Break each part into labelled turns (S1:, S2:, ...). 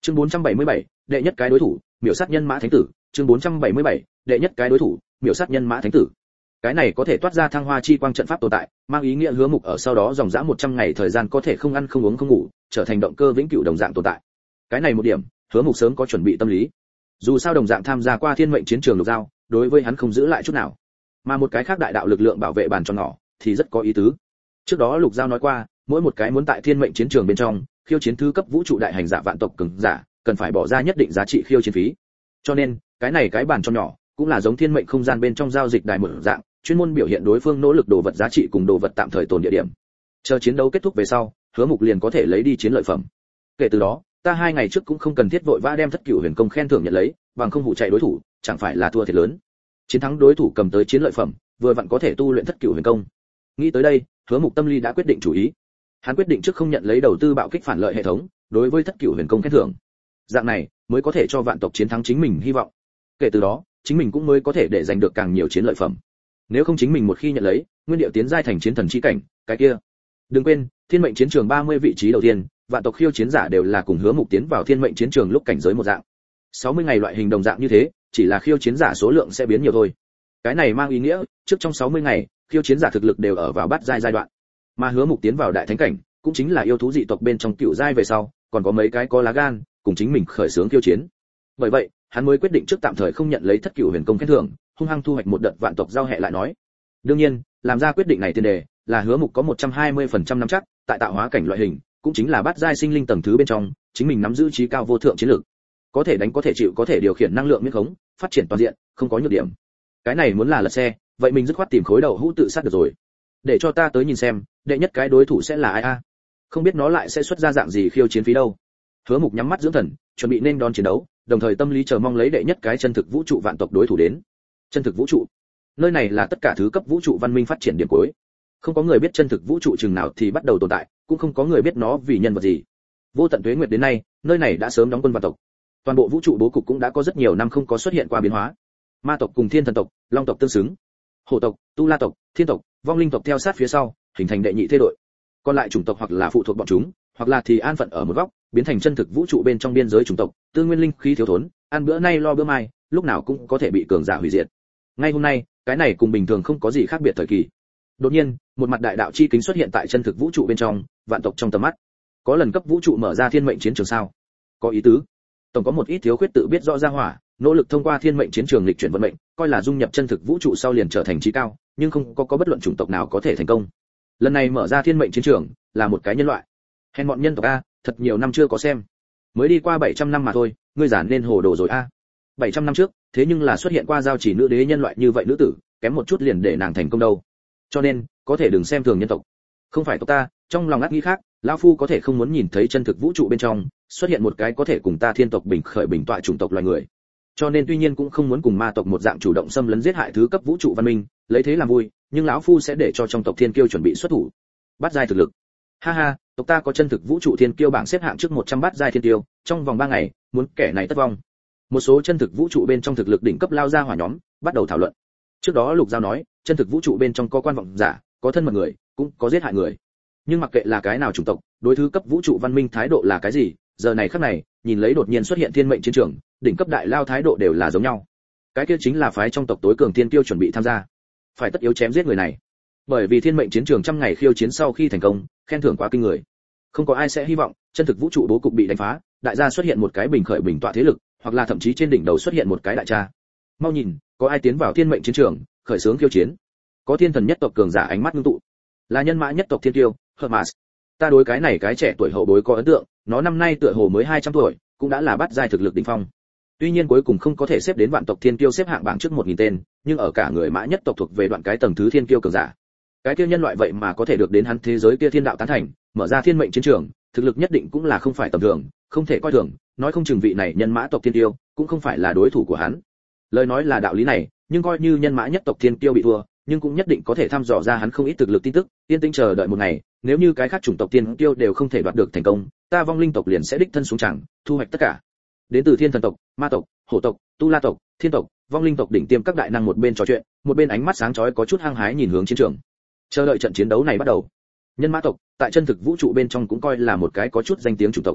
S1: Chương 477, đệ nhất cái đối thủ, miểu sát nhân mã thánh tử. Chương 477, đệ nhất cái đối thủ, miểu sát nhân mã thánh tử. Cái này có thể toát ra thăng hoa chi quang trận pháp tồn tại, mang ý nghĩa Hứa Mục ở sau đó dòng dã 100 ngày thời gian có thể không ăn không uống không ngủ, trở thành động cơ vĩnh cửu đồng dạng tồn tại. Cái này một điểm, Hứa Mục sớm có chuẩn bị tâm lý. Dù sao đồng dạng tham gia qua thiên mệnh chiến trường lục giao, đối với hắn không giữ lại chút nào. Mà một cái khác đại đạo lực lượng bảo vệ bàn tròn nhỏ thì rất có ý tứ. Trước đó lục giao nói qua, mỗi một cái muốn tại thiên mệnh chiến trường bên trong khiêu chiến thứ cấp vũ trụ đại hành giả vạn tộc cường giả, cần phải bỏ ra nhất định giá trị khiêu chiến phí. Cho nên, cái này cái bàn tròn nhỏ cũng là giống thiên mệnh không gian bên trong giao dịch đài mở dạng, chuyên môn biểu hiện đối phương nỗ lực đồ vật giá trị cùng đồ vật tạm thời tồn địa điểm. Chờ chiến đấu kết thúc về sau, Hứa Mục liền có thể lấy đi chiến lợi phẩm. Kể từ đó, ta 2 ngày trước cũng không cần thiết vội vã đem thất cửu huyền công khen thưởng nhận lấy, bằng không vụ chạy đối thủ, chẳng phải là thua thiệt lớn. Chiến thắng đối thủ cầm tới chiến lợi phẩm, vừa vặn có thể tu luyện thất cửu huyền công. Nghĩ tới đây, Hứa Mục tâm lý đã quyết định chủ ý. Hắn quyết định trước không nhận lấy đầu tư bạo kích phản lợi hệ thống, đối với thất cửu huyền công khen thưởng. Dạng này mới có thể cho vạn tộc chiến thắng chính mình hy vọng. Kể từ đó, chính mình cũng mới có thể để giành được càng nhiều chiến lợi phẩm. Nếu không chính mình một khi nhận lấy, nguyên điệu tiến giai thành chiến thần chi cảnh, cái kia. Đừng quên, thiên mệnh chiến trường 30 vị trí đầu tiên, vạn tộc khiêu chiến giả đều là cùng Hứa Mục tiến vào thiên mệnh chiến trường lúc cảnh giới một dạng. 60 ngày loại hình đồng dạng như thế, chỉ là khiêu chiến giả số lượng sẽ biến nhiều thôi. Cái này mang ý nghĩa, trước trong 60 ngày, khiêu chiến giả thực lực đều ở vào bát giai giai đoạn. Mà Hứa Mục tiến vào đại thánh cảnh, cũng chính là yêu thú dị tộc bên trong cựu giai về sau, còn có mấy cái có lá gan, cùng chính mình khởi xướng khiêu chiến. Bởi vậy, hắn mới quyết định trước tạm thời không nhận lấy thất cửu huyền công khen thưởng, hung hăng thu hoạch một đợt vạn tộc giao hệ lại nói. Đương nhiên, làm ra quyết định này tiền đề là Hứa Mục có 120% nắm chắc, tại tạo hóa cảnh loại hình, cũng chính là bát giai sinh linh tầng thứ bên trong, chính mình nắm giữ trí cao vô thượng chiến lược. Có thể đánh có thể chịu có thể điều khiển năng lượng miễn khống, phát triển toàn diện, không có nhược điểm. Cái này muốn là lật xe, vậy mình dứt khoát tìm khối đầu hũ tự sát được rồi. Để cho ta tới nhìn xem, đệ nhất cái đối thủ sẽ là ai a? Không biết nó lại sẽ xuất ra dạng gì khiêu chiến phí đâu. Hứa Mục nhắm mắt dưỡng thần, chuẩn bị nên đón chiến đấu, đồng thời tâm lý chờ mong lấy đệ nhất cái chân thực vũ trụ vạn tộc đối thủ đến. Chân thực vũ trụ, nơi này là tất cả thứ cấp vũ trụ văn minh phát triển điểm cuối. Không có người biết chân thực vũ trụ chừng nào thì bắt đầu tồn tại, cũng không có người biết nó vì nhân vật gì. Vô tận tuế nguyệt đến nay, nơi này đã sớm đóng quân vạn tộc. Toàn bộ vũ trụ bố cục cũng đã có rất nhiều năm không có xuất hiện qua biến hóa. Ma tộc cùng thiên thần tộc, long tộc tương xứng. Hổ tộc, tu la tộc, thiên tộc, vong linh tộc theo sát phía sau, hình thành đệ nhị thế đội. Còn lại chủng tộc hoặc là phụ thuộc bọn chúng, hoặc là thì an phận ở một góc, biến thành chân thực vũ trụ bên trong biên giới chủng tộc, tư nguyên linh khí thiếu thốn, ăn bữa nay lo bữa mai, lúc nào cũng có thể bị cường giả hủy diệt. Ngay hôm nay, cái này cùng bình thường không có gì khác biệt thời kỳ. Đột nhiên, một mặt đại đạo chi kính xuất hiện tại chân thực vũ trụ bên trong, vạn tộc trong tầm mắt. Có lần cấp vũ trụ mở ra thiên mệnh chiến trường sao? Có ý tứ. Tổng có một ít thiếu khuyết tự biết rõ ra hỏa, nỗ lực thông qua thiên mệnh chiến trường lịch chuyển vận mệnh, coi là dung nhập chân thực vũ trụ sau liền trở thành trí cao, nhưng không có bất luận chủng tộc nào có thể thành công. Lần này mở ra thiên mệnh chiến trường, là một cái nhân loại. Hèn bọn nhân tộc a, thật nhiều năm chưa có xem. Mới đi qua 700 năm mà thôi, ngươi giản nên hồ đồ rồi a. 700 năm trước, thế nhưng là xuất hiện qua giao chỉ nữ đế nhân loại như vậy nữ tử, kém một chút liền để nàng thành công đâu. Cho nên, có thể đừng xem thường nhân tộc. Không phải tộc ta, trong lòng ác nghĩ khác, lão phu có thể không muốn nhìn thấy chân thực vũ trụ bên trong xuất hiện một cái có thể cùng ta thiên tộc bình khởi bình tọa chủng tộc loài người. Cho nên tuy nhiên cũng không muốn cùng ma tộc một dạng chủ động xâm lấn giết hại thứ cấp vũ trụ văn minh, lấy thế làm vui, nhưng lão phu sẽ để cho trong tộc thiên kiêu chuẩn bị xuất thủ. Bát giai thực lực. Ha ha, tộc ta có chân thực vũ trụ thiên kiêu bảng xếp hạng trước 100 bát giai thiên kiêu, trong vòng 3 ngày, muốn kẻ này tất vong. Một số chân thực vũ trụ bên trong thực lực đỉnh cấp lao ra hỏa nhóm, bắt đầu thảo luận. Trước đó Lục Giao nói, chân thực vũ trụ bên trong có quan vọng giả, có thân mật người, cũng có giết hại người. Nhưng mặc kệ là cái nào chủng tộc, đối thứ cấp vũ trụ văn minh thái độ là cái gì, giờ này khắc này, nhìn lấy đột nhiên xuất hiện thiên mệnh chiến trường, đỉnh cấp đại lao thái độ đều là giống nhau. Cái kia chính là phái trong tộc tối cường thiên kiêu chuẩn bị tham gia, phải tất yếu chém giết người này. Bởi vì thiên mệnh chiến trường trăm ngày khiêu chiến sau khi thành công, khen thưởng quá kinh người. Không có ai sẽ hy vọng chân thực vũ trụ bố cục bị đánh phá, đại gia xuất hiện một cái bình khởi bình tọa thế lực, hoặc là thậm chí trên đỉnh đầu xuất hiện một cái đại cha. Mau nhìn, có ai tiến vào thiên mệnh chiến trường, khởi xướng khiêu chiến. Có thiên thần nhất tộc cường giả ánh mắt ngưng tụ, là nhân mã nhất tộc thiên kiêu, Hermas. Ta đối cái này cái trẻ tuổi hậu bối có ấn tượng, nó năm nay tựa hồ mới 200 tuổi, cũng đã là bát giai thực lực đỉnh phong. Tuy nhiên cuối cùng không có thể xếp đến vạn tộc thiên kiêu xếp hạng bảng trước 1000 tên, nhưng ở cả người mã nhất tộc thuộc về đoạn cái tầng thứ thiên kiêu cường giả. Cái kia nhân loại vậy mà có thể được đến hắn thế giới kia thiên đạo tán thành, mở ra thiên mệnh chiến trường, thực lực nhất định cũng là không phải tầm thường, không thể coi thường, nói không chừng vị này nhân mã tộc thiên kiêu cũng không phải là đối thủ của hắn. Lời nói là đạo lý này, nhưng coi như nhân mã nhất tộc thiên kiêu bị thua, nhưng cũng nhất định có thể thăm dò ra hắn không ít thực lực tin tức, yên tĩnh chờ đợi một ngày, nếu như cái khác chủng tộc thiên kiêu đều không thể đoạt được thành công, ta vong linh tộc liền sẽ đích thân xuống chẳng, thu hoạch tất cả. Đến từ thiên thần tộc, ma tộc, hổ tộc, tu la tộc, thiên tộc, vong linh tộc đỉnh tiêm các đại năng một bên trò chuyện, một bên ánh mắt sáng chói có chút hăng hái nhìn hướng chiến trường. Chờ đợi trận chiến đấu này bắt đầu. Nhân mã tộc, tại chân thực vũ trụ bên trong cũng coi là một cái có chút danh tiếng chủng tộc.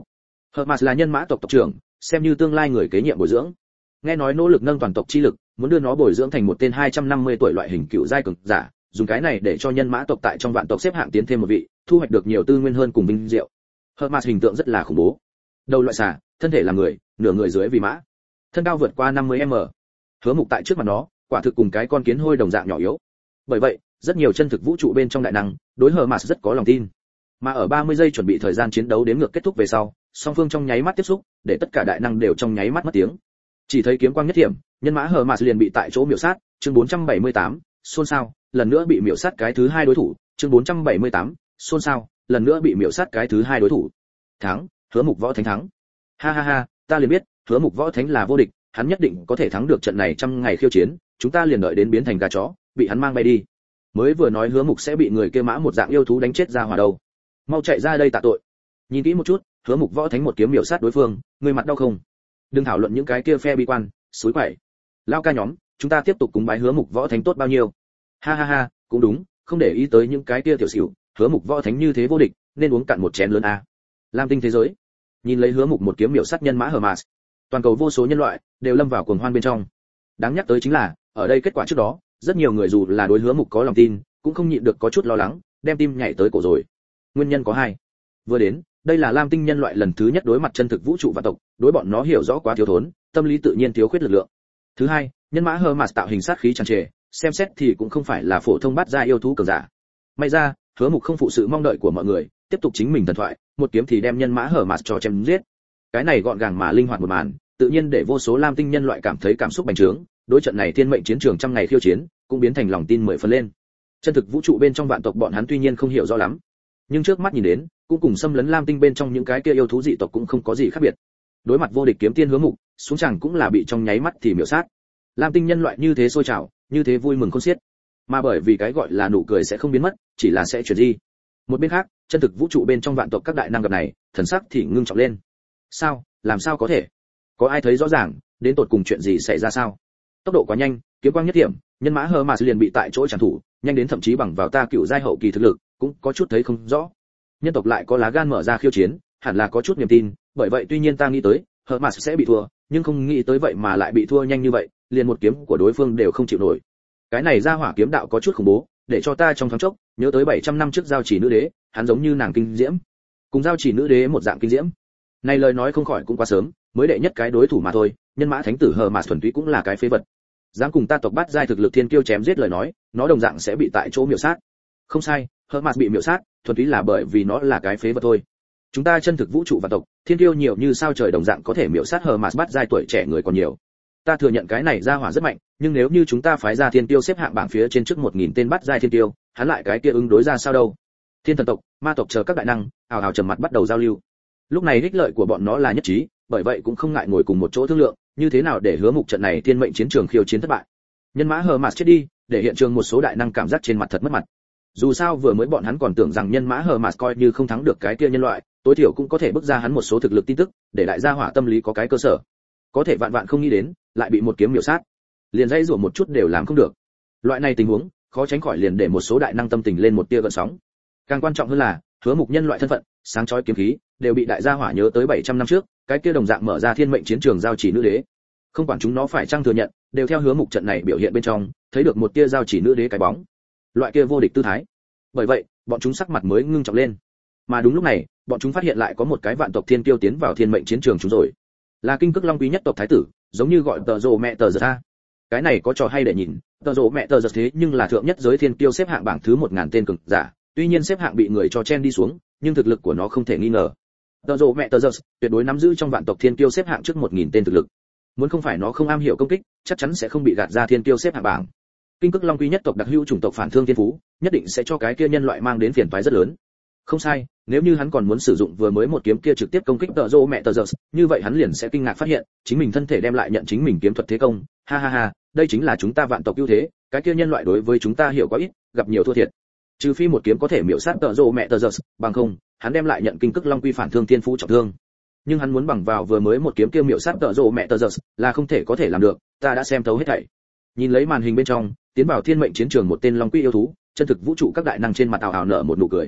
S1: Hermas là nhân mã tộc tộc trưởng, xem như tương lai người kế nhiệm bồi dưỡng. Nghe nói nỗ lực nâng toàn tộc chi lực, muốn đưa nó bồi dưỡng thành một tên 250 tuổi loại hình cựu giai cường giả, dùng cái này để cho nhân mã tộc tại trong vạn tộc xếp hạng tiến thêm một vị, thu hoạch được nhiều tư nguyên hơn cùng vinh diệu. Hermas hình tượng rất là khủng bố. Đầu loại xà, thân thể là người, nửa người dưới vì mã. Thân cao vượt qua 50m. Hứa Mục tại trước mặt nó, quả thực cùng cái con kiến hôi đồng dạng nhỏ yếu. Bởi vậy, rất nhiều chân thực vũ trụ bên trong đại năng, đối Hermas rất có lòng tin. Mà ở 30 giây chuẩn bị thời gian chiến đấu đến ngược kết thúc về sau, song phương trong nháy mắt tiếp xúc, để tất cả đại năng đều trong nháy mắt mất tiếng. Chỉ thấy kiếm quang nhất thiểm, nhân mã Hermas liền bị tại chỗ miểu sát, chương 478, xôn xao, lần nữa bị miểu sát cái thứ hai đối thủ, chương 478, xôn xao, lần nữa bị miểu sát cái thứ hai đối thủ. Thắng, Hứa Mục Võ Thánh thắng. Ha ha ha, ta liền biết, Hứa Mục Võ Thánh là vô địch, hắn nhất định có thể thắng được trận này trăm ngày khiêu chiến, chúng ta liền đợi đến biến thành gà chó, bị hắn mang bay đi. Mới vừa nói Hứa Mục sẽ bị người kia mã một dạng yêu thú đánh chết ra hỏa đâu. Mau chạy ra đây tạ tội. Nhìn kỹ một chút, Hứa Mục Võ Thánh một kiếm miểu sát đối phương, người mặt đau không? Đừng thảo luận những cái kia phe bi quan, suối quậy. Lao ca nhóm, chúng ta tiếp tục cúng bái Hứa Mục Võ Thánh tốt bao nhiêu. Ha ha ha, cũng đúng, không để ý tới những cái kia tiểu xỉu, Hứa Mục Võ Thánh như thế vô địch, nên uống cạn một chén lớn a. Lam tinh thế giới. Nhìn lấy Hứa Mục một kiếm miểu sát nhân mã Hermas, toàn cầu vô số nhân loại đều lâm vào cuồng hoan bên trong. Đáng nhắc tới chính là, ở đây kết quả trước đó, rất nhiều người dù là đối Hứa Mục có lòng tin, cũng không nhịn được có chút lo lắng, đem tim nhảy tới cổ rồi. Nguyên nhân có hai. Vừa đến, đây là Lam tinh nhân loại lần thứ nhất đối mặt chân thực vũ trụ và tộc, đối bọn nó hiểu rõ quá thiếu thốn, tâm lý tự nhiên thiếu khuyết lực lượng. Thứ hai, nhân mã Hermas tạo hình sát khí tràn trề, xem xét thì cũng không phải là phổ thông bát gia yêu thú cường giả. May ra, Hứa Mục không phụ sự mong đợi của mọi người, tiếp tục chính mình thần thoại, một kiếm thì đem nhân mã Hermas cho chém giết. Cái này gọn gàng mà linh hoạt một màn, tự nhiên để vô số Lam tinh nhân loại cảm thấy cảm xúc bành trướng, đối trận này thiên mệnh chiến trường trăm ngày khiêu chiến, cũng biến thành lòng tin 10 phần lên. Chân thực vũ trụ bên trong vạn tộc bọn hắn tuy nhiên không hiểu rõ lắm, nhưng trước mắt nhìn đến, cũng cùng xâm lấn Lam tinh bên trong những cái kia yêu thú dị tộc cũng không có gì khác biệt. Đối mặt vô địch kiếm tiên Hứa Mục, xuống chẳng cũng là bị trong nháy mắt thì miểu sát. Lam tinh nhân loại như thế sôi trào, như thế vui mừng khôn xiết. Mà bởi vì cái gọi là nụ cười sẽ không biến mất, chỉ là sẽ chuyển di. Một bên khác, chân thực vũ trụ bên trong vạn tộc các đại năng gặp này, thần sắc thì ngưng trọng lên. Sao, làm sao có thể? Có ai thấy rõ ràng, đến tột cùng chuyện gì xảy ra sao? Tốc độ quá nhanh, kiếm quang nhất điểm, nhân mã Hermas liền bị tại chỗ trảm thủ, nhanh đến thậm chí bằng vào ta cựu giai hậu kỳ thực lực, cũng có chút thấy không rõ. Nhân tộc lại có lá gan mở ra khiêu chiến, hẳn là có chút niềm tin, bởi vậy tuy nhiên ta nghĩ tới, Hermas sẽ bị thua, nhưng không nghĩ tới vậy mà lại bị thua nhanh như vậy, liền một kiếm của đối phương đều không chịu nổi. Cái này ra hỏa kiếm đạo có chút khủng bố, để cho ta trong thoáng chốc nhớ tới 700 năm trước giao chỉ nữ đế, hắn giống như nàng kinh diễm, cùng giao chỉ nữ đế một dạng kinh diễm. Này lời nói không khỏi cũng quá sớm, mới đệ nhất cái đối thủ mà thôi, nhân mã thánh tử Hermas thuần túy cũng là cái phế vật. Dám cùng ta tộc bát giai thực lực thiên kiêu chém giết lời nói, nó đồng dạng sẽ bị tại chỗ miểu sát. Không sai, Hermas bị miểu sát, thuần túy là bởi vì nó là cái phế vật thôi. Chúng ta chân thực vũ trụ và tộc, thiên kiêu nhiều như sao trời đồng dạng có thể miểu sát Hermas bát giai tuổi trẻ người còn nhiều. Ta thừa nhận cái này ra hỏa rất mạnh, nhưng nếu như chúng ta phái ra thiên tiêu xếp hạng bảng phía trên trước 1000 tên bát giai thiên tiêu, hắn lại cái kia ứng đối ra sao đâu? Thiên thần tộc, ma tộc chờ các đại năng, ào ào trầm mặt bắt đầu giao lưu. Lúc này ích lợi của bọn nó là nhất trí, bởi vậy cũng không ngại ngồi cùng một chỗ thương lượng, như thế nào để Hứa Mục trận này thiên mệnh chiến trường khiêu chiến thất bại. Nhân mã Hermas chết đi, để hiện trường một số đại năng cảm giác trên mặt thật mất mặt. Dù sao vừa mới bọn hắn còn tưởng rằng nhân mã Hermas coi như không thắng được cái kia nhân loại, tối thiểu cũng có thể bước ra hắn một số thực lực tin tức, để đại gia hỏa tâm lý có cái cơ sở. Có thể vạn vạn không nghĩ đến, lại bị một kiếm miểu sát. Liền dây rủa một chút đều làm không được. Loại này tình huống, khó tránh khỏi liền để một số đại năng tâm tình lên một tia gợn sóng. Càng quan trọng hơn là, Hứa Mục nhân loại thân phận, sáng chói kiếm khí, đều bị đại gia hỏa nhớ tới 700 năm trước, cái kia đồng dạng mở ra thiên mệnh chiến trường giao chỉ nữ đế. Không quản chúng nó phải chăng thừa nhận, đều theo Hứa Mục trận này biểu hiện bên trong, thấy được một tia giao chỉ nữ đế cái bóng. Loại kia vô địch tư thái. Bởi vậy, bọn chúng sắc mặt mới ngưng trọng lên. Mà đúng lúc này, bọn chúng phát hiện lại có một cái vạn tộc thiên kiêu tiến vào thiên mệnh chiến trường chúng rồi. Là kinh cực long quý nhất tộc thái tử, giống như gọi tờ rồ mẹ tờ giật a. Cái này có trò hay để nhìn, tờ rồ mẹ tờ giật thế nhưng là thượng nhất giới thiên kiêu xếp hạng bảng thứ 1000 tên cường giả, tuy nhiên xếp hạng bị người cho chen đi xuống, nhưng thực lực của nó không thể nghi ngờ. Tờ rồ mẹ tờ giật tuyệt đối nắm giữ trong vạn tộc thiên kiêu xếp hạng trước 1000 tên thực lực. Muốn không phải nó không am hiểu công kích, chắc chắn sẽ không bị gạt ra thiên kiêu xếp hạng bảng. Kinh cực long quý nhất tộc đặc hữu chủng tộc phản thương thiên phú, nhất định sẽ cho cái kia nhân loại mang đến phiền toái rất lớn. Không sai, nếu như hắn còn muốn sử dụng vừa mới một kiếm kia trực tiếp công kích tợ rô mẹ tờ giật, như vậy hắn liền sẽ kinh ngạc phát hiện chính mình thân thể đem lại nhận chính mình kiếm thuật thế công. Ha ha ha, đây chính là chúng ta vạn tộc ưu thế, cái kia nhân loại đối với chúng ta hiểu quá ít, gặp nhiều thua thiệt. Trừ phi một kiếm có thể miểu sát tợ rô mẹ tờ giật, bằng không hắn đem lại nhận kinh cực long quy phản thương thiên phú trọng thương. Nhưng hắn muốn bằng vào vừa mới một kiếm kia miểu sát tợ rô mẹ tờ giật là không thể có thể làm được, ta đã xem thấu hết thảy. Nhìn lấy màn hình bên trong, tiến vào thiên mệnh chiến trường một tên long quy yêu thú, chân thực vũ trụ các đại năng trên mặt ảo ảo nở một nụ cười.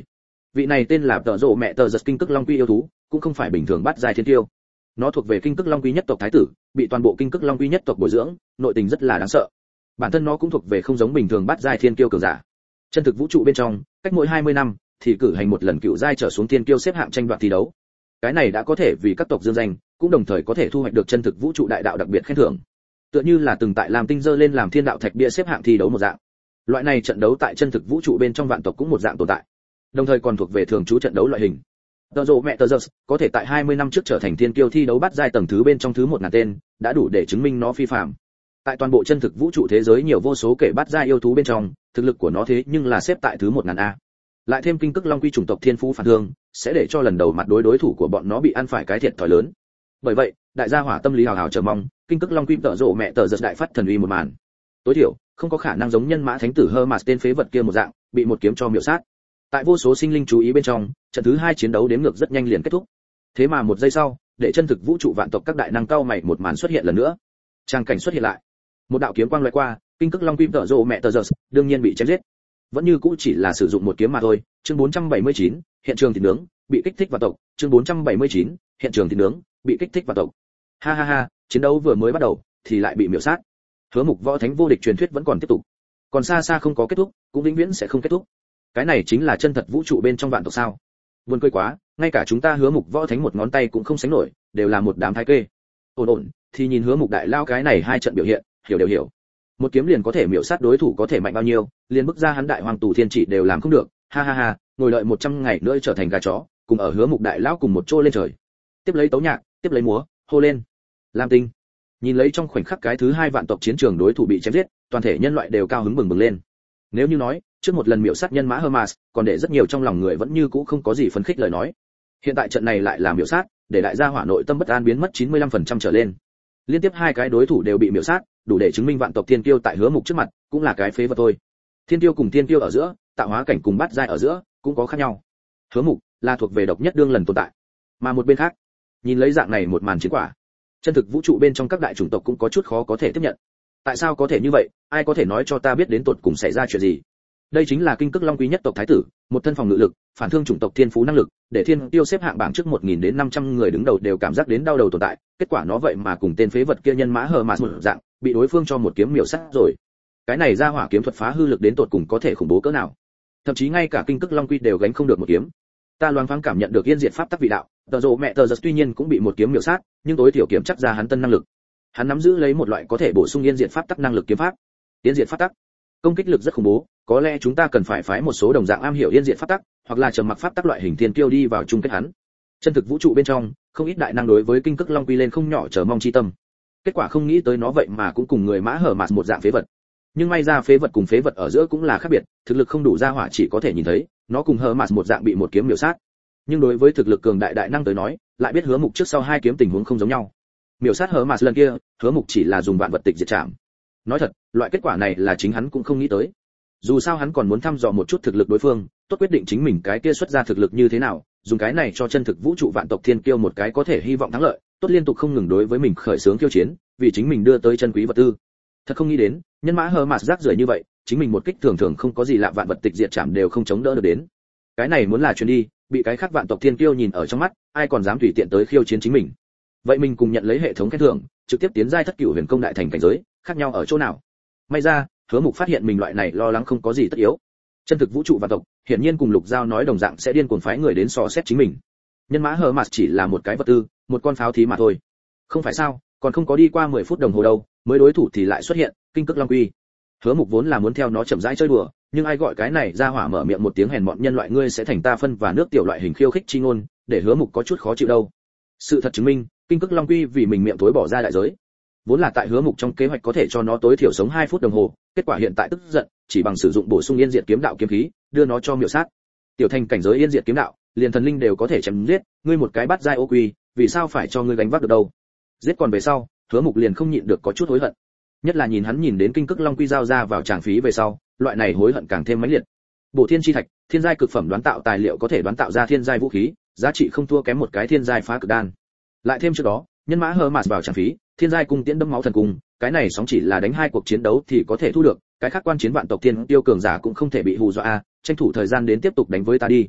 S1: Vị này tên là Tở Rộ Mẹ Tờ Giật Kinh Cức Long Quy yêu thú, cũng không phải bình thường bắt giai thiên tiêu. Nó thuộc về Kinh Cức Long Quy nhất tộc thái tử, bị toàn bộ Kinh Cức Long Quy nhất tộc bồi dưỡng, nội tình rất là đáng sợ. Bản thân nó cũng thuộc về không giống bình thường bắt giai thiên kiêu cường giả. Chân thực vũ trụ bên trong, cách mỗi 20 năm thì cử hành một lần cựu giai trở xuống thiên kiêu xếp hạng tranh đoạt thi đấu. Cái này đã có thể vì các tộc dương danh, cũng đồng thời có thể thu hoạch được chân thực vũ trụ đại đạo đặc biệt khen thưởng. Tựa như là từng tại làm tinh dơ lên làm thiên đạo thạch bia xếp hạng thi đấu một dạng. Loại này trận đấu tại chân thực vũ trụ bên trong vạn tộc cũng một dạng tồn tại. Đồng thời còn thuộc về thường trú trận đấu loại hình. Tờ Rộ Mẹ Tờ Giật có thể tại 20 năm trước trở thành thiên kiêu thi đấu bắt giai tầng thứ bên trong thứ 1000 tên, đã đủ để chứng minh nó phi phàm. Tại toàn bộ chân thực vũ trụ thế giới nhiều vô số kể bắt giai yêu thú bên trong, thực lực của nó thế nhưng là xếp tại thứ 1000 a. Lại thêm Kinh Cức Long Quy chủng tộc thiên phú phản thương, sẽ để cho lần đầu mặt đối thủ của bọn nó bị ăn phải cái thiệt thòi lớn. Bởi vậy, đại gia hỏa tâm lý hào hào chờ mong, Kinh Cức Long Quy Tở Rộ Mẹ Tờ Giật đại phát thần uy một màn. Tối thiểu, không có khả năng giống nhân mã thánh tử Hermas tên phế vật kia một dạng, bị một kiếm cho miểu sát. Tại vô số sinh linh chú ý bên trong, trận thứ 2 chiến đấu đếm ngược rất nhanh liền kết thúc. Thế mà một giây sau, để chân thực vũ trụ vạn tộc các đại năng cao mày một màn xuất hiện lần nữa. Trang cảnh xuất hiện lại. Một đạo kiếm quang lóe qua, Kinh Cức Long Quy Tở Rộ Mẹ Tờ Giật đương nhiên bị chém giết. Vẫn như cũ chỉ là sử dụng một kiếm mà thôi. Chương 479, hiện trường thịt nướng, bị kích thích vạn tộc. Chương 479, hiện trường thịt nướng, bị kích thích vạn tộc. Ha ha ha, chiến đấu vừa mới bắt đầu thì lại bị miểu sát. Hứa Mục võ thánh vô địch truyền thuyết vẫn còn tiếp tục, còn xa xa không có kết thúc, cũng vĩnh viễn sẽ không kết thúc. Cái này chính là chân thật vũ trụ bên trong vạn tộc sao? Buồn cười quá, ngay cả chúng ta Hứa Mục võ thánh một ngón tay cũng không sánh nổi, đều là một đám thái kê. Ổn, thì nhìn Hứa Mục đại lao cái này hai trận biểu hiện, hiểu. Một kiếm liền có thể miểu sát đối thủ có thể mạnh bao nhiêu, liền bức ra hắn đại hoàng tù thiên chỉ đều làm không được. Ha ha ha, ngồi đợi 100 ngày nữa trở thành gà chó, cùng ở Hứa Mục đại lao cùng một chỗ lên trời. Tiếp lấy tấu nhạc, tiếp lấy múa, hô lên. Lam Tinh. Nhìn lấy trong khoảnh khắc cái thứ 2 vạn tộc chiến trường đối thủ bị chém giết, toàn thể nhân loại đều cao hứng bừng bừng lên. Nếu như nói, trước một lần miểu sát nhân mã Hermas, còn để rất nhiều trong lòng người vẫn như cũ không có gì phấn khích lời nói. Hiện tại trận này lại là miểu sát, để đại gia hỏa nội tâm bất an biến mất 95% trở lên. Liên tiếp 2 cái đối thủ đều bị miểu sát, đủ để chứng minh vạn tộc thiên kiêu tại Hứa Mục trước mặt, cũng là cái phế vật thôi. Thiên kiêu cùng thiên kiêu ở giữa, tạo hóa cảnh cùng bát giai ở giữa, cũng có khác nhau. Hứa Mục là thuộc về độc nhất đương lần tồn tại. Mà một bên khác, nhìn lấy dạng này một màn chiến quả, chân thực vũ trụ bên trong các đại chủng tộc cũng có chút khó có thể tiếp nhận. Tại sao có thể như vậy, ai có thể nói cho ta biết đến tột cùng xảy ra chuyện gì? Đây chính là Kinh Cức Long Quy nhất tộc thái tử, một thân phòng ngự lực, phản thương chủng tộc thiên phú năng lực, để thiên tiêu xếp hạng bảng trước 1000 đến 500 người đứng đầu đều cảm giác đến đau đầu tồn tại, kết quả nó vậy mà cùng tên phế vật kia nhân mã Hermas một dạng, bị đối phương cho một kiếm miểu sát rồi. Cái này ra hỏa kiếm thuật phá hư lực đến tột cùng có thể khủng bố cỡ nào? Thậm chí ngay cả Kinh Cức Long Quy đều gánh không được một kiếm. Ta loáng thoáng cảm nhận được yên diệt pháp tắc vị đạo, Tờ Rộ Mẹ Tờ Giật tuy nhiên cũng bị một kiếm miểu sát, nhưng tối thiểu kiểm chắc ra hắn tân năng lực. Hắn nắm giữ lấy một loại có thể bổ sung yên diệt pháp tắc năng lực kiếm pháp. Yên diệt pháp tắc, công kích lực rất khủng bố, có lẽ chúng ta cần phải phái một số đồng dạng am hiểu yên diệt pháp tắc, hoặc là trầm mặc pháp tắc loại hình thiên kiêu đi vào chung kết hắn. Chân thực vũ trụ bên trong, không ít đại năng đối với Kinh Cức Long Quy lên không nhỏ chờ mong chi tâm. Kết quả không nghĩ tới nó vậy mà cũng cùng người mã Hermas một dạng phế vật. Nhưng may ra phế vật cùng phế vật ở giữa cũng là khác biệt, thực lực không đủ ra hỏa chỉ có thể nhìn thấy, nó cùng Hermas một dạng bị một kiếm miểu sát. Nhưng đối với thực lực cường đại đại năng tới nói, lại biết Hứa Mục trước sau 2 kiếm tình huống không giống nhau. Miểu sát Hermas lần kia, Hứa Mục chỉ là dùng vạn vật tịch diệt trảm. Nói thật, loại kết quả này là chính hắn cũng không nghĩ tới. Dù sao hắn còn muốn thăm dò một chút thực lực đối phương, tốt quyết định chính mình cái kia xuất ra thực lực như thế nào, dùng cái này cho chân thực vũ trụ vạn tộc thiên kiêu một cái có thể hy vọng thắng lợi, tốt liên tục không ngừng đối với mình khởi xướng khiêu chiến, vì chính mình đưa tới chân quý vật tư. Thật không nghĩ đến, nhân mã Hermas rác rưởi như vậy, chính mình một kích thường thường không có gì lạ vạn vật tịch diệt trảm đều không chống đỡ được đến. Cái này muốn là chuyến đi, bị cái khác vạn tộc thiên kiêu nhìn ở trong mắt, ai còn dám tùy tiện tới khiêu chiến chính mình. Vậy mình cùng nhận lấy hệ thống khen thưởng, trực tiếp tiến giai thất cửu huyền công đại thành cảnh giới, khác nhau ở chỗ nào? May ra, Hứa Mục phát hiện mình loại này lo lắng không có gì tất yếu. Chân thực vũ trụ vạn tộc, hiển nhiên cùng Lục Giao nói đồng dạng sẽ điên cuồng phái người đến so xét chính mình. Nhân mã Hermas chỉ là một cái vật tư, một con pháo thí mà thôi. Không phải sao, còn không có đi qua 10 phút đồng hồ đâu, mới đối thủ thì lại xuất hiện, Kinh Cức Long Quy. Hứa Mục vốn là muốn theo nó chậm rãi chơi đùa, nhưng ai gọi cái này ra hỏa mở miệng một tiếng hèn mọn nhân loại ngươi sẽ thành ta phân và nước tiểu loại hình khiêu khích chi ngôn, để Hứa Mục có chút khó chịu đâu. Sự thật chứng minh, Kinh Cức Long Quy vì mình miệng tối bỏ ra đại giới. Vốn là tại Hứa Mục trong kế hoạch có thể cho nó tối thiểu sống 2 phút đồng hồ, kết quả hiện tại tức giận, chỉ bằng sử dụng bổ sung yên diệt kiếm đạo kiếm khí, đưa nó cho miểu sát. Tiểu thành cảnh giới yên diệt kiếm đạo, liền thần linh đều có thể chém giết, ngươi một cái bắt giai ô quy, vì sao phải cho ngươi gánh vác được đâu? Giết còn về sau, Hứa Mục liền không nhịn được có chút hối hận. Nhất là nhìn đến Kinh Cức Long Quy giao ra vào tràng phí về sau, loại này hối hận càng thêm mãnh liệt. Bổ thiên chi thạch, thiên giai cực phẩm đoán tạo tài liệu có thể đoán tạo ra thiên giai vũ khí, giá trị không thua kém một cái thiên giai phá cực đan. Lại thêm trước đó, nhân mã Hermas vào tràng phí, thiên giai cung tiễn đâm máu thần cung, cái này sóng chỉ là đánh 2 cuộc chiến đấu thì có thể thu được, cái khác quan chiến vạn tộc thiên tiêu cường giả cũng không thể bị hù dọa a, tranh thủ thời gian đến tiếp tục đánh với ta đi.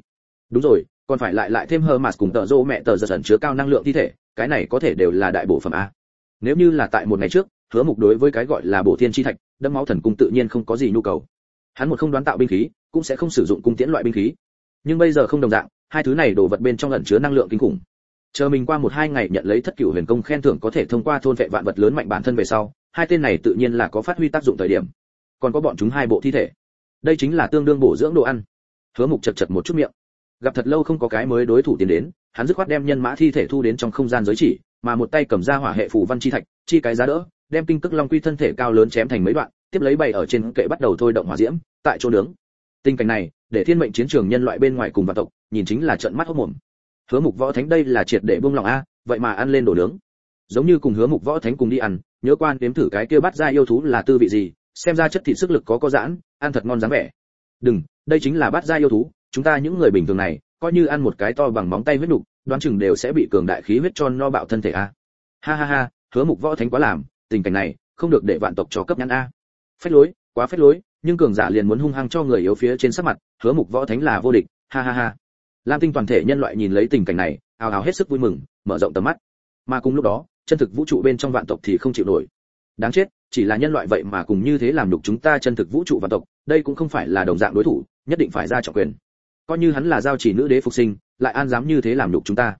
S1: Đúng rồi, còn phải lại thêm hơ mạt cùng tợ rô mẹ tờ giật ẩn chứa cao năng lượng thi thể, cái này có thể đều là đại bổ phẩm a. Nếu như là tại một ngày trước, Hứa Mục đối với cái gọi là bổ thiên chi thạch, đâm máu thần cung tự nhiên không có gì nhu cầu. Hắn một không đoán tạo binh khí, cũng sẽ không sử dụng cung tiễn loại binh khí. Nhưng bây giờ không đồng dạng, hai thứ này đồ vật bên trong ẩn chứa năng lượng kinh khủng. Chờ mình qua 1-2 ngày nhận lấy thất cửu huyền công khen thưởng có thể thông qua thôn vệ vạn vật lớn mạnh bản thân về sau, hai tên này tự nhiên là có phát huy tác dụng thời điểm. Còn có bọn chúng hai bộ thi thể. Đây chính là tương đương bổ dưỡng đồ ăn. Hứa Mục chật một chút miệng. Gặp thật lâu không có cái mới đối thủ tiến đến, hắn dứt khoát đem nhân mã thi thể thu đến trong không gian giới chỉ, mà một tay cầm ra hỏa hệ phù văn chi thạch, chi cái giá đỡ, đem kinh cức long quy thân thể cao lớn chém thành mấy đoạn, tiếp lấy bày ở trên kệ bắt đầu thôi động hỏa diễm, tại chỗ nướng. Tình cảnh này, để thiên mệnh chiến trường nhân loại bên ngoài cùng vạn tộc, nhìn chính là trợn mắt hốt mồm. Hứa Mục Võ Thánh đây là triệt để buông lòng a, vậy mà ăn lên đồ nướng. Giống như cùng Hứa Mục Võ Thánh cùng đi ăn, nhớ quan đếm thử cái kia bắt ra yêu thú là tư vị gì, xem ra chất thịt sức lực có giãn, ăn thật ngon dáng vẻ. Đừng, đây chính là bắt ra yêu thú, chúng ta những người bình thường này, coi như ăn một cái to bằng móng tay huyết nục, đoán chừng đều sẽ bị cường đại khí huyết cho no bạo thân thể a. Ha ha ha, Hứa Mục Võ Thánh quá làm, tình cảnh này, không được để vạn tộc cho cấp nhãn a. Phách lối, quá phách lối, nhưng cường giả liền muốn hung hăng cho người yếu phía trên sắc mặt, Hứa Mục Võ Thánh là vô địch, ha ha ha. Lam Tinh toàn thể nhân loại nhìn lấy tình cảnh này, ào ào hết sức vui mừng, mở rộng tầm mắt. Mà cùng lúc đó, chân thực vũ trụ bên trong vạn tộc thì không chịu nổi. Đáng chết, chỉ là nhân loại vậy mà cùng như thế làm nhục chúng ta chân thực vũ trụ vạn tộc, đây cũng không phải là đồng dạng đối thủ, nhất định phải ra trọng quyền. Coi như hắn là giao chỉ nữ đế phục sinh, lại an dám như thế làm nhục chúng ta.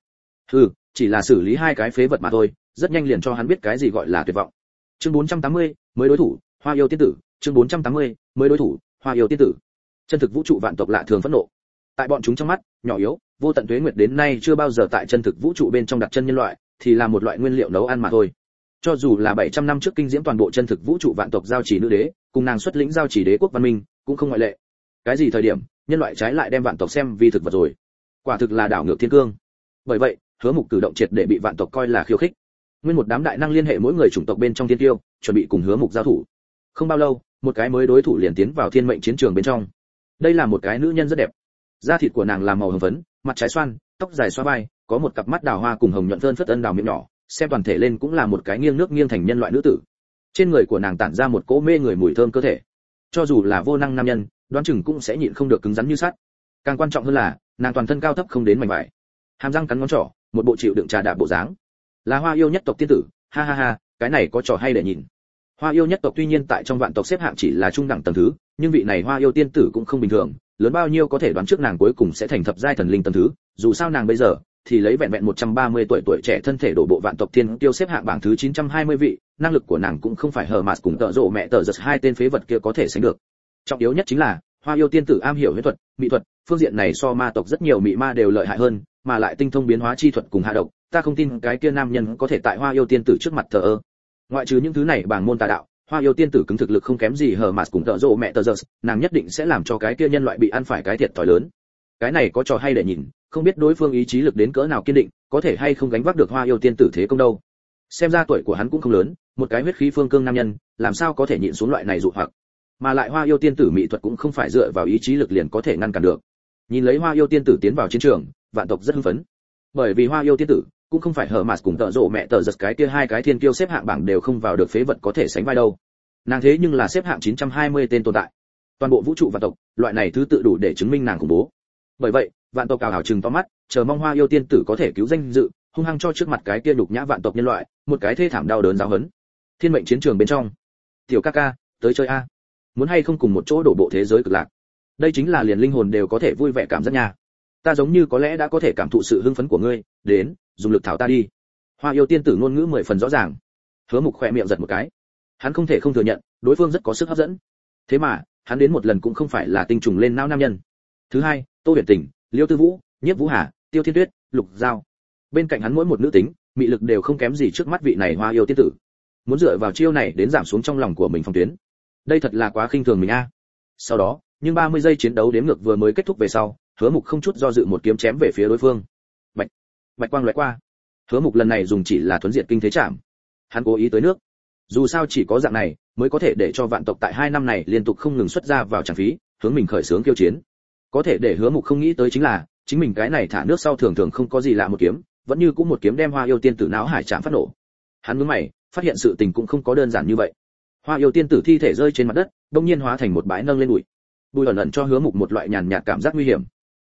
S1: Chỉ là xử lý hai cái phế vật mà thôi, rất nhanh liền cho hắn biết cái gì gọi là tuyệt vọng. Chương 480, mới đối thủ, Hoa yêu tiên tử, chương 480, mới đối thủ, Hoa yêu tiên tử. Chân thực vũ trụ vạn tộc lạ thường phẫn nộ. Tại bọn chúng trong mắt, nhỏ yếu, vô tận tuế nguyệt đến nay chưa bao giờ tại chân thực vũ trụ bên trong đặt chân nhân loại, thì là một loại nguyên liệu nấu ăn mà thôi. Cho dù là 700 năm trước kinh diễm toàn bộ chân thực vũ trụ vạn tộc giao chỉ nữ đế, cùng nàng xuất lĩnh giao chỉ đế quốc văn minh, cũng không ngoại lệ. Cái gì thời điểm, nhân loại trái lại đem vạn tộc xem vì thực vật rồi. Quả thực là đảo ngược thiên cương. Bởi vậy, Hứa Mục cử động triệt để bị vạn tộc coi là khiêu khích. Nguyên một đám đại năng liên hệ mỗi người chủng tộc bên trong thiên tiêu, chuẩn bị cùng Hứa Mục giao thủ. Không bao lâu, một cái mới đối thủ liền tiến vào thiên mệnh chiến trường bên trong. Đây là một cái nữ nhân rất đẹp. Da thịt của nàng là màu hồng phấn, mặt trái xoan, tóc dài xóa vai, có một cặp mắt đào hoa cùng hồng nhuận phơn phất ân đào miệng nhỏ, xem toàn thể lên cũng là một cái nghiêng nước nghiêng thành nhân loại nữ tử. Trên người của nàng tản ra một cỗ mê người mùi thơm cơ thể. Cho dù là vô năng nam nhân, đoán chừng cũng sẽ nhịn không được cứng rắn như sắt. Càng quan trọng hơn là, nàng toàn thân cao thấp không đến mảnh vải, hàm răng cắn ngón trỏ, một bộ chịu đựng trà đạp bộ dáng. Là Hoa yêu nhất tộc tiên tử, ha ha ha, cái này có trò hay để nhìn. Hoa yêu nhất tộc tuy nhiên tại trong vạn tộc xếp hạng chỉ là trung đẳng tầng thứ, nhưng vị này Hoa yêu tiên tử cũng không bình thường, lớn bao nhiêu có thể đoán trước nàng cuối cùng sẽ thành thập giai thần linh tầng thứ, dù sao nàng bây giờ thì lấy vẹn vẹn 130 tuổi trẻ thân thể đổ bộ vạn tộc thiên tiêu xếp hạng bảng thứ 920 vị, năng lực của nàng cũng không phải hờ mạt cùng tợ rộ mẹ tợ giật hai tên phế vật kia có thể sánh được. Trọng yếu nhất chính là, Hoa yêu tiên tử am hiểu huyễn thuật, mỹ thuật, phương diện này so ma tộc rất nhiều mỹ ma đều lợi hại hơn, mà lại tinh thông biến hóa chi thuật cùng hạ độc, ta không tin cái kia nam nhân có thể tại Hoa yêu tiên tử trước mặt thờ ơ. Ngoại trừ những thứ này bảng môn tà đạo, Hoa yêu tiên tử cứng thực lực không kém gì hờ mạt cùng tợ rộ mẹ tợ giật, nàng nhất định sẽ làm cho cái kia nhân loại bị ăn phải cái thiệt thòi lớn. Cái này có trò hay để nhìn, không biết đối phương ý chí lực đến cỡ nào kiên định, có thể hay không gánh vác được Hoa yêu tiên tử thế công đâu. Xem ra tuổi của hắn cũng không lớn, một cái huyết khí phương cương nam nhân, làm sao có thể nhịn xuống loại này dụ hoặc. Mà lại Hoa yêu tiên tử mỹ thuật cũng không phải dựa vào ý chí lực liền có thể ngăn cản được. Nhìn lấy Hoa yêu tiên tử tiến vào chiến trường, vạn tộc rất hưng phấn. Bởi vì Hoa yêu tiên tử cũng không phải hở mạt cùng tợ rộ mẹ tợ giật cái kia hai cái thiên kiêu xếp hạng bảng đều không vào được phế vật có thể sánh vai đâu. Nàng thế nhưng là xếp hạng 920 tên tồn tại. Toàn bộ vũ trụ vạn tộc, loại này thứ tự đủ để chứng minh nàng khủng bố. Bởi vậy, vạn tộc ảo ảo trừng to mắt, chờ mong Hoa yêu tiên tử có thể cứu danh dự, hung hăng cho trước mặt cái kia nhục nhã vạn tộc nhân loại, một cái thê thảm đau đớn giáo huấn. Thiên mệnh chiến trường bên trong, tiểu ca ca, tới chơi a. Muốn hay không cùng một chỗ đổ bộ thế giới cực lạc. Đây chính là liền linh hồn đều có thể vui vẻ cảm giác nha. Ta giống như có lẽ đã có thể cảm thụ sự hưng phấn của ngươi, đến, dùng lực thảo ta đi. Hoa yêu tiên tử ngôn ngữ 10 phần rõ ràng. Hứa Mục khẽ miệng giật một cái. Hắn không thể không thừa nhận, đối phương rất có sức hấp dẫn. Thế mà, hắn đến một lần cũng không phải là tinh trùng lên não nam nhân. Thứ hai, Tô Huyền Tình, Liêu Tư Vũ, Nhiếp Vũ Hà, Tiêu Thiên Tuyết, Lục Giao. Bên cạnh hắn mỗi một nữ tính, mị lực đều không kém gì trước mắt vị này Hoa yêu tiên tử. Muốn dựa vào chiêu này đến giảm xuống trong lòng của mình phong tuyến. Đây thật là quá khinh thường mình a. Sau đó, nhưng 30 giây chiến đấu đếm ngược vừa mới kết thúc về sau, Hứa Mục không chút do dự một kiếm chém về phía đối phương. Bạch, bạch quang lóe qua. Hứa Mục lần này dùng chỉ là thuấn diệt kinh thế chạm. Hắn cố ý tới nước. Dù sao chỉ có dạng này mới có thể để cho vạn tộc tại 2 năm này liên tục không ngừng xuất ra vào tràng phí, hướng mình khởi xướng kiêu chiến. Có thể để Hứa Mục không nghĩ tới chính là, chính mình cái này thả nước sau thường thường không có gì lạ một kiếm, vẫn như cũng một kiếm đem Hoa yêu tiên tử não hải chạm phát nổ. Hắn nhướng mày, phát hiện sự tình cũng không có đơn giản như vậy. Hoa yêu tiên tử thi thể rơi trên mặt đất, đột nhiên hóa thành một bãi nâng lên bụi. Bụi ẩn ẩn cho Hứa Mục một loại nhàn nhạt cảm giác nguy hiểm.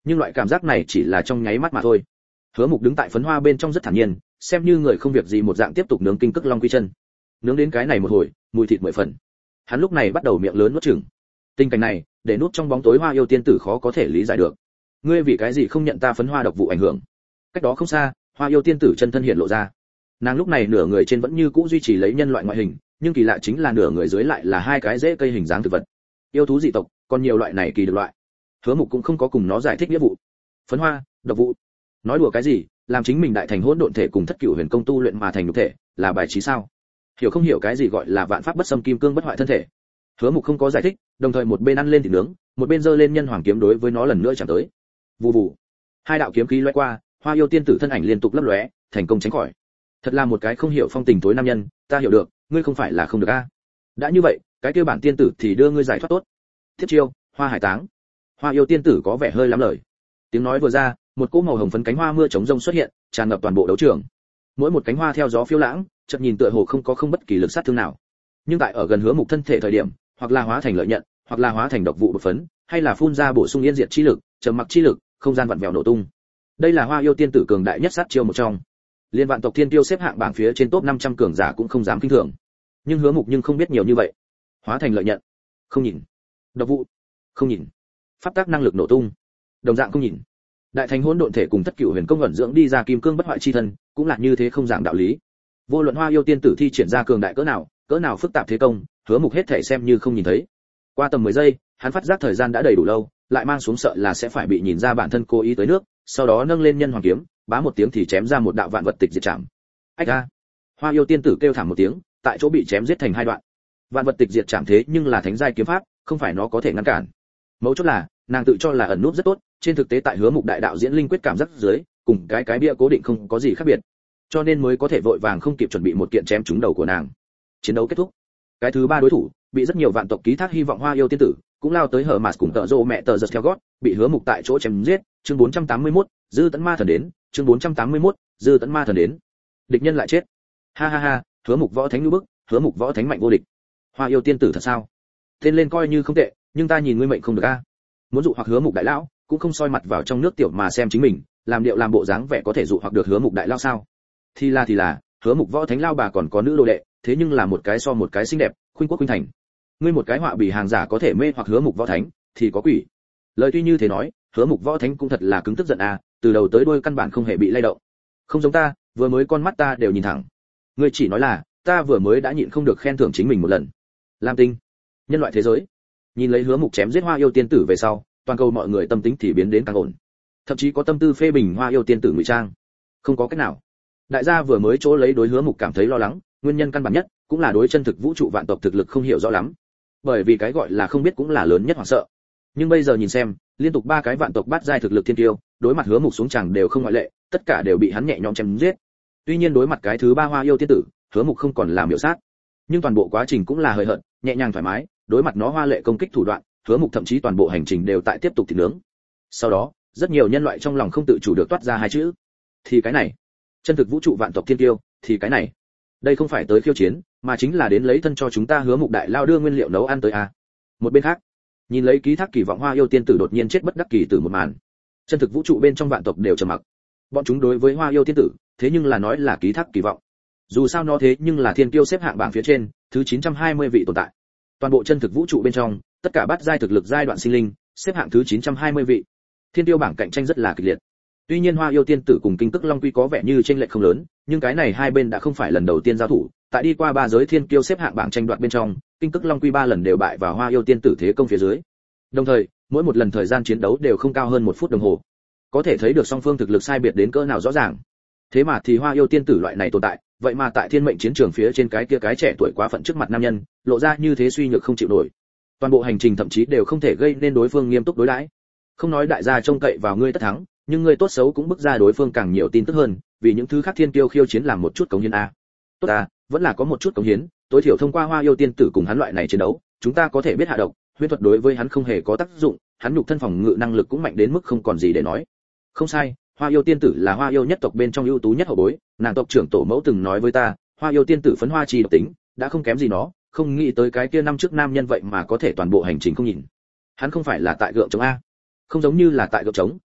S1: nhưng loại cảm giác này chỉ là trong nháy mắt mà thôi. Hứa Mục đứng tại phấn hoa bên trong rất thản nhiên, xem như người không việc gì một dạng tiếp tục nướng kinh cức long quy chân. Nướng đến cái này một hồi, mùi thịt 10 phần. Hắn lúc này bắt đầu miệng lớn nuốt chửng. Tình cảnh này, để núp trong bóng tối Hoa Yêu tiên tử khó có thể lý giải được. Ngươi vì cái gì không nhận ta phấn hoa độc vụ ảnh hưởng? Cách đó không xa, Hoa Yêu tiên tử chân thân hiện lộ ra. Nàng lúc này nửa người trên vẫn như cũ duy trì lấy nhân loại ngoại hình, nhưng kỳ lạ chính là nửa người dưới lại là hai cái rễ cây hình dáng thực vật. Yêu thú dị tộc, còn nhiều loại này kỳ được loại. Hứa Mục cũng không có cùng nó giải thích nghĩa vụ. Phấn hoa, độc vụ. Nói đùa cái gì, làm chính mình đại thành hỗn độn thể cùng thất cửu huyền công tu luyện mà thành nhục thể, là bài trí sao? Hiểu không hiểu cái gì gọi là vạn pháp bất xâm kim cương bất hoại thân thể? Hứa Mục không có giải thích, đồng thời một bên ăn lên thịt nướng, một bên giơ lên nhân hoàng kiếm đối với nó lần nữa chạm tới. Vù vù. Hai đạo kiếm khí lóe qua, Hoa Yêu tiên tử thân ảnh liên tục lấp lóe, thành công tránh khỏi. Thật là một cái không hiểu phong tình tối nam nhân, ta hiểu được, ngươi không phải là không được a. Đã như vậy, cái kia bản tiên tử thì đưa ngươi giải thoát tốt. Tiếp chiêu, Hoa Hải Táng. Hoa Yêu tiên tử có vẻ hơi lắm lời. Tiếng nói vừa ra, một cỗ màu hồng phấn cánh hoa mưa chống rông xuất hiện, tràn ngập toàn bộ đấu trường. Mỗi một cánh hoa theo gió phiêu lãng, chợt nhìn tựa hồ không bất kỳ lực sát thương nào. Nhưng tại ở gần Hứa Mục thân thể thời điểm, hoặc là hóa thành lợi nhận, hoặc là hóa thành độc vụ bột phấn, hay là phun ra bổ sung yên diệt chi lực, trầm mặc chi lực, không gian vặn vẹo nổ tung. Đây là Hoa Yêu tiên tử cường đại nhất sát chiêu một trong. Liên vạn tộc thiên tiêu xếp hạng bảng phía trên top 500 cường giả cũng không dám kinh thường. Nhưng Hứa Mục nhưng không biết nhiều như vậy. Hóa thành lợi nhận, không nhìn. Độc vụ, không nhìn. Pháp tắc năng lực nổ tung, đồng dạng không nhìn. Đại thành hỗn độn thể cùng thất cửu huyền công ẩn dưỡng đi ra kim cương bất hoại chi thân, cũng là như thế không dạng đạo lý. Vô luận Hoa Yêu tiên tử thi triển ra cường đại cỡ nào phức tạp thế công, Hứa Mục hết thể xem như không nhìn thấy. Qua tầm 10 giây, hắn phát giác thời gian đã đầy đủ lâu, lại mang xuống sợ là sẽ phải bị nhìn ra bản thân cố ý tới nước, sau đó nâng lên nhân hoàng kiếm, bá một tiếng thì chém ra một đạo vạn vật tịch diệt chạm. Ách a! Hoa Yêu tiên tử kêu thảm một tiếng, tại chỗ bị chém giết thành hai đoạn. Vạn vật tịch diệt chạm thế nhưng là thánh giai kiếm pháp, không phải nó có thể ngăn cản. Mấu chốt là, nàng tự cho là ẩn núp rất tốt, trên thực tế tại Hứa Mục đại đạo diễn linh quyết cảm giác dưới, cùng cái bia cố định không có gì khác biệt. Cho nên mới có thể vội vàng không kịp chuẩn bị một kiện chém trúng đầu của nàng. Chiến đấu kết thúc. Cái thứ ba đối thủ, bị rất nhiều vạn tộc ký thác hy vọng Hoa Yêu tiên tử, cũng lao tới hở mạt cùng tợ rồ mẹ tờ giật theo gót, bị Hứa Mục tại chỗ chém giết. Chương 481, dư tấn ma thần đến. Chương 481, dư tấn ma thần đến. Địch nhân lại chết. Ha ha ha, Hứa Mục võ thánh lưu bức, Hứa Mục võ thánh mạnh vô địch. Hoa Yêu tiên tử thật sao? Tên lên coi như không tệ, nhưng ta nhìn ngươi mệnh không được a. Muốn dụ hoặc Hứa Mục đại lão, cũng không soi mặt vào trong nước tiểu mà xem chính mình, làm điệu làm bộ dáng vẻ có thể dụ hoặc được Hứa Mục đại lão sao? Thì là, Hứa Mục võ thánh lao bà còn có nữ đồ đệ, thế nhưng là một cái so một cái xinh đẹp, khuynh quốc khuynh thành. Ngươi một cái họa bì hàng giả có thể mê hoặc Hứa Mục võ thánh, thì có quỷ. Lời tuy như thế nói, Hứa Mục võ thánh cũng thật là cứng tức giận a, từ đầu tới đuôi căn bản không hề bị lay động. Không giống ta, vừa mới con mắt ta đều nhìn thẳng. Ngươi chỉ nói là, ta vừa mới đã nhịn không được khen thưởng chính mình một lần. Lam Tinh, nhân loại thế giới. Nhìn lấy Hứa Mục chém giết Hoa Yêu tiên tử về sau, toàn cầu mọi người tâm tính thì biến đến càng ổn. Thậm chí có tâm tư phê bình Hoa Yêu tiên tử ngụy trang. Không có cách nào. Đại gia vừa mới chỗ lấy đối Hứa Mục cảm thấy lo lắng, nguyên nhân căn bản nhất cũng là đối chân thực vũ trụ vạn tộc thực lực không hiểu rõ lắm. Bởi vì cái gọi là không biết cũng là lớn nhất hoảng sợ. Nhưng bây giờ nhìn xem, liên tục ba cái vạn tộc bắt giai thực lực thiên tiêu, đối mặt Hứa Mục xuống chẳng đều không ngoại lệ, tất cả đều bị hắn nhẹ nhõm chém giết. Tuy nhiên đối mặt cái thứ ba Hoa Yêu tiên tử, Hứa Mục không còn làm miểu sát, nhưng toàn bộ quá trình cũng là hời hợt, nhẹ nhàng thoải mái, đối mặt nó hoa lệ công kích thủ đoạn, Hứa Mục thậm chí toàn bộ hành trình đều tại tiếp tục thịt nướng. Sau đó, rất nhiều nhân loại trong lòng không tự chủ được toát ra hai chữ. Thì cái này, chân thực vũ trụ vạn tộc thiên tiêu, thì cái này. Đây không phải tới khiêu chiến, mà chính là đến lấy thân cho chúng ta Hứa Mục đại lao đưa nguyên liệu nấu ăn tới a. Một bên khác, nhìn lấy ký thác kỳ vọng Hoa Yêu tiên tử đột nhiên chết bất đắc kỳ tử một màn. Chân thực vũ trụ bên trong vạn tộc đều trầm mặc. Bọn chúng đối với Hoa Yêu tiên tử, thế nhưng là nói là ký thác kỳ vọng. Dù sao nó thế nhưng là thiên kiêu xếp hạng bảng phía trên, thứ 920 vị tồn tại. Toàn bộ chân thực vũ trụ bên trong, tất cả bát giai thực lực giai đoạn sinh linh, xếp hạng thứ 920 vị. Thiên tiêu bảng cạnh tranh rất là kịch liệt. Tuy nhiên Hoa Yêu tiên tử cùng Kinh Tức Long Quy có vẻ như chênh lệch không lớn, nhưng cái này hai bên đã không phải lần đầu tiên giao thủ, tại đi qua ba giới thiên kiêu xếp hạng bảng tranh đoạt bên trong, Kinh Tức Long Quy 3 lần đều bại vào Hoa Yêu tiên tử thế công phía dưới. Đồng thời, mỗi một lần thời gian chiến đấu đều không cao hơn 1 phút đồng hồ. Có thể thấy được song phương thực lực sai biệt đến cỡ nào rõ ràng. Thế mà thì Hoa Yêu tiên tử loại này tồn tại, vậy mà tại thiên mệnh chiến trường phía trên cái kia cái trẻ tuổi quá phận trước mặt nam nhân, lộ ra như thế suy nhược không chịu nổi. Toàn bộ hành trình thậm chí đều không thể gây nên đối phương nghiêm túc đối đãi. Không nói đại gia trông cậy vào ngươi tất thắng, nhưng ngươi tốt xấu cũng bức ra đối phương càng nhiều tin tức hơn, vì những thứ khác thiên kiêu khiêu chiến làm một chút cống hiến a. Tốt a, vẫn là có một chút cống hiến, tối thiểu thông qua Hoa Yêu tiên tử cùng hắn loại này chiến đấu, chúng ta có thể biết hạ độc, huyễn thuật đối với hắn không hề có tác dụng, hắn nhục thân phòng ngự năng lực cũng mạnh đến mức không còn gì để nói. Không sai, Hoa Yêu tiên tử là Hoa Yêu nhất tộc bên trong ưu tú nhất hậu bối, nàng tộc trưởng tổ mẫu từng nói với ta, Hoa Yêu tiên tử phấn hoa chi độc tính, đã không kém gì nó, không nghĩ tới cái kia năm trước nam nhân vậy mà có thể toàn bộ hành trình không nhìn. Hắn không phải là tại gượng chống a? Không giống như là tại gượng chống,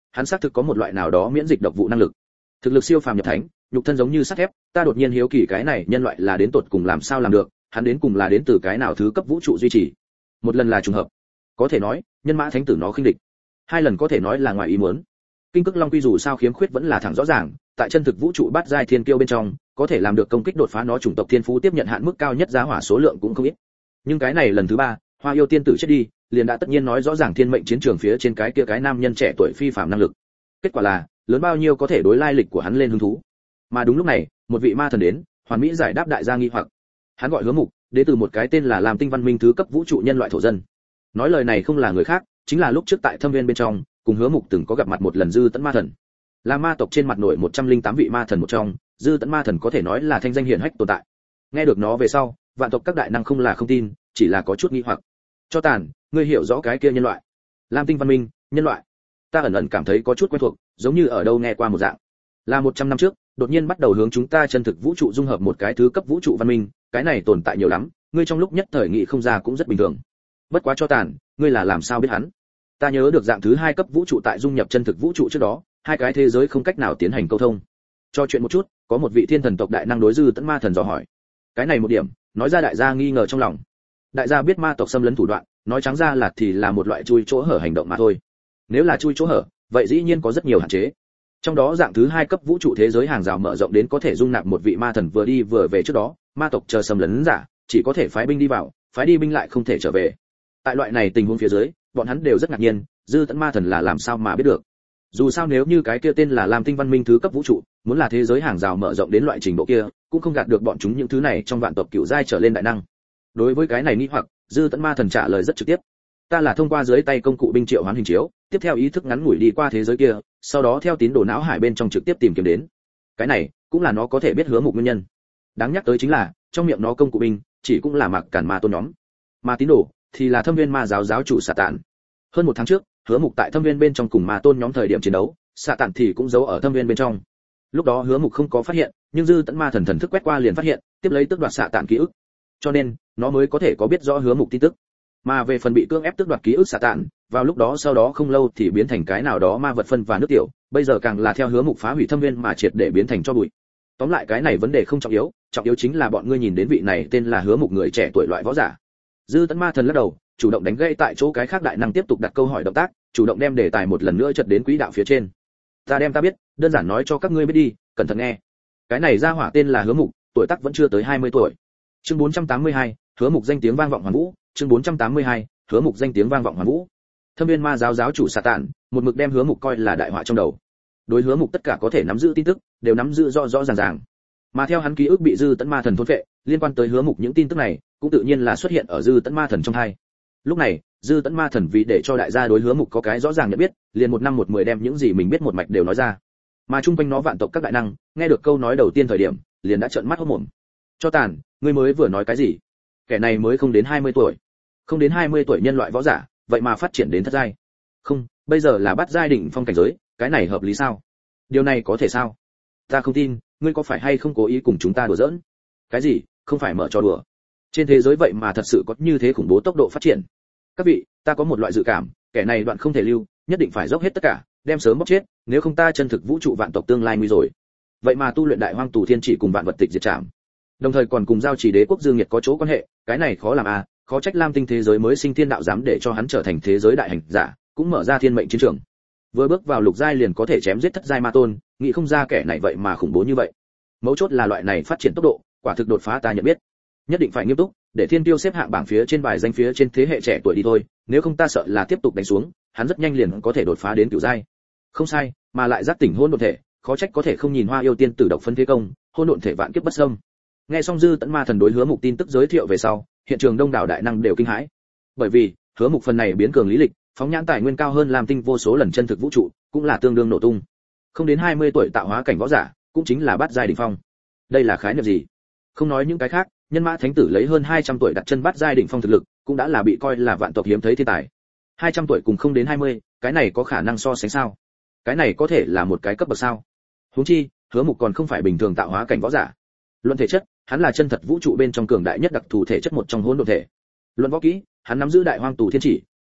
S1: hắn xác thực có một loại nào đó miễn dịch độc vụ năng lực. Thực lực siêu phàm nhập thánh, nhục thân giống như sắt thép, ta đột nhiên hiếu kỳ cái này nhân loại là đến tột cùng làm sao làm được, hắn đến cùng là đến từ cái nào thứ cấp vũ trụ duy trì. Một lần là trùng hợp, có thể nói, nhân mã thánh tử nó khinh địch. Hai lần có thể nói là ngoài ý muốn. Kinh Cực Long quy dù sao khiếm khuyết vẫn là thẳng rõ ràng, tại chân thực vũ trụ bát giai thiên kiêu bên trong, có thể làm được công kích đột phá nó chủng tộc thiên phú tiếp nhận hạn mức cao nhất giá hỏa số lượng cũng không ít. Nhưng cái này lần thứ 3, Hoa Yêu tiên tử chết đi, liền đã tất nhiên nói rõ ràng thiên mệnh chiến trường phía trên cái kia cái nam nhân trẻ tuổi phi phàm năng lực. Kết quả là, lớn bao nhiêu có thể đối lai lịch của hắn lên hứng thú. Mà đúng lúc này, một vị ma thần đến, hoàn mỹ giải đáp đại gia nghi hoặc. Hắn gọi Hứa Mục, đến từ một cái tên là Lam Tinh văn minh thứ cấp vũ trụ nhân loại thổ dân. Nói lời này không là người khác, chính là lúc trước tại Thâm Viên bên trong, cùng Hứa Mục từng có gặp mặt một lần Dư Tẫn Ma Thần. Là ma tộc trên mặt nổi 108 vị ma thần một trong, Dư Tẫn Ma Thần có thể nói là thanh danh hiển hách tồn tại. Nghe được nó về sau, vạn tộc các đại năng không là không tin, chỉ là có chút nghi hoặc. Cho tàn, ngươi hiểu rõ cái kia nhân loại? Lam Tinh văn minh, nhân loại. Ta ẩn ẩn cảm thấy có chút quen thuộc, giống như ở đâu nghe qua một dạng. Là 100 năm trước, đột nhiên bắt đầu hướng chúng ta chân thực vũ trụ dung hợp một cái thứ cấp vũ trụ văn minh, cái này tồn tại nhiều lắm, ngươi trong lúc nhất thời nghị không ra cũng rất bình thường. Bất quá cho tàn, ngươi là làm sao biết hắn? Ta nhớ được dạng thứ 2 cấp vũ trụ tại dung nhập chân thực vũ trụ trước đó, hai cái thế giới không cách nào tiến hành câu thông. Cho chuyện một chút, có một vị thiên thần tộc đại năng đối Dư Tẫn Ma Thần dò hỏi. Cái này một điểm, nói ra đại gia nghi ngờ trong lòng. Đại gia biết ma tộc xâm lấn thủ đoạn, nói trắng ra là thì là một loại chui chỗ hở hành động mà thôi. Nếu là chui chỗ hở, vậy dĩ nhiên có rất nhiều hạn chế. Trong đó dạng thứ 2 cấp vũ trụ thế giới hàng rào mở rộng đến có thể dung nạp một vị ma thần vừa đi vừa về trước đó, ma tộc chờ xâm lấn giả, chỉ có thể phái binh đi vào, phái đi binh lại không thể trở về. Tại loại này tình huống phía dưới, bọn hắn đều rất ngạc nhiên, Dư Tẫn Ma Thần là làm sao mà biết được. Dù sao nếu như cái kia tên là Lam Tinh văn minh thứ cấp vũ trụ, muốn là thế giới hàng rào mở rộng đến loại trình độ kia, cũng không gạt được bọn chúng những thứ này trong vạn tộc cửu giai trở lên đại năng. Đối với cái này nghi hoặc, Dư Tẫn Ma Thần trả lời rất trực tiếp. Ta là thông qua dưới tay công cụ binh triệu hoán hình chiếu, tiếp theo ý thức ngắn ngủi đi qua thế giới kia, sau đó theo tín đồ não hải bên trong trực tiếp tìm kiếm đến. Cái này cũng là nó có thể biết Hứa Mục nguyên nhân. Đáng nhắc tới chính là, trong miệng nó công cụ binh chỉ cũng là mặc cản ma tôn nhóm, mà tín đồ thì là Thâm Viên ma giáo giáo chủ Sạ Tạn. Hơn 1 tháng trước, Hứa Mục tại Thâm Viên bên trong cùng ma tôn nhóm thời điểm chiến đấu, Sạ Tạn thì cũng giấu ở Thâm Viên bên trong. Lúc đó Hứa Mục không có phát hiện, nhưng Dư Tẫn Ma Thần thần thức quét qua liền phát hiện, tiếp lấy tước đoạt Sạ Tạn ký ức. Cho nên, nó mới có thể có biết rõ Hứa Mục tin tức. Mà về phần bị cưỡng ép tước đoạt ký ức Sạ Tạn, vào lúc đó sau đó không lâu thì biến thành cái nào đó ma vật phân và nước tiểu, bây giờ càng là theo Hứa Mục phá hủy Thâm Viên mà triệt để biến thành cho bụi. Tóm lại cái này vấn đề không trọng yếu chính là bọn ngươi nhìn đến vị này tên là Hứa Mục người trẻ tuổi loại võ giả. Dư Tẫn Ma Thần lắc đầu, chủ động đánh gãy tại chỗ cái khác đại năng tiếp tục đặt câu hỏi động tác, chủ động đem đề tài một lần nữa chợt đến quỹ đạo phía trên. Ta biết, đơn giản nói cho các ngươi biết đi, cẩn thận nghe. Cái này ra hỏa tên là Hứa Mục, tuổi tác vẫn chưa tới 20 tuổi. Chương 482, Hứa Mục danh tiếng vang vọng hoàn vũ, chương 482, Hứa Mục danh tiếng vang vọng hoàn vũ. Thâm Viên ma giáo giáo chủ Sạ Tạn, một mực đem Hứa Mục coi là đại họa trong đầu. Đối Hứa Mục tất cả có thể nắm giữ tin tức, đều nắm giữ rõ rõ ràng ràng. Mà theo hắn ký ức bị Dư Tẫn Ma Thần thôn phệ, liên quan tới Hứa Mục những tin tức này, cũng tự nhiên là xuất hiện ở Dư Tẫn Ma Thần trong hai. Lúc này, Dư Tẫn Ma Thần vì để cho đại gia đối Hứa Mục có cái rõ ràng nhận biết, liền 1 năm 1 10 đem những gì mình biết một mạch đều nói ra. Mà chung quanh nó vạn tộc các đại năng, nghe được câu nói đầu tiên thời điểm, liền đã trợn mắt hốt mồm. Cho tàn, ngươi mới vừa nói cái gì? Kẻ này mới không đến 20 tuổi. Không đến 20 tuổi nhân loại võ giả, vậy mà phát triển đến thất giai. Không, bây giờ là bát giai đỉnh phong cảnh giới, cái này hợp lý sao? Điều này có thể sao? Ta không tin, ngươi có phải hay không cố ý cùng chúng ta đùa giỡn? Cái gì? Không phải mở trò đùa. Trên thế giới vậy mà thật sự có như thế khủng bố tốc độ phát triển. Các vị, ta có một loại dự cảm, kẻ này đoạn không thể lưu, nhất định phải dốc hết tất cả, đem sớm bóc chết, nếu không ta chân thực vũ trụ vạn tộc tương lai nguy rồi. Vậy mà tu luyện đại hoang tù thiên chỉ cùng vạn vật tịch diệt trảm, đồng thời còn cùng giao chỉ đế quốc Dương Nhiệt có chỗ quan hệ, cái này khó làm à, khó trách Lam Tinh thế giới mới sinh thiên đạo dám để cho hắn trở thành thế giới đại hành giả, cũng mở ra thiên mệnh chiến trường. Vừa bước vào lục giai liền có thể chém giết thất giai ma tôn, nghĩ không ra kẻ này vậy mà khủng bố như vậy. Mấu chốt là loại này phát triển tốc độ, quả thực đột phá ta nhận biết. Nhất định phải nghiêm túc, để Thiên Tiêu xếp hạng bảng phía trên bài danh phía trên thế hệ trẻ tuổi đi thôi, nếu không ta sợ là tiếp tục đánh xuống, hắn rất nhanh liền có thể đột phá đến cửu giai. Không sai, mà lại giác tỉnh hôn độn thể, khó trách có thể không nhìn Hoa Yêu tiên tử độc phân thế công, hôn độn thể vạn kiếp bất xâm. Nghe xong Dư Tẫn Ma Thần đối Hứa Mục tin tức giới thiệu về sau, hiện trường đông đảo đại năng đều kinh hãi. Bởi vì, Hứa Mục phần này biến cường lý lịch, phóng nhãn tài nguyên cao hơn Lam Tinh vô số lần chân thực vũ trụ, cũng là tương đương nổ tung. Không đến 20 tuổi tạo hóa cảnh võ giả, cũng chính là bát giai đỉnh phong. Đây là khái niệm gì? Không nói những cái khác, nhân mã thánh tử lấy hơn 200 tuổi đặt chân bát giai đỉnh phong thực lực, cũng đã là bị coi là vạn tộc hiếm thấy thiên tài. 200 tuổi cùng không đến 20, cái này có khả năng so sánh sao? Cái này có thể là một cái cấp bậc sao? Huống chi, Hứa Mục còn không phải bình thường tạo hóa cảnh võ giả. Luận thể chất, hắn là chân thật vũ trụ bên trong cường đại nhất đặc thù thể chất một trong hỗn độn thể. Luận võ kỹ, hắn nắm giữ đại hoang tù thiên chỉ,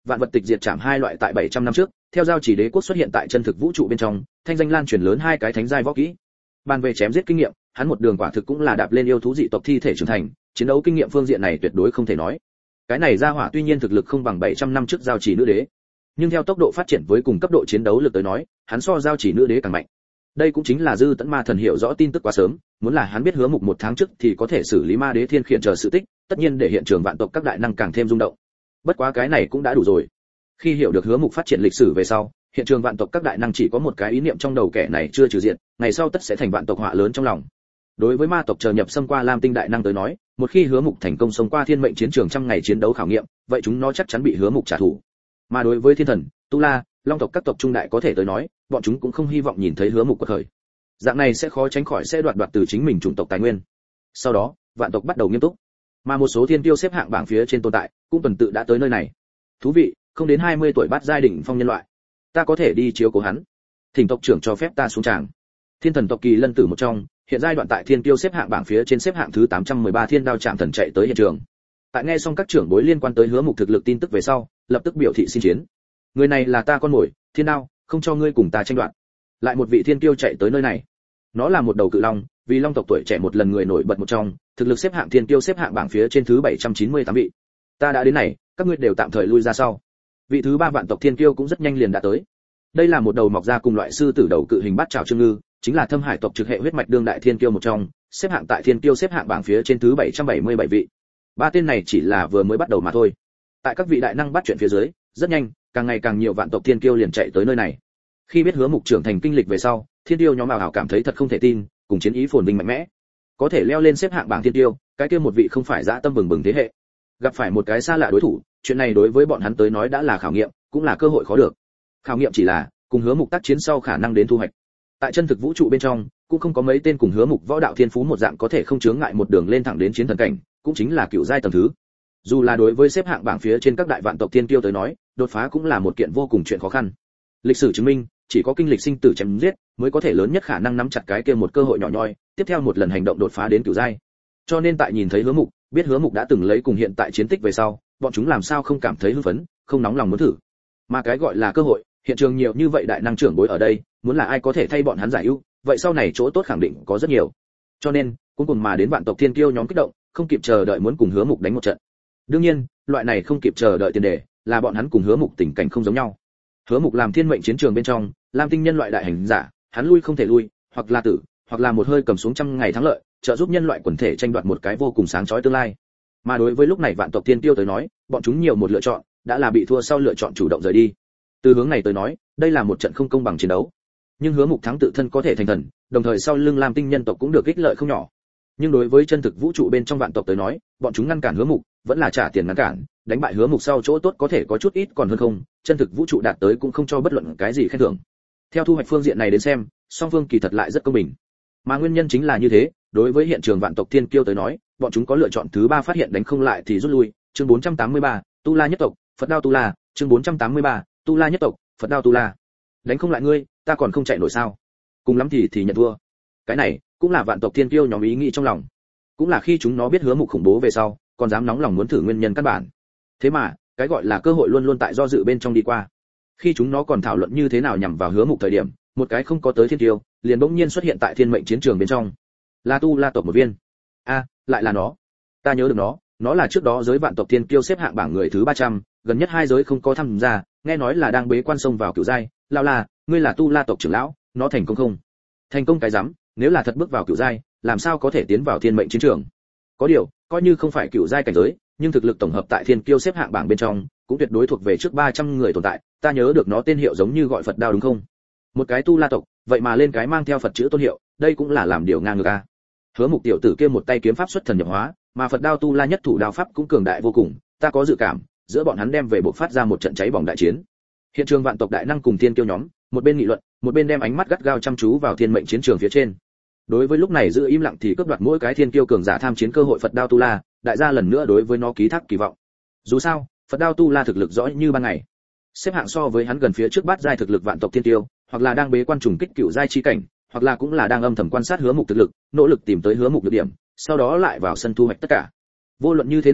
S1: vạn vật tịch diệt trảm hai loại tại 700 năm trước, theo giao chỉ đế quốc xuất hiện tại chân thực vũ trụ bên trong, thanh danh lan truyền lớn hai cái thánh giai võ kỹ. Bàn về chém giết kinh nghiệm, hắn một đường quả thực cũng là đạp lên yêu thú dị tộc thi thể trưởng thành, chiến đấu kinh nghiệm phương diện này tuyệt đối không thể nói. Cái này ra hỏa tuy nhiên thực lực không bằng 700 năm trước giao chỉ nữ đế, nhưng theo tốc độ phát triển với cùng cấp độ chiến đấu lực tới nói, hắn so giao chỉ nữ đế càng mạnh. Đây cũng chính là Dư Tẫn Ma Thần hiểu rõ tin tức quá sớm, muốn là hắn biết Hứa Mục một tháng trước thì có thể xử lý Ma Đế Thiên Khiển chờ sự tích, tất nhiên để hiện trường vạn tộc các đại năng càng thêm rung động. Bất quá cái này cũng đã đủ rồi. Khi hiểu được Hứa Mục phát triển lịch sử về sau, hiện trường vạn tộc các đại năng chỉ có một cái ý niệm trong đầu, kẻ này chưa trừ diện, ngày sau tất sẽ thành vạn tộc họa lớn trong lòng. Đối với ma tộc chờ nhập xâm qua Lam Tinh đại năng tới nói, một khi Hứa Mục thành công xông qua thiên mệnh chiến trường trăm ngày chiến đấu khảo nghiệm, vậy chúng nó chắc chắn bị Hứa Mục trả thù. Mà đối với thiên thần, tu la, long tộc các tộc trung đại có thể tới nói, bọn chúng cũng không hy vọng nhìn thấy Hứa Mục quật khởi. Dạng này sẽ khó tránh khỏi sẽ đoạt từ chính mình chủng tộc tài nguyên. Sau đó, vạn tộc bắt đầu nghiêm túc. Mà một số thiên tiêu xếp hạng bảng phía trên tồn tại, cũng tuần tự đã tới nơi này. Thú vị, không đến 20 tuổi bắt giai đỉnh phong nhân loại. Ta có thể đi chiếu cố hắn. Thỉnh tộc trưởng cho phép ta xuống tràng. Thiên thần tộc Kỳ Lân Tử một trong, hiện giai đoạn tại thiên tiêu xếp hạng bảng phía trên xếp hạng thứ 813 Thiên Đao Trạm Thần chạy tới hiện trường. Tại nghe xong các trưởng bối liên quan tới Hứa Mục thực lực tin tức về sau, lập tức biểu thị xin chiến. Người này là ta con mồi, Thiên Đao, không cho ngươi cùng ta tranh đoạt. Lại một vị thiên tiêu chạy tới nơi này. Nó là một đầu cự long, vì long tộc tuổi trẻ một lần người nổi bật một trong, thực lực xếp hạng thiên tiêu xếp hạng bảng phía trên thứ 798 vị. Ta đã đến này, các ngươi đều tạm thời lui ra sau. Vị thứ 3 vạn tộc thiên tiêu cũng rất nhanh liền đã tới. Đây là một đầu mọc ra cùng loại sư tử đầu cự hình bát trảo trương ngư, chính là Thâm Hải tộc trực hệ huyết mạch đương đại thiên tiêu một trong, xếp hạng tại thiên tiêu xếp hạng bảng phía trên thứ 777 vị. Ba tên này chỉ là vừa mới bắt đầu mà thôi. Tại các vị đại năng bắt chuyện phía dưới, rất nhanh, càng ngày càng nhiều vạn tộc thiên tiêu liền chạy tới nơi này. Khi biết Hứa Mục trưởng thành kinh lịch về sau, thiên tiêu nhóm ảo cảm thấy thật không thể tin, cùng chiến ý phồn vinh mạnh mẽ. Có thể leo lên xếp hạng bảng thiên tiêu, cái kia một vị không phải dã tâm bừng bừng thế hệ. Gặp phải một cái xa lạ đối thủ, chuyện này đối với bọn hắn tới nói đã là khảo nghiệm, cũng là cơ hội khó được. Khảo nghiệm chỉ là cùng Hứa Mục tác chiến sau khả năng đến thu hoạch. Tại chân thực vũ trụ bên trong, cũng không có mấy tên cùng Hứa Mục võ đạo thiên phú một dạng có thể không chướng ngại một đường lên thẳng đến chiến thần cảnh, cũng chính là cựu giai tầng thứ. Dù là đối với xếp hạng bảng phía trên các đại vạn tộc thiên tiêu tới nói, đột phá cũng là một kiện vô cùng chuyện khó khăn. Lịch sử chứng minh, chỉ có kinh lịch sinh tử chém giết mới có thể lớn nhất khả năng nắm chặt cái kia một cơ hội nhỏ nhoi, tiếp theo một lần hành động đột phá đến cửu giai. Cho nên tại nhìn thấy Hứa Mục, biết Hứa Mục đã từng lấy cùng hiện tại chiến tích về sau, bọn chúng làm sao không cảm thấy hưng phấn, không nóng lòng muốn thử. Mà cái gọi là cơ hội, hiện trường nhiều như vậy đại năng trưởng bối ở đây, muốn là ai có thể thay bọn hắn giải ưu, vậy sau này chỗ tốt khẳng định có rất nhiều. Cho nên, cuối cùng mà đến vạn tộc thiên kiêu nhóm kích động, không kịp chờ đợi muốn cùng Hứa Mục đánh một trận. Đương nhiên, loại này không kịp chờ đợi tiền đề là bọn hắn cùng Hứa Mục tình cảnh không giống nhau. Hứa Mục làm thiên mệnh chiến trường bên trong, Lam Tinh nhân loại đại hành giả, hắn lui không thể lui, hoặc là tử, hoặc là một hơi cầm xuống trăm ngày thắng lợi, trợ giúp nhân loại quần thể tranh đoạt một cái vô cùng sáng chói tương lai. Mà đối với lúc này vạn tộc thiên tiêu tới nói, bọn chúng nhiều một lựa chọn, đã là bị thua sau lựa chọn chủ động rời đi. Từ hướng này tới nói, đây là một trận không công bằng chiến đấu. Nhưng Hứa Mục thắng tự thân có thể thành thần, đồng thời sau lưng Lam Tinh nhân tộc cũng được ích lợi không nhỏ. Nhưng đối với chân thực vũ trụ bên trong vạn tộc tới nói, bọn chúng ngăn cản Hứa Mục, vẫn là trả tiền ngăn cản, đánh bại Hứa Mục sau chỗ tốt có thể có chút ít còn hơn không, chân thực vũ trụ đạt tới cũng không cho bất luận cái gì khen thưởng. Theo thu hoạch phương diện này đến xem, song phương kỳ thật lại rất công bình. Mà nguyên nhân chính là như thế, đối với hiện trường vạn tộc thiên kiêu tới nói, bọn chúng có lựa chọn thứ 3 phát hiện đánh không lại thì rút lui. Chương 483, Tu La nhất tộc, Phật Đao Tu La, chương 483, Tu La nhất tộc, Phật Đao Tu La. Đánh không lại ngươi, ta còn không chạy nổi sao? Cùng lắm thì nhận thua. Cái này cũng là vạn tộc thiên kiêu nhóm ý nghĩ trong lòng. Cũng là khi chúng nó biết Hứa Mục khủng bố về sau, còn dám nóng lòng muốn thử nguyên nhân căn bản. Thế mà, cái gọi là cơ hội luôn luôn tại do dự bên trong đi qua. Khi chúng nó còn thảo luận như thế nào nhằm vào Hứa Mục thời điểm, một cái không có tới thiên tiêu, liền bỗng nhiên xuất hiện tại thiên mệnh chiến trường bên trong. La Tu La tộc một viên. Lại là nó. Ta nhớ được nó là trước đó giới vạn tộc thiên kiêu xếp hạng bảng người thứ 300, gần nhất 2 giới không có tham gia, nghe nói là đang bế quan sông vào cửu giai. Lao là, ngươi là Tu La tộc trưởng lão, nó thành công không? Thành công cái rắm, nếu là thật bước vào cửu giai, làm sao có thể tiến vào thiên mệnh chiến trường? Có điều, coi như không phải cửu giai cảnh giới, nhưng thực lực tổng hợp tại thiên kiêu xếp hạng bảng bên trong, cũng tuyệt đối thuộc về trước 300 người tồn tại, ta nhớ được nó tên hiệu giống như gọi Phật Đao đúng không? Một cái Tu La tộc, vậy mà lên cái mang theo Phật chữ tôn hiệu, đây cũng là làm điều ngang ngược a. Hứa Mục tiểu tử kia một tay kiếm pháp xuất thần nhập hóa, mà Phật Đao Tu La nhất thủ đao pháp cũng cường đại vô cùng, ta có dự cảm, giữa bọn hắn đem về bộc phát ra một trận cháy bỏng đại chiến. Hiện trường vạn tộc đại năng cùng thiên kiêu nhóm, một bên nghị luận, một bên đem ánh mắt gắt gao chăm chú vào thiên mệnh chiến trường phía trên. Đối với lúc này giữ im lặng thì cướp đoạt mỗi cái thiên kiêu cường giả tham chiến cơ hội Phật Đao Tu La, đại gia lần nữa đối với nó ký thác kỳ vọng. Dù sao, Phật Đao Tu La thực lực rõ như ban ngày. Xếp hạng so với hắn gần phía trước bát giai thực lực vạn tộc thiên tiêu, hoặc là đang bế quan trùng kích cựu giai chi cảnh, hoặc là cũng là đang âm thầm quan sát Hứa Mục thực lực, nỗ lực tìm tới Hứa Mục được điểm, sau đó lại vào sân thu hoạch tất cả. Vô luận như thế nào,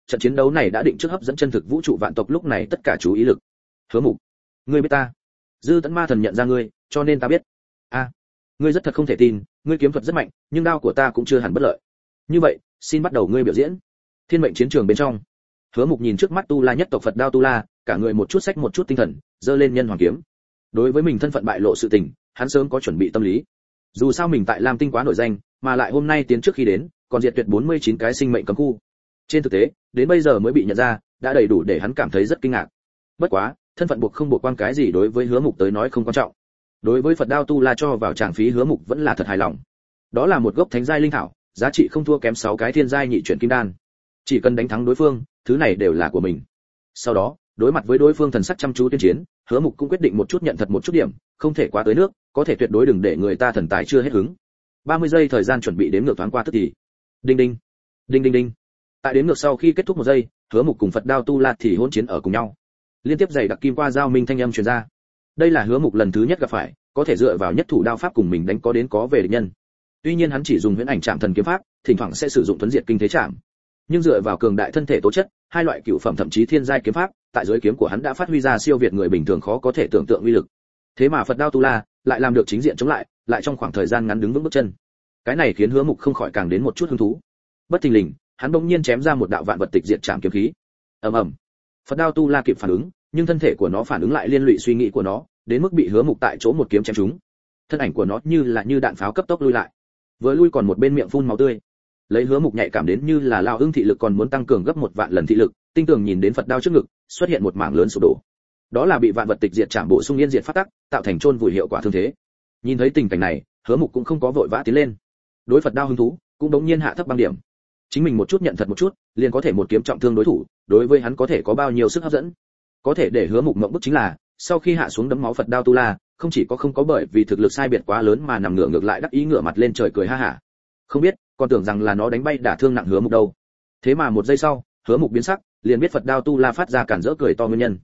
S1: trận chiến đấu này đã định trước hấp dẫn chân thực vũ trụ vạn tộc lúc này tất cả chú ý lực. Hứa Mục, ngươi biết ta? Dư Tẫn Ma Thần nhận ra ngươi, cho nên ta biết. A, ngươi rất thật không thể tin, ngươi kiếm thuật rất mạnh, nhưng đao của ta cũng chưa hẳn bất lợi. Như vậy, xin bắt đầu ngươi biểu diễn. Thiên mệnh chiến trường bên trong, Hứa Mục nhìn trước mắt Tu La nhất tộc Phật Đao Tu La, cả người một chút sách một chút tinh thần, giơ lên nhân hoàng kiếm. Đối với mình thân phận bại lộ sự tình, hắn sớm có chuẩn bị tâm lý. Dù sao mình tại Lam Tinh quá nổi danh, mà lại hôm nay tiến trước khi đến, còn diệt tuyệt 49 cái sinh mệnh cấm khu. Trên thực tế, đến bây giờ mới bị nhận ra, đã đầy đủ để hắn cảm thấy rất kinh ngạc. Bất quá, thân phận buộc không buộc quan cái gì đối với Hứa Mục tới nói không quan trọng. Đối với Phật Đao Tu La cho vào tràng phí Hứa Mục vẫn là thật hài lòng. Đó là một gốc thánh giai linh thảo, giá trị không thua kém 6 cái thiên giai nhị chuyển kim đan. Chỉ cần đánh thắng đối phương, thứ này đều là của mình. Sau đó, đối mặt với đối phương thần sắc chăm chú tuyên chiến, Hứa Mục cũng quyết định một chút nhận thật một chút điểm, không thể quá tới nước, có thể tuyệt đối đừng để người ta thần tài chưa hết hứng. 30 giây thời gian chuẩn bị đếm ngược thoáng qua tức thì. Đinh đinh, đinh đinh đinh. Tại đếm ngược sau khi kết thúc 1 giây, Hứa Mục cùng Phật Đao Tu La thì hỗn chiến ở cùng nhau. Liên tiếp giày đặc kim qua giao minh thanh âm truyền ra. Đây là Hứa Mục lần thứ nhất gặp phải, có thể dựa vào nhất thủ đao pháp cùng mình đánh có đến có về địch nhân. Tuy nhiên hắn chỉ dùng huyễn ảnh trảm thần kiếm pháp, thỉnh thoảng sẽ sử dụng tuấn diệt kinh thế trảm. Nhưng dựa vào cường đại thân thể tố chất, hai loại cửu phẩm thậm chí thiên giai kiếm pháp, tại dưới kiếm của hắn đã phát huy ra siêu việt người bình thường khó có thể tưởng tượng uy lực. Thế mà Phật Đao Tu La lại làm được chính diện chống lại, lại trong khoảng thời gian ngắn đứng vững bước chân. Cái này khiến Hứa Mục không khỏi càng đến một chút hứng thú. Bất thình lình, hắn bỗng nhiên chém ra một đạo vạn vật tịch diệt trảm kiếm khí. Ầm ầm. Phật Đao Tu La kịp phản ứng, nhưng thân thể của nó phản ứng lại liên lụy suy nghĩ của nó, đến mức bị Hứa Mục tại chỗ một kiếm chém trúng. Thân ảnh của nó như đạn pháo cấp tốc lui lại. Vừa lui còn một bên miệng phun máu tươi. Lấy Hứa Mục nhạy cảm đến như là lao ưng thị lực còn muốn tăng cường gấp 1 vạn lần thị lực, tinh tường nhìn đến Phật Đao trước ngực, xuất hiện một mảng lớn sụp đổ. Đó là bị vạn vật tịch diệt trảm bổ sung yên diệt phát tắc, tạo thành chôn vùi hiệu quả thương thế. Nhìn thấy tình cảnh này, Hứa Mục cũng không có vội vã tiến lên. Đối Phật Đao hứng thú, cũng đống nhiên hạ thấp băng điểm. Chính mình một chút nhận thật một chút, liền có thể một kiếm trọng thương đối thủ, đối với hắn có thể có bao nhiêu sức hấp dẫn. Có thể để Hứa Mục ngậm bức chính là, sau khi hạ xuống đấm máu Phật Đao Tu La, không chỉ không có bởi vì thực lực sai biệt quá lớn mà nằm ngửa lại đắc ý ngửa mặt lên trời cười ha hả. Không biết, còn tưởng rằng là nó đánh bay đả thương nặng Hứa Mục đâu. Thế mà 1 giây sau, Hứa Mục biến sắc, liền biết Phật Đao Tu La phát ra cản rỡ cười to nguyên nhân.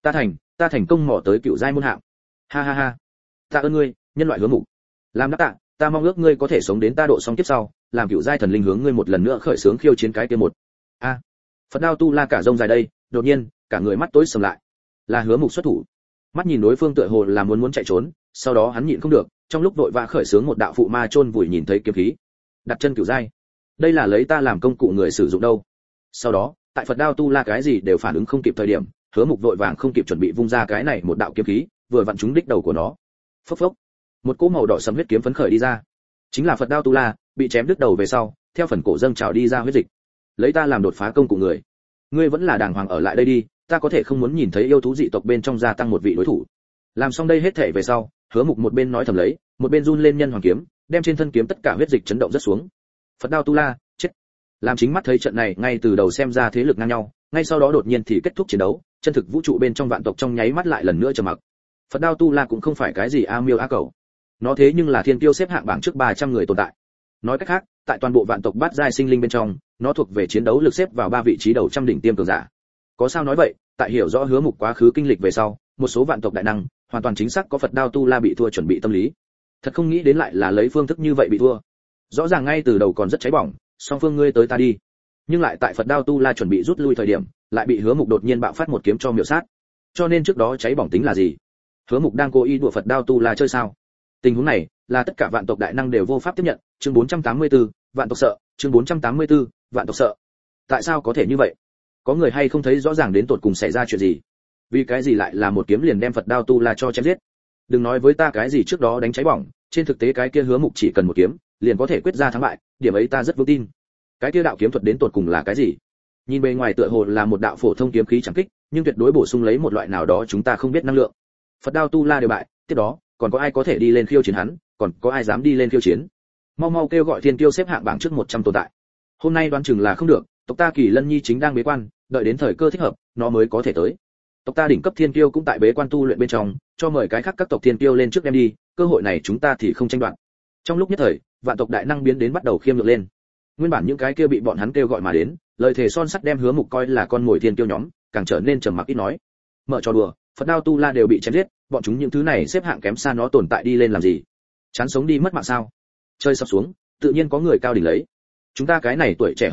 S1: Ta thành công mò tới cựu giai môn hạng. Ha ha ha. Ta ơn ngươi, nhân loại Hứa Mục. Làm đáp tạ, ta mong ước ngươi có thể sống đến ta độ xong kiếp sau, làm cựu giai thần linh hướng ngươi một lần nữa khởi xướng khiêu chiến cái kia một. A. Phật Đao Tu La cả rông dài đây, đột nhiên, cả người mắt tối sầm lại. Là Hứa Mục xuất thủ. Mắt nhìn đối phương tựa hồ là muốn chạy trốn, sau đó hắn nhịn không được, trong lúc vội vã khởi xướng một đạo phụ ma chôn vùi nhìn thấy kiếm khí. Đặt chân cửu giai. Đây là lấy ta làm công cụ người sử dụng đâu. Sau đó, tại Phật Đao Tu La cái gì đều phản ứng không kịp thời điểm, Hứa Mục vội vàng không kịp chuẩn bị vung ra cái này một đạo kiếm khí, vừa vặn trúng đích đầu của nó. Phốc phốc. Một cỗ màu đỏ sẫm huyết kiếm phấn khởi đi ra. Chính là Phật Đao Tu La, bị chém đứt đầu về sau, theo phần cổ dâng trào đi ra huyết dịch. Lấy ta làm đột phá công cụ người. Ngươi vẫn là đàng hoàng ở lại đây đi, ta có thể không muốn nhìn thấy yêu thú dị tộc bên trong gia tăng một vị đối thủ. Làm xong đây hết thảy về sau, Hứa Mục một bên nói thầm lấy, một bên run lên nhân hoàng kiếm, đem trên thân kiếm tất cả huyết dịch chấn động rất xuống. Phật Đao Tu La, chết. Làm chính mắt thấy trận này ngay từ đầu xem ra thế lực ngang nhau, ngay sau đó đột nhiên thì kết thúc chiến đấu, chân thực vũ trụ bên trong vạn tộc trong nháy mắt lại lần nữa trầm mặc. Phật Đao Tu La cũng không phải cái gì a miêu a cẩu. Nó thế nhưng là thiên tiêu xếp hạng bảng trước 300 người tồn tại. Nói cách khác, tại toàn bộ vạn tộc bát giai sinh linh bên trong, nó thuộc về chiến đấu lực xếp vào 3 vị trí đầu trăm đỉnh tiêm cường giả. Có sao nói vậy, tại hiểu rõ Hứa Mục quá khứ kinh lịch về sau, một số vạn tộc đại năng hoàn toàn chính xác có Phật Đao Tu La bị thua chuẩn bị tâm lý. Thật không nghĩ đến lại là lấy phương thức như vậy bị thua. Rõ ràng ngay từ đầu còn rất cháy bỏng, song phương ngươi tới ta đi. Nhưng lại tại Phật Đao Tu La chuẩn bị rút lui thời điểm, lại bị Hứa Mục đột nhiên bạo phát một kiếm cho miểu sát. Cho nên trước đó cháy bỏng tính là gì? Hứa Mục đang cố ý đùa Phật Đao Tu La chơi sao? Tình huống này, là tất cả vạn tộc đại năng đều vô pháp tiếp nhận, chương 484, vạn tộc sợ, chương 484, vạn tộc sợ. Tại sao có thể như vậy? Có người hay không thấy rõ ràng đến tột cùng xảy ra chuyện gì? Vì cái gì lại là một kiếm liền đem Phật Đao Tu La cho chém giết? Đừng nói với ta cái gì trước đó đánh cháy bỏng, trên thực tế cái kia Hứa Mục chỉ cần một kiếm, liền có thể quyết ra thắng bại, điểm ấy ta rất vững tin. Cái kia đạo kiếm thuật đến tột cùng là cái gì? Nhìn bề ngoài tựa hồ là một đạo phổ thông kiếm khí chẳng kích, nhưng tuyệt đối bổ sung lấy một loại nào đó chúng ta không biết năng lượng. Phật Đao Tu La đều bại, tiếp đó, còn có ai có thể đi lên khiêu chiến hắn, còn có ai dám đi lên khiêu chiến? Mau mau kêu gọi thiên kiêu xếp hạng bảng trước 100 tồn tại. Hôm nay đoán chừng là không được, tộc ta Kỳ Lân Nhi chính đang bế quan, đợi đến thời cơ thích hợp, nó mới có thể tới. Tộc ta đỉnh cấp thiên kiêu cũng tại bế quan tu luyện bên trong, cho mời cái khác các tộc thiên kiêu lên trước đem đi, cơ hội này chúng ta thì không tranh đoạt. Trong lúc nhất thời, vạn tộc đại năng biến đến bắt đầu khiêm nhượng lên. Nguyên bản những cái kia bị bọn hắn kêu gọi mà đến, lời thề son sắt đem Hứa Mục coi là con mồi thiên kiêu nhóm, càng trở nên trầm mặc ít nói. Mở trò đùa, Phật Đao Tu La đều bị chém giết, bọn chúng những thứ này xếp hạng kém xa nó tồn tại đi lên làm gì? Chán sống đi mất mạng sao? Chơi sắp xuống, tự nhiên có người cao đỉnh lấy. Chúng ta cái này tuổi trẻ hậu bối,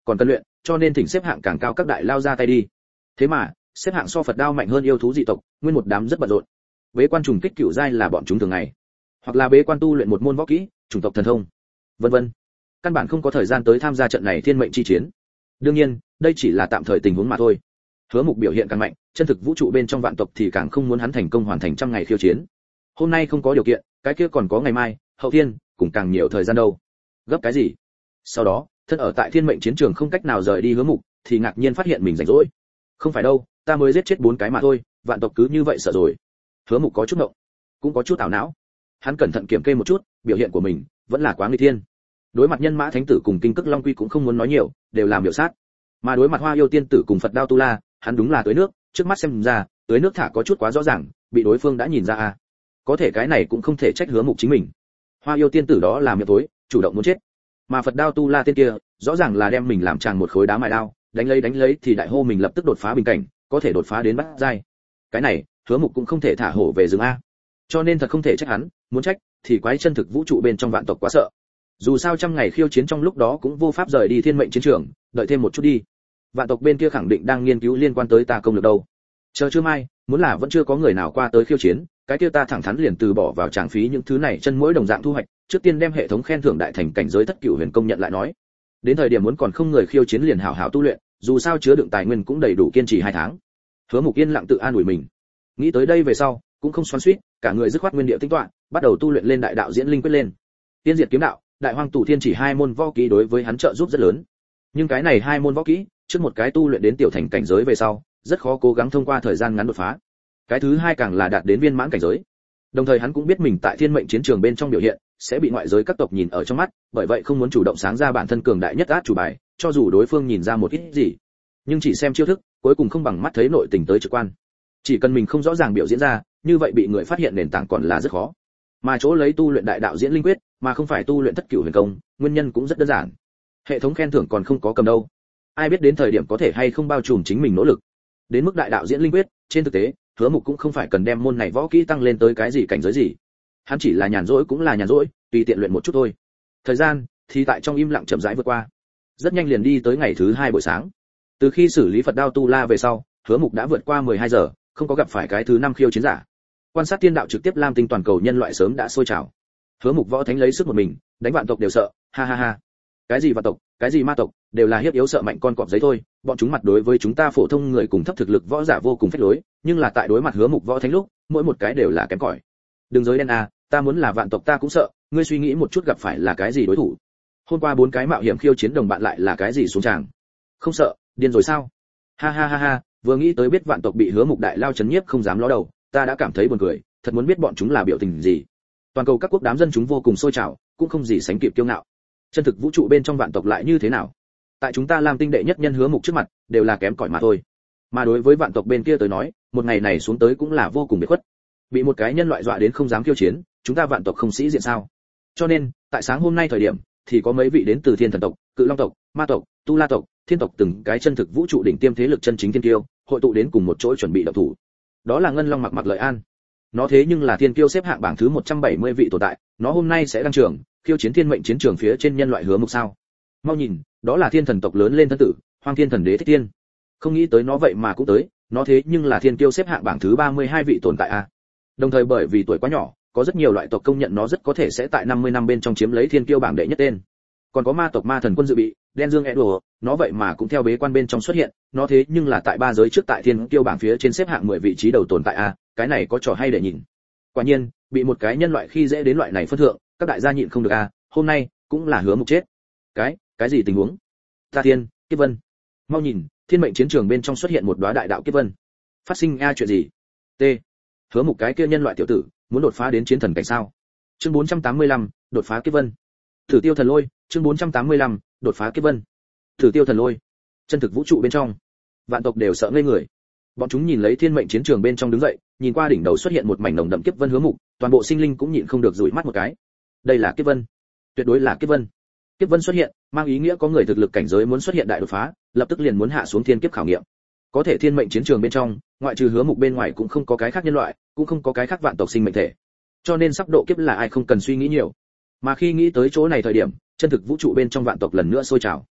S1: còn cần luyện, cho nên thỉnh xếp hạng càng cao các đại lao ra tay đi. Thế mà, xếp hạng so Phật đao mạnh hơn yêu thú dị tộc, nguyên một đám rất bận rộn. Bế quan trùng kích cựu giai là bọn chúng thường ngày, hoặc là bế quan tu luyện một môn võ kỹ, chủng tộc thần thông, vân vân. Căn bản không có thời gian tới tham gia trận này thiên mệnh chi chiến. Đương nhiên, đây chỉ là tạm thời tình huống mà thôi. Hứa Mục biểu hiện càng mạnh, chân thực vũ trụ bên trong vạn tộc thì càng không muốn hắn thành công hoàn thành trăm ngày khiêu chiến. Hôm nay không có điều kiện, cái kia còn có ngày mai, hậu thiên, cùng càng nhiều thời gian đâu. Gấp cái gì? Sau đó, thân ở tại thiên mệnh chiến trường không cách nào rời đi Hứa Mục, thì ngạc nhiên phát hiện mình rảnh rỗi. Không phải đâu, ta mới giết chết 4 cái mà thôi, vạn tộc cứ như vậy sợ rồi. Hứa Mục có chút ngộng, cũng có chút ảo não. Hắn cẩn thận kiểm kê một chút, biểu hiện của mình vẫn là quá nguy thiên. Đối mặt nhân mã thánh tử cùng kinh cức long quy cũng không muốn nói nhiều, đều làm miểu sát. Mà đối mặt hoa yêu tiên tử cùng Phật đao tu la, hắn đúng là tưới nước, trước mắt xem ra, tưới nước thả có chút quá rõ ràng, bị đối phương đã nhìn ra à. Có thể cái này cũng không thể trách Hứa Mục chính mình. Hoa yêu tiên tử đó là miệng tối, chủ động muốn chết. Mà Phật đao tu la tiên kia, rõ ràng là đem mình làm tràn một khối đá mài đao, đánh lấy thì đại hô mình lập tức đột phá bình cảnh, có thể đột phá đến bát giai. Cái này, Hứa Mục cũng không thể thả hổ về rừng a. Cho nên thật không thể trách hắn, muốn trách thì quái chân thực vũ trụ bên trong vạn tộc quá sợ. Dù sao trăm ngày khiêu chiến trong lúc đó cũng vô pháp rời đi thiên mệnh chiến trường, đợi thêm một chút đi. Vạn tộc bên kia khẳng định đang nghiên cứu liên quan tới ta công lực đâu. Chờ chưa mai, muốn là vẫn chưa có người nào qua tới khiêu chiến, cái kia ta thẳng thắn liền từ bỏ vào tràng phí những thứ này chân mỗi đồng dạng thu hoạch, trước tiên đem hệ thống khen thưởng đại thành cảnh giới thất cửu huyền công nhận lại nói. Đến thời điểm muốn còn không người khiêu chiến liền hảo hảo tu luyện, dù sao chứa đựng tài nguyên cũng đầy đủ kiên trì 2 tháng. Hứa Mục yên lặng tự an ủi mình. Nghĩ tới đây về sau, cũng không xoắn xuýt, cả người dứt khoát nguyên địa tinh toán, bắt đầu tu luyện lên đại đạo diễn linh quyết lên. Tiên diệt kiếm đạo, đại hoang tụ thiên chỉ 2 môn võ kỹ đối với hắn trợ giúp rất lớn. Nhưng cái này 2 môn võ kỹ, trước một cái tu luyện đến tiểu thành cảnh giới về sau, rất khó cố gắng thông qua thời gian ngắn đột phá. Cái thứ hai càng là đạt đến viên mãn cảnh giới. Đồng thời hắn cũng biết mình tại thiên mệnh chiến trường bên trong biểu hiện sẽ bị ngoại giới các tộc nhìn ở trong mắt, bởi vậy không muốn chủ động sáng ra bản thân cường đại nhất át chủ bài, cho dù đối phương nhìn ra một ít gì, nhưng chỉ xem chiêu thức, cuối cùng không bằng mắt thấy nội tình tới trực quan. Chỉ cần mình không rõ ràng biểu diễn ra, như vậy bị người phát hiện nền tảng còn là rất khó. Mà chỗ lấy tu luyện đại đạo diễn linh quyết, mà không phải tu luyện thất cửu huyền công, nguyên nhân cũng rất đơn giản. Hệ thống khen thưởng còn không có cầm đâu. Ai biết đến thời điểm có thể hay không bao trùm chính mình nỗ lực. Đến mức đại đạo diễn linh quyết, trên thực tế, Hứa Mục cũng không phải cần đem môn này võ kỹ tăng lên tới cái gì cảnh giới gì. Hắn chỉ là nhàn rỗi cũng là nhàn rỗi, tùy tiện luyện một chút thôi. Thời gian thì tại trong im lặng chậm rãi vượt qua. Rất nhanh liền đi tới ngày thứ 2 buổi sáng. Từ khi xử lý Phật đao tu la về sau, Hứa Mục đã vượt qua 12 giờ, không có gặp phải cái thứ 5 khiêu chiến giả. Quan sát tiên đạo trực tiếp lam tinh toàn cầu nhân loại sớm đã sôi trào. Hứa Mục võ thánh lấy sức một mình, đánh vạn tộc đều sợ, ha ha ha. Cái gì vạn tộc, cái gì ma tộc, đều là hiếp yếu sợ mạnh con cọp giấy thôi, bọn chúng mặt đối với chúng ta phổ thông người cùng thấp thực lực võ giả vô cùng phách lối, nhưng là tại đối mặt Hứa Mục võ thánh lúc, mỗi một cái đều là kém cỏi. Đừng giới đen à, ta muốn là vạn tộc ta cũng sợ, ngươi suy nghĩ một chút gặp phải là cái gì đối thủ. Hôm qua 4 cái mạo hiểm khiêu chiến đồng bạn lại là cái gì xuống tràng. Không sợ, điên rồi sao? Ha ha ha ha, vừa nghĩ tới biết vạn tộc bị Hứa Mục đại lao chấn nhiếp không dám ló đầu, ta đã cảm thấy buồn cười, thật muốn biết bọn chúng là biểu tình gì. Toàn cầu các quốc đám dân chúng vô cùng sôi trào, cũng không gì sánh kịp kiêu ngạo. Chân thực vũ trụ bên trong vạn tộc lại như thế nào? Tại chúng ta làm tinh đệ nhất nhân Hứa Mục trước mặt, đều là kém cỏi mà thôi. Mà đối với vạn tộc bên kia tới nói, một ngày này xuống tới cũng là vô cùng biệt khuất. Bị một cái nhân loại dọa đến không dám khiêu chiến, chúng ta vạn tộc không sĩ diện sao? Cho nên, tại sáng hôm nay thời điểm, thì có mấy vị đến từ Thiên Thần tộc, Cự Long tộc, Ma tộc, Tu La tộc, Thiên tộc từng cái chân thực vũ trụ đỉnh tiêm thế lực chân chính thiên kiêu, hội tụ đến cùng một chỗ chuẩn bị động thủ. Đó là Ngân Long Mặc Mặc Lợi An. Nó thế nhưng là thiên kiêu xếp hạng bảng thứ 170 vị tồn tại, nó hôm nay sẽ đăng trường, khiêu chiến thiên mệnh chiến trường phía trên nhân loại Hứa Mục sao? Mau nhìn, đó là Thiên Thần tộc lớn lên thân tử, Hoang Thiên Thần Đế Thích Tiên. Không nghĩ tới nó vậy mà cũng tới, nó thế nhưng là thiên kiêu xếp hạng bảng thứ 32 vị tồn tại a. Đồng thời bởi vì tuổi quá nhỏ, có rất nhiều loại tộc công nhận nó rất có thể sẽ tại 50 năm bên trong chiếm lấy thiên kiêu bảng đệ nhất tên. Còn có ma tộc Ma Thần Quân dự bị, Đen Dương Edo, nó vậy mà cũng theo bế quan bên trong xuất hiện, nó thế nhưng là tại 3 giới trước tại thiên kiêu bảng phía trên xếp hạng 10 vị trí đầu tồn tại a, cái này có trò hay để nhìn. Quả nhiên, bị một cái nhân loại khi dễ đến loại này phân thượng, các đại gia nhịn không được a, hôm nay cũng là Hứa Mục chết. Cái gì tình huống? Ta thiên, kiếp vân. Mau nhìn, thiên mệnh chiến trường bên trong xuất hiện một đóa đại đạo kiếp vân. Phát sinh a chuyện gì? T. Hứa Mục cái kia nhân loại tiểu tử, muốn đột phá đến chiến thần cảnh sao? Chương 485, đột phá kiếp vân. Thử Tiêu Thần Lôi, chương 485, đột phá kiếp vân. Thử Tiêu Thần Lôi. Chân thực vũ trụ bên trong, vạn tộc đều sợ ngây người. Bọn chúng nhìn lấy thiên mệnh chiến trường bên trong đứng dậy, nhìn qua đỉnh đầu xuất hiện một mảnh nồng đậm kiếp vân Hứa Mục, toàn bộ sinh linh cũng nhịn không được dụi mắt một cái. Đây là kiếp vân, tuyệt đối là kiếp vân. Kiếp vân xuất hiện, mang ý nghĩa có người thực lực cảnh giới muốn xuất hiện đại đột phá, lập tức liền muốn hạ xuống thiên kiếp khảo nghiệm. Có thể thiên mệnh chiến trường bên trong, ngoại trừ Hứa Mục bên ngoài cũng không có cái khác nhân loại, cũng không có cái khác vạn tộc sinh mệnh thể. Cho nên sắp độ kiếp là ai không cần suy nghĩ nhiều. Mà khi nghĩ tới chỗ này thời điểm, chân thực vũ trụ bên trong vạn tộc lần nữa sôi trào.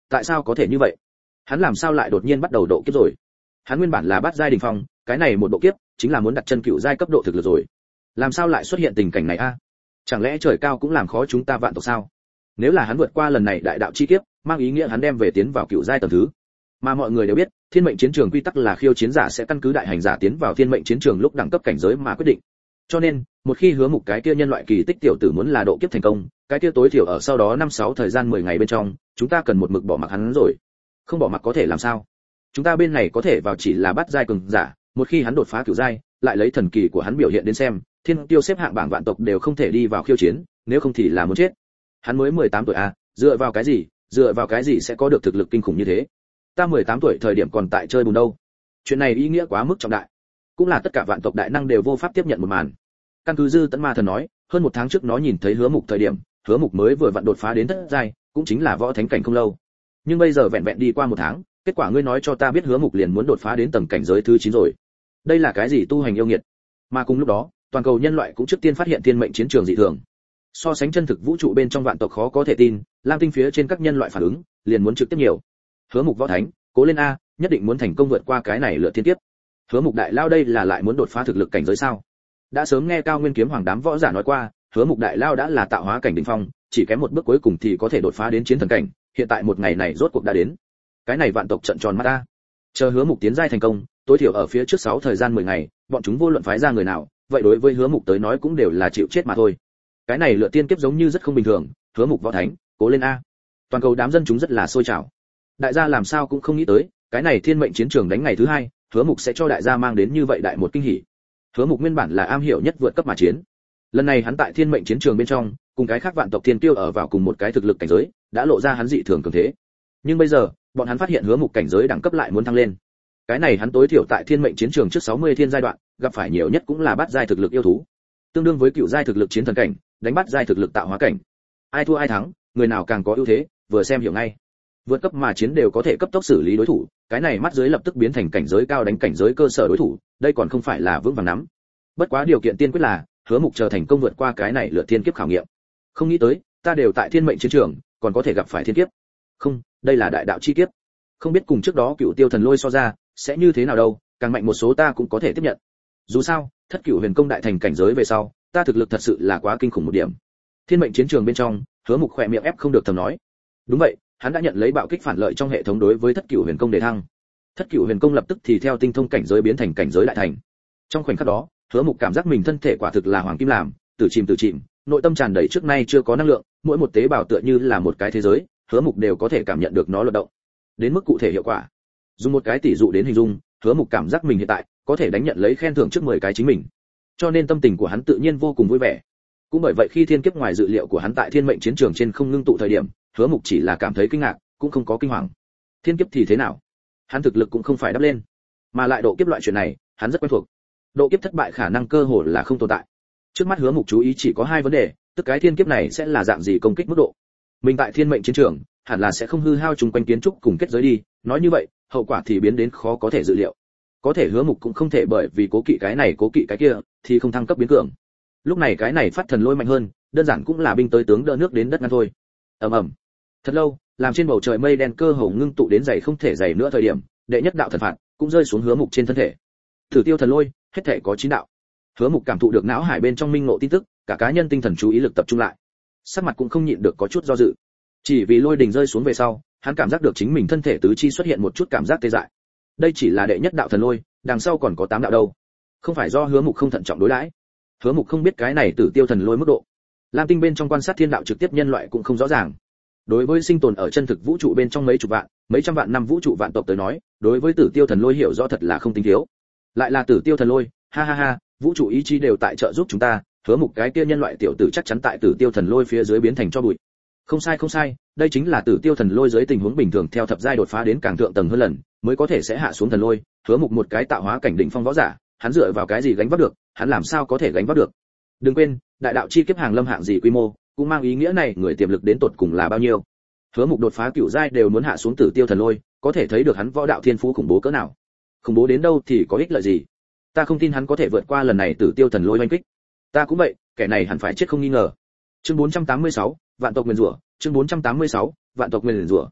S1: tại sao có thể như vậy? Hắn làm sao lại đột nhiên bắt đầu độ kiếp rồi? Hắn nguyên bản là bát giai đỉnh phong, cái này một độ kiếp chính là muốn đặt chân cựu giai cấp độ thực lực rồi. Làm sao lại xuất hiện tình cảnh này a? Chẳng lẽ trời cao cũng làm khó chúng ta vạn tộc sao? Nếu là hắn vượt qua lần này đại đạo chi kiếp, mang ý nghĩa hắn đem về tiến vào cựu giai tầng thứ. Mà mọi người đều biết, thiên mệnh chiến trường quy tắc là khiêu chiến giả sẽ căn cứ đại hành giả tiến vào thiên mệnh chiến trường lúc đẳng cấp cảnh giới mà quyết định. Cho nên, một khi Hứa Mục cái kia nhân loại kỳ tích tiểu tử muốn là độ kiếp thành công, cái kia tối thiểu ở sau đó 5-6 thời gian 10 ngày bên trong, chúng ta cần một mực bỏ mặc hắn rồi. Không bỏ mặc có thể làm sao? Chúng ta bên này có thể vào chỉ là bát giai cường giả, một khi hắn đột phá cửu giai, lại lấy thần kỳ của hắn biểu hiện đến xem, thiên tiêu xếp hạng bảng vạn tộc đều không thể đi vào khiêu chiến, nếu không thì là muốn chết. Hắn mới 18 tuổi à, dựa vào cái gì sẽ có được thực lực kinh khủng như thế? Ta 18 tuổi thời điểm còn tại chơi bùn đâu. Chuyện này ý nghĩa quá mức trọng đại, cũng là tất cả vạn tộc đại năng đều vô pháp tiếp nhận một màn. Căn cứ Dư Tấn Ma Thần nói, hơn một tháng trước nó nhìn thấy Hứa Mục thời điểm, Hứa Mục mới vừa vặn đột phá đến thất giai, cũng chính là võ thánh cảnh không lâu. Nhưng bây giờ vẹn vẹn đi qua một tháng, kết quả ngươi nói cho ta biết Hứa Mục liền muốn đột phá đến tầng cảnh giới thứ 9 rồi. Đây là cái gì tu hành yêu nghiệt? Mà cùng lúc đó, toàn cầu nhân loại cũng trước tiên phát hiện thiên mệnh chiến trường dị thường. So sánh chân thực vũ trụ bên trong vạn tộc khó có thể tin, lam tinh phía trên các nhân loại phản ứng, liền muốn trực tiếp nhiều. Hứa Mục võ thánh, cố lên a, nhất định muốn thành công vượt qua cái này lựa thiên kiếp. Hứa Mục đại lao đây là lại muốn đột phá thực lực cảnh giới sao? Đã sớm nghe Cao Nguyên Kiếm Hoàng đám võ giả nói qua, Hứa Mục đại lao đã là tạo hóa cảnh đỉnh phong, chỉ kém một bước cuối cùng thì có thể đột phá đến chiến thần cảnh, hiện tại một ngày này rốt cuộc đã đến. Cái này vạn tộc trận tròn mắt ta. Chờ Hứa Mục tiến giai thành công, tối thiểu ở phía trước 6 thời gian 10 ngày, bọn chúng vô luận phái ra người nào, vậy đối với Hứa Mục tới nói cũng đều là chịu chết mà thôi. Cái này lựa tiên kiếp giống như rất không bình thường, Hứa Mục võ thánh, cố lên a. Toàn cầu đám dân chúng rất là sôi trào. Đại gia làm sao cũng không nghĩ tới, cái này thiên mệnh chiến trường đánh ngày thứ 2, Hứa Mục sẽ cho đại gia mang đến như vậy đại một kinh hỉ. Hứa Mục nguyên bản là am hiểu nhất vượt cấp mà chiến. Lần này hắn tại thiên mệnh chiến trường bên trong, cùng cái khác vạn tộc thiên tiêu ở vào cùng một cái thực lực cảnh giới, đã lộ ra hắn dị thường cường thế. Nhưng bây giờ, bọn hắn phát hiện Hứa Mục cảnh giới đẳng cấp lại muốn thăng lên. Cái này hắn tối thiểu tại thiên mệnh chiến trường trước 60 thiên giai đoạn, gặp phải nhiều nhất cũng là bát giai thực lực yêu thú. Tương đương với cựu giai thực lực chiến thần cảnh, đánh bát giai thực lực tạo hóa cảnh. Ai thua ai thắng, người nào càng có ưu thế, vừa xem hiểu ngay. Vượt cấp mà chiến đều có thể cấp tốc xử lý đối thủ, cái này mắt dưới lập tức biến thành cảnh giới cao đánh cảnh giới cơ sở đối thủ, đây còn không phải là vững vàng nắm. Bất quá điều kiện tiên quyết là Hứa Mục chờ thành công vượt qua cái này lựa thiên kiếp khảo nghiệm. Không nghĩ tới, ta đều tại thiên mệnh chiến trường, còn có thể gặp phải thiên kiếp. Không, đây là đại đạo chi kiếp. Không biết cùng trước đó Cựu Tiêu Thần Lôi so ra, sẽ như thế nào đâu, càng mạnh một số ta cũng có thể tiếp nhận. Dù sao, Thất Cửu Huyền Công đại thành cảnh giới về sau, ta thực lực thật sự là quá kinh khủng một điểm. Thiên mệnh chiến trường bên trong, Hứa Mục khỏe miệng ép không được thầm nói. Đúng vậy, hắn đã nhận lấy bạo kích phản lợi trong hệ thống đối với Thất Cửu Huyền Công đề thăng. Thất Cửu Huyền Công lập tức thì theo tinh thông cảnh giới biến thành cảnh giới đại thành. Trong khoảnh khắc đó, Hứa Mục cảm giác mình thân thể quả thực là hoàng kim làm, tự chìm, nội tâm tràn đầy trước nay chưa có năng lượng, mỗi một tế bào tựa như là một cái thế giới, Hứa Mục đều có thể cảm nhận được nó hoạt động. Đến mức cụ thể hiệu quả, dùng một cái tỷ dụ đến hình dung, Hứa Mục cảm giác mình hiện tại có thể đánh nhận lấy khen thưởng trước 10 cái chính mình. Cho nên tâm tình của hắn tự nhiên vô cùng vui vẻ. Cũng bởi vậy khi thiên kiếp ngoài dự liệu của hắn tại thiên mệnh chiến trường trên không ngưng tụ thời điểm, Hứa Mục chỉ là cảm thấy kinh ngạc, cũng không có kinh hoàng. Thiên kiếp thì thế nào? Hắn thực lực cũng không phải đắp lên, mà lại độ kiếp loại chuyện này, hắn rất quen thuộc. Độ kiếp thất bại khả năng cơ hội là không tồn tại. Trước mắt Hứa Mục chú ý chỉ có 2 vấn đề, tức cái thiên kiếp này sẽ là dạng gì công kích mức độ. Mình tại thiên mệnh chiến trường, hẳn là sẽ không hư hao chung quanh kiến trúc cùng kết giới đi, nói như vậy, hậu quả thì biến đến khó có thể dự liệu. Có thể Hứa Mục cũng không thể bởi vì cố kỵ cái này cố kỵ cái kia, thì không thăng cấp biến cường. Lúc này cái này phát thần lôi mạnh hơn, đơn giản cũng là binh tới tướng đỡ nước đến đất ngăn thôi. Ầm ầm. Thật lâu, làm trên bầu trời mây đen cơ hồ ngưng tụ đến dày không thể dày nữa thời điểm, đệ nhất đạo thần phạt cũng rơi xuống Hứa Mục trên thân thể. Thử tiêu thần lôi, hết thể có 9 đạo. Hứa Mục cảm thụ được não hải bên trong minh ngộ tin tức, cả cá nhân tinh thần chú ý lực tập trung lại. Sắc mặt cũng không nhịn được có chút do dự. Chỉ vì lôi đình rơi xuống về sau, hắn cảm giác được chính mình thân thể tứ chi xuất hiện một chút cảm giác tê dại. Đây chỉ là đệ nhất đạo thần lôi, đằng sau còn có 8 đạo đâu. Không phải do Hứa Mục không thận trọng đối đãi. Hứa Mục không biết cái này Tử tiêu thần lôi mức độ. Lam tinh bên trong quan sát thiên đạo trực tiếp nhân loại cũng không rõ ràng. Đối với sinh tồn ở chân thực vũ trụ bên trong mấy chục vạn, mấy trăm vạn năm vũ trụ vạn tộc tới nói, đối với Tử tiêu thần lôi hiểu rõ thật là không tính thiếu. Lại là Tử tiêu thần lôi, ha ha ha, vũ trụ ý chí đều tại trợ giúp chúng ta, Hứa Mục cái kia nhân loại tiểu tử chắc chắn tại Tử tiêu thần lôi phía dưới biến thành cho bụi. Không sai, đây chính là Tử tiêu thần lôi dưới tình huống bình thường theo thập giai đột phá đến càng thượng tầng hơn lần, mới có thể sẽ hạ xuống thần lôi. Hứa Mục một cái tạo hóa cảnh đỉnh phong võ giả, hắn dựa vào cái gì gánh vác được, hắn làm sao có thể gánh vác được? Đừng quên, đại đạo chi kiếp hàng lâm hạng gì quy mô, cũng mang ý nghĩa này người tiềm lực đến tột cùng là bao nhiêu. Hứa Mục đột phá cửu giai đều muốn hạ xuống Tử tiêu thần lôi, có thể thấy được hắn võ đạo thiên phú khủng bố cỡ nào. Khủng bố đến đâu thì có ích lợi gì? Ta không tin hắn có thể vượt qua lần này Tử tiêu thần lôi oanh kích. Ta cũng vậy, kẻ này hẳn phải chết không nghi ngờ. Chương 486, vạn tộc nguyên rủa, chương 486, vạn tộc nguyên rủa.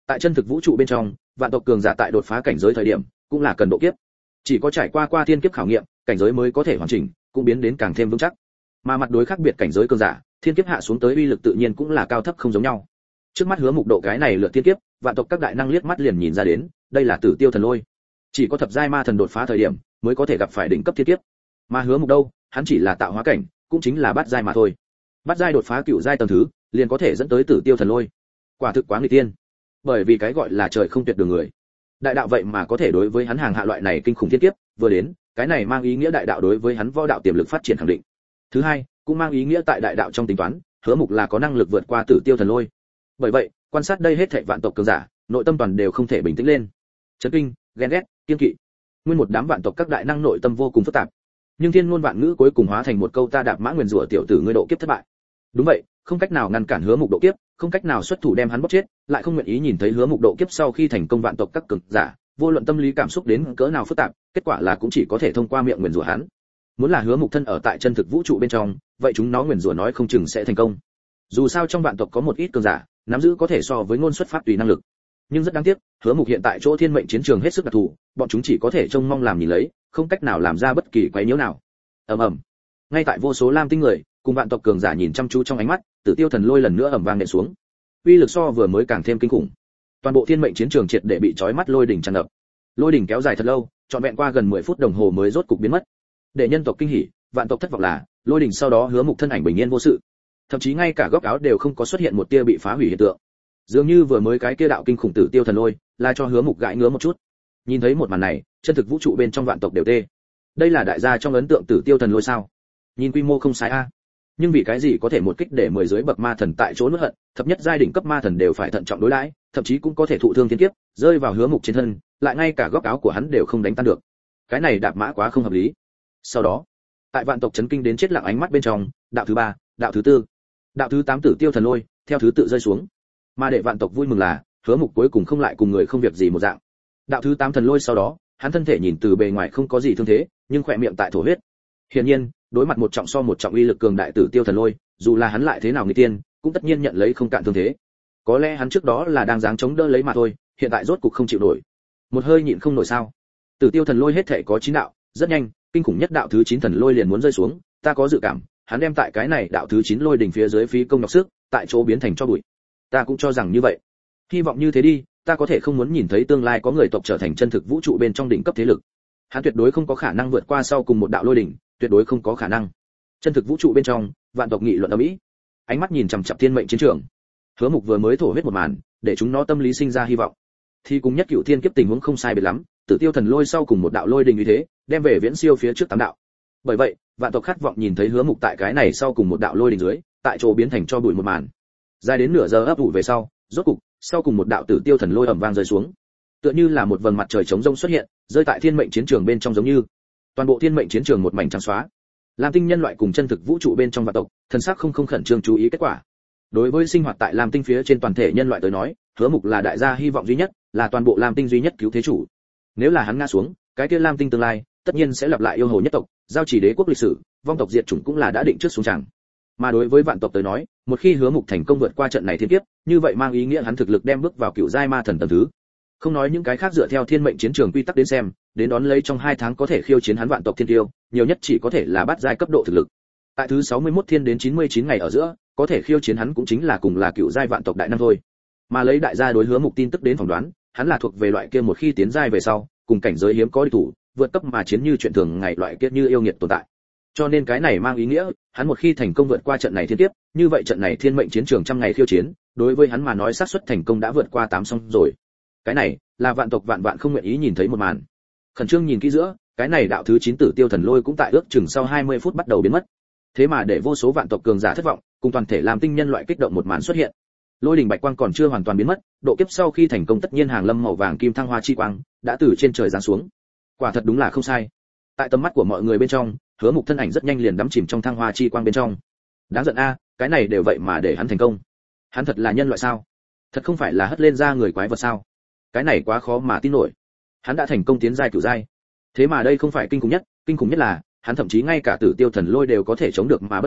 S1: Tại chân thực vũ trụ bên trong, vạn tộc cường giả tại đột phá cảnh giới thời điểm, cũng là cần độ kiếp. Chỉ có trải qua thiên kiếp khảo nghiệm, cảnh giới mới có thể hoàn chỉnh, cũng biến đến càng thêm vững chắc. Mà mặt đối khác biệt cảnh giới cường giả, thiên kiếp hạ xuống tới uy lực tự nhiên cũng là cao thấp không giống nhau. Trước mắt Hứa Mục độ cái này lượt thiên kiếp, vạn tộc các đại năng liếc mắt liền nhìn ra đến, đây là Tử Tiêu Thần Lôi. Chỉ có thập giai ma thần đột phá thời điểm, mới có thể gặp phải đỉnh cấp thiên kiếp. Mà Hứa Mục đâu, hắn chỉ là tạo hóa cảnh, cũng chính là bát giai mà thôi. Bát giai đột phá cửu giai tầng thứ, liền có thể dẫn tới Tử Tiêu Thần Lôi. Quả thực quá nghịch tiên. Bởi vì cái gọi là trời không tuyệt đường người. Đại đạo vậy mà có thể đối với hắn hàng hạ loại này kinh khủng thiên kiếp, vừa đến, cái này mang ý nghĩa đại đạo đối với hắn võ đạo tiềm lực phát triển khẳng định. Thứ hai, cũng mang ý nghĩa tại đại đạo trong tính toán, Hứa Mục là có năng lực vượt qua Tử Tiêu Thần Lôi. Bởi vậy, quan sát đây hết thảy vạn tộc cường giả, nội tâm toàn đều không thể bình tĩnh lên. Chấn kinh, ghen ghét, kiên kỵ. Nguyên một đám vạn tộc các đại năng nội tâm vô cùng phức tạp. Nhưng thiên ngôn vạn ngữ cuối cùng hóa thành một câu ta đạp mã nguyền rủa tiểu tử ngươi độ kiếp thất bại. Đúng vậy, không cách nào ngăn cản Hứa Mục độ kiếp, không cách nào xuất thủ đem hắn bóc chết, lại không nguyện ý nhìn thấy Hứa Mục độ kiếp sau khi thành công vạn tộc các cường giả, vô luận tâm lý cảm xúc đến cỡ nào phức tạp, kết quả là cũng chỉ có thể thông qua miệng nguyền rủa hắn. Muốn là Hứa Mục thân ở tại chân thực vũ trụ bên trong, vậy chúng nó nguyền rủa nói không chừng sẽ thành công. Dù sao trong vạn tộc có một ít cường giả, nắm giữ có thể so với ngôn xuất pháp tùy năng lực. Nhưng rất đáng tiếc, Hứa Mục hiện tại chỗ thiên mệnh chiến trường hết sức đặc thù, bọn chúng chỉ có thể trông mong làm nhìn lấy, không cách nào làm ra bất kỳ quấy nhiễu nào. Ầm ầm. Ngay tại vô số lam tinh người, cùng vạn tộc cường giả nhìn chăm chú trong ánh mắt, Tử Tiêu Thần Lôi lần nữa ầm vang nện xuống. Uy lực so vừa mới càng thêm kinh khủng. Toàn bộ thiên mệnh chiến trường triệt để bị chói mắt lôi đỉnh tràn ngập. Lôi đỉnh kéo dài thật lâu, trọn vẹn qua gần 10 phút đồng hồ mới rốt cục biến mất. Để nhân tộc kinh hỉ, vạn tộc thất vọng là, lôi đỉnh sau đó Hứa Mục thân ảnh bình yên vô sự. Thậm chí ngay cả góc áo đều không có xuất hiện một tia bị phá hủy hiện tượng. Dường như vừa mới cái kia đạo kinh khủng Tử Tiêu Thần Lôi, là cho Hứa Mục gãi ngứa một chút. Nhìn thấy một màn này, chân thực vũ trụ bên trong vạn tộc đều tê. Đây là đại gia trong ấn tượng Tử Tiêu Thần Lôi sao? Nhìn quy mô không sai a. Nhưng vì cái gì có thể một kích để 10 dưới bậc ma thần tại chỗ nuốt hận, thập nhất giai đỉnh cấp ma thần đều phải thận trọng đối đãi, thậm chí cũng có thể thụ thương thiên kiếp, rơi vào Hứa Mục trên thân, lại ngay cả góc áo của hắn đều không đánh tan được. Cái này đạp mã quá không hợp lý. Sau đó, tại vạn tộc chấn kinh đến chết lặng ánh mắt bên trong, đạo thứ 3, đạo thứ 4, đạo thứ 8 Tử Tiêu Thần Lôi, theo thứ tự rơi xuống. Mà để vạn tộc vui mừng là, Hứa Mục cuối cùng không lại cùng người không việc gì một dạng. Đạo thứ 8 thần lôi sau đó, hắn thân thể nhìn từ bề ngoài không có gì thương thế, nhưng khỏe miệng tại thổ huyết. Hiển nhiên, đối mặt một trọng so một trọng uy lực cường đại Tử Tiêu Thần Lôi, dù là hắn lại thế nào nghịch tiên, cũng tất nhiên nhận lấy không cạn thương thế. Có lẽ hắn trước đó là đang dáng chống đỡ lấy mà thôi, hiện tại rốt cục không chịu nổi. Một hơi nhịn không nổi sao? Tử Tiêu Thần Lôi hết thể có 9 đạo, rất nhanh, kinh khủng nhất đạo thứ 9 thần lôi liền muốn rơi xuống, ta có dự cảm, hắn đem tại cái này đạo thứ 9 lôi đỉnh phía dưới phí công nhọc sức, tại chỗ biến thành tro bụi. Ta cũng cho rằng như vậy. Hy vọng như thế đi, ta có thể không muốn nhìn thấy tương lai có người tộc trở thành chân thực vũ trụ bên trong đỉnh cấp thế lực. Hắn tuyệt đối không có khả năng vượt qua sau cùng một đạo lôi đỉnh, tuyệt đối không có khả năng. Chân thực vũ trụ bên trong, vạn tộc nghị luận ầm ĩ. Ánh mắt nhìn chằm chằm thiên mệnh chiến trường. Hứa Mục vừa mới thổ huyết một màn, để chúng nó tâm lý sinh ra hy vọng. Thì cùng nhất cửu thiên kiếp tình huống không sai biệt lắm, Tử Tiêu Thần Lôi sau cùng một đạo lôi đỉnh như thế, đem về viễn siêu phía trước 8 đạo. Bởi vậy, vạn tộc khát vọng nhìn thấy Hứa Mục tại cái này sau cùng một đạo lôi đỉnh dưới, tại chỗ biến thành cho bụi một màn. Dài đến nửa giờ ấp ủ về sau, rốt cục, sau cùng một đạo Tử Tiêu Thần Lôi ầm vang rơi xuống. Tựa như là một vầng mặt trời trống rông xuất hiện, rơi tại thiên mệnh chiến trường bên trong giống như toàn bộ thiên mệnh chiến trường một mảnh trắng xóa. Lam tinh nhân loại cùng chân thực vũ trụ bên trong vạn tộc, thần sắc không khẩn trương chú ý kết quả. Đối với sinh hoạt tại Lam tinh phía trên toàn thể nhân loại tới nói, Hứa Mục là đại gia hy vọng duy nhất, là toàn bộ Lam tinh duy nhất cứu thế chủ. Nếu là hắn ngã xuống, cái kia Lam tinh tương lai, tất nhiên sẽ lặp lại yêu hồ nhất tộc, giao chỉ đế quốc lịch sử, vong tộc diệt chủng cũng là đã định trước xuống tràng. Mà đối với vạn tộc tới nói, một khi Hứa Mục thành công vượt qua trận này thiên kiếp, như vậy mang ý nghĩa hắn thực lực đem bước vào cựu giai ma thần tầng thứ. Không nói những cái khác dựa theo thiên mệnh chiến trường quy tắc đến xem, đến đón lấy trong 2 tháng có thể khiêu chiến hắn vạn tộc thiên tiêu, nhiều nhất chỉ có thể là bát giai cấp độ thực lực. Tại thứ 61 thiên đến 99 ngày ở giữa, có thể khiêu chiến hắn cũng chính là cùng là cựu giai vạn tộc đại năng thôi. Mà lấy đại gia đối Hứa Mục tin tức đến phỏng đoán, hắn là thuộc về loại kia một khi tiến giai về sau, cùng cảnh giới hiếm có địch thủ, vượt cấp mà chiến như chuyện thường ngày loại kia như yêu nghiệt tồn tại. Cho nên cái này mang ý nghĩa, hắn một khi thành công vượt qua trận này thiên kiếp, như vậy trận này thiên mệnh chiến trường trăm ngày khiêu chiến, đối với hắn mà nói xác suất thành công đã vượt qua 8 xong rồi. Cái này là vạn tộc vạn vạn không nguyện ý nhìn thấy một màn. Khẩn trương nhìn kỹ giữa, cái này đạo thứ 9 Tử Tiêu Thần Lôi cũng tại ước chừng sau 20 phút bắt đầu biến mất. Thế mà để vô số vạn tộc cường giả thất vọng, cùng toàn thể làm tinh nhân loại kích động một màn xuất hiện. Lôi đỉnh bạch quang còn chưa hoàn toàn biến mất, độ kiếp sau khi thành công tất nhiên hàng lâm màu vàng kim thăng hoa chi quang đã từ trên trời giáng xuống. Quả thật đúng là không sai. Tại tầm mắt của mọi người bên trong, Hứa Mục thân ảnh rất nhanh liền đắm chìm trong thăng hoa chi quang bên trong. Đáng giận a, cái này đều vậy mà để hắn thành công. Hắn thật là nhân loại sao? Thật không phải là hất lên ra người quái vật sao? Cái này quá khó mà tin nổi. Hắn đã thành công tiến giai cửu giai. Thế mà đây không phải kinh khủng nhất là, hắn thậm chí ngay cả Tử Tiêu Thần Lôi đều có thể chống được mà bất tử,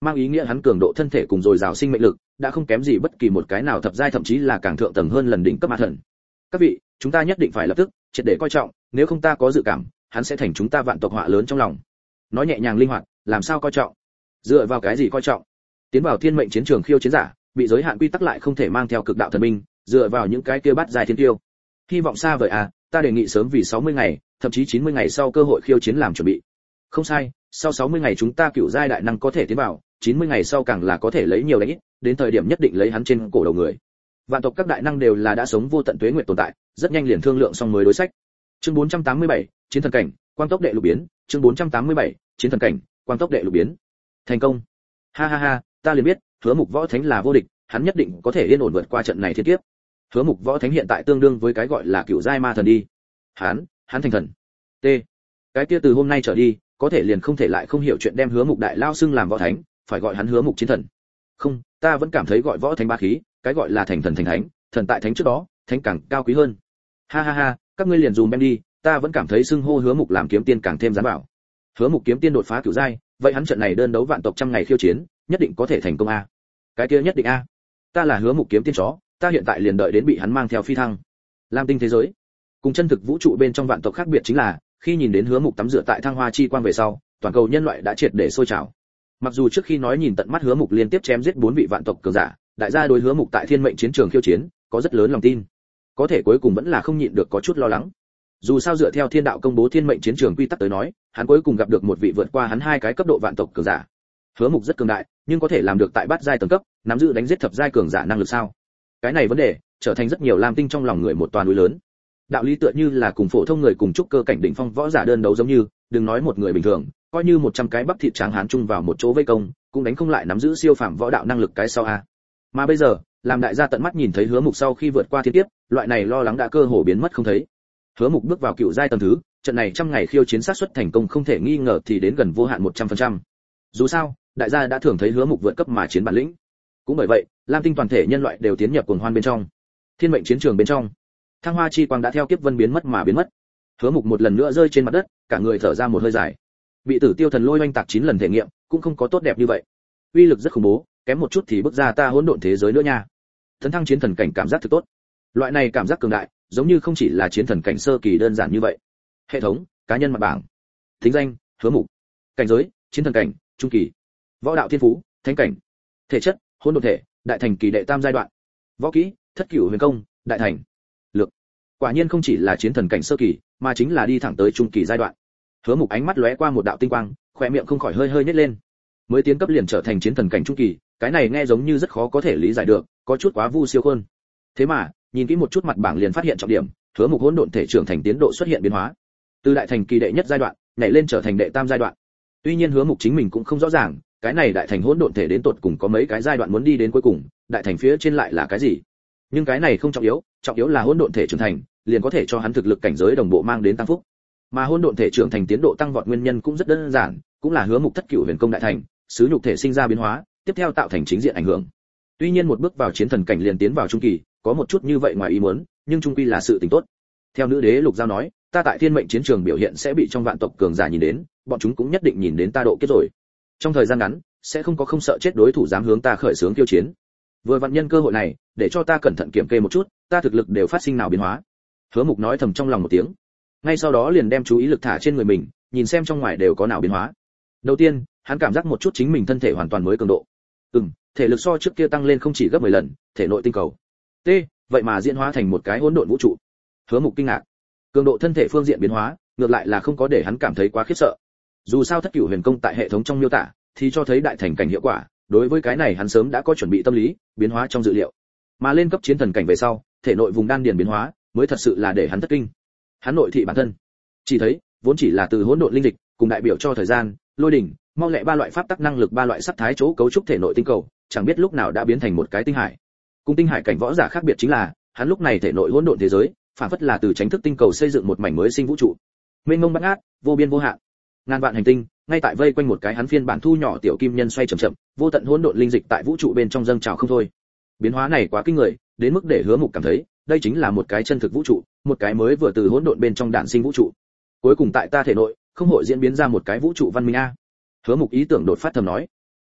S1: mang ý nghĩa hắn cường độ thân thể cùng dồi dào sinh mệnh lực đã không kém gì bất kỳ một cái nào thập giai thậm chí là càng thượng tầng hơn lần đỉnh cấp ma thần. Các vị, chúng ta nhất định phải lập tức triệt để coi trọng, nếu không ta có dự cảm hắn sẽ thành chúng ta vạn tộc họa lớn trong lòng. Nói nhẹ nhàng linh hoạt, làm sao coi trọng? Dựa vào cái gì coi trọng? Tiến vào thiên mệnh chiến trường khiêu chiến giả, bị giới hạn quy tắc lại không thể mang theo cực đạo thần binh, dựa vào những cái kia bắt dài thiên tiêu. Hy vọng xa vời à, ta đề nghị sớm vì 60 ngày, thậm chí 90 ngày sau cơ hội khiêu chiến làm chuẩn bị. Không sai, sau 60 ngày chúng ta cựu giai đại năng có thể tiến vào, 90 ngày sau càng là có thể lấy nhiều đánh ít, đến thời điểm nhất định lấy hắn trên cổ đầu người. Vạn tộc các đại năng đều là đã sống vô tận tuế nguyệt tồn tại, rất nhanh liền thương lượng xong mới đối sách. Chương 487, chiến thần cảnh, quang tốc đệ lục biến, chương 487, chiến thần cảnh, quang tốc đệ lục biến. Thành công. Ha ha ha, ta liền biết, Hứa Mục Võ Thánh là vô địch, hắn nhất định có thể yên ổn vượt qua trận này thiên kiếp. Hứa Mục Võ Thánh hiện tại tương đương với cái gọi là cựu giai ma thần đi. Hắn thành thần. T. Cái kia từ hôm nay trở đi, có thể liền không thể lại không hiểu chuyện đem Hứa Mục đại lao xưng làm Võ Thánh, phải gọi hắn Hứa Mục chiến thần. Không, ta vẫn cảm thấy gọi Võ Thánh bá khí, cái gọi là thành thần thành thánh, thần tại thánh trước đó, thánh càng cao quý hơn. Ha ha ha, các ngươi liền dùm em đi, ta vẫn cảm thấy xưng hô Hứa Mục làm kiếm tiên càng thêm dán bảo. Hứa Mục kiếm tiên đột phá cửu giai, vậy hắn trận này đơn đấu vạn tộc trăm ngày khiêu chiến, nhất định có thể thành công a. Cái kia nhất định a. Ta là Hứa Mục kiếm tiên chó, ta hiện tại liền đợi đến bị hắn mang theo phi thăng. Lam tinh thế giới, cùng chân thực vũ trụ bên trong vạn tộc khác biệt chính là, khi nhìn đến Hứa Mục tắm rửa tại thăng hoa chi quang về sau, toàn cầu nhân loại đã triệt để sôi trào. Mặc dù trước khi nói nhìn tận mắt Hứa Mục liên tiếp chém giết 4 vị vạn tộc cường giả, đại gia đối Hứa Mục tại thiên mệnh chiến trường khiêu chiến, có rất lớn lòng tin. Có thể cuối cùng vẫn là không nhịn được có chút lo lắng. Dù sao dựa theo thiên đạo công bố thiên mệnh chiến trường quy tắc tới nói, hắn cuối cùng gặp được một vị vượt qua hắn 2 cái cấp độ vạn tộc cường giả. Hứa Mục rất cường đại, nhưng có thể làm được tại bát giai tầng cấp, nắm giữ đánh giết thập giai cường giả năng lực sao? Cái này vấn đề trở thành rất nhiều lam tinh trong lòng người một toán núi lớn. Đạo lý tựa như là cùng phổ thông người cùng trúc cơ cảnh đỉnh phong võ giả đơn đấu giống như, đừng nói một người bình thường, coi như 100 cái bắp thịt tráng hán chung vào một chỗ vây công, cũng đánh không lại nắm giữ siêu phàm võ đạo năng lực cái sau a. Mà bây giờ, làm đại gia tận mắt nhìn thấy Hứa Mục sau khi vượt qua thiên kiếp, loại này lo lắng đã cơ hồ biến mất không thấy. Hứa Mục bước vào cựu giai tầng thứ, trận này trăm ngày khiêu chiến xác suất thành công không thể nghi ngờ thì đến gần vô hạn 100%. Dù sao, đại gia đã thường thấy Hứa Mục vượt cấp mà chiến bản lĩnh. Cũng bởi vậy, lam tinh toàn thể nhân loại đều tiến nhập cuồng hoan bên trong. Thiên mệnh chiến trường bên trong, thăng hoa chi quang đã theo kiếp vân biến mất mà biến mất. Hứa Mục một lần nữa rơi trên mặt đất, cả người thở ra một hơi dài. Bị Tử Tiêu Thần Lôi oanh tạc 9 lần thể nghiệm, cũng không có tốt đẹp như vậy. Uy lực rất khủng bố, kém một chút thì bước ra ta hỗn độn thế giới nữa nha. Tấn thăng chiến thần cảnh cảm giác thực tốt. Loại này cảm giác cường đại, giống như không chỉ là chiến thần cảnh sơ kỳ đơn giản như vậy. Hệ thống, cá nhân mặt bảng. Thính danh, Hứa Mục. Cảnh giới, chiến thần cảnh, trung kỳ. Võ đạo thiên phú, thánh cảnh. Thể chất, hỗn độn thể, đại thành kỳ đệ tam giai đoạn. Võ kỹ, thất cửu huyền công, đại thành. Lược. Quả nhiên không chỉ là chiến thần cảnh sơ kỳ, mà chính là đi thẳng tới trung kỳ giai đoạn. Hứa Mục ánh mắt lóe qua một đạo tinh quang, khóe miệng không khỏi hơi hơi nhếch lên. Mới tiến cấp liền trở thành chiến thần cảnh trung kỳ, cái này nghe giống như rất khó có thể lý giải được, có chút quá vu siêu hơn. Thế mà, nhìn kỹ một chút mặt bảng liền phát hiện trọng điểm, Hứa Mục hỗn độn thể trưởng thành tiến độ xuất hiện biến hóa. Từ đại thành kỳ đệ nhất giai đoạn, nhảy lên trở thành đệ tam giai đoạn. Tuy nhiên Hứa Mục chính mình cũng không rõ ràng, cái này đại thành hỗn độn thể đến tột cùng có mấy cái giai đoạn muốn đi đến cuối cùng, đại thành phía trên lại là cái gì. Nhưng cái này không trọng yếu là hỗn độn thể trưởng thành, liền có thể cho hắn thực lực cảnh giới đồng bộ mang đến tăng phúc. Mà hỗn độn thể trưởng thành tiến độ tăng vọt nguyên nhân cũng rất đơn giản, cũng là Hứa Mục thất cửu huyền công đại thành, sứ nhục thể sinh ra biến hóa, tiếp theo tạo thành chính diện ảnh hưởng. Tuy nhiên một bước vào chiến thần cảnh liền tiến vào trung kỳ, có một chút như vậy ngoài ý muốn, nhưng trung quy là sự tình tốt. Theo nữ đế Lục Giao nói, ta tại thiên mệnh chiến trường biểu hiện sẽ bị trong vạn tộc cường giả nhìn đến, bọn chúng cũng nhất định nhìn đến ta độ kết rồi. Trong thời gian ngắn, sẽ không có không sợ chết đối thủ dám hướng ta khởi xướng tiêu chiến. Vừa vặn nhân cơ hội này, để cho ta cẩn thận kiểm kê một chút, ta thực lực đều phát sinh nào biến hóa. Hứa Mục nói thầm trong lòng một tiếng. Ngay sau đó liền đem chú ý lực thả trên người mình, nhìn xem trong ngoài đều có nào biến hóa. Đầu tiên, hắn cảm giác một chút chính mình thân thể hoàn toàn mới cường độ. Thể lực so trước kia tăng lên không chỉ gấp 10 lần, thể nội tinh cầu. T, vậy mà diễn hóa thành một cái hỗn độn vũ trụ. Hứa Mục kinh ngạc. Cường độ thân thể phương diện biến hóa, ngược lại là không có để hắn cảm thấy quá khiếp sợ. Dù sao thất cửu huyền công tại hệ thống trong miêu tả, thì cho thấy đại thành cảnh hiệu quả, đối với cái này hắn sớm đã có chuẩn bị tâm lý, biến hóa trong dự liệu. Mà lên cấp chiến thần cảnh về sau, thể nội vùng đan điền biến hóa, mới thật sự là để hắn thất kinh. Hắn nội thị bản thân, chỉ thấy, vốn chỉ là từ hỗn độn linh dịch, cùng đại biểu cho thời gian, lôi đỉnh, mau lẹ ba loại pháp tắc năng lực ba loại sắc thái chỗ cấu trúc thể nội tinh cầu, chẳng biết lúc nào đã biến thành một cái tinh hải. Cùng tinh hải cảnh võ giả khác biệt chính là, hắn lúc này thể nội hỗn độn thế giới, phản phất là từ tránh thức tinh cầu xây dựng một mảnh mới sinh vũ trụ. Mênh mông bát ngát, vô biên vô hạn. Ngàn vạn hành tinh, ngay tại vây quanh một cái hắn phiên bản thu nhỏ tiểu kim nhân xoay chậm chậm, vô tận hỗn độn linh dịch tại vũ trụ bên trong dâng trào không thôi. Biến hóa này quá kinh người, đến mức để Hứa Mục cảm thấy, đây chính là một cái chân thực vũ trụ, một cái mới vừa từ hỗn độn bên trong đản sinh vũ trụ. Cuối cùng tại ta thể nội, không hội diễn biến ra một cái vũ trụ văn minh a. Hứa Mục ý tưởng đột phát thầm nói.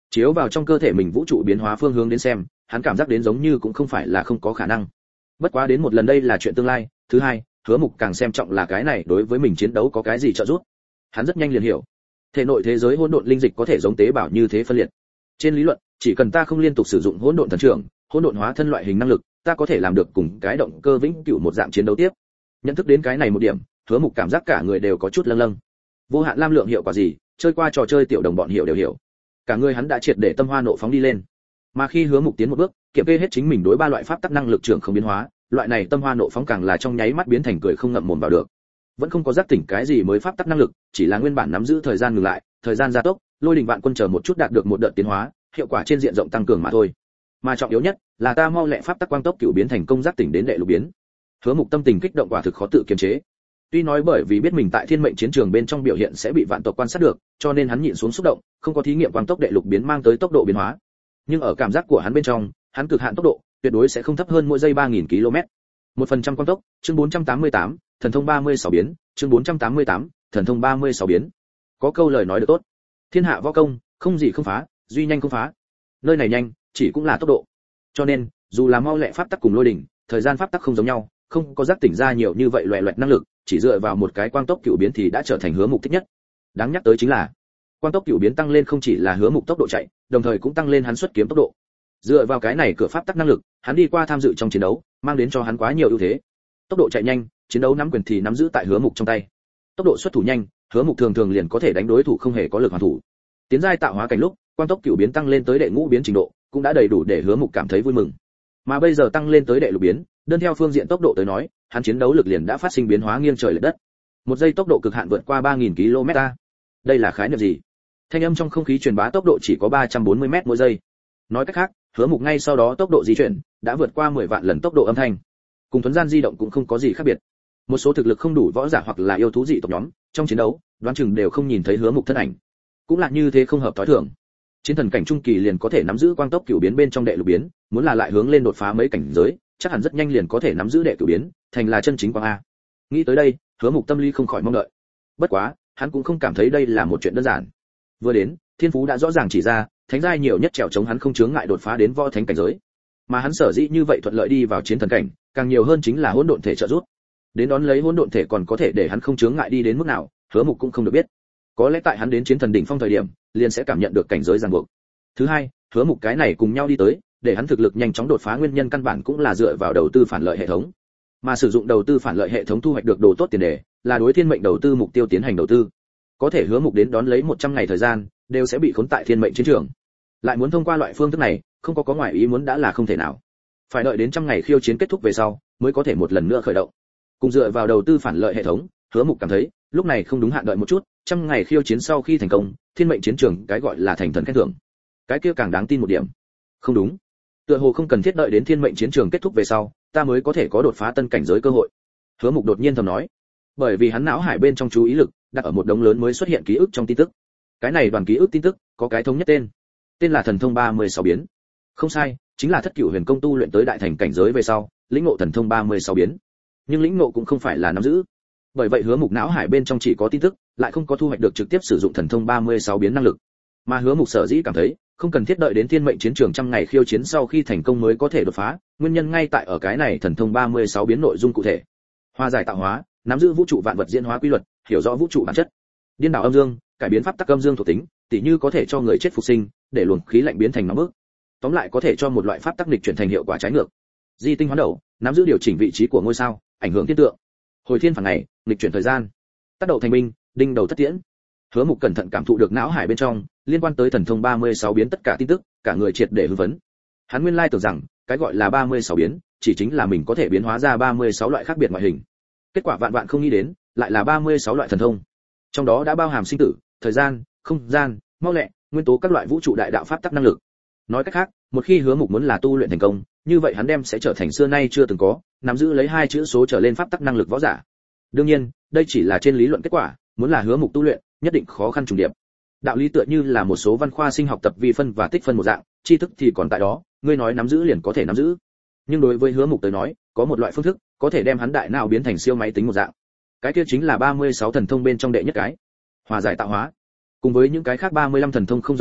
S1: Chiếu vào trong cơ thể mình vũ trụ biến hóa phương hướng đến xem, hắn cảm giác đến giống như cũng không phải là không có khả năng. Bất quá đến một lần đây là chuyện tương lai. Thứ hai, Hứa Mục càng xem trọng là cái này đối với mình chiến đấu có cái gì trợ giúp. Hắn rất nhanh liền hiểu, thể nội thế giới hỗn độn linh dịch có thể giống tế bào như thế phân liệt. Trên lý luận, chỉ cần ta không liên tục sử dụng hỗn độn thần trưởng, hỗn độn hóa thân loại hình năng lực, ta có thể làm được cùng cái động cơ vĩnh cửu một dạng chiến đấu tiếp. Nhận thức đến cái này một điểm, Hứa Mục cảm giác cả người đều có chút lâng lâng. Vô hạn lam lượng hiệu quả gì, chơi qua trò chơi tiểu đồng bọn hiểu đều hiểu. Cả người hắn đã triệt để tâm hoa nộ phóng đi lên. Mà khi Hứa Mục tiến một bước, kiểm kê hết chính mình đối ba loại pháp tắc năng lực trưởng không biến hóa, loại này tâm hoa nộ phóng càng là trong nháy mắt biến thành cười không ngậm mồm vào được. Vẫn không có giác tỉnh cái gì mới pháp tắc năng lực, chỉ là nguyên bản nắm giữ thời gian ngừng lại, thời gian gia tốc, lôi đình vạn quân chờ một chút đạt được một đợt tiến hóa, hiệu quả trên diện rộng tăng cường mà thôi. Mà trọng yếu nhất là ta mau lẹ pháp tắc quang tốc cửu biến thành công giác tỉnh đến đệ lục biến. Hứa Mục tâm tình kích động quả thực khó tự kiềm chế. Tuy nói bởi vì biết mình tại thiên mệnh chiến trường bên trong biểu hiện sẽ bị vạn tộc quan sát được, cho nên hắn nhịn xuống xúc động, không có thí nghiệm quang tốc đệ lục biến mang tới tốc độ biến hóa. Nhưng ở cảm giác của hắn bên trong, hắn cực hạn tốc độ tuyệt đối sẽ không thấp hơn mỗi giây 3000 km. 1% quang tốc, chương 488, thần thông 36 biến, chương 488, thần thông 36 biến. Có câu lời nói được tốt, thiên hạ võ công, không gì không phá, duy nhanh không phá. Nơi này nhanh, chỉ cũng là tốc độ. Cho nên, dù là mau lẹ pháp tắc cùng lôi đỉnh, thời gian pháp tắc không giống nhau, không có giác tỉnh ra nhiều như vậy loẹt loẹt năng lực, chỉ dựa vào một cái quang tốc cựu biến thì đã trở thành Hứa Mục thích nhất. Đáng nhắc tới chính là, quang tốc cựu biến tăng lên không chỉ là Hứa Mục tốc độ chạy, đồng thời cũng tăng lên hắn xuất kiếm tốc độ. Dựa vào cái này cửa pháp tắc năng lực, hắn đi qua tham dự trong chiến đấu, mang đến cho hắn quá nhiều ưu thế. Tốc độ chạy nhanh, chiến đấu nắm quyền thì nắm giữ tại Hứa Mục trong tay. Tốc độ xuất thủ nhanh, Hứa Mục thường thường liền có thể đánh đối thủ không hề có lực hoàn thủ. Tiến giai tạo hóa cảnh lúc, quang tốc cựu biến tăng lên tới đệ ngũ biến trình độ, cũng đã đầy đủ để Hứa Mục cảm thấy vui mừng. Mà bây giờ tăng lên tới đệ lục biến, đơn theo phương diện tốc độ tới nói, hắn chiến đấu lực liền đã phát sinh biến hóa nghiêng trời lệch đất. Một giây tốc độ cực hạn vượt qua 3000 km. Đây là khái niệm gì? Thanh âm trong không khí truyền bá tốc độ chỉ có 340 m mỗi giây. Nói cách khác, Hứa Mục ngay sau đó tốc độ di chuyển đã vượt qua 10 vạn lần tốc độ âm thanh. Cùng thuấn gian di động cũng không có gì khác biệt. Một số thực lực không đủ võ giả hoặc là yêu thú dị tộc nhóm, trong chiến đấu, đoán chừng đều không nhìn thấy Hứa Mục thân ảnh. Cũng là như thế không hợp tối thường. Chiến thần cảnh trung kỳ liền có thể nắm giữ quang tốc cửu biến bên trong đệ lục biến, muốn là lại hướng lên đột phá mấy cảnh giới, chắc hẳn rất nhanh liền có thể nắm giữ đệ cửu biến, thành là chân chính quang a. Nghĩ tới đây, Hứa Mục tâm lý không khỏi mong đợi. Bất quá, hắn cũng không cảm thấy đây là một chuyện đơn giản. Vừa đến, thiên phú đã rõ ràng chỉ ra, thánh giai nhiều nhất trèo chống hắn không chướng ngại đột phá đến võ thánh cảnh giới. Mà hắn sở dĩ như vậy thuận lợi đi vào chiến thần cảnh, càng nhiều hơn chính là hỗn độn thể trợ giúp. Đến đón lấy hỗn độn thể còn có thể để hắn không chướng ngại đi đến mức nào, Hứa Mục cũng không được biết. Có lẽ tại hắn đến chiến thần đỉnh phong thời điểm, liền sẽ cảm nhận được cảnh giới ràng buộc. Thứ hai, Hứa Mục cái này cùng nhau đi tới, để hắn thực lực nhanh chóng đột phá nguyên nhân căn bản cũng là dựa vào đầu tư phản lợi hệ thống. Mà sử dụng đầu tư phản lợi hệ thống thu hoạch được đồ tốt tiền đề, là đối thiên mệnh đầu tư mục tiêu tiến hành đầu tư. Có thể Hứa Mục đến đón lấy 100 ngày thời gian, đều sẽ bị khốn tại thiên mệnh chiến trường. Lại muốn thông qua loại phương thức này, không có ngoại ý muốn đã là không thể nào. Phải đợi đến 100 ngày khiêu chiến kết thúc về sau, mới có thể một lần nữa khởi động. Cùng dựa vào đầu tư phản lợi hệ thống, Hứa Mục cảm thấy, lúc này không đúng hạn đợi một chút, 100 ngày khiêu chiến sau khi thành công, thiên mệnh chiến trường cái gọi là thành thần khen thưởng. Cái kia càng đáng tin một điểm. Không đúng. Tựa hồ không cần thiết đợi đến thiên mệnh chiến trường kết thúc về sau, ta mới có thể có đột phá tân cảnh giới cơ hội. Hứa Mục đột nhiên thầm nói, bởi vì hắn não hải bên trong chú ý lực đặt ở một đống lớn mới xuất hiện ký ức trong tin tức. Cái này đoàn ký ức tin tức có cái thống nhất tên là thần thông 36 biến. Không sai, chính là Thất Cửu Huyền Công tu luyện tới đại thành cảnh giới về sau, lĩnh ngộ thần thông 36 biến. Nhưng lĩnh ngộ cũng không phải là nắm giữ. Bởi vậy Hứa Mục não hải bên trong chỉ có tin tức, lại không có thu hoạch được trực tiếp sử dụng thần thông 36 biến năng lực. Mà Hứa Mục sở dĩ cảm thấy, không cần thiết đợi đến thiên mệnh chiến trường 100 ngày khiêu chiến sau khi thành công mới có thể đột phá, nguyên nhân ngay tại ở cái này thần thông 36 biến nội dung cụ thể. Hóa giải tạo hóa, nắm giữ vũ trụ vạn vật diễn hóa quy luật, hiểu rõ vũ trụ bản chất. Điên đảo âm dương, cải biến pháp tắc âm dương thuộc tính, tỉ như có thể cho người chết phục sinh, để luồng khí lạnh biến thành nóng bức. Tóm lại có thể cho một loại pháp tắc nghịch chuyển thành hiệu quả trái ngược. Di tinh hoán đầu, nắm giữ điều chỉnh vị trí của ngôi sao, ảnh hưởng thiên tượng. Hồi thiên phản ngày, nghịch chuyển thời gian. Tác đầu thành binh, đinh đầu thất tiễn. Hứa Mục cẩn thận cảm thụ được não hải bên trong liên quan tới thần thông 36 biến tất cả tin tức, cả người triệt để hưng phấn. Hắn nguyên lai tưởng rằng, cái gọi là 36 biến, chỉ chính là mình có thể biến hóa ra 36 loại khác biệt ngoại hình. Kết quả vạn vạn không nghĩ đến, lại là 36 loại thần thông. Trong đó đã bao hàm sinh tử, thời gian, không gian, mau lẹ, nguyên tố các loại vũ trụ đại đạo pháp tắc năng lực. Nói cách khác, một khi Hứa Mục muốn là tu luyện thành công, như vậy hắn đem sẽ trở thành xưa nay chưa từng có, nắm giữ lấy 2 chữ số trở lên pháp tắc năng lực võ giả. Đương nhiên, đây chỉ là trên lý luận kết quả, muốn là Hứa Mục tu luyện, nhất định khó khăn trùng điệp. Đạo lý tựa như là một số văn khoa sinh học tập vi phân và tích phân một dạng, tri thức thì còn tại đó, ngươi nói nắm giữ liền có thể nắm giữ. Nhưng đối với Hứa Mục tới nói, có một loại phương thức, có thể đem hắn đại não biến thành siêu máy tính một dạng. Cái kia chính là 36 thần thông bên trong đệ nhất cái. Hòa giải tạo hóa. Cùng với những cái khác 35 thần thông không giống nhau,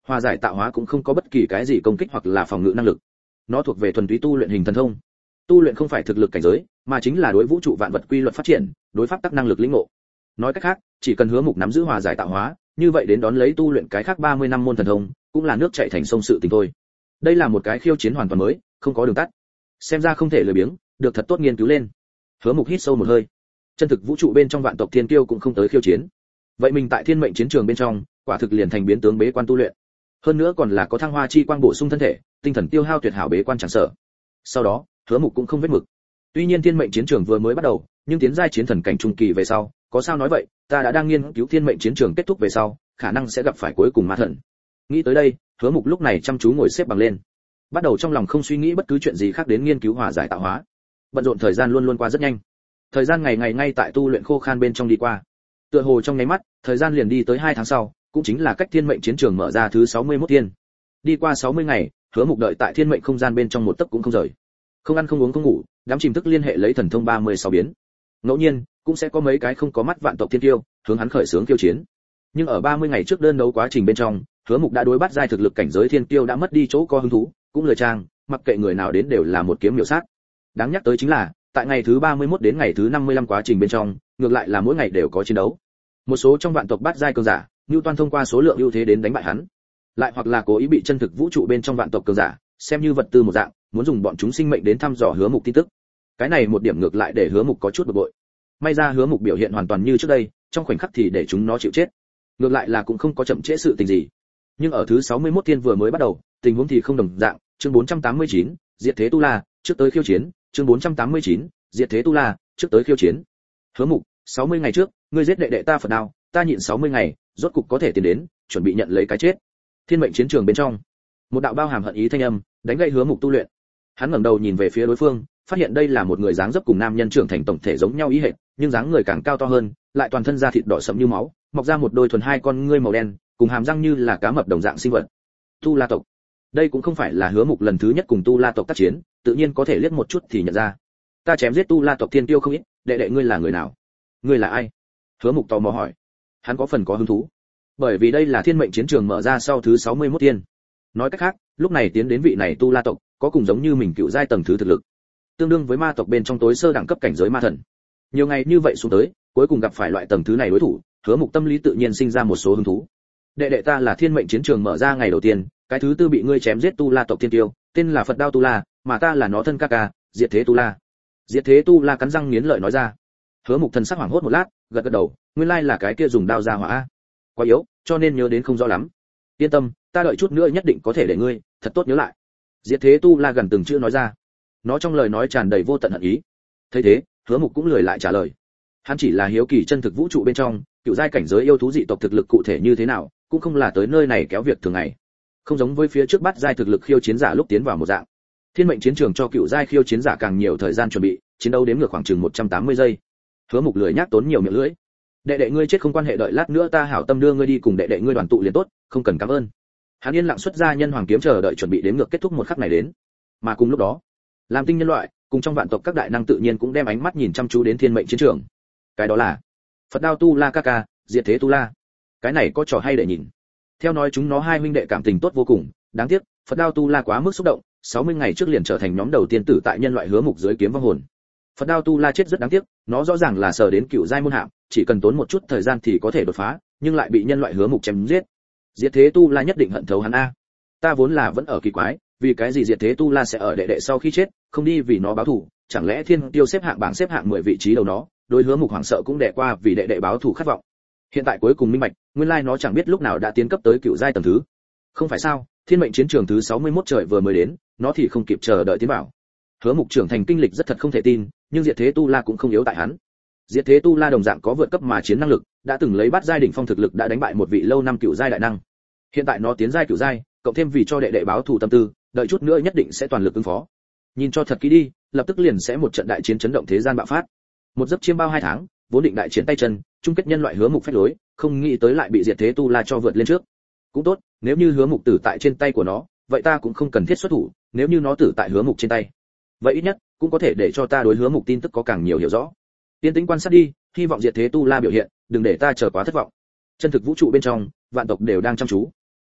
S1: hòa giải tạo hóa cũng không có bất kỳ cái gì công kích hoặc là phòng ngự năng lực. Nó thuộc về thuần túy tu luyện hình thần thông. Tu luyện không phải thực lực cảnh giới, mà chính là đối vũ trụ vạn vật quy luật phát triển, đối pháp tắc năng lực lĩnh ngộ. Nói cách khác, chỉ cần Hứa Mục nắm giữ hòa giải tạo hóa, như vậy đến đón lấy tu luyện cái khác 30 năm môn thần thông, cũng là nước chảy thành sông sự tình thôi. Đây là một cái khiêu chiến hoàn toàn mới, không có đường tắt. Xem ra không thể lười biếng, được thật tốt nghiên cứu lên. Hứa Mục hít sâu một hơi. Chân thực vũ trụ bên trong vạn tộc thiên kiêu cũng không tới khiêu chiến. Vậy mình tại thiên mệnh chiến trường bên trong, quả thực liền thành biến tướng bế quan tu luyện. Hơn nữa còn là có thăng hoa chi quang bổ sung thân thể, tinh thần tiêu hao tuyệt hảo bế quan chẳng sợ. Sau đó, Hứa Mục cũng không vết mực. Tuy nhiên thiên mệnh chiến trường vừa mới bắt đầu, nhưng tiến giai chiến thần cảnh trung kỳ về sau, có sao nói vậy, ta đã đang nghiên cứu thiên mệnh chiến trường kết thúc về sau, khả năng sẽ gặp phải cuối cùng ma thần. Nghĩ tới đây, Hứa Mục lúc này chăm chú ngồi xếp bằng lên, bắt đầu trong lòng không suy nghĩ bất cứ chuyện gì khác đến nghiên cứu hòa giải tạo hóa. Bận rộn thời gian luôn luôn qua rất nhanh. Thời gian ngày ngày ngay tại tu luyện khô khan bên trong đi qua. Tựa hồ trong nháy mắt, thời gian liền đi tới 2 tháng sau, cũng chính là cách thiên mệnh chiến trường mở ra thứ 61 thiên. Đi qua 60 ngày, Hứa Mục đợi tại thiên mệnh không gian bên trong một tấc cũng không rời. Không ăn không uống không ngủ, đám chìm thức liên hệ lấy thần thông 36 biến. Ngẫu nhiên, cũng sẽ có mấy cái không có mắt vạn tộc thiên kiêu, hướng hắn khởi xướng kiêu chiến. Nhưng ở 30 ngày trước đơn đấu quá trình bên trong, Hứa Mục đã đối bắt giai thực lực cảnh giới thiên kiêu đã mất đi chỗ có hứng thú, cũng lười trang, mặc kệ người nào đến đều là một kiếm miểu sát. Đáng nhắc tới chính là, tại ngày thứ 31 đến ngày thứ 55 quá trình bên trong, ngược lại là mỗi ngày đều có chiến đấu. Một số trong vạn tộc bắt giai cường giả, Newton thông qua số lượng ưu thế đến đánh bại hắn, lại hoặc là cố ý bị chân thực vũ trụ bên trong vạn tộc cường giả xem như vật tư một dạng, muốn dùng bọn chúng sinh mệnh đến thăm dò Hứa Mục tin tức. Cái này một điểm ngược lại để Hứa Mục có chút bực bội. May ra Hứa Mục biểu hiện hoàn toàn như trước đây, trong khoảnh khắc thì để chúng nó chịu chết. Ngược lại là cũng không có chậm trễ sự tình gì. Nhưng ở thứ 61 thiên vừa mới bắt đầu, tình huống thì không đồng dạng, chương 489, Diệt Thế Tu La, trước tới khiêu chiến, chương 489, Diệt Thế Tu La, trước tới khiêu chiến. Hứa Mục, 60 ngày trước, ngươi giết đệ đệ ta Phật Đao, ta nhịn 60 ngày, rốt cục có thể tiến đến, chuẩn bị nhận lấy cái chết. Thiên mệnh chiến trường bên trong, một đạo bao hàm hận ý thanh âm, đánh gãy Hứa Mục tu luyện. Hắn ngẩng đầu nhìn về phía đối phương, phát hiện đây là một người dáng dấp cùng nam nhân trưởng thành tổng thể giống nhau ý hệt, nhưng dáng người càng cao to hơn, lại toàn thân da thịt đỏ sẫm như máu, mọc ra một đôi thuần hai con ngươi màu đen, cùng hàm răng như là cá mập đồng dạng sinh vật. Tu La tộc. Đây cũng không phải là Hứa Mục lần thứ nhất cùng Tu La tộc tác chiến, tự nhiên có thể liếc một chút thì nhận ra. Ta chém giết Tu La tộc thiên tiêu không ít, đệ đệ ngươi là người nào? Ngươi là ai? Hứa Mục tò mò hỏi. Hắn có phần có hứng thú, bởi vì đây là thiên mệnh chiến trường mở ra sau thứ 61 thiên. Nói cách khác, lúc này tiến đến vị này Tu La tộc, có cùng giống như mình cựu giai tầng thứ thực lực, tương đương với ma tộc bên trong tối sơ đẳng cấp cảnh giới ma thần. Nhiều ngày như vậy xuống tới, cuối cùng gặp phải loại tầng thứ này đối thủ, Hứa Mục tâm lý tự nhiên sinh ra một số hứng thú. Đệ đệ ta là thiên mệnh chiến trường mở ra ngày đầu tiên, cái thứ tư bị ngươi chém giết Tu La tộc thiên tiêu, tên là Phật Đao Tu La, mà ta là nó thân ca ca, Diệt Thế Tu La. Diệt Thế Tu La cắn răng nghiến lợi nói ra. Hứa Mục thần sắc hoảng hốt một lát, gật gật đầu, nguyên lai là cái kia dùng đao ra hỏa. Quá yếu, cho nên nhớ đến không rõ lắm. Yên tâm, ta đợi chút nữa nhất định có thể để ngươi thật tốt nhớ lại. Diệt Thế Tu La gần từng chữ nói ra. Nó trong lời nói tràn đầy vô tận hận ý. Thấy thế, Hứa Mục cũng lười lại trả lời. Hắn chỉ là hiếu kỳ chân thực vũ trụ bên trong, cựu giai cảnh giới yêu thú dị tộc thực lực cụ thể như thế nào, cũng không là tới nơi này kéo việc thường ngày. Không giống với phía trước bắt giai thực lực khiêu chiến giả lúc tiến vào một dạng. Thiên mệnh chiến trường cho cựu giai khiêu chiến giả càng nhiều thời gian chuẩn bị, chiến đấu đếm ngược khoảng chừng 180 giây. Hứa Mục lười nhác tốn nhiều miệng lưỡi. Đệ đệ ngươi chết không quan hệ, đợi lát nữa ta hảo tâm đưa ngươi đi cùng đệ đệ ngươi đoàn tụ liền tốt, không cần cảm ơn. Hắn yên lặng xuất ra nhân hoàng kiếm chờ đợi chuẩn bị đếm ngược kết thúc một khắc này đến. Mà cùng lúc đó, làm tinh nhân loại cùng trong vạn tộc các đại năng tự nhiên cũng đem ánh mắt nhìn chăm chú đến thiên mệnh chiến trường. Cái đó là Phật Đao Tu La Kaka, Diệt Thế Tu La. Cái này có trò hay để nhìn. Theo nói chúng nó hai huynh đệ cảm tình tốt vô cùng, đáng tiếc Phật Đao Tu La quá mức xúc động, 60 ngày trước liền trở thành nhóm đầu tiên tử tại nhân loại Hứa Mục dưới kiếm vong hồn. Phật Đao Tu La chết rất đáng tiếc, nó rõ ràng là sở đến cựu giai môn hạm, chỉ cần tốn một chút thời gian thì có thể đột phá, nhưng lại bị nhân loại Hứa Mục chém giết. Diệt Thế Tu La nhất định hận thấu hắn a. Ta vốn là vẫn ở kỳ quái, vì cái gì Diệt Thế Tu La sẽ ở đệ đệ sau khi chết, không đi vì nó báo thù, chẳng lẽ Thiên Tiêu xếp hạng bảng xếp hạng 10 vị trí đầu nó, đối Hứa Mục hoảng sợ cũng đè qua vì đệ đệ báo thù khát vọng. Hiện tại cuối cùng minh bạch, nguyên lai nó chẳng biết lúc nào đã tiến cấp tới cựu giai tầng thứ. Không phải sao, thiên mệnh chiến trường thứ 61 trời vừa mới đến, nó thì không kịp chờ đợi tiến vào. Hứa Mục trưởng thành kinh lịch rất thật không thể tin, nhưng Diệt Thế Tu La cũng không yếu tại hắn. Diệt Thế Tu La đồng dạng có vượt cấp mà chiến năng lực, đã từng lấy bát giai đỉnh phong thực lực đã đánh bại một vị lâu năm cựu giai đại năng. Hiện tại nó tiến giai cựu giai, cộng thêm vì cho đệ đệ báo thù tâm tư, đợi chút nữa nhất định sẽ toàn lực ứng phó. Nhìn cho thật kỹ đi, lập tức liền sẽ một trận đại chiến chấn động thế gian bạo phát. Một giấc chiêm bao 2 tháng, vốn định đại chiến tay chân, chung kết nhân loại Hứa Mục phách lối, không nghĩ tới lại bị Diệt Thế Tu La cho vượt lên trước. Cũng tốt, nếu như Hứa Mục tử tại trên tay của nó, vậy ta cũng không cần thiết xuất thủ, nếu như nó tử tại Hứa Mục trên tay, vậy ít nhất cũng có thể để cho ta đối Hứa Mục tin tức có càng nhiều hiểu rõ. Tiên tĩnh quan sát đi, hy vọng Diệt Thế Tu La biểu hiện, đừng để ta chờ quá thất vọng. Chân thực vũ trụ bên trong, vạn tộc đều đang chăm chú.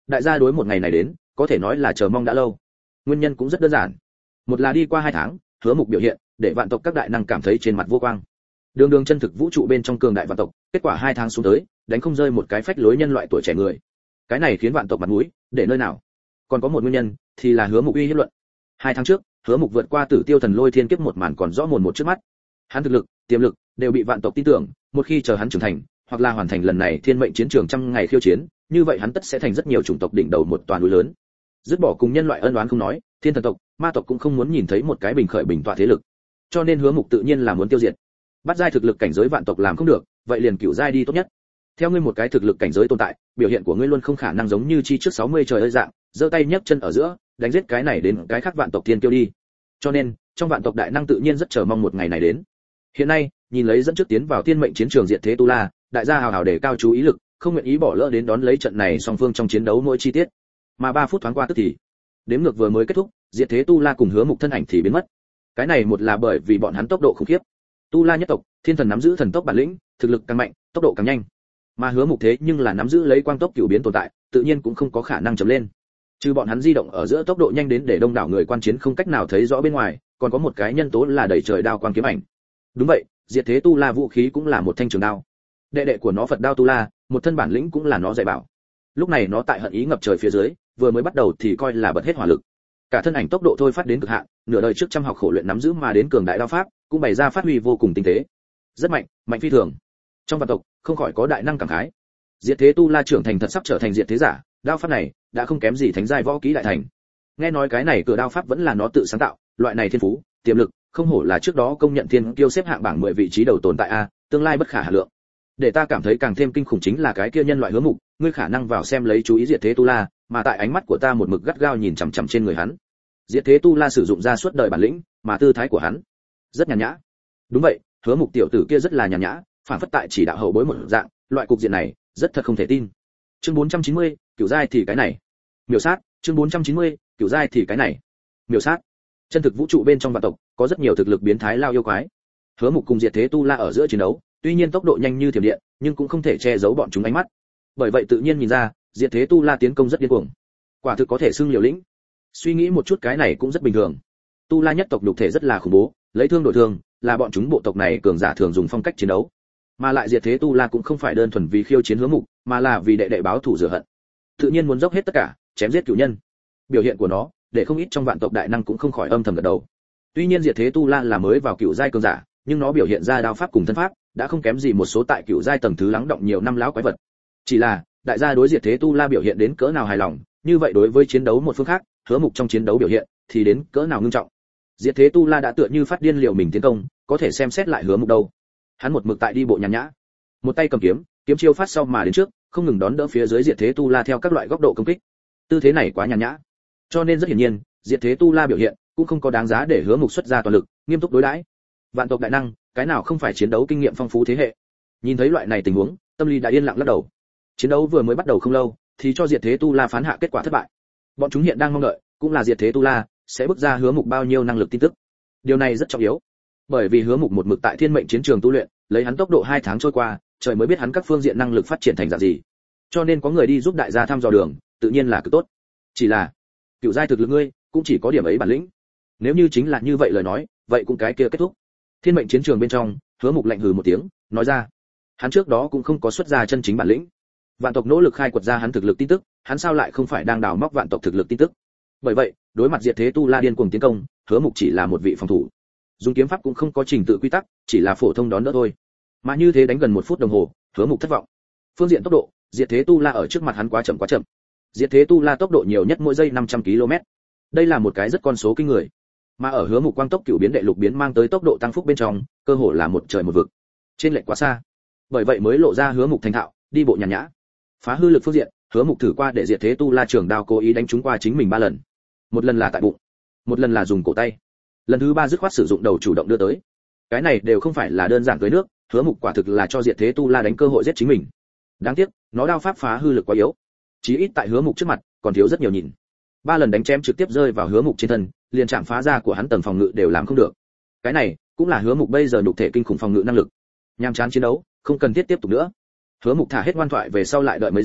S1: Đại gia đối một ngày này đến, có thể nói là chờ mong đã lâu. Nguyên nhân cũng rất đơn giản. Một là đi qua 2 tháng, Hứa Mục biểu hiện, để vạn tộc các đại năng cảm thấy trên mặt vô quang. Đường đường chân thực vũ trụ bên trong cường đại vạn tộc, kết quả 2 tháng xuống tới, đánh không rơi một cái phách lối nhân loại tuổi trẻ người. Cái này khiến vạn tộc mặt mũi, để nơi nào? Còn có một nguyên nhân, thì là Hứa Mục uy hiếp luận. 2 tháng trước, Hứa Mục vượt qua Tử Tiêu Thần Lôi Thiên Kiếp một màn còn rõ mồn một trước mắt. Hắn thực lực, tiềm lực đều bị vạn tộc tin tưởng, một khi chờ hắn trưởng thành, hoặc là hoàn thành lần này thiên mệnh chiến trường trăm ngày khiêu chiến, như vậy hắn tất sẽ thành rất nhiều chủng tộc đỉnh đầu một toàn núi lớn. Dứt bỏ cùng nhân loại ân oán không nói, thiên thần tộc, ma tộc cũng không muốn nhìn thấy một cái bình khởi bình tọa thế lực. Cho nên Hứa Mục tự nhiên là muốn tiêu diệt. Bắt giai thực lực cảnh giới vạn tộc làm không được, vậy liền cửu giai đi tốt nhất. Theo ngươi một cái thực lực cảnh giới tồn tại, biểu hiện của ngươi luôn không khả năng giống như chi trước 60 trời ơi dạng, giơ tay nhấc chân ở giữa, đánh giết cái này đến cái khác vạn tộc thiên kiêu đi. Cho nên, trong vạn tộc đại năng tự nhiên rất chờ mong một ngày này đến. Hiện nay, nhìn lấy dẫn trước tiến vào thiên mệnh chiến trường diệt thế tu la, đại gia hào hào để cao chú ý lực, không nguyện ý bỏ lỡ đến đón lấy trận này song phương trong chiến đấu mỗi chi tiết. Mà 3 phút thoáng qua tức thì, đếm ngược vừa mới kết thúc, diệt thế tu la cùng Hứa Mục thân ảnh thì biến mất. Cái này một là bởi vì bọn hắn tốc độ khủng khiếp. Tu la nhất tộc, thiên thần nắm giữ thần tốc bản lĩnh, thực lực càng mạnh, tốc độ càng nhanh. Mà Hứa Mục thế nhưng là nắm giữ lấy quang tốc cửu biến tồn tại, tự nhiên cũng không có khả năng chậm lên. Trừ bọn hắn di động ở giữa tốc độ nhanh đến để đông đảo người quan chiến không cách nào thấy rõ bên ngoài, còn có một cái nhân tố là đẩy trời đao quang kiếm ảnh. Đúng vậy, diệt thế tu la vũ khí cũng là một thanh trường đao. Đệ đệ của nó Phật đao tu la, một thân bản lĩnh cũng là nó dạy bảo. Lúc này nó tại hận ý ngập trời phía dưới, vừa mới bắt đầu thì coi là bật hết hỏa lực. Cả thân ảnh tốc độ thôi phát đến cực hạn, nửa đời trước chăm học khổ luyện nắm giữ mà đến cường đại đao pháp, cũng bày ra phát huy vô cùng tinh tế. Rất mạnh, mạnh phi thường. Trong vạn tộc, không khỏi có đại năng cảm khái. Diệt thế tu la trưởng thành thật sắp trở thành diệt thế giả, đao pháp này đã không kém gì thánh giai võ kỹ đại thành. Nghe nói cái này cửa đao pháp vẫn là nó tự sáng tạo, loại này thiên phú, tiềm lực, không hổ là trước đó công nhận thiên kiêu xếp hạng bảng 10 vị trí đầu tồn tại a, tương lai bất khả hà lượng. Để ta cảm thấy càng thêm kinh khủng chính là cái kia nhân loại Hứa Mục, ngươi khả năng vào xem lấy chú ý diệt thế tu la, mà tại ánh mắt của ta một mực gắt gao nhìn chằm chằm trên người hắn. Diệt thế tu la sử dụng ra suốt đời bản lĩnh, mà tư thái của hắn rất nhàn nhã. Đúng vậy, Hứa Mục tiểu tử kia rất là nhàn nhã, phản phất tại chỉ đạo hậu bối một dạng, loại cục diện này, rất thật không thể tin. Chương 490, kiểu giai thì cái này. Miểu sát, chương 490, kiểu giai thì cái này. Miểu sát. Chân thực vũ trụ bên trong vạn tộc, có rất nhiều thực lực biến thái lao yêu quái. Hứa Mục cùng diệt thế tu la ở giữa chiến đấu, tuy nhiên tốc độ nhanh như thiểm điện, nhưng cũng không thể che giấu bọn chúng ánh mắt. Bởi vậy tự nhiên nhìn ra, diệt thế tu la tiến công rất điên cuồng. Quả thực có thể xưng liều lĩnh. Suy nghĩ một chút cái này cũng rất bình thường. Tu la nhất tộc nhục thể rất là khủng bố, lấy thương đổi thương, là bọn chúng bộ tộc này cường giả thường dùng phong cách chiến đấu. Mà lại diệt thế tu la cũng không phải đơn thuần vì khiêu chiến Hứa Mục, mà là vì đệ đệ báo thù rửa hận. Tự nhiên muốn dốc hết tất cả, chém giết cửu nhân. Biểu hiện của nó, để không ít trong vạn tộc đại năng cũng không khỏi âm thầm gật đầu. Tuy nhiên diệt thế tu la là mới vào cửu giai cường giả, nhưng nó biểu hiện ra đao pháp cùng thân pháp, đã không kém gì một số tại cửu giai tầng thứ lắng động nhiều năm lão quái vật. Chỉ là, đại gia đối diệt thế tu la biểu hiện đến cỡ nào hài lòng, như vậy đối với chiến đấu một phương khác, Hứa Mục trong chiến đấu biểu hiện thì đến cỡ nào nghiêm trọng. Diệt thế tu la đã tựa như phát điên liều mình tiến công, có thể xem xét lại Hứa Mục đâu. Hắn một mực tại đi bộ nhàn nhã, một tay cầm kiếm, kiếm chiêu phát sau mà đến trước, không ngừng đón đỡ phía dưới diệt thế tu la theo các loại góc độ công kích. Tư thế này quá nhàn nhã, cho nên rất hiển nhiên, diệt thế tu la biểu hiện cũng không có đáng giá để Hứa Mục xuất ra toàn lực, nghiêm túc đối đãi. Vạn tộc đại năng, cái nào không phải chiến đấu kinh nghiệm phong phú thế hệ. Nhìn thấy loại này tình huống, tâm lý đã yên lặng lắc đầu. Chiến đấu vừa mới bắt đầu không lâu, thì cho diệt thế tu la phán hạ kết quả thất bại. Bọn chúng hiện đang mong đợi, cũng là diệt thế tu la sẽ bước ra Hứa Mục bao nhiêu năng lực tin tức. Điều này rất trọng yếu, bởi vì Hứa Mục một mực tại thiên mệnh chiến trường tu luyện, lấy hắn tốc độ 2 tháng trôi qua, trời mới biết hắn các phương diện năng lực phát triển thành dạng gì. Cho nên có người đi giúp đại gia thăm dò đường, tự nhiên là cực tốt. Chỉ là, cửu giai thực lực ngươi, cũng chỉ có điểm ấy bản lĩnh. Nếu như chính là như vậy lời nói, vậy cũng cái kia kết thúc. Thiên mệnh chiến trường bên trong, Hứa Mục lạnh hừ một tiếng, nói ra, hắn trước đó cũng không có xuất ra chân chính bản lĩnh. Vạn tộc nỗ lực khai quật ra hắn thực lực tin tức, hắn sao lại không phải đang đào móc vạn tộc thực lực tin tức. Bởi vậy, đối mặt diệt thế tu la điên cuồng tiến công, Hứa Mục chỉ là một vị phòng thủ. Dùng kiếm pháp cũng không có trình tự quy tắc, chỉ là phổ thông đón đỡ thôi. Mà như thế đánh gần 1 phút đồng hồ, Hứa Mục thất vọng. Phương diện tốc độ, diệt thế tu la ở trước mặt hắn quá chậm. Diệt thế tu la tốc độ nhiều nhất mỗi giây 500 km. Đây là một cái rất con số kinh người. Mà ở Hứa Mục quang tốc cửu biến đệ lục biến mang tới tốc độ tăng phúc bên trong, cơ hồ là một trời một vực. Trên lệch quá xa. Bởi vậy mới lộ ra Hứa Mục thành thạo, đi bộ nhàn nhã. Phá hư lực phương diện, Hứa Mục thử qua để diệt thế tu la trường đao cố ý đánh trúng qua chính mình 3 lần. Một lần là tại bụng, một lần là dùng cổ tay, lần thứ 3 dứt khoát sử dụng đầu chủ động đưa tới. Cái này đều không phải là đơn giản tới nước, Hứa Mục quả thực là cho diệt thế tu la đánh cơ hội giết chính mình. Đáng tiếc, nó đao pháp phá hư lực quá yếu. Chí ít tại Hứa Mục trước mặt, còn thiếu rất nhiều nhìn. 3 lần đánh chém trực tiếp rơi vào Hứa Mục trên thân, liền chạm phá ra của hắn tầng phòng ngự đều làm không được. Cái này cũng là Hứa Mục bây giờ nhục thể kinh khủng phòng ngự năng lực. Nhàm chán chiến đấu, không cần thiết tiếp tục nữa. Hứa Mục thả hết ngoan thoại về sau lại đợi mấy giây,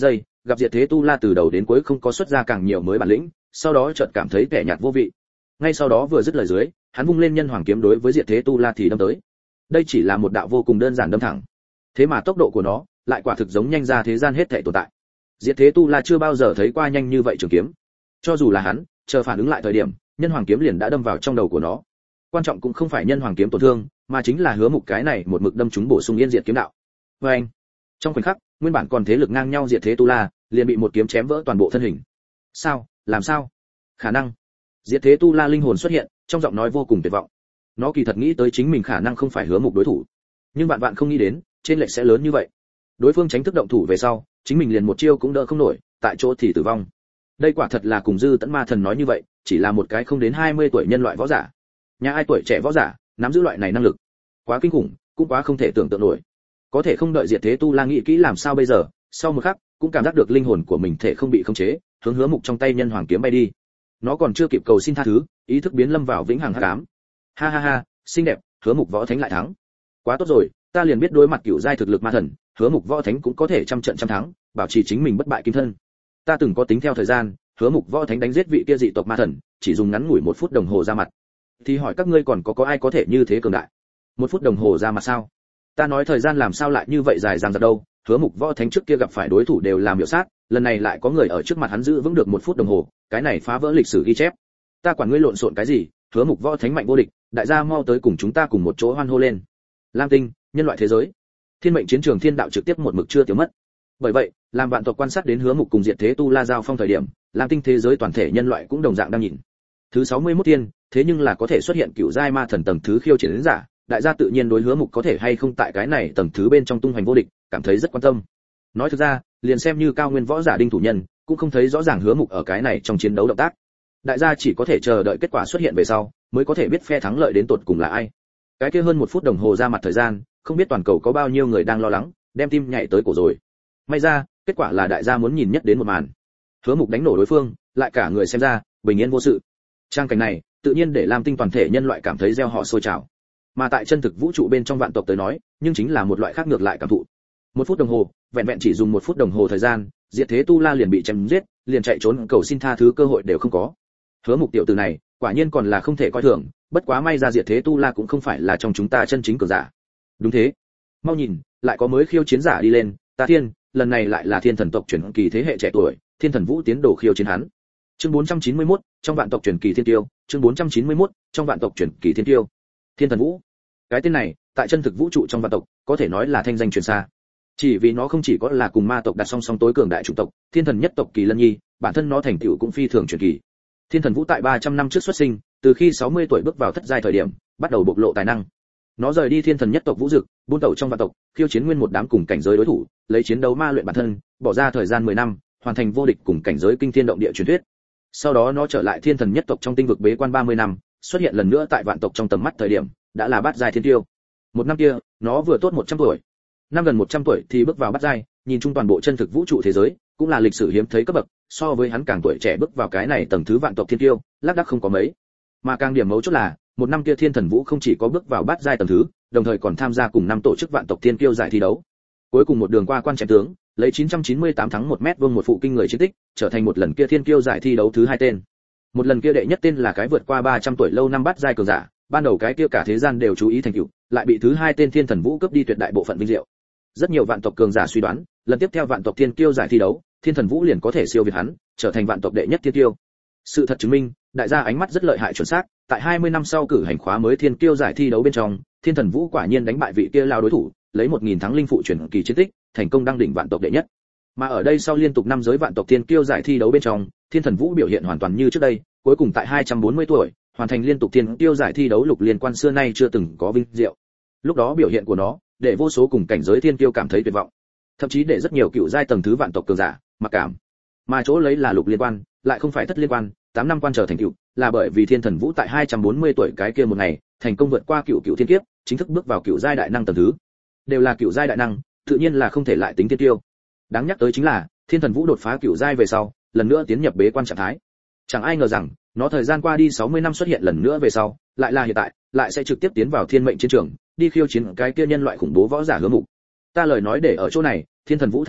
S1: gặp Diệt Thế Tu La từ đầu đến cuối không có xuất ra càng nhiều mới bản lĩnh, sau đó chợt cảm thấy kẻ nhạt vô vị. Ngay sau đó vừa dứt lời dưới, hắn vung lên nhân hoàng kiếm đối với Diệt Thế Tu La thì đâm tới. Đây chỉ là một đạo vô cùng đơn giản đâm thẳng, thế mà tốc độ của nó lại quả thực giống nhanh ra thế gian hết thảy tồn tại. Diệt Thế Tu La chưa bao giờ thấy qua nhanh như vậy trường kiếm, cho dù là hắn chờ phản ứng lại thời điểm, nhân hoàng kiếm liền đã đâm vào trong đầu của nó. Quan trọng cũng không phải nhân hoàng kiếm tổn thương, mà chính là Hứa Mục cái này một mực đâm trúng bổ sung yên diệt kiếm đạo. Và anh, trong khoảnh khắc, nguyên bản còn thế lực ngang nhau Diệt Thế Tu La liền bị một kiếm chém vỡ toàn bộ thân hình. Sao? Làm sao? Khả năng. Diệt Thế Tu La linh hồn xuất hiện, trong giọng nói vô cùng tuyệt vọng. Nó kỳ thật nghĩ tới chính mình khả năng không phải Hứa Mục đối thủ, nhưng vạn vạn không nghĩ đến, trên lệch sẽ lớn như vậy. Đối phương tránh thức động thủ về sau, chính mình liền một chiêu cũng đỡ không nổi, tại chỗ thì tử vong. Đây quả thật là cùng Dư Tẫn Ma Thần nói như vậy, chỉ là một cái không đến 20 tuổi nhân loại võ giả. Nhà ai tuổi trẻ võ giả, nắm giữ loại này năng lực. Quá kinh khủng, cũng quá không thể tưởng tượng nổi. Có thể không đợi Diệt Thế Tu La nghĩ kỹ làm sao bây giờ, sau một khắc, cũng cảm giác được linh hồn của mình thể không bị khống chế, hướng Hứa Mục trong tay nhân hoàng kiếm bay đi. Nó còn chưa kịp cầu xin tha thứ, ý thức biến lâm vào vĩnh hằng hắc ám. Ha ha ha, xinh đẹp, Hứa Mục võ thánh lại thắng. Quá tốt rồi, ta liền biết đối mặt cửu giai thực lực ma thần, Hứa Mục võ thánh cũng có thể trăm trận trăm thắng, bảo trì chính mình bất bại kim thân. Ta từng có tính theo thời gian, Hứa Mục võ thánh đánh giết vị kia dị tộc ma thần, chỉ dùng ngắn ngủi 1 phút đồng hồ ra mặt. Thì hỏi các ngươi còn có ai có thể như thế cường đại? 1 phút đồng hồ ra mặt sao? Ta nói thời gian làm sao lại như vậy dài dằng dặc đâu? Hứa Mục võ thánh trước kia gặp phải đối thủ đều làm miểu sát, lần này lại có người ở trước mặt hắn giữ vững được 1 phút đồng hồ, cái này phá vỡ lịch sử ghi chép. Ta quản ngươi lộn xộn cái gì? Hứa Mục võ thánh mạnh vô địch, đại gia mau tới cùng chúng ta cùng một chỗ hoan hô lên. Lam Tinh, nhân loại thế giới. Thiên mệnh chiến trường thiên đạo trực tiếp một mực chưa tiêu mất. Bởi vậy, làm vạn tộc quan sát đến Hứa Mục cùng Diệt Thế Tu La giao phong thời điểm, Lam Tinh thế giới toàn thể nhân loại cũng đồng dạng đang nhìn. Thứ 61 thiên, thế nhưng là có thể xuất hiện cựu giai ma thần tầng thứ khiêu chiến giả, đại gia tự nhiên đối Hứa Mục có thể hay không tại cái này tầng thứ bên trong tung hoành vô địch, cảm thấy rất quan tâm. Nói thực ra, liền xem như cao nguyên võ giả đinh thủ nhân, cũng không thấy rõ ràng Hứa Mục ở cái này trong chiến đấu động tác. Đại gia chỉ có thể chờ đợi kết quả xuất hiện về sau, mới có thể biết phe thắng lợi đến tột cùng là ai. Cái kia hơn 1 phút đồng hồ ra mặt thời gian, không biết toàn cầu có bao nhiêu người đang lo lắng, đem tim nhảy tới cổ rồi. May ra, kết quả là đại gia muốn nhìn nhất đến một màn. Hứa Mục đánh nổ đối phương, lại cả người xem ra bình yên vô sự. Trang cảnh này, tự nhiên để Lam Tinh toàn thể nhân loại cảm thấy reo hò sôi trào. Mà tại chân thực vũ trụ bên trong vạn tộc tới nói, nhưng chính là một loại khác ngược lại cảm thụ. 1 phút đồng hồ, vẹn vẹn chỉ dùng 1 phút đồng hồ thời gian, Diệt Thế Tu La liền bị chém giết, liền chạy trốn cầu xin tha thứ cơ hội đều không có. Hứa Mục tiểu tử này, quả nhiên còn là không thể coi thường, bất quá may ra Diệt Thế Tu La cũng không phải là trong chúng ta chân chính cường giả. Đúng thế. Mau nhìn, lại có mới khiêu chiến giả đi lên, Ta Thiên, lần này lại là Thiên Thần tộc truyền kỳ thế hệ trẻ tuổi, Thiên Thần Vũ tiến đồ khiêu chiến hắn. Chương 491, trong vạn tộc truyền kỳ thiên tiêu, chương 491, trong vạn tộc truyền kỳ thiên tiêu. Thiên Thần Vũ. Cái tên này, tại chân thực vũ trụ trong vạn tộc, có thể nói là thanh danh truyền xa. Chỉ vì nó không chỉ có là cùng ma tộc đặt song song tối cường đại chủng tộc, Thiên Thần nhất tộc Kỳ Lân Nhi, bản thân nó thành tựu cũng phi thường truyền kỳ. Thiên Thần Vũ tại 300 năm trước xuất sinh, từ khi 60 tuổi bước vào thất giai thời điểm, bắt đầu bộc lộ tài năng. Nó rời đi Thiên Thần nhất tộc Vũ Dực, buôn tẩu trong vạn tộc, khiêu chiến nguyên một đám cùng cảnh giới đối thủ, lấy chiến đấu ma luyện bản thân, bỏ ra thời gian 10 năm, hoàn thành vô địch cùng cảnh giới kinh thiên động địa truyền thuyết. Sau đó nó trở lại Thiên Thần nhất tộc trong tinh vực bế quan 30 năm, xuất hiện lần nữa tại vạn tộc trong tầm mắt thời điểm, đã là bát giai thiên tiêu. Một năm kia, nó vừa tốt 100 tuổi. Năm gần 100 tuổi thì bước vào bát giai, nhìn chung toàn bộ chân thực vũ trụ thế giới, cũng là lịch sử hiếm thấy cấp bậc, so với hắn càng tuổi trẻ bước vào cái này tầng thứ vạn tộc thiên tiêu, lác đác không có mấy. Mà càng điểm mấu chốt là, một năm kia Thiên Thần Vũ không chỉ có bước vào bát giai tầng thứ, đồng thời còn tham gia cùng năm tổ chức vạn tộc thiên kiêu giải thi đấu. Cuối cùng một đường qua quan chém tướng, lấy 998 thắng 1 mét vuông một phụ kinh người chiến tích, trở thành một lần kia thiên kiêu giải thi đấu thứ 2 tên. Một lần kia đệ nhất tên là cái vượt qua 300 tuổi lâu năm bát giai cường giả, ban đầu cái kia cả thế gian đều chú ý thành tựu, lại bị thứ 2 tên Thiên Thần Vũ cướp đi tuyệt đại bộ phận vinh diệu. Rất nhiều vạn tộc cường giả suy đoán, lần tiếp theo vạn tộc thiên kiêu giải thi đấu, Thiên Thần Vũ liền có thể siêu việt hắn, trở thành vạn tộc đệ nhất thiên kiêu. Sự thật chứng minh, đại gia ánh mắt rất lợi hại chuẩn xác, tại 20 năm sau cử hành khóa mới thiên kiêu giải thi đấu bên trong, Thiên Thần Vũ quả nhiên đánh bại vị kia lao đối thủ, lấy 1000 thắng linh phụ chuyển kỳ chiến tích, thành công đăng đỉnh vạn tộc đệ nhất. Mà ở đây sau liên tục năm giới vạn tộc thiên kiêu giải thi đấu bên trong, Thiên Thần Vũ biểu hiện hoàn toàn như trước đây, cuối cùng tại 240 tuổi, hoàn thành liên tục thiên kiêu giải thi đấu lục liên quan xưa nay chưa từng có vinh diệu. Lúc đó biểu hiện của nó, để vô số cùng cảnh giới thiên kiêu cảm thấy tuyệt vọng, thậm chí để rất nhiều cựu giai tầng thứ vạn tộc cường giả mặc cảm. Mà chỗ lấy là lục liên quan, lại không phải thất liên quan, 8 năm quan trở thành cựu, là bởi vì Thiên Thần Vũ tại 240 tuổi cái kia một ngày, thành công vượt qua cựu thiên kiếp, chính thức bước vào cựu giai đại năng tầng thứ. Đều là cựu giai đại năng, tự nhiên là không thể lại tính thiên tiêu. Đáng nhắc tới chính là, Thiên Thần Vũ đột phá cựu giai về sau, lần nữa tiến nhập bế quan trạng thái. Chẳng ai ngờ rằng, nó thời gian qua đi 60 năm xuất hiện lần nữa về sau, lại là hiện tại, lại sẽ trực tiếp tiến vào thiên mệnh chiến trường, đi khiêu chiến cái kia nhân loại khủng bố võ giả Hứa Mục. Ta lời nói để ở chỗ này, Thiên Thần Vũ thắng chắc,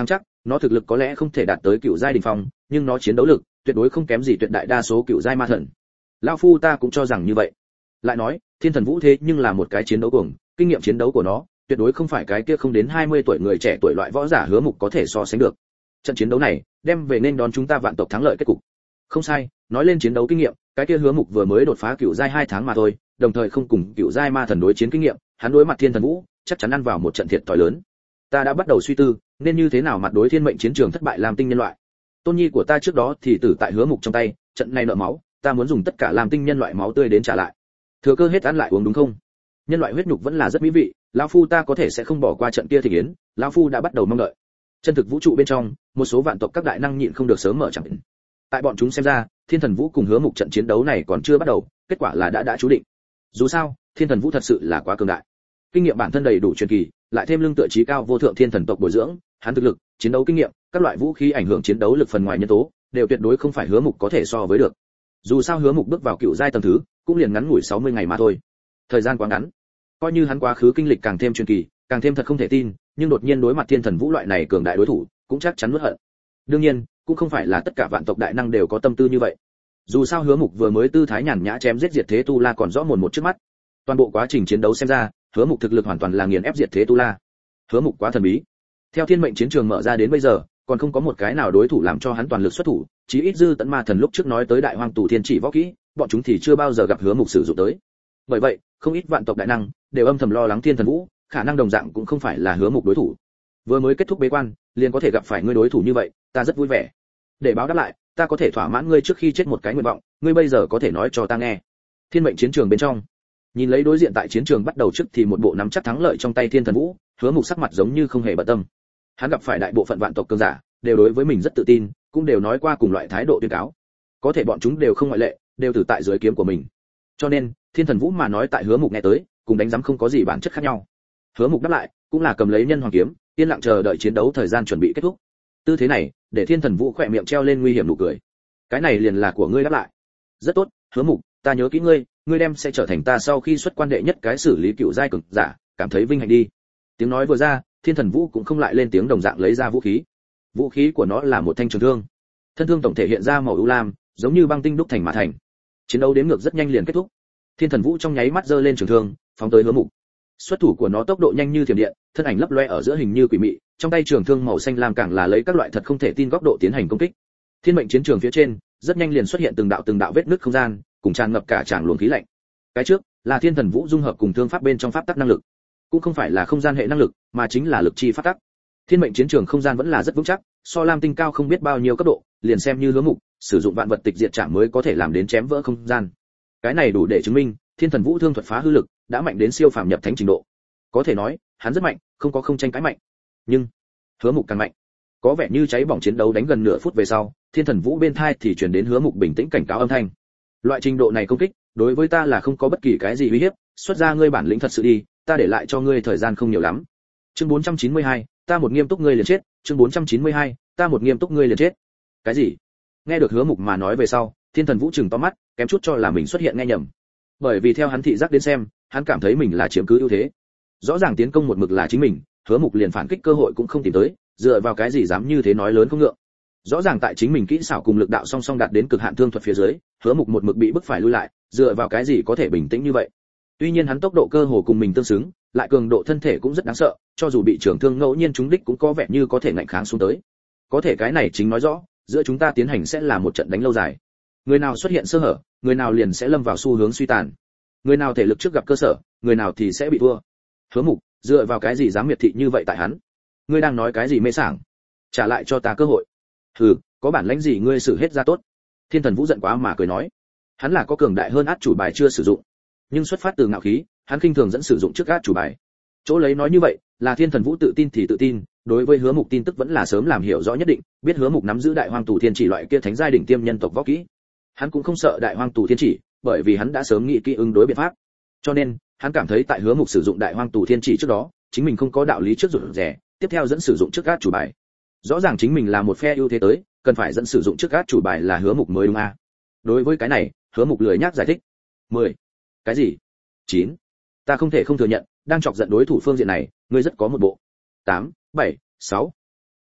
S1: nó thực lực có lẽ không thể đạt tới cựu giai đỉnh phong, nhưng nó chiến đấu lực tuyệt đối không kém gì tuyệt đại đa số cựu giai ma thần. Lão phu ta cũng cho rằng như vậy. Lại nói, Thiên Thần Vũ thế nhưng là một cái chiến đấu cuồng, kinh nghiệm chiến đấu của nó tuyệt đối không phải cái kia không đến 20 tuổi người trẻ tuổi loại võ giả Hứa Mục có thể so sánh được. Trận chiến đấu này đem về nên đón chúng ta vạn tộc thắng lợi kết cục. Không sai, nói lên chiến đấu kinh nghiệm, cái kia Hứa Mục vừa mới đột phá cựu giai 2 tháng mà thôi, đồng thời không cùng cựu giai ma thần đối chiến kinh nghiệm, hắn đối mặt Thiên Thần Vũ, chắc chắn ăn vào một trận thiệt thòi lớn. Ta đã bắt đầu suy tư, nên như thế nào mặt đối thiên mệnh chiến trường thất bại làm tinh nhân loại. Tôn nhi của ta trước đó thì tử tại Hứa Mục trong tay, trận này nợ máu, ta muốn dùng tất cả làm tinh nhân loại máu tươi đến trả lại. Thừa cơ hết ăn lại uống đúng không? Nhân loại huyết nhục vẫn là rất mỹ vị, lão phu ta có thể sẽ không bỏ qua trận kia thịnh yến, lão phu đã bắt đầu mong đợi. Chân thực vũ trụ bên trong, một số vạn tộc các đại năng nhịn không được sớm mở chẳng. Tại bọn chúng xem ra, Thiên Thần Vũ cùng Hứa Mục trận chiến đấu này còn chưa bắt đầu, kết quả là đã chú định. Dù sao, Thiên Thần Vũ thật sự là quá cường đại. Kinh nghiệm bản thân đầy đủ truyền kỳ, lại thêm lưng tựa trí cao vô thượng thiên thần tộc bồi dưỡng, hắn thực lực, chiến đấu kinh nghiệm, các loại vũ khí ảnh hưởng chiến đấu lực phần ngoài nhân tố, đều tuyệt đối không phải Hứa Mục có thể so với được. Dù sao Hứa Mục bước vào cựu giai tầng thứ, cũng liền ngắn ngủi 60 ngày mà thôi. Thời gian quá ngắn. Coi như hắn quá khứ kinh lịch càng thêm truyền kỳ, càng thêm thật không thể tin, nhưng đột nhiên đối mặt Thiên Thần Vũ loại này cường đại đối thủ, cũng chắc chắn nuốt hận. Đương nhiên, cũng không phải là tất cả vạn tộc đại năng đều có tâm tư như vậy. Dù sao Hứa Mục vừa mới tư thái nhàn nhã chém giết diệt thế tu la còn rõ mồn một trước mắt. Toàn bộ quá trình chiến đấu xem ra, Hứa Mục thực lực hoàn toàn là nghiền ép diệt thế tu la. Hứa Mục quá thần bí. Theo thiên mệnh chiến trường mở ra đến bây giờ, còn không có một cái nào đối thủ làm cho hắn toàn lực xuất thủ, chí ít dư tận ma thần lúc trước nói tới đại hoang tù thiên chỉ võ kỹ, bọn chúng thì chưa bao giờ gặp Hứa Mục sử dụng tới. Bởi vậy, không ít vạn tộc đại năng đều âm thầm lo lắng Thiên Thần Vũ, khả năng đồng dạng cũng không phải là Hứa Mục đối thủ. Vừa mới kết thúc bế quan, liền có thể gặp phải ngươi đối thủ như vậy, ta rất vui vẻ. Để báo đáp lại, ta có thể thỏa mãn ngươi trước khi chết một cái nguyện vọng, ngươi bây giờ có thể nói cho ta nghe. Thiên mệnh chiến trường bên trong, nhìn lấy đối diện tại chiến trường bắt đầu trước thì một bộ nắm chắc thắng lợi trong tay Thiên Thần Vũ, Hứa Mục sắc mặt giống như không hề bận tâm. Hắn gặp phải đại bộ phận vạn tộc cường giả, đều đối với mình rất tự tin, cũng đều nói qua cùng loại thái độ tuyên cáo. Có thể bọn chúng đều không ngoại lệ, đều tử tại dưới kiếm của mình. Cho nên, Thiên Thần Vũ mà nói tại Hứa Mục nghe tới, cùng đánh giấm không có gì bản chất khác nhau. Hứa Mục đáp lại, cũng là cầm lấy nhân hoàng kiếm, yên lặng chờ đợi chiến đấu thời gian chuẩn bị kết thúc. Tư thế này, để Thiên Thần Vũ khỏe miệng treo lên nguy hiểm nụ cười. Cái này liền là của ngươi đáp lại. Rất tốt, Hứa Mục, ta nhớ kỹ ngươi, ngươi đem sẽ trở thành ta sau khi xuất quan đệ nhất cái xử lý cựu giai cường giả, cảm thấy vinh hạnh đi. Tiếng nói vừa ra, Thiên Thần Vũ cũng không lại lên tiếng đồng dạng lấy ra vũ khí. Vũ khí của nó là một thanh trường thương. Thân thương tổng thể hiện ra màu ưu lam, giống như băng tinh đúc thành mà thành. Chiến đấu đếm ngược rất nhanh liền kết thúc. Thiên Thần Vũ trong nháy mắt giơ lên trường thương, phóng tới Hứa Mục. Xuất thủ của nó tốc độ nhanh như thiểm điện, thân ảnh lấp loe ở giữa hình như quỷ mị, trong tay trường thương màu xanh lam càng là lấy các loại thật không thể tin góc độ tiến hành công kích. Thiên mệnh chiến trường phía trên, rất nhanh liền xuất hiện từng đạo vết nứt không gian, cùng tràn ngập cả tràng luồng khí lạnh. Cái trước là Thiên Thần Vũ dung hợp cùng thương pháp bên trong pháp tắc năng lực, cũng không phải là không gian hệ năng lực, mà chính là lực chi pháp tắc. Thiên mệnh chiến trường không gian vẫn là rất vững chắc, so lam tinh cao không biết bao nhiêu cấp độ, liền xem như Hứa Mục sử dụng vạn vật tịch diệt trảm mới có thể làm đến chém vỡ không gian. Cái này đủ để chứng minh, Thiên Thần Vũ thương thuật phá hư lực đã mạnh đến siêu phàm nhập thánh trình độ. Có thể nói, hắn rất mạnh, không tranh cãi mạnh. Nhưng Hứa Mục càng mạnh. Có vẻ như cháy bỏng chiến đấu đánh gần nửa phút về sau, Thiên Thần Vũ bên tai thì truyền đến Hứa Mục bình tĩnh cảnh cáo âm thanh. Loại trình độ này công kích, đối với ta là không có bất kỳ cái gì uy hiếp, xuất ra ngươi bản lĩnh thật sự đi, ta để lại cho ngươi thời gian không nhiều lắm. Chương 492, ta một nghiêm túc ngươi liền chết, chương 492, ta một nghiêm túc ngươi liền chết. Cái gì? Nghe được Hứa Mục mà nói về sau, Thiên Thần Vũ trừng to mắt, kém chút cho là mình xuất hiện nghe nhầm. Bởi vì theo hắn thị giác đến xem, hắn cảm thấy mình là chiếm cứ ưu thế. Rõ ràng tiến công một mực là chính mình, Hứa Mục liền phản kích cơ hội cũng không tìm tới, dựa vào cái gì dám như thế nói lớn không ngượng. Rõ ràng tại chính mình kỹ xảo cùng lực đạo song song đạt đến cực hạn thương thuật phía dưới, Hứa Mục một mực bị bức phải lui lại, dựa vào cái gì có thể bình tĩnh như vậy. Tuy nhiên hắn tốc độ cơ hồ cùng mình tương xứng, lại cường độ thân thể cũng rất đáng sợ, cho dù bị trường thương ngẫu nhiên trúng đích cũng có vẻ như có thể ngạnh kháng xuống tới. Có thể cái này chính nói rõ, giữa chúng ta tiến hành sẽ là một trận đánh lâu dài. Người nào xuất hiện sơ hở, người nào liền sẽ lâm vào xu hướng suy tàn. Người nào thể lực trước gặp cơ sở, người nào thì sẽ bị thua. Hứa Mục, dựa vào cái gì dám miệt thị như vậy tại hắn? Ngươi đang nói cái gì mê sảng? Trả lại cho ta cơ hội. Hừ, có bản lãnh gì ngươi xử hết ra tốt. Thiên Thần Vũ giận quá mà cười nói. Hắn là có cường đại hơn át chủ bài chưa sử dụng, nhưng xuất phát từ ngạo khí, hắn khinh thường dẫn sử dụng trước át chủ bài. Chỗ lấy nói như vậy, là Thiên Thần Vũ tự tin thì tự tin, đối với Hứa Mục tin tức vẫn là sớm làm hiểu rõ nhất định, biết Hứa Mục nắm giữ đại hoang tù thiên chỉ loại kia thánh giai đỉnh tiêm nhân tộc võ kỹ. Hắn cũng không sợ đại hoang tù thiên chỉ, bởi vì hắn đã sớm nghĩ kỹ ứng đối biện pháp. Cho nên, hắn cảm thấy tại Hứa Mục sử dụng đại hoang tù thiên chỉ trước đó, chính mình không có đạo lý trước rụt rè, tiếp theo dẫn sử dụng trước át chủ bài. Rõ ràng chính mình là một phe ưu thế tới, cần phải dẫn sử dụng trước át chủ bài là Hứa Mục mới đúng a. Đối với cái này, Hứa Mục lười nhác giải thích. 10. Cái gì? 9. Ta không thể không thừa nhận, đang chọc giận đối thủ phương diện này, ngươi rất có một bộ. 8, 7, 6.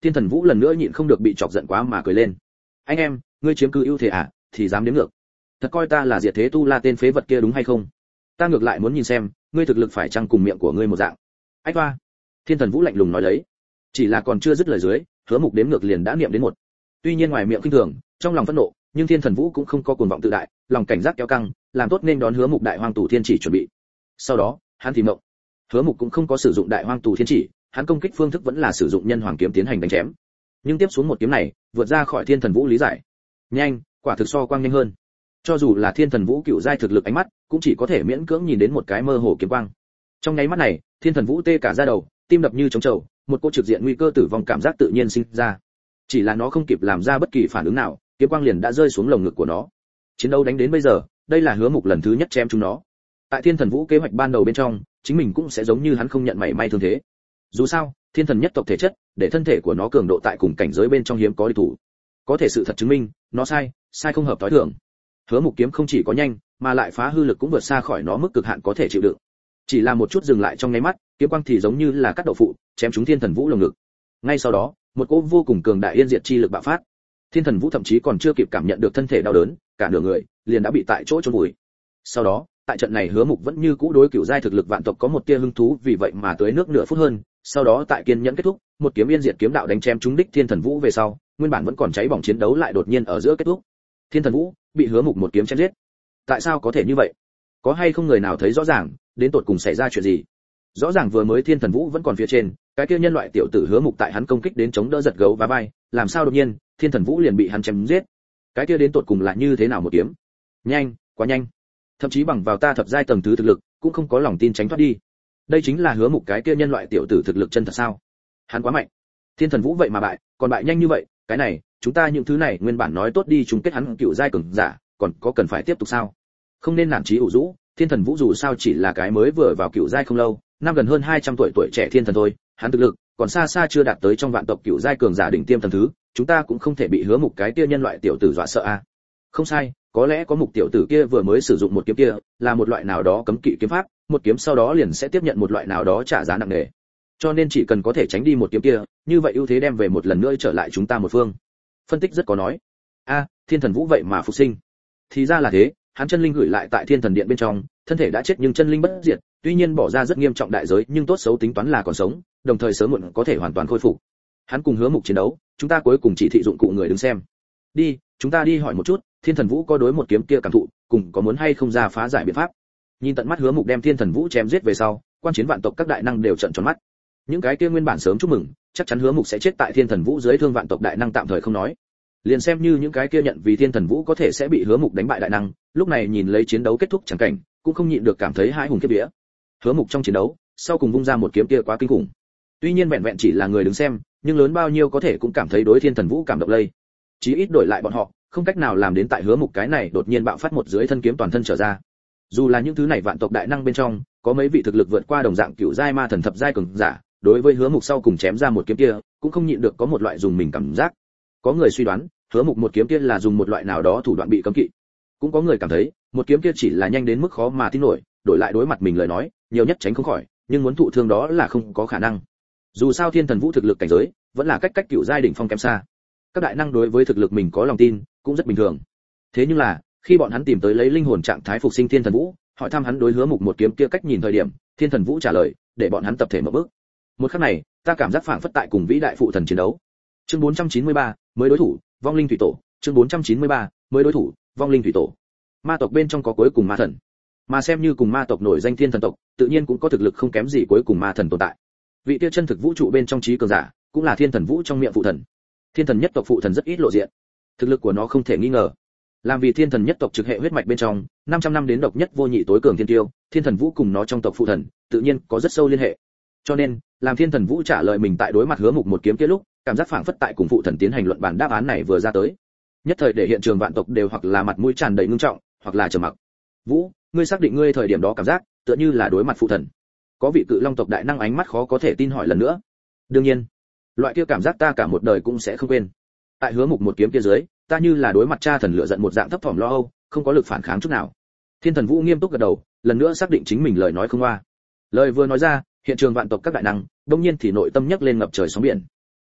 S1: Thiên Thần Vũ lần nữa nhịn không được bị chọc giận quá mà cười lên. Anh em, ngươi chiếm cứ ưu thế à, thì dám đến ngược. Thật coi ta là Diệt Thế Tu La tên phế vật kia đúng hay không? Ta ngược lại muốn nhìn xem, ngươi thực lực phải chăng cùng miệng của ngươi một dạng. Ách oa. Thiên Thần Vũ lạnh lùng nói lấy. Chỉ là còn chưa dứt lời dưới, Hứa Mục đếm ngược liền đã niệm đến một. Tuy nhiên ngoài miệng khinh thường, trong lòng phẫn nộ, nhưng Thiên Thần Vũ cũng không có cuồng vọng tự đại, lòng cảnh giác kéo căng, làm tốt nên đón Hứa Mục đại hoang tù thiên chỉ chuẩn bị. Sau đó, hắn thì mộng. Hứa Mục cũng không có sử dụng đại hoang tù thiên chỉ, hắn công kích phương thức vẫn là sử dụng nhân hoàng kiếm tiến hành đánh chém. Nhưng tiếp xuống một kiếm này, vượt ra khỏi Thiên Thần Vũ lý giải. Nhanh, quả thực so quang nhanh hơn. Cho dù là Thiên Thần Vũ cựu giai thực lực ánh mắt, cũng chỉ có thể miễn cưỡng nhìn đến một cái mơ hồ kiếm quang. Trong nháy mắt này, Thiên Thần Vũ tê cả da đầu, tim đập như trống trầu, một cô trực diện nguy cơ tử vong cảm giác tự nhiên sinh ra. Chỉ là nó không kịp làm ra bất kỳ phản ứng nào, kiếm quang liền đã rơi xuống lồng ngực của nó. Chiến đấu đánh đến bây giờ, đây là Hứa Mục lần thứ nhất chém chúng nó. Tại Thiên Thần Vũ kế hoạch ban đầu bên trong, chính mình cũng sẽ giống như hắn không nhận mảy may thương thế. Dù sao, Thiên Thần nhất tộc thể chất, để thân thể của nó cường độ tại cùng cảnh giới bên trong hiếm có địch thủ. Có thể sự thật chứng minh, nó sai không hợp tối thường. Hứa Mục kiếm không chỉ có nhanh, mà lại phá hư lực cũng vượt xa khỏi nó mức cực hạn có thể chịu đựng. Chỉ là một chút dừng lại trong nháy mắt, kiếm quang thì giống như là cắt đậu phụ, chém trúng Thiên Thần Vũ lồng ngực. Ngay sau đó, một cỗ vô cùng cường đại yên diệt chi lực bạo phát. Thiên Thần Vũ thậm chí còn chưa kịp cảm nhận được thân thể đau đớn, cả nửa người liền đã bị tại chỗ chôn vùi. Sau đó, tại trận này Hứa Mục vẫn như cũ đối cửu giai thực lực vạn tộc có một tia hứng thú, vì vậy mà tới nước nửa phút hơn, sau đó tại kiên nhẫn kết thúc, một kiếm yên diệt kiếm đạo đánh chém trúng đích Thiên Thần Vũ về sau, nguyên bản vẫn còn cháy bỏng chiến đấu lại đột nhiên ở giữa kết thúc. Thiên Thần Vũ bị Hứa Mục một kiếm chém giết. Tại sao có thể như vậy? Có hay không người nào thấy rõ ràng, đến tột cùng xảy ra chuyện gì? Rõ ràng vừa mới Thiên Thần Vũ vẫn còn phía trên, cái kia nhân loại tiểu tử Hứa Mục tại hắn công kích đến chống đỡ giật gấu và vai, làm sao đột nhiên, Thiên Thần Vũ liền bị hắn chém giết? Cái kia đến tột cùng là như thế nào một kiếm? Nhanh, quá nhanh. Thậm chí bằng vào ta thập giai tầng thứ thực lực, cũng không có lòng tin tránh thoát đi. Đây chính là Hứa Mục cái kia nhân loại tiểu tử thực lực chân thật sao? Hắn quá mạnh. Thiên Thần Vũ vậy mà bại, còn bại nhanh như vậy, cái này, chúng ta những thứ này nguyên bản nói tốt đi chung kết hắn cựu giai cường giả, còn có cần phải tiếp tục sao? Không nên nản chí ủ rũ, Thiên Thần Vũ dù sao chỉ là cái mới vừa vào cựu giai không lâu, năm gần hơn 200 tuổi trẻ thiên thần thôi, hắn thực lực còn xa xa chưa đạt tới trong vạn tộc cựu giai cường giả đỉnh tiêm tầng thứ, chúng ta cũng không thể bị Hứa Mục cái kia nhân loại tiểu tử dọa sợ a. Không sai, có lẽ có Mục tiểu tử kia vừa mới sử dụng một kiếm kia, là một loại nào đó cấm kỵ kiếm pháp, một kiếm sau đó liền sẽ tiếp nhận một loại nào đó trả giá nặng nề. Cho nên chỉ cần có thể tránh đi một kiếm kia, như vậy ưu thế đem về một lần nữa trở lại chúng ta một phương. Phân tích rất có nói. A, Thiên Thần Vũ vậy mà phục sinh. Thì ra là thế, hắn chân linh gửi lại tại Thiên Thần Điện bên trong, thân thể đã chết nhưng chân linh bất diệt, tuy nhiên bỏ ra rất nghiêm trọng đại giới, nhưng tốt xấu tính toán là còn sống, đồng thời sớm muộn có thể hoàn toàn khôi phục. Hắn cùng Hứa Mục chiến đấu, chúng ta cuối cùng chỉ thị dụng cụ người đứng xem. Đi, chúng ta đi hỏi một chút, Thiên Thần Vũ có đối một kiếm kia cảm thụ, cùng có muốn hay không ra phá giải biện pháp. Nhìn tận mắt Hứa Mục đem Thiên Thần Vũ chém giết về sau, quan chiến vạn tộc các đại năng đều trợn tròn mắt. Những cái kia nguyên bản sớm chúc mừng, chắc chắn Hứa Mục sẽ chết tại Thiên Thần Vũ dưới thương vạn tộc đại năng tạm thời không nói. Liền xem như những cái kia nhận vì Thiên Thần Vũ có thể sẽ bị Hứa Mục đánh bại đại năng, lúc này nhìn lấy chiến đấu kết thúc chẳng cảnh, cũng không nhịn được cảm thấy hãi hùng kiếp vía. Hứa Mục trong chiến đấu, sau cùng vung ra một kiếm kia quá kinh khủng. Tuy nhiên vẹn vẹn chỉ là người đứng xem, nhưng lớn bao nhiêu có thể cũng cảm thấy đối Thiên Thần Vũ cảm động lây. Chí ít đổi lại bọn họ, không cách nào làm đến tại Hứa Mục cái này đột nhiên bạo phát một dưới thân kiếm toàn thân trở ra. Dù là những thứ này vạn tộc đại năng bên trong, có mấy vị thực lực vượt qua đồng dạng cửu giai ma thần thập giai cường giả, đối với Hứa Mục sau cùng chém ra một kiếm kia, cũng không nhịn được có một loại dùng mình cảm giác. Có người suy đoán, Hứa Mục một kiếm kia là dùng một loại nào đó thủ đoạn bị cấm kỵ. Cũng có người cảm thấy, một kiếm kia chỉ là nhanh đến mức khó mà tin nổi, đổi lại đối mặt mình lời nói, nhiều nhất tránh không khỏi, nhưng muốn thụ thương đó là không có khả năng. Dù sao Thiên Thần Vũ thực lực cảnh giới, vẫn là cách cựu giai đỉnh phong kém xa. Các đại năng đối với thực lực mình có lòng tin, cũng rất bình thường. Thế nhưng là, khi bọn hắn tìm tới lấy linh hồn trạng thái phục sinh Thiên Thần Vũ, hỏi thăm hắn đối Hứa Mục một kiếm kia cách nhìn thời điểm, Thiên Thần Vũ trả lời, để bọn hắn tập thể mở bước. Một khắc này, ta cảm giác phảng phất tại cùng vĩ đại phụ thần chiến đấu. Chương 493, mới đối thủ, vong linh thủy tổ. Chương 493, mới đối thủ, vong linh thủy tổ. Ma tộc bên trong có cuối cùng ma thần, mà xem như cùng ma tộc nổi danh thiên thần tộc, tự nhiên cũng có thực lực không kém gì cuối cùng ma thần tồn tại. Vị kia chân thực vũ trụ bên trong trí cường giả, cũng là Thiên Thần Vũ trong miệng phụ thần. Thiên thần nhất tộc phụ thần rất ít lộ diện, thực lực của nó không thể nghi ngờ. Làm vì Thiên thần nhất tộc trực hệ huyết mạch bên trong, 500 năm đến độc nhất vô nhị tối cường thiên tiêu, Thiên Thần Vũ cùng nó trong tộc phụ thần, tự nhiên có rất sâu liên hệ. Cho nên, làm Thiên Thần Vũ trả lời mình tại đối mặt Hứa Mục một kiếm kia lúc, cảm giác phảng phất tại cùng phụ thần tiến hành luận bàn, đáp án này vừa ra tới, nhất thời để hiện trường vạn tộc đều hoặc là mặt mũi tràn đầy ngưng trọng, hoặc là trầm mặc. Vũ, ngươi xác định ngươi thời điểm đó cảm giác tựa như là đối mặt phụ thần? Có vị cự long tộc đại năng ánh mắt khó có thể tin hỏi lần nữa. Đương nhiên, loại kia cảm giác ta cả một đời cũng sẽ không quên. Tại Hứa Mục một kiếm kia dưới, ta như là đối mặt cha thần lựa giận một dạng thấp thỏm lo âu, không có lực phản kháng chút nào. Thiên Thần Vũ nghiêm túc gật đầu, lần nữa xác định chính mình lời nói không hoa. Lời vừa nói ra, hiện trường vạn tộc các đại năng, đương nhiên thì nội tâm nhấc lên ngập trời sóng biển.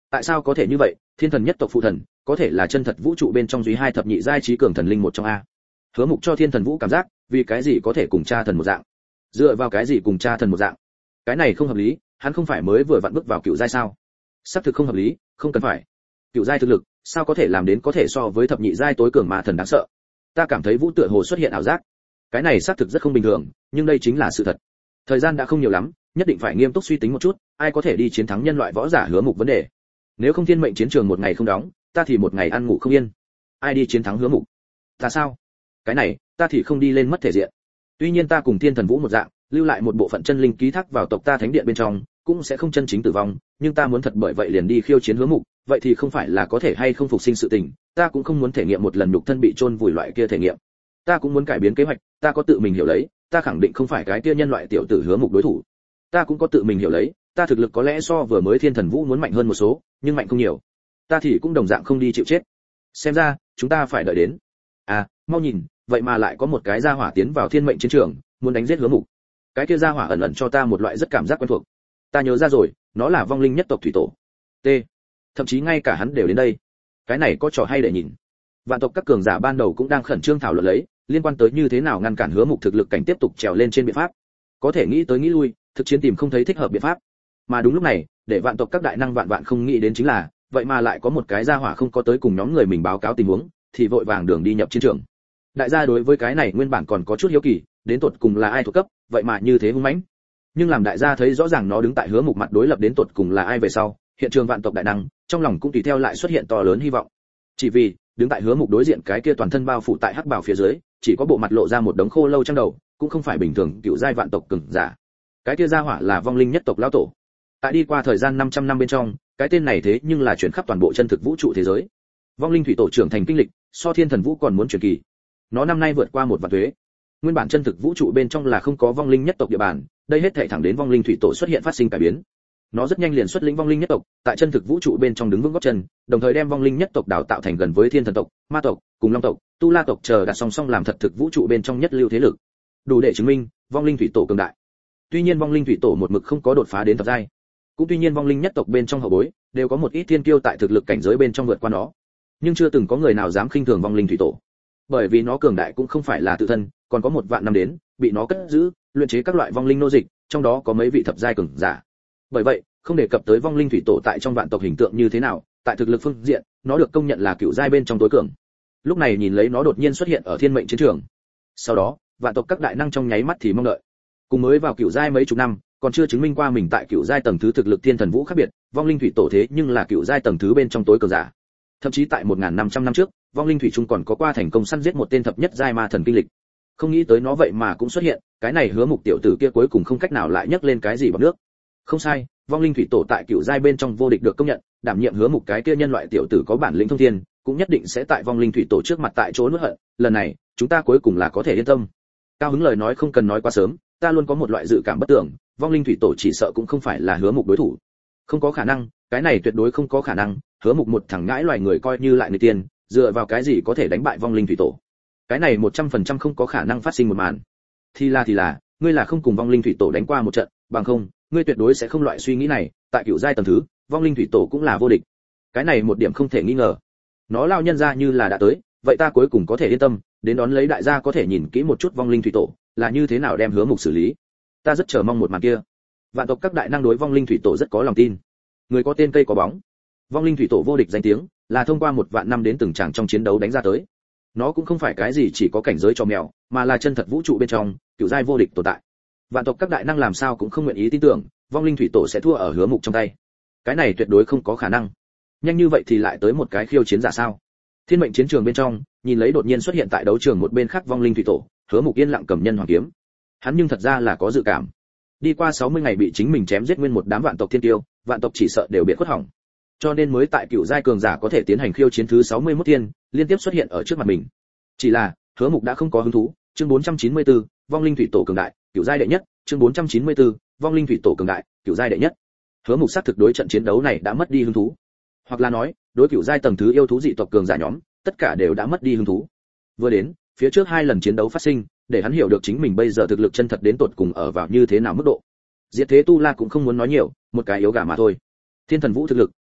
S1: Tại sao có thể như vậy? Thiên thần nhất tộc phụ thần, có thể là chân thật vũ trụ bên trong duy hai thập nhị giai trí cường thần linh một trong a. Hứa Mục cho Thiên thần vũ cảm giác, vì cái gì có thể cùng cha thần một dạng? Dựa vào cái gì cùng cha thần một dạng? Cái này không hợp lý, hắn không phải mới vừa vặn bước vào cựu giai sao? Xác thực không hợp lý, không cần phải. Cựu giai thực lực, sao có thể làm đến có thể so với thập nhị giai tối cường ma thần đáng sợ? Ta cảm thấy vũ tựa hồ xuất hiện ảo giác. Cái này xác thực rất không bình thường, nhưng đây chính là sự thật. Thời gian đã không nhiều lắm, nhất định phải nghiêm túc suy tính một chút, ai có thể đi chiến thắng nhân loại võ giả Hứa Mục vấn đề. Nếu không thiên mệnh chiến trường một ngày không đóng, ta thì một ngày ăn ngủ không yên. Ai đi chiến thắng Hứa Mục? Ta sao? Cái này, ta thì không đi lên mất thể diện. Tuy nhiên ta cùng Thiên Thần Vũ một dạng, lưu lại một bộ phận chân linh ký thác vào tộc ta thánh điện bên trong, cũng sẽ không chân chính tử vong, nhưng ta muốn thật bởi vậy liền đi khiêu chiến Hứa Mục, vậy thì không phải là có thể hay không phục sinh sự tình, ta cũng không muốn thể nghiệm một lần nhục thân bị chôn vùi loại kia thể nghiệm. Ta cũng muốn cải biến kế hoạch, ta có tự mình hiểu lấy, ta khẳng định không phải cái kia nhân loại tiểu tử Hứa Mục đối thủ. Ta cũng có tự mình hiểu lấy, ta thực lực có lẽ so vừa mới Thiên Thần Vũ muốn mạnh hơn một số, nhưng mạnh không nhiều. Ta thì cũng đồng dạng không đi chịu chết. Xem ra, chúng ta phải đợi đến. À, mau nhìn, vậy mà lại có một cái gia hỏa tiến vào thiên mệnh chiến trường, muốn đánh giết Hứa Mục. Cái kia gia hỏa ẩn ẩn cho ta một loại rất cảm giác quen thuộc. Ta nhớ ra rồi, nó là vong linh nhất tộc thủy tổ. T. Thậm chí ngay cả hắn đều đến đây. Cái này có trò hay để nhìn. Vạn tộc các cường giả ban đầu cũng đang khẩn trương thảo luận lấy, liên quan tới như thế nào ngăn cản Hứa Mục thực lực cảnh tiếp tục trèo lên trên biện pháp. Có thể nghĩ tới nghĩ lui, thực chiến tìm không thấy thích hợp biện pháp. Mà đúng lúc này, để vạn tộc các đại năng vạn không nghĩ đến chính là, vậy mà lại có một cái gia hỏa không có tới cùng nhóm người mình báo cáo tình huống, thì vội vàng đường đi nhập chiến trường. Đại gia đối với cái này nguyên bản còn có chút hiếu kỳ, đến tột cùng là ai thuộc cấp, vậy mà như thế hung mãnh. Nhưng làm đại gia thấy rõ ràng nó đứng tại Hứa Mục mặt đối lập đến tột cùng là ai về sau, hiện trường vạn tộc đại năng, trong lòng cũng tùy theo lại xuất hiện to lớn hy vọng. Chỉ vì, đứng tại Hứa Mục đối diện cái kia toàn thân bao phủ tại hắc bào phía dưới, chỉ có bộ mặt lộ ra một đống khô lâu trong đầu, cũng không phải bình thường cựu giai vạn tộc cường giả. Cái kia gia hỏa là vong linh nhất tộc lão tổ. Tại đi qua thời gian 500 năm bên trong, cái tên này thế nhưng là chuyển khắp toàn bộ chân thực vũ trụ thế giới. Vong linh thủy tổ trưởng thành kinh lịch, so Thiên Thần Vũ còn muốn truyền kỳ. Nó năm nay vượt qua một vạn tuế. Nguyên bản chân thực vũ trụ bên trong là không có vong linh nhất tộc địa bàn, đây hết thảy thẳng đến vong linh thủy tổ xuất hiện phát sinh cải biến. Nó rất nhanh liền xuất lĩnh vong linh nhất tộc, tại chân thực vũ trụ bên trong đứng vững gót chân, đồng thời đem vong linh nhất tộc đào tạo thành gần với thiên thần tộc, ma tộc, cùng long tộc, tu la tộc chờ đặt song song làm thật thực vũ trụ bên trong nhất lưu thế lực. Đủ để chứng minh, vong linh thủy tổ cường đại. Tuy nhiên vong linh thủy tổ một mực không có đột phá đến thập giai. Cũng tuy nhiên vong linh nhất tộc bên trong hậu bối đều có một ít thiên kiêu tại thực lực cảnh giới bên trong vượt qua nó, nhưng chưa từng có người nào dám khinh thường vong linh thủy tổ. Bởi vì nó cường đại cũng không phải là tự thân, còn có một vạn năm đến, bị nó cất giữ, luyện chế các loại vong linh nô dịch, trong đó có mấy vị thập giai cường giả. Bởi vậy, không đề cập tới vong linh thủy tổ tại trong vạn tộc hình tượng như thế nào, tại thực lực phương diện, nó được công nhận là cựu giai bên trong tối cường. Lúc này nhìn lấy nó đột nhiên xuất hiện ở thiên mệnh chiến trường. Sau đó, vạn tộc các đại năng trong nháy mắt thì mong đợi. Cùng mới vào cựu giai mấy chục năm, còn chưa chứng minh qua mình tại cựu giai tầng thứ thực lực Thiên Thần Vũ khác biệt, vong linh thủy tổ thế nhưng là cựu giai tầng thứ bên trong tối cường giả. Thậm chí tại 1500 năm trước, vong linh thủy trung còn có qua thành công săn giết một tên thập nhất giai ma thần kinh lịch. Không nghĩ tới nó vậy mà cũng xuất hiện, cái này Hứa Mục tiểu tử kia cuối cùng không cách nào lại nhấc lên cái gì bằng nước. Không sai, vong linh thủy tổ tại cựu giai bên trong vô địch được công nhận, đảm nhiệm Hứa Mục cái kia nhân loại tiểu tử có bản lĩnh thông thiên, cũng nhất định sẽ tại vong linh thủy tổ trước mặt tại chỗ nuốt hận, lần này, chúng ta cuối cùng là có thể yên tâm. Cao hứng lời nói không cần nói quá sớm, ta luôn có một loại dự cảm bất tưởng, vong linh thủy tổ chỉ sợ cũng không phải là Hứa Mục đối thủ. Không có khả năng, cái này tuyệt đối không có khả năng, Hứa Mục một thằng ngãi loài người coi như lại người tiên, dựa vào cái gì có thể đánh bại vong linh thủy tổ? Cái này 100% không có khả năng phát sinh một màn. Thì là, ngươi là không cùng vong linh thủy tổ đánh qua một trận, bằng không, ngươi tuyệt đối sẽ không loại suy nghĩ này, tại cựu giai tầng thứ, vong linh thủy tổ cũng là vô địch. Cái này một điểm không thể nghi ngờ. Nó lao nhân ra như là đã tới, vậy ta cuối cùng có thể yên tâm, đến đón lấy đại gia có thể nhìn kỹ một chút vong linh thủy tổ, là như thế nào đem Hứa Mục xử lý. Ta rất chờ mong một màn kia. Vạn tộc các đại năng đối vong linh thủy tổ rất có lòng tin. Người có tên cây có bóng. Vong linh thủy tổ vô địch danh tiếng, là thông qua một vạn năm đến từng tràng trong chiến đấu đánh ra tới. Nó cũng không phải cái gì chỉ có cảnh giới cho mèo, mà là chân thật vũ trụ bên trong, cựu giai vô địch tồn tại. Vạn tộc các đại năng làm sao cũng không nguyện ý tin tưởng, vong linh thủy tổ sẽ thua ở Hứa Mục trong tay. Cái này tuyệt đối không có khả năng. Nhanh như vậy thì lại tới một cái khiêu chiến giả sao? Thiên mệnh chiến trường bên trong, nhìn lấy đột nhiên xuất hiện tại đấu trường một bên khác vong linh thủy tổ, Hứa Mục yên lặng cầm nhân hoàng kiếm. Hắn nhưng thật ra là có dự cảm. Đi qua 60 ngày bị chính mình chém giết nguyên một đám vạn tộc thiên tiêu, vạn tộc chỉ sợ đều biệt khuất hỏng. Cho nên mới tại cựu giai cường giả có thể tiến hành khiêu chiến thứ 61 thiên, liên tiếp xuất hiện ở trước mặt mình. Chỉ là, Hứa Mục đã không có hứng thú. Chương 494, vong linh thủy tổ cường đại, cựu giai đệ nhất. Chương 494, vong linh thủy tổ cường đại, cựu giai đệ nhất. Hứa Mục xác thực đối trận chiến đấu này đã mất đi hứng thú, hoặc là nói, đối cựu giai tầng thứ yêu thú dị tộc cường giả nhóm, tất cả đều đã mất đi hứng thú. Vừa đến, phía trước 2 lần chiến đấu phát sinh, để hắn hiểu được chính mình bây giờ thực lực chân thật đến tột cùng ở vào như thế nào mức độ. Diệt thế tu la cũng không muốn nói nhiều, một cái yếu gà mà thôi. Thiên Thần Vũ thực lực,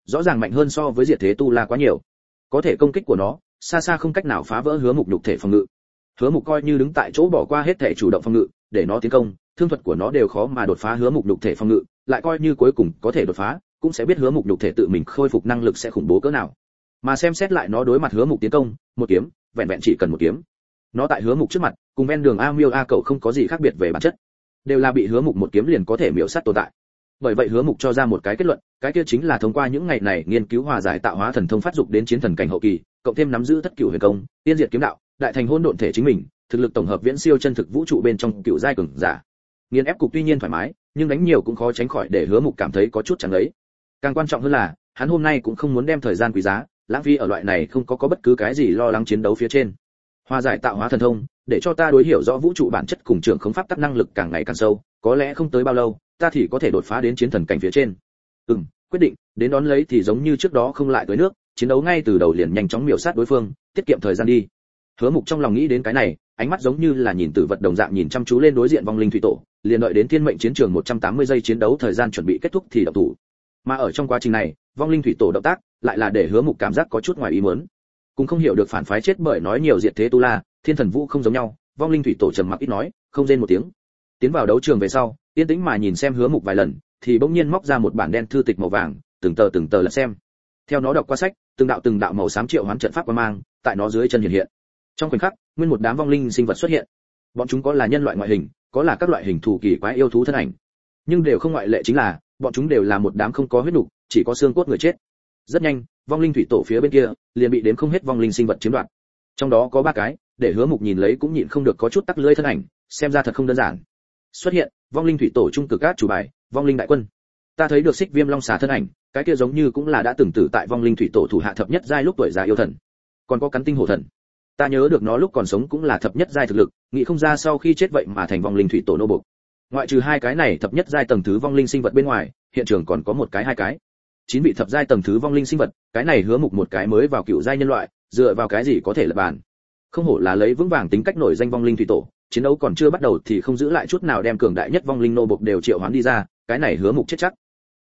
S1: rõ ràng mạnh hơn so với diệt thế tu la quá nhiều. Có thể công kích của nó xa xa không cách nào phá vỡ hứa mục nhục thể phòng ngự. Hứa mục coi như đứng tại chỗ bỏ qua hết thể chủ động phòng ngự, để nó tiến công, thương thuật của nó đều khó mà đột phá hứa mục nhục thể phòng ngự, lại coi như cuối cùng có thể đột phá, cũng sẽ biết hứa mục nhục thể tự mình khôi phục năng lực sẽ khủng bố cỡ nào. Mà xem xét lại nó đối mặt hứa mục tiến công, một kiếm, vẹn vẹn chỉ cần một kiếm. Nó tại hứa mục trước mặt, cùng ven đường A Miêu A Cậu không có gì khác biệt về bản chất, đều là bị hứa mục một kiếm liền có thể miểu sát tồn tại. Bởi vậy hứa mục cho ra một cái kết luận, cái kia chính là thông qua những ngày này nghiên cứu hòa giải tạo hóa thần thông phát dục đến chiến thần cảnh hậu kỳ, cộng thêm nắm giữ thất cửu huyền công, tiên diệt kiếm đạo, đại thành hỗn độn thể chính mình, thực lực tổng hợp viễn siêu chân thực vũ trụ bên trong cửu giai cường giả. Nghiên ép cục tuy nhiên thoải mái, nhưng đánh nhiều cũng khó tránh khỏi để hứa mục cảm thấy có chút chẳng lấy. Càng quan trọng hơn là, hắn hôm nay cũng không muốn đem thời gian quý giá lãng phí ở loại này không có bất cứ cái gì lo lắng chiến đấu phía trên. Hòa giải tạo hóa thần thông, để cho ta đối hiểu rõ vũ trụ bản chất cùng trưởng khống pháp tắc năng lực càng ngày càng sâu, có lẽ không tới bao lâu, ta thì có thể đột phá đến chiến thần cảnh phía trên. Quyết định, đến đón lấy thì giống như trước đó không lại tới nước, chiến đấu ngay từ đầu liền nhanh chóng miểu sát đối phương, tiết kiệm thời gian đi. Hứa Mục trong lòng nghĩ đến cái này, ánh mắt giống như là nhìn tử vật đồng dạng nhìn chăm chú lên đối diện vong linh thủy tổ, liền đợi đến thiên mệnh chiến trường 180 giây chiến đấu thời gian chuẩn bị kết thúc thì động thủ. Mà ở trong quá trình này, vong linh thủy tổ động tác lại là để Hứa Mục cảm giác có chút ngoài ý muốn. Cũng không hiểu được phản phái chết bởi nói nhiều diệt thế tu la, thiên thần vũ không giống nhau, vong linh thủy tổ trầm mặc ít nói, không rên một tiếng. Tiến vào đấu trường về sau, yên tĩnh mà nhìn xem Hứa Mục vài lần, thì bỗng nhiên móc ra một bản đen thư tịch màu vàng, từng tờ lật xem. Theo nó đọc qua sách, từng đạo màu xám triệu hoán trận pháp quang mang, tại nó dưới chân hiện hiện. Trong khoảnh khắc, nguyên một đám vong linh sinh vật xuất hiện. Bọn chúng có là nhân loại ngoại hình, có là các loại hình thù kỳ quái yêu thú thân ảnh, nhưng đều không ngoại lệ chính là, bọn chúng đều là một đám không có huyết nục, chỉ có xương cốt người chết. Rất nhanh, vong linh thủy tổ phía bên kia liền bị đếm không hết vong linh sinh vật chiếm đoạt. Trong đó có 3 cái, để Hứa Mục nhìn lấy cũng nhịn không được có chút tắc lưỡi thân ảnh, xem ra thật không đơn giản. Xuất hiện, vong linh thủy tổ trung cực át chủ bài, vong linh đại quân. Ta thấy được Xích Viêm Long xà thân ảnh, cái kia giống như cũng là đã từng tử tại vong linh thủy tổ thủ hạ thập nhất giai lúc tuổi già yêu thần. Còn có cắn tinh hổ thần. Ta nhớ được nó lúc còn sống cũng là thập nhất giai thực lực, nghĩ không ra sau khi chết vậy mà thành vong linh thủy tổ nô bộc. Ngoại trừ 2 cái này thập nhất giai tầng thứ vong linh sinh vật bên ngoài, hiện trường còn có 1 cái 2 cái. 9 vị thập giai tầng thứ vong linh sinh vật, cái này Hứa Mục một cái mới vào cựu giai nhân loại, dựa vào cái gì có thể lật bàn. Không hổ là lấy vững vàng tính cách nổi danh vong linh thủy tổ, chiến đấu còn chưa bắt đầu thì không giữ lại chút nào đem cường đại nhất vong linh nô bộc đều triệu hoán đi ra, cái này Hứa Mục chết chắc.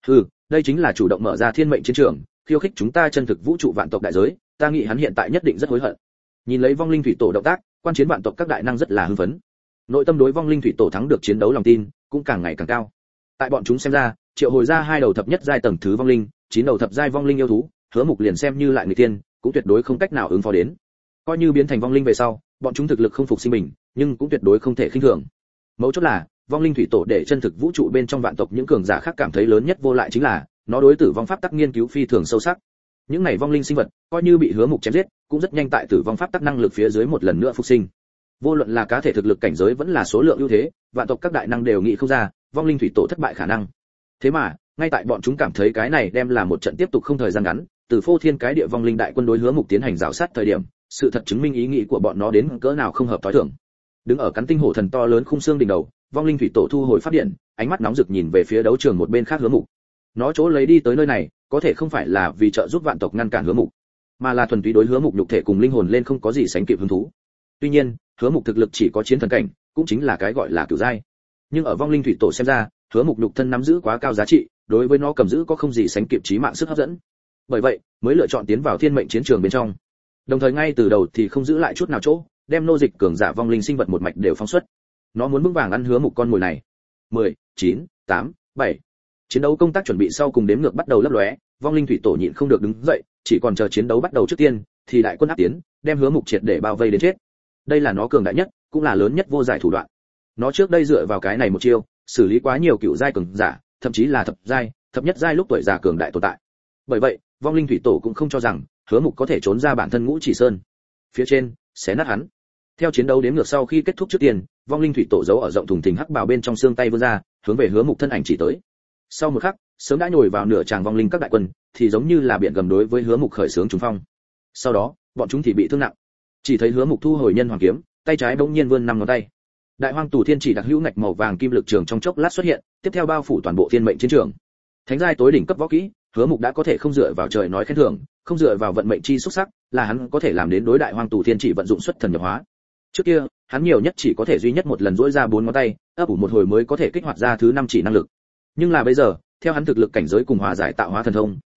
S1: Đây chính là chủ động mở ra thiên mệnh chiến trường, khiêu khích chúng ta chân thực vũ trụ vạn tộc đại giới, ta nghĩ hắn hiện tại nhất định rất hối hận. Nhìn lấy vong linh thủy tổ động tác, quan chiến vạn tộc các đại năng rất là hưng phấn. Nội tâm đối vong linh thủy tổ thắng được chiến đấu lòng tin cũng càng ngày càng cao. Tại bọn chúng xem ra, triệu hồi ra 2 đầu thập nhất giai tầng thứ vong linh, 9 đầu thập giai vong linh yêu thú, Hứa Mục liền xem như lại người tiên, cũng tuyệt đối không cách nào ứng phó đến. Coi như biến thành vong linh về sau, bọn chúng thực lực không phục sinh mình, nhưng cũng tuyệt đối không thể khinh thường. Mấu chốt là, vong linh thủy tổ để chân thực vũ trụ bên trong vạn tộc những cường giả khác cảm thấy lớn nhất vô lại chính là, nó đối tử vong pháp tắc nghiên cứu phi thường sâu sắc. Những này vong linh sinh vật, coi như bị Hứa Mục chém giết, cũng rất nhanh tại tử vong pháp tắc năng lực phía dưới một lần nữa phục sinh. Vô luận là cá thể thực lực cảnh giới vẫn là số lượng ưu thế, vạn tộc các đại năng đều nghĩ không ra, vong linh thủy tổ thất bại khả năng. Thế mà, ngay tại bọn chúng cảm thấy cái này đem là một trận tiếp tục không thời gian ngắn, từ phô thiên cái địa vong linh đại quân đối Hứa Mục tiến hành rào sát thời điểm, sự thật chứng minh ý nghĩ của bọn nó đến cỡ nào không hợp tối thường. Đứng ở cắn tinh hổ thần to lớn khung xương đỉnh đầu, vong linh thủy tổ thu hồi pháp điện, ánh mắt nóng rực nhìn về phía đấu trường một bên khác Hứa Mục. Nó chỗ lấy đi tới nơi này, có thể không phải là vì trợ giúp vạn tộc ngăn cản Hứa Mục, mà là thuần túy đối Hứa Mục nhục thể cùng linh hồn lên không có gì sánh kịp hứng thú. Tuy nhiên, Hứa Mục thực lực chỉ có chiến thần cảnh, cũng chính là cái gọi là cửu giai. Nhưng ở vong linh thủy tổ xem ra, Hứa Mục nhục thân nắm giữ quá cao giá trị, đối với nó cầm giữ có không gì sánh kịp chí mạng sức hấp dẫn. Bởi vậy, mới lựa chọn tiến vào thiên mệnh chiến trường bên trong. Đồng thời ngay từ đầu thì không giữ lại chút nào chỗ, đem nô dịch cường giả vong linh sinh vật một mạch đều phóng xuất. Nó muốn vững vàng ăn Hứa Mục con mồi này. 10, 9, 8, 7. Chiến đấu công tác chuẩn bị sau cùng đếm ngược bắt đầu lấp lóe, vong linh thủy tổ nhịn không được đứng dậy, chỉ còn chờ chiến đấu bắt đầu trước tiên, thì đại quân áp tiến, đem Hứa Mục triệt để bao vây đến chết. Đây là nó cường đại nhất, cũng là lớn nhất vô giải thủ đoạn. Nó trước đây dựa vào cái này một chiêu, xử lý quá nhiều cựu giai cường giả, thậm chí là thập giai, thập nhất giai lúc tuổi già cường đại tồn tại. Bởi vậy, vong linh thủy tổ cũng không cho rằng Hứa Mục có thể trốn ra bản thân Ngũ Chỉ Sơn. Phía trên, xé nát hắn. Theo chiến đấu đếm ngược sau khi kết thúc trước tiên, vong linh thủy tổ giấu ở rộng thùng thình hắc bào bên trong xương tay vươn ra, hướng về Hứa Mục thân ảnh chỉ tới. Sau một khắc, sớm đã nhồi vào nửa tràng vong linh các đại quân, thì giống như là biển gầm đối với Hứa Mục khởi xướng trùng phong. Sau đó, bọn chúng thì bị thương nặng. Chỉ thấy Hứa Mục thu hồi nhân hoàng kiếm, tay trái bỗng nhiên vươn 5 ngón tay. Đại hoang tù thiên chỉ đặc hữu ngạch màu vàng kim lực trường trong chốc lát xuất hiện, tiếp theo bao phủ toàn bộ thiên mệnh chiến trường. Thánh giai tối đỉnh cấp võ kỹ, Hứa Mục đã có thể không dựa vào trời nói khen thưởng, không dựa vào vận mệnh chi xúc sắc, là hắn có thể làm đến đối đại hoang tù thiên chỉ vận dụng xuất thần nhập hóa. Trước kia, hắn nhiều nhất chỉ có thể duy nhất một lần duỗi ra 4 ngón tay, ấp ủ một hồi mới có thể kích hoạt ra thứ 5 chỉ năng lực. Nhưng là bây giờ, theo hắn thực lực cảnh giới cùng hòa giải tạo hóa thần thông,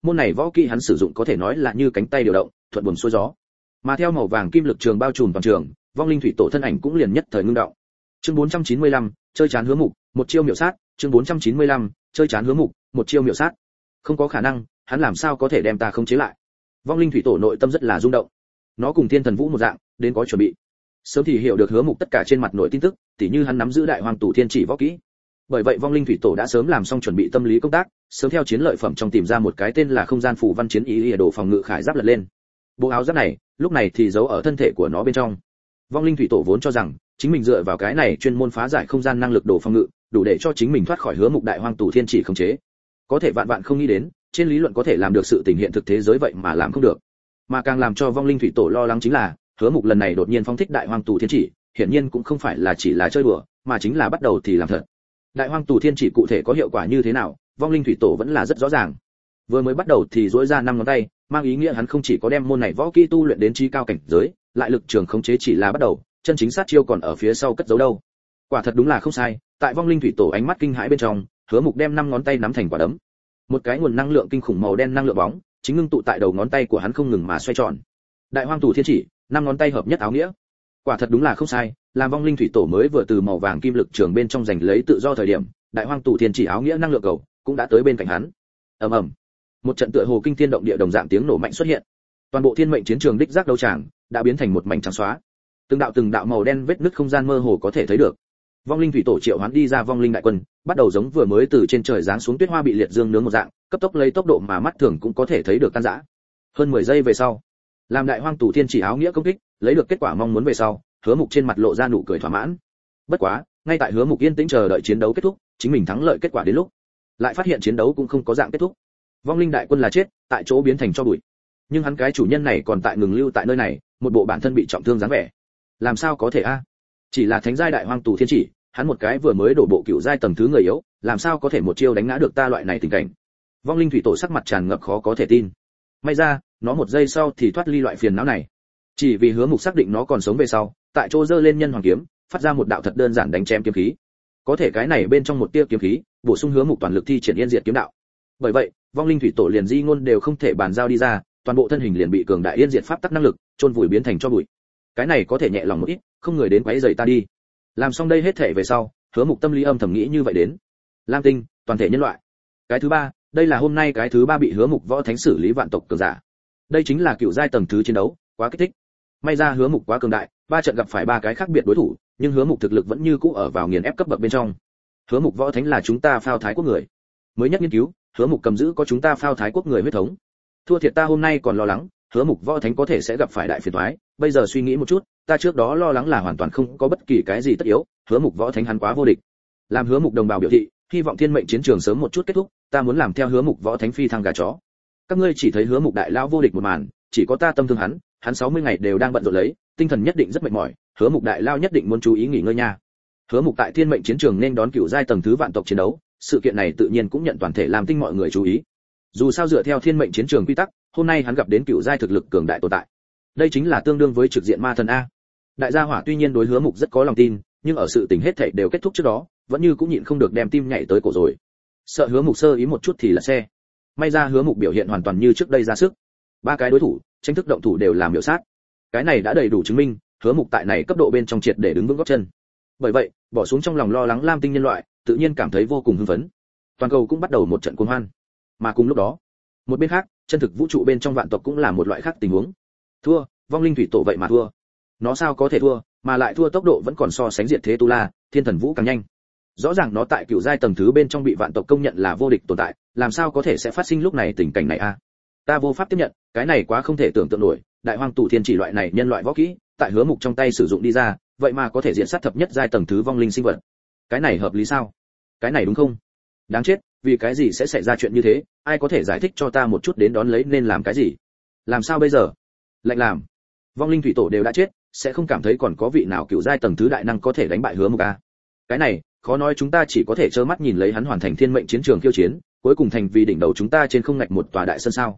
S1: môn này võ kỹ hắn sử dụng có thể nói là như cánh tay điều động, thuận buồm xuôi gió. Mà theo màu vàng kim lực trường bao trùm toàn trường, vong linh thủy tổ thân ảnh cũng liền nhất thời ngưng động. Chương 495, chơi chán hứa mục, một chiêu miểu sát, chương 495, chơi chán hứa mục, một chiêu miểu sát. Không có khả năng, hắn làm sao có thể đem ta khống chế lại? Vong linh thủy tổ nội tâm rất là rung động. Nó cùng Thiên Thần Vũ một dạng, đến có chuẩn bị. Sớm thì hiểu được hứa mục tất cả trên mặt nội tin tức, tỉ như hắn nắm giữ đại hoàng tủ thiên chỉ võ kỹ. Bởi vậy vong linh thủy tổ đã sớm làm xong chuẩn bị tâm lý công tác, sớm theo chiến lợi phẩm trong tìm ra một cái tên là không gian phù văn chiến ý đồ phòng ngự khải giáp lật lên. Bộ áo giáp này, lúc này thì giấu ở thân thể của nó bên trong. Vong linh thủy tổ vốn cho rằng chính mình dựa vào cái này chuyên môn phá giải không gian năng lực đồ phòng ngự, đủ để cho chính mình thoát khỏi hứa mục đại hoang tù thiên chỉ khống chế. Có thể vạn vạn không nghĩ đến, trên lý luận có thể làm được sự tình hiện thực thế giới vậy mà làm không được. Mà càng làm cho vong linh thủy tổ lo lắng chính là, hứa mục lần này đột nhiên phóng thích đại hoang tù thiên chỉ, hiển nhiên cũng không phải là chỉ là chơi đùa, mà chính là bắt đầu thì làm thật. Đại hoang tù thiên chỉ cụ thể có hiệu quả như thế nào, vong linh thủy tổ vẫn là rất rõ ràng. Vừa mới bắt đầu thì duỗi ra 5 ngón tay, mang ý nghĩa hắn không chỉ có đem môn này võ kỹ tu luyện đến trí cao cảnh giới, lại lực trường khống chế chỉ là bắt đầu, chân chính sát chiêu còn ở phía sau cất giấu đâu. Quả thật đúng là không sai, tại vong linh thủy tổ ánh mắt kinh hãi bên trong, hứa mục đem 5 ngón tay nắm thành quả đấm. Một cái nguồn năng lượng kinh khủng màu đen năng lượng bóng, chính ngưng tụ tại đầu ngón tay của hắn không ngừng mà xoay tròn. Đại hoang tù thiên chỉ, 5 ngón tay hợp nhất áo nghĩa. Quả thật đúng là không sai, làm vong linh thủy tổ mới vừa từ màu vàng kim lực trường bên trong giành lấy tự do thời điểm, đại hoang tù thiên chỉ áo nghĩa năng lượng cầu cũng đã tới bên cạnh hắn. Ầm ầm. Một trận tựa hồ kinh thiên động địa đồng dạng tiếng nổ mạnh xuất hiện. Toàn bộ thiên mệnh chiến trường đích giác đấu tràng đã biến thành một mảnh trắng xóa. Từng đạo màu đen vết nứt không gian mơ hồ có thể thấy được. Vong linh thủy tổ triệu hoán đi ra vong linh đại quân, bắt đầu giống vừa mới từ trên trời giáng xuống tuyết hoa bị liệt dương nướng một dạng, cấp tốc lấy tốc độ mà mắt thường cũng có thể thấy được tan rã. Hơn 10 giây về sau, làm đại hoang tù thiên chỉ áo nghĩa công kích, lấy được kết quả mong muốn về sau, hứa mục trên mặt lộ ra nụ cười thỏa mãn. Bất quá, ngay tại hứa mục yên tĩnh chờ đợi chiến đấu kết thúc, chính mình thắng lợi kết quả đến lúc, lại phát hiện chiến đấu cũng không có dạng kết thúc. Vong linh đại quân là chết, tại chỗ biến thành tro bụi. Nhưng hắn cái chủ nhân này còn tại ngừng lưu tại nơi này, một bộ bản thân bị trọng thương dáng vẻ. Làm sao có thể a? Chỉ là thánh giai đại hoang tù thiên chỉ, hắn một cái vừa mới đổ bộ cựu giai tầng thứ người yếu, làm sao có thể một chiêu đánh ngã được ta loại này tình cảnh. Vong linh thủy tổ sắc mặt tràn ngập khó có thể tin. May ra, nó một giây sau thì thoát ly loại phiền não này. Chỉ vì hứa mục xác định nó còn sống về sau, tại chỗ giơ lên nhân hoàng kiếm, phát ra một đạo thật đơn giản đánh chém kiếm khí. Có thể cái này bên trong một tia kiếm khí, bổ sung hứa mục toàn lực thi triển yên diệt kiếm đạo. Bởi vậy, vong linh thủy tổ liền di ngôn đều không thể bàn giao đi ra, toàn bộ thân hình liền bị cường đại yên diệt pháp tắc năng lực chôn vùi biến thành cho bụi. Cái này có thể nhẹ lòng một ít, không người đến quấy rầy ta đi. Làm xong đây hết thể về sau, hứa mục tâm lý âm thầm nghĩ như vậy đến. Lam tinh, toàn thể nhân loại. Cái thứ ba, đây là hôm nay cái thứ ba bị hứa mục võ thánh xử lý vạn tộc cường giả. Đây chính là cựu giai tầng thứ chiến đấu, quá kích thích. May ra hứa mục quá cường đại, 3 trận gặp phải 3 cái khác biệt đối thủ, nhưng hứa mục thực lực vẫn như cũ ở vào nghiền ép cấp bậc bên trong. Hứa mục võ thánh là chúng ta phao thái quốc người. Mới nhất nghiên cứu, hứa mục cầm giữ có chúng ta phao thái quốc người huyết thống. Thua thiệt ta hôm nay còn lo lắng, hứa mục võ thánh có thể sẽ gặp phải đại phiền toái, bây giờ suy nghĩ một chút, ta trước đó lo lắng là hoàn toàn không có bất kỳ cái gì tất yếu, hứa mục võ thánh hắn quá vô địch. Làm hứa mục đồng bào biểu thị, hy vọng thiên mệnh chiến trường sớm một chút kết thúc, ta muốn làm theo hứa mục võ thánh phi thăng gà chó. Các ngươi chỉ thấy hứa mục đại lão vô địch một màn, chỉ có ta tâm thương hắn 60 ngày đều đang bận rộn lấy, tinh thần nhất định rất mệt mỏi, hứa mục đại lão nhất định muốn chú ý nghỉ ngơi nha. Hứa mục tại thiên mệnh chiến trường nên đón cựu giai tầng thứ vạn tộc chiến đấu, sự kiện này tự nhiên cũng nhận toàn thể làm tinh mọi người chú ý. Dù sao dựa theo thiên mệnh chiến trường quy tắc, hôm nay hắn gặp đến cựu giai thực lực cường đại tồn tại. Đây chính là tương đương với trực diện ma thần a. Đại gia hỏa tuy nhiên đối hứa mục rất có lòng tin, nhưng ở sự tình hết thảy đều kết thúc trước đó, vẫn như cũng nhịn không được đem tim nhảy tới cổ rồi. Sợ hứa mục sơ ý một chút thì là xe. May ra hứa mục biểu hiện hoàn toàn như trước đây ra sức. 3 cái đối thủ, tranh thức động thủ đều làm miểu sát. Cái này đã đầy đủ chứng minh, hứa mục tại này cấp độ bên trong triệt để đứng vững gót chân. Bởi vậy, bỏ xuống trong lòng lo lắng lam tinh nhân loại, tự nhiên cảm thấy vô cùng hưng phấn. Toàn cầu cũng bắt đầu một trận cuồng hoan. Mà cùng lúc đó, một bên khác, chân thực vũ trụ bên trong vạn tộc cũng là một loại khác tình huống. Thua, vong linh thủy tổ vậy mà thua. Nó sao có thể thua, mà lại thua tốc độ vẫn còn so sánh diệt thế tu la, thiên thần vũ càng nhanh. Rõ ràng nó tại cựu giai tầng thứ bên trong bị vạn tộc công nhận là vô địch tồn tại, làm sao có thể sẽ phát sinh lúc này tình cảnh này a? Ta vô pháp tiếp nhận, cái này quá không thể tưởng tượng nổi, đại hoang tù thiên chỉ loại này nhân loại võ kỹ, tại hứa mục trong tay sử dụng đi ra, vậy mà có thể diện sát thập nhất giai tầng thứ vong linh sinh vật. Cái này hợp lý sao? Cái này đúng không? Đáng chết, vì cái gì sẽ xảy ra chuyện như thế, ai có thể giải thích cho ta một chút đến đón lấy nên làm cái gì? Làm sao bây giờ? Lạnh làm. Vong linh thủy tổ đều đã chết, sẽ không cảm thấy còn có vị nào cựu giai tầng thứ đại năng có thể đánh bại hứa mục a. Cái này, khó nói chúng ta chỉ có thể trơ mắt nhìn lấy hắn hoàn thành thiên mệnh chiến trường khiêu chiến, cuối cùng thành vì đỉnh đầu chúng ta trên không ngạch một tòa đại sân sao?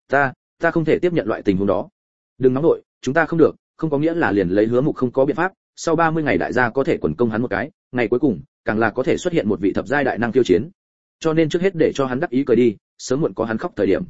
S1: Ta không thể tiếp nhận loại tình huống đó. Đừng nóng nội, chúng ta không được, không có nghĩa là liền lấy hứa mục không có biện pháp, sau 30 ngày đại gia có thể quần công hắn một cái, ngày cuối cùng, càng là có thể xuất hiện một vị thập giai đại năng khiêu chiến. Cho nên trước hết để cho hắn đắc ý cười đi, sớm muộn có hắn khóc thời điểm.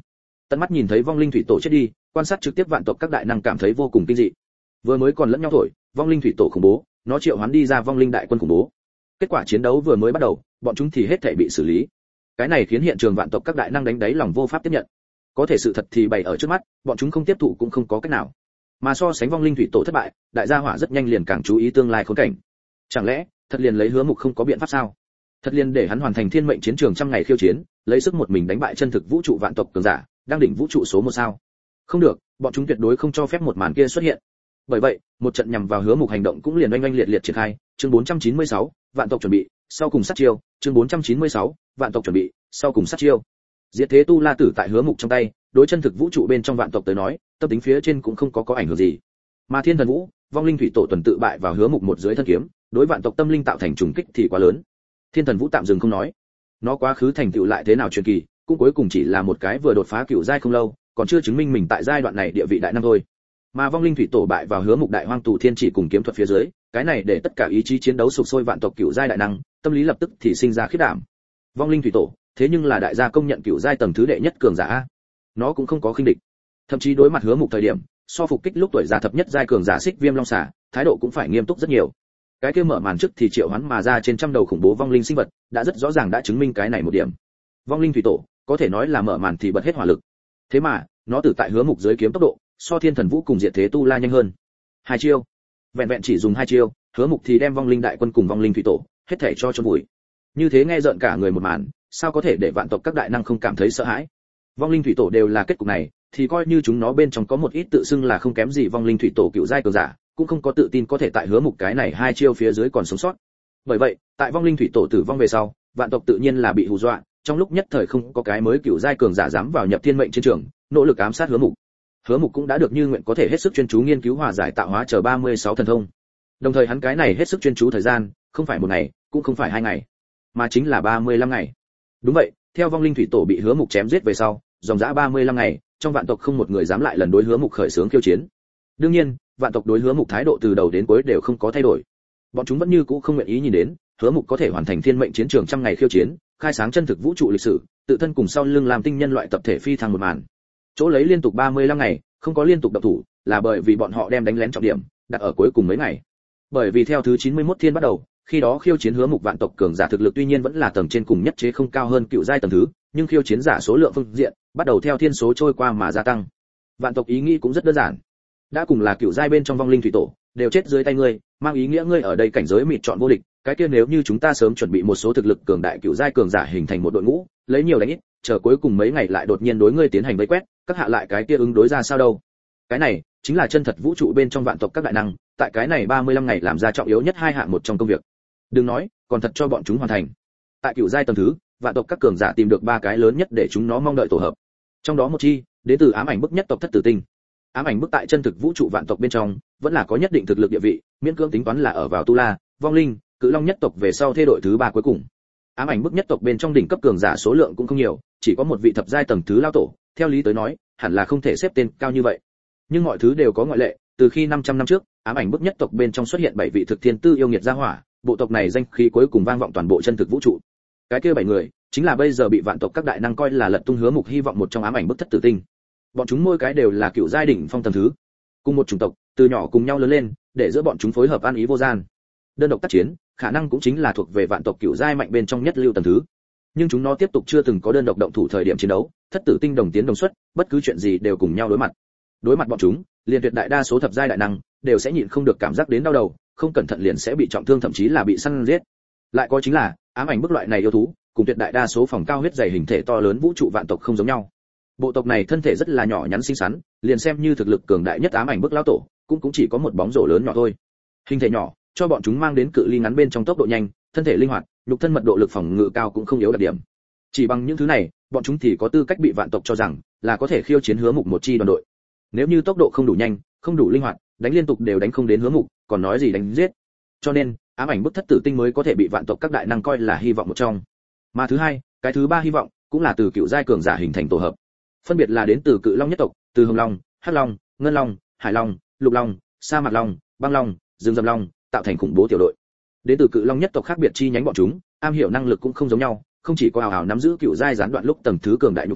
S1: Tận mắt nhìn thấy vong linh thủy tổ chết đi, quan sát trực tiếp vạn tộc các đại năng cảm thấy vô cùng kinh dị. Vừa mới còn lẫn nhau thổi, vong linh thủy tổ khủng bố, nó triệu hoán đi ra vong linh đại quân khủng bố. Kết quả chiến đấu vừa mới bắt đầu, bọn chúng thì hết thảy bị xử lý. Cái này khiến hiện trường vạn tộc các đại năng đánh đáy lòng vô pháp tiếp nhận. Có thể sự thật thì bày ở trước mắt, bọn chúng không tiếp thụ cũng không có cách nào. Mà so sánh vong linh thủy tổ thất bại, đại gia hỏa rất nhanh liền càng chú ý tương lai khốn cảnh. Chẳng lẽ thật liền lấy Hứa Mục không có biện pháp sao? Thật liền để hắn hoàn thành thiên mệnh chiến trường trăm ngày khiêu chiến, lấy sức một mình đánh bại chân thực vũ trụ vạn tộc cường giả, đang đỉnh vũ trụ số 1 sao? Không được, bọn chúng tuyệt đối không cho phép một màn kia xuất hiện. Bởi vậy, một trận nhằm vào Hứa Mục hành động cũng liền oanh oanh liệt liệt triển khai. Chương 496, vạn tộc chuẩn bị, sau cùng sát chiêu. Chương 496, vạn tộc chuẩn bị, sau cùng sát chiêu. Diệt thế tu la tử tại Hứa Mục trong tay, đối chân thực vũ trụ bên trong vạn tộc tới nói, tâm tính phía trên cũng không có ảnh hưởng gì. Mà Thiên Thần Vũ, vong linh thủy tổ tuần tự bại vào Hứa Mục một dưới thân kiếm, đối vạn tộc tâm linh tạo thành trùng kích thì quá lớn. Thiên Thần Vũ tạm dừng không nói. Nó quá khứ thành tựu lại thế nào truyền kỳ, cũng cuối cùng chỉ là một cái vừa đột phá cửu giai không lâu, còn chưa chứng minh mình tại giai đoạn này địa vị đại năng thôi. Mà vong linh thủy tổ bại vào Hứa Mục đại hoang tù thiên chỉ cùng kiếm thuật phía dưới, cái này để tất cả ý chí chiến đấu sục sôi vạn tộc cửu giai đại năng, tâm lý lập tức thì sinh ra khiếp đảm. Vong linh thủy tổ, thế nhưng là đại gia công nhận cửu giai tầng thứ đệ nhất cường giả a. Nó cũng không có khinh địch. Thậm chí đối mặt Hứa Mục thời điểm, so phục kích lúc tuổi già thập nhất giai cường giả Xích Viêm Long Xà, thái độ cũng phải nghiêm túc rất nhiều. Cái kia mở màn trước thì triệu hoán mà ra trên trăm đầu khủng bố vong linh sinh vật, đã rất rõ ràng đã chứng minh cái này một điểm. Vong linh thủy tổ, có thể nói là mở màn thì bật hết hỏa lực. Thế mà, nó từ tại Hứa Mục dưới kiếm tốc độ, so Thiên Thần Vũ cùng Diệt Thế Tu La nhanh hơn. Hai chiêu, vẹn vẹn chỉ dùng hai chiêu, Hứa Mục thì đem vong linh đại quân cùng vong linh thủy tổ hết thảy cho chôn vùi. Như thế nghe rợn cả người một màn, sao có thể để vạn tộc các đại năng không cảm thấy sợ hãi? Vong linh thủy tổ đều là kết cục này, thì coi như chúng nó bên trong có một ít tự xưng là không kém gì vong linh thủy tổ cựu giai cường giả, cũng không có tự tin có thể tại Hứa Mục cái này hai chiêu phía dưới còn sống sót. Bởi vậy, tại vong linh thủy tổ tử vong về sau, vạn tộc tự nhiên là bị hù dọa, trong lúc nhất thời không có cái mới cựu giai cường giả dám vào nhập thiên mệnh chiến trường, nỗ lực ám sát Hứa Mục. Hứa Mục cũng đã được như nguyện có thể hết sức chuyên chú nghiên cứu hòa giải tạo hóa chờ 36 thần thông. Đồng thời hắn cái này hết sức chuyên chú thời gian, không phải một ngày, cũng không phải hai ngày, mà chính là 35 ngày. Đúng vậy, theo vong linh thủy tổ bị Hứa Mục chém giết về sau, dòng dã 35 ngày, trong vạn tộc không một người dám lại lần đối Hứa Mục khởi xướng khiêu chiến. Đương nhiên, vạn tộc đối Hứa Mục thái độ từ đầu đến cuối đều không có thay đổi. Bọn chúng vẫn như cũ không nguyện ý nhìn đến Hứa Mục có thể hoàn thành thiên mệnh chiến trường trăm ngày khiêu chiến, khai sáng chân thực vũ trụ lịch sử, tự thân cùng sau lưng làm tinh nhân loại tập thể phi thăng một màn. Chỗ lấy liên tục 35 ngày, không có liên tục động thủ, là bởi vì bọn họ đem đánh lén trọng điểm đặt ở cuối cùng mấy ngày. Bởi vì theo thứ 91 thiên bắt đầu, khi đó khiêu chiến Hứa Mục vạn tộc cường giả thực lực tuy nhiên vẫn là tầng trên cùng nhất chế không cao hơn cựu giai tầng thứ, nhưng khiêu chiến giả số lượng phương diện bắt đầu theo thiên số trôi qua mà gia tăng. Vạn tộc ý nghĩ cũng rất đơn giản, đã cùng là cựu giai bên trong vong linh thủy tổ đều chết dưới tay ngươi, mang ý nghĩa ngươi ở đây cảnh giới mịt chọn vô địch. Cái kia nếu như chúng ta sớm chuẩn bị một số thực lực cường đại cựu giai cường giả hình thành một đội ngũ, lấy nhiều đánh ít, chờ cuối cùng mấy ngày lại đột nhiên đối ngươi tiến hành vây quét, các hạ lại cái kia ứng đối ra sao đâu? Cái này chính là chân thật vũ trụ bên trong vạn tộc các đại năng, tại cái này 35 ngày làm ra trọng yếu nhất hai hạng một trong công việc. Đừng nói, còn thật cho bọn chúng hoàn thành. Tại cựu giai tầng thứ, vạn tộc các cường giả tìm được ba cái lớn nhất để chúng nó mong đợi tổ hợp. Trong đó một chi đến từ ám ảnh bức nhất tộc Thất Tử Tinh. Ám ảnh bức tại chân thực vũ trụ vạn tộc bên trong vẫn là có nhất định thực lực địa vị, miễn cưỡng tính toán là ở vào tu la, vong linh, cự long nhất tộc về sau thay đổi thứ ba cuối cùng. Ám ảnh bức nhất tộc bên trong đỉnh cấp cường giả số lượng cũng không nhiều, chỉ có một vị thập giai tầng thứ lao tổ, theo lý tới nói, hẳn là không thể xếp tên cao như vậy. Nhưng mọi thứ đều có ngoại lệ, từ khi 500 năm trước, ám ảnh bức nhất tộc bên trong xuất hiện 7 vị thực thiên tư yêu nghiệt gia hỏa, bộ tộc này danh khí cuối cùng vang vọng toàn bộ chân thực vũ trụ. Cái kia 7 người, chính là bây giờ bị vạn tộc các đại năng coi là lật tung Hứa Mục hy vọng một trong ám ảnh bức Thất Tử Tinh. Bọn chúng mỗi cái đều là cựu giai đỉnh phong tầng thứ, cùng một chủng tộc, từ nhỏ cùng nhau lớn lên, để giữa bọn chúng phối hợp an ý vô gian. Đơn độc tác chiến, khả năng cũng chính là thuộc về vạn tộc cựu giai mạnh bên trong nhất lưu tầng thứ. Nhưng chúng nó tiếp tục chưa từng có đơn độc động thủ thời điểm chiến đấu, Thất Tử Tinh đồng tiến đồng xuất, bất cứ chuyện gì đều cùng nhau đối mặt. Đối mặt bọn chúng, liền tuyệt đại đa số thập giai đại năng đều sẽ nhịn không được cảm giác đến đau đầu, không cẩn thận liền sẽ bị trọng thương thậm chí là bị săn giết. Lại có chính là, ám ảnh bức loại này yêu thú, cùng tuyệt đại đa số phòng cao huyết dày hình thể to lớn vũ trụ vạn tộc không giống nhau. Bộ tộc này thân thể rất là nhỏ nhắn xinh xắn, liền xem như thực lực cường đại nhất ám ảnh bức lão tổ, cũng chỉ có một bóng rổ lớn nhỏ thôi. Hình thể nhỏ, cho bọn chúng mang đến cự ly ngắn bên trong tốc độ nhanh, thân thể linh hoạt, nhục thân mật độ lực phòng ngự cao cũng không yếu đặc điểm. Chỉ bằng những thứ này, bọn chúng thì có tư cách bị vạn tộc cho rằng là có thể khiêu chiến Hứa Mục một chi đoàn đội. Nếu như tốc độ không đủ nhanh, không đủ linh hoạt, đánh liên tục đều đánh không đến Hứa Mục, còn nói gì đánh giết. Cho nên, ám ảnh bức Thất Tử Tinh mới có thể bị vạn tộc các đại năng coi là hy vọng một trong. Mà thứ hai, cái thứ ba hy vọng, cũng là từ cựu giai cường giả hình thành tổ hợp. Phân biệt là đến từ cự long nhất tộc, từ hồng long, hắc long, ngân long, hải long, lục long, sa mạc long, băng long, rừng rậm long, tạo thành khủng bố tiểu đội. Đến từ cự long nhất tộc khác biệt chi nhánh bọn chúng, am hiểu năng lực cũng không giống nhau, không chỉ có hào hào nắm giữ cựu giai gián đoạn lúc tầng thứ cường đại nhục thân,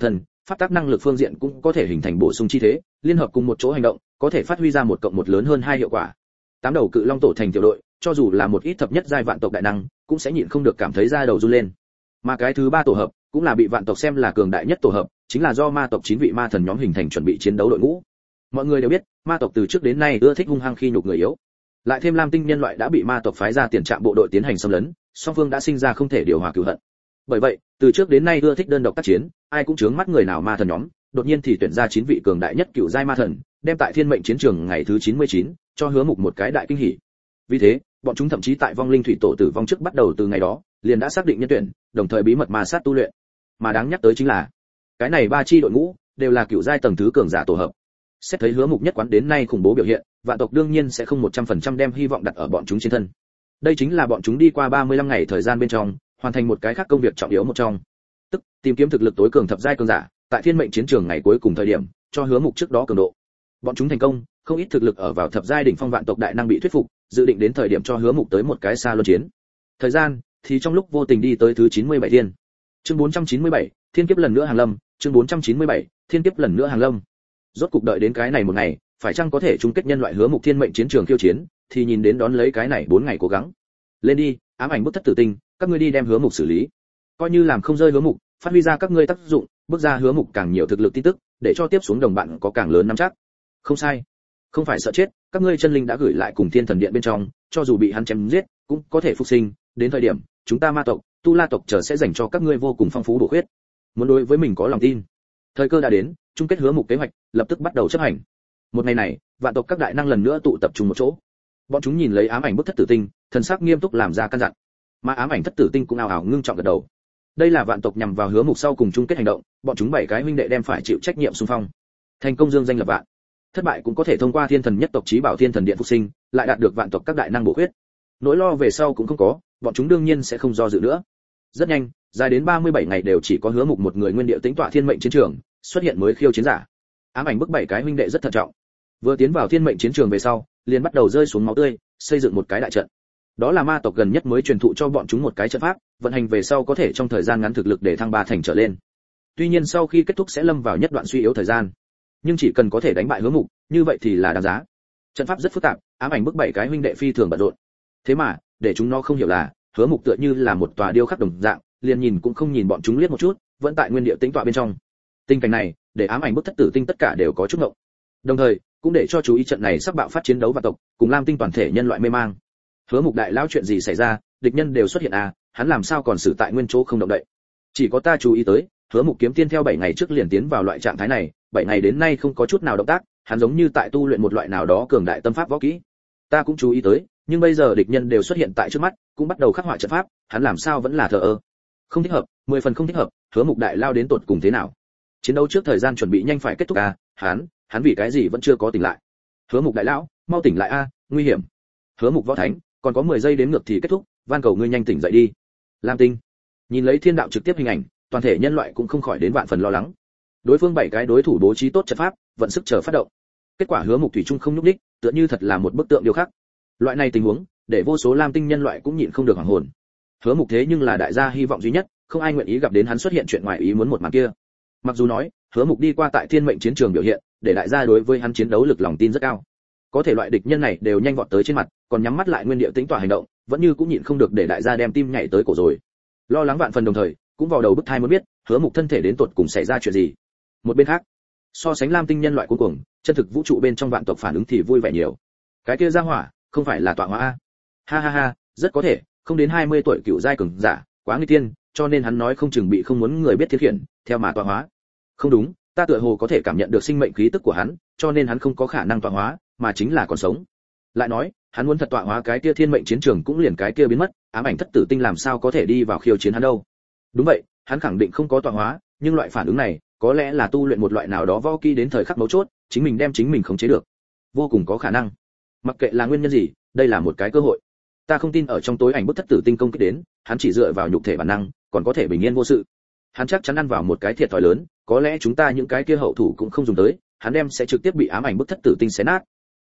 S1: pháp tắc năng lực phương diện cũng có thể hình thành bổ sung chi thế, liên hợp cùng một chỗ hành động, có thể phát huy ra 1+1 lớn hơn 2 hiệu quả. Tám đầu cự long tổ thành tiểu đội, cho dù là một ít thập nhất giai vạn tộc đại năng, cũng sẽ nhịn không được cảm thấy da đầu run lên. Mà cái thứ 3 tổ hợp, cũng là bị vạn tộc xem là cường đại nhất tổ hợp, chính là do ma tộc 9 vị ma thần nhóm hình thành chuẩn bị chiến đấu đội ngũ. Mọi người đều biết, ma tộc từ trước đến nay ưa thích hung hăng khi nhục người yếu. Lại thêm Lam Tinh nhân loại đã bị ma tộc phái ra tiền trạm bộ đội tiến hành xâm lấn, song phương đã sinh ra không thể điều hòa cừu hận. Bởi vậy, từ trước đến nay ưa thích đơn độc tác chiến, ai cũng chướng mắt người nào ma thần nhóm, đột nhiên thì tuyển ra 9 vị cường đại nhất cựu giai ma thần, đem tại thiên mệnh chiến trường ngày thứ 99, cho Hứa Mục một cái đại kinh hỉ. Vì thế, bọn chúng thậm chí tại vong linh thủy tổ tử vong trước bắt đầu từ ngày đó, liền đã xác định nhân tuyển, đồng thời bí mật ma sát tu luyện. Mà đáng nhắc tới chính là, cái này 3 chi đội ngũ đều là cựu giai tầng thứ cường giả tổ hợp. Xét thấy Hứa Mục nhất quán đến nay khủng bố biểu hiện, vạn tộc đương nhiên sẽ không 100% đem hy vọng đặt ở bọn chúng trên thân. Đây chính là bọn chúng đi qua 35 ngày thời gian bên trong, hoàn thành một cái khác công việc trọng yếu một trong, tức tìm kiếm thực lực tối cường thập giai cường giả, tại thiên mệnh chiến trường ngày cuối cùng thời điểm, cho Hứa Mục trước đó cường độ. Bọn chúng thành công, không ít thực lực ở vào thập giai đỉnh phong vạn tộc đại năng bị thuyết phục, dự định đến thời điểm cho Hứa Mục tới một cái xa luân chiến. Thời gian thì trong lúc vô tình đi tới thứ 97 thiên. Chương 497, thiên kiếp lần nữa hàng lâm, chương 497, thiên kiếp lần nữa hàng lâm. Rốt cục đợi đến cái này một ngày, phải chăng có thể chung kết nhân loại Hứa Mục thiên mệnh chiến trường khiêu chiến, thì nhìn đến đón lấy cái này 4 ngày cố gắng. Lên đi, ám ảnh bức thất tử tinh, các ngươi đi đem Hứa Mục xử lý. Coi như làm không rơi Hứa Mục, phát huy ra các ngươi tác dụng, bước ra Hứa Mục càng nhiều thực lực tin tức, để cho tiếp xuống đồng bạn có càng lớn nắm chắc. Không sai, không phải sợ chết, các ngươi chân linh đã gửi lại cùng thiên thần điện bên trong, cho dù bị hắn chém giết, cũng có thể phục sinh, đến thời điểm, chúng ta ma tộc, tu la tộc chờ sẽ dành cho các ngươi vô cùng phong phú bổ khuyết. Muốn đối với mình có lòng tin. Thời cơ đã đến, chung kết Hứa Mục kế hoạch, lập tức bắt đầu chấp hành. Một ngày này, vạn tộc các đại năng lần nữa tụ tập trung một chỗ. Bọn chúng nhìn lấy ám ảnh bức thất tử tinh, thần sắc nghiêm túc làm ra căn dặn. Mà ám ảnh thất tử tinh cũng ào ào ngưng trọng gật đầu. Đây là vạn tộc nhằm vào Hứa Mục sau cùng chung kết hành động, bọn chúng 7 cái huynh đệ đem phải chịu trách nhiệm xung phong. Thành công dương danh lập vạn. Thất bại cũng có thể thông qua thiên thần nhất tộc chí bảo thiên thần điện phục sinh, lại đạt được vạn tộc các đại năng bổ khuyết. Nỗi lo về sau cũng không có, bọn chúng đương nhiên sẽ không do dự nữa. Rất nhanh, dài đến 37 ngày đều chỉ có Hứa Mục một người nguyên địa tĩnh tọa thiên mệnh chiến trường, xuất hiện mới khiêu chiến giả. Ám ảnh bức 7 cái huynh đệ rất thận trọng. Vừa tiến vào thiên mệnh chiến trường về sau, liền bắt đầu rơi xuống máu tươi, xây dựng một cái đại trận. Đó là ma tộc gần nhất mới truyền thụ cho bọn chúng một cái trận pháp, vận hành về sau có thể trong thời gian ngắn thực lực để thăng 3 thành trở lên. Tuy nhiên sau khi kết thúc sẽ lâm vào nhất đoạn suy yếu thời gian, nhưng chỉ cần có thể đánh bại Hứa Mục, như vậy thì là đáng giá. Trận pháp rất phức tạp, ám ảnh bức 7 cái huynh đệ phi thường bận rộn. Thế mà, để chúng nó không hiểu là, Hứa Mục tựa như là một tòa điêu khắc đồng dạng, liền nhìn cũng không nhìn bọn chúng liếc một chút, vẫn tại nguyên địa tĩnh tọa bên trong. Tình cảnh này, để ám ảnh bức thất tử tinh tất cả đều có chút ngộng. Đồng thời, cũng để cho chú ý trận này sắp bạo phát chiến đấu vạn tộc, cùng Lam Tinh toàn thể nhân loại mê mang. Hứa Mục đại lão chuyện gì xảy ra, địch nhân đều xuất hiện à, hắn làm sao còn xử tại nguyên chỗ không động đậy. Chỉ có ta chú ý tới, Hứa Mục kiếm tiên theo 7 ngày trước liền tiến vào loại trạng thái này, 7 ngày đến nay không có chút nào động tác, hắn giống như tại tu luyện một loại nào đó cường đại tâm pháp võ kỹ. Ta cũng chú ý tới, nhưng bây giờ địch nhân đều xuất hiện tại trước mắt, cũng bắt đầu khắc họa trận pháp, hắn làm sao vẫn là thờ ơ. Không thích hợp, 10 phần không thích hợp, Hứa Mục đại lao đến tột cùng thế nào? Chiến đấu trước thời gian chuẩn bị nhanh phải kết thúc à, hắn vì cái gì vẫn chưa có tỉnh lại? Hứa Mục đại lão, mau tỉnh lại a, nguy hiểm. Hứa Mục võ thánh, còn có 10 giây đến ngược thì kết thúc, van cầu ngươi nhanh tỉnh dậy đi. Lam Tinh. Nhìn lấy thiên đạo trực tiếp hình ảnh, toàn thể nhân loại cũng không khỏi đến vạn phần lo lắng. Đối phương 7 cái đối thủ bố trí tốt trận pháp, vận sức chờ phát động. Kết quả Hứa Mục thủy chung không nhúc nhích, tựa như thật là một bức tượng điêu khắc. Loại này tình huống, để vô số Lam Tinh nhân loại cũng nhịn không được hoảng hồn. Hứa Mục thế nhưng là đại gia hy vọng duy nhất, không ai nguyện ý gặp đến hắn xuất hiện chuyện ngoài ý muốn một màn kia. Mặc dù nói, Hứa Mục đi qua tại thiên mệnh chiến trường biểu hiện, để đại gia đối với hắn chiến đấu lực lòng tin rất cao. Có thể loại địch nhân này đều nhanh vọt tới trên mặt, còn nhắm mắt lại nguyên địa tĩnh tọa hành động, vẫn như cũng nhịn không được để đại gia đem tim nhảy tới cổ rồi. Lo lắng vạn phần đồng thời, cũng vào đầu bức thai muốn biết, Hứa Mục thân thể đến tột cùng xảy ra chuyện gì. Một bên khác, so sánh Lam Tinh nhân loại cuối cùng, chân thực vũ trụ bên trong vạn tộc phản ứng thì vui vẻ nhiều. Cái kia ra hỏa, không phải là tọa hóa a? Ha ha ha, rất có thể, không đến 20 tuổi cựu giai cường giả, quá nguy tiên, cho nên hắn nói không chừng bị không muốn người biết thiết khiển, theo mà tọa hóa. Không đúng, ta tựa hồ có thể cảm nhận được sinh mệnh khí tức của hắn, cho nên hắn không có khả năng tọa hóa, mà chính là còn sống. Lại nói, hắn muốn thật tọa hóa cái kia thiên mệnh chiến trường cũng liền cái kia biến mất, ám ảnh thất tử tinh làm sao có thể đi vào khiêu chiến hắn đâu? Đúng vậy, hắn khẳng định không có tọa hóa, nhưng loại phản ứng này, có lẽ là tu luyện một loại nào đó võ kỹ đến thời khắc mấu chốt, chính mình đem chính mình khống chế được. Vô cùng có khả năng. Mặc kệ là nguyên nhân gì, đây là một cái cơ hội. Ta không tin ở trong tối ảnh bức thất tử tinh công kích đến, hắn chỉ dựa vào nhục thể bản năng, còn có thể bình yên vô sự. Hắn chắc chắn ăn vào một cái thiệt thòi lớn, có lẽ chúng ta những cái kia hậu thủ cũng không dùng tới, hắn đem sẽ trực tiếp bị ám ảnh bức thất tử tinh xé nát.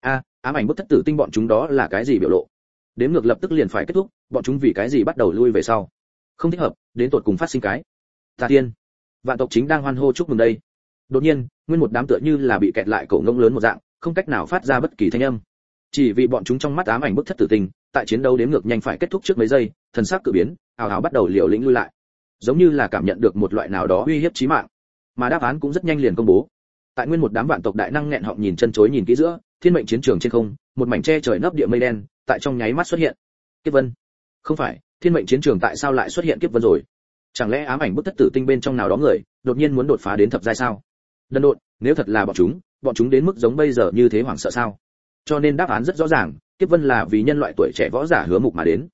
S1: Ám ảnh bức thất tử tinh bọn chúng đó là cái gì biểu lộ? Đếm ngược lập tức liền phải kết thúc, bọn chúng vì cái gì bắt đầu lui về sau? Không thích hợp, đến tột cùng phát sinh cái. Tà tiên. Vạn tộc chính đang hoan hô chúc mừng đây. Đột nhiên, nguyên một đám tựa như là bị kẹt lại cổ ngông lớn một dạng, không cách nào phát ra bất kỳ thanh âm. Chỉ vì bọn chúng trong mắt ám ảnh bức thất tử tình, tại chiến đấu đếm ngược nhanh phải kết thúc trước mấy giây, thần sắc cự biến, ào ào bắt đầu liều lĩnh lui lại. Giống như là cảm nhận được một loại nào đó uy hiếp chí mạng. Mà đáp án cũng rất nhanh liền công bố. Tại nguyên một đám vạn tộc đại năng nghẹn họng nhìn chân chối nhìn kỹ giữa, thiên mệnh chiến trường trên không, một mảnh che trời nấp địa mây đen, tại trong nháy mắt xuất hiện. Kiếp vân. Không phải, thiên mệnh chiến trường tại sao lại xuất hiện kiếp vân rồi? Chẳng lẽ ám ảnh bức thất tử tinh bên trong nào đó người, đột nhiên muốn đột phá đến thập giai sao? Đần độn, nếu thật là bọn chúng đến mức giống bây giờ như thế hoảng sợ sao? Cho nên đáp án rất rõ ràng, kiếp vân là vì nhân loại tuổi trẻ võ giả Hứa Mục mà đến.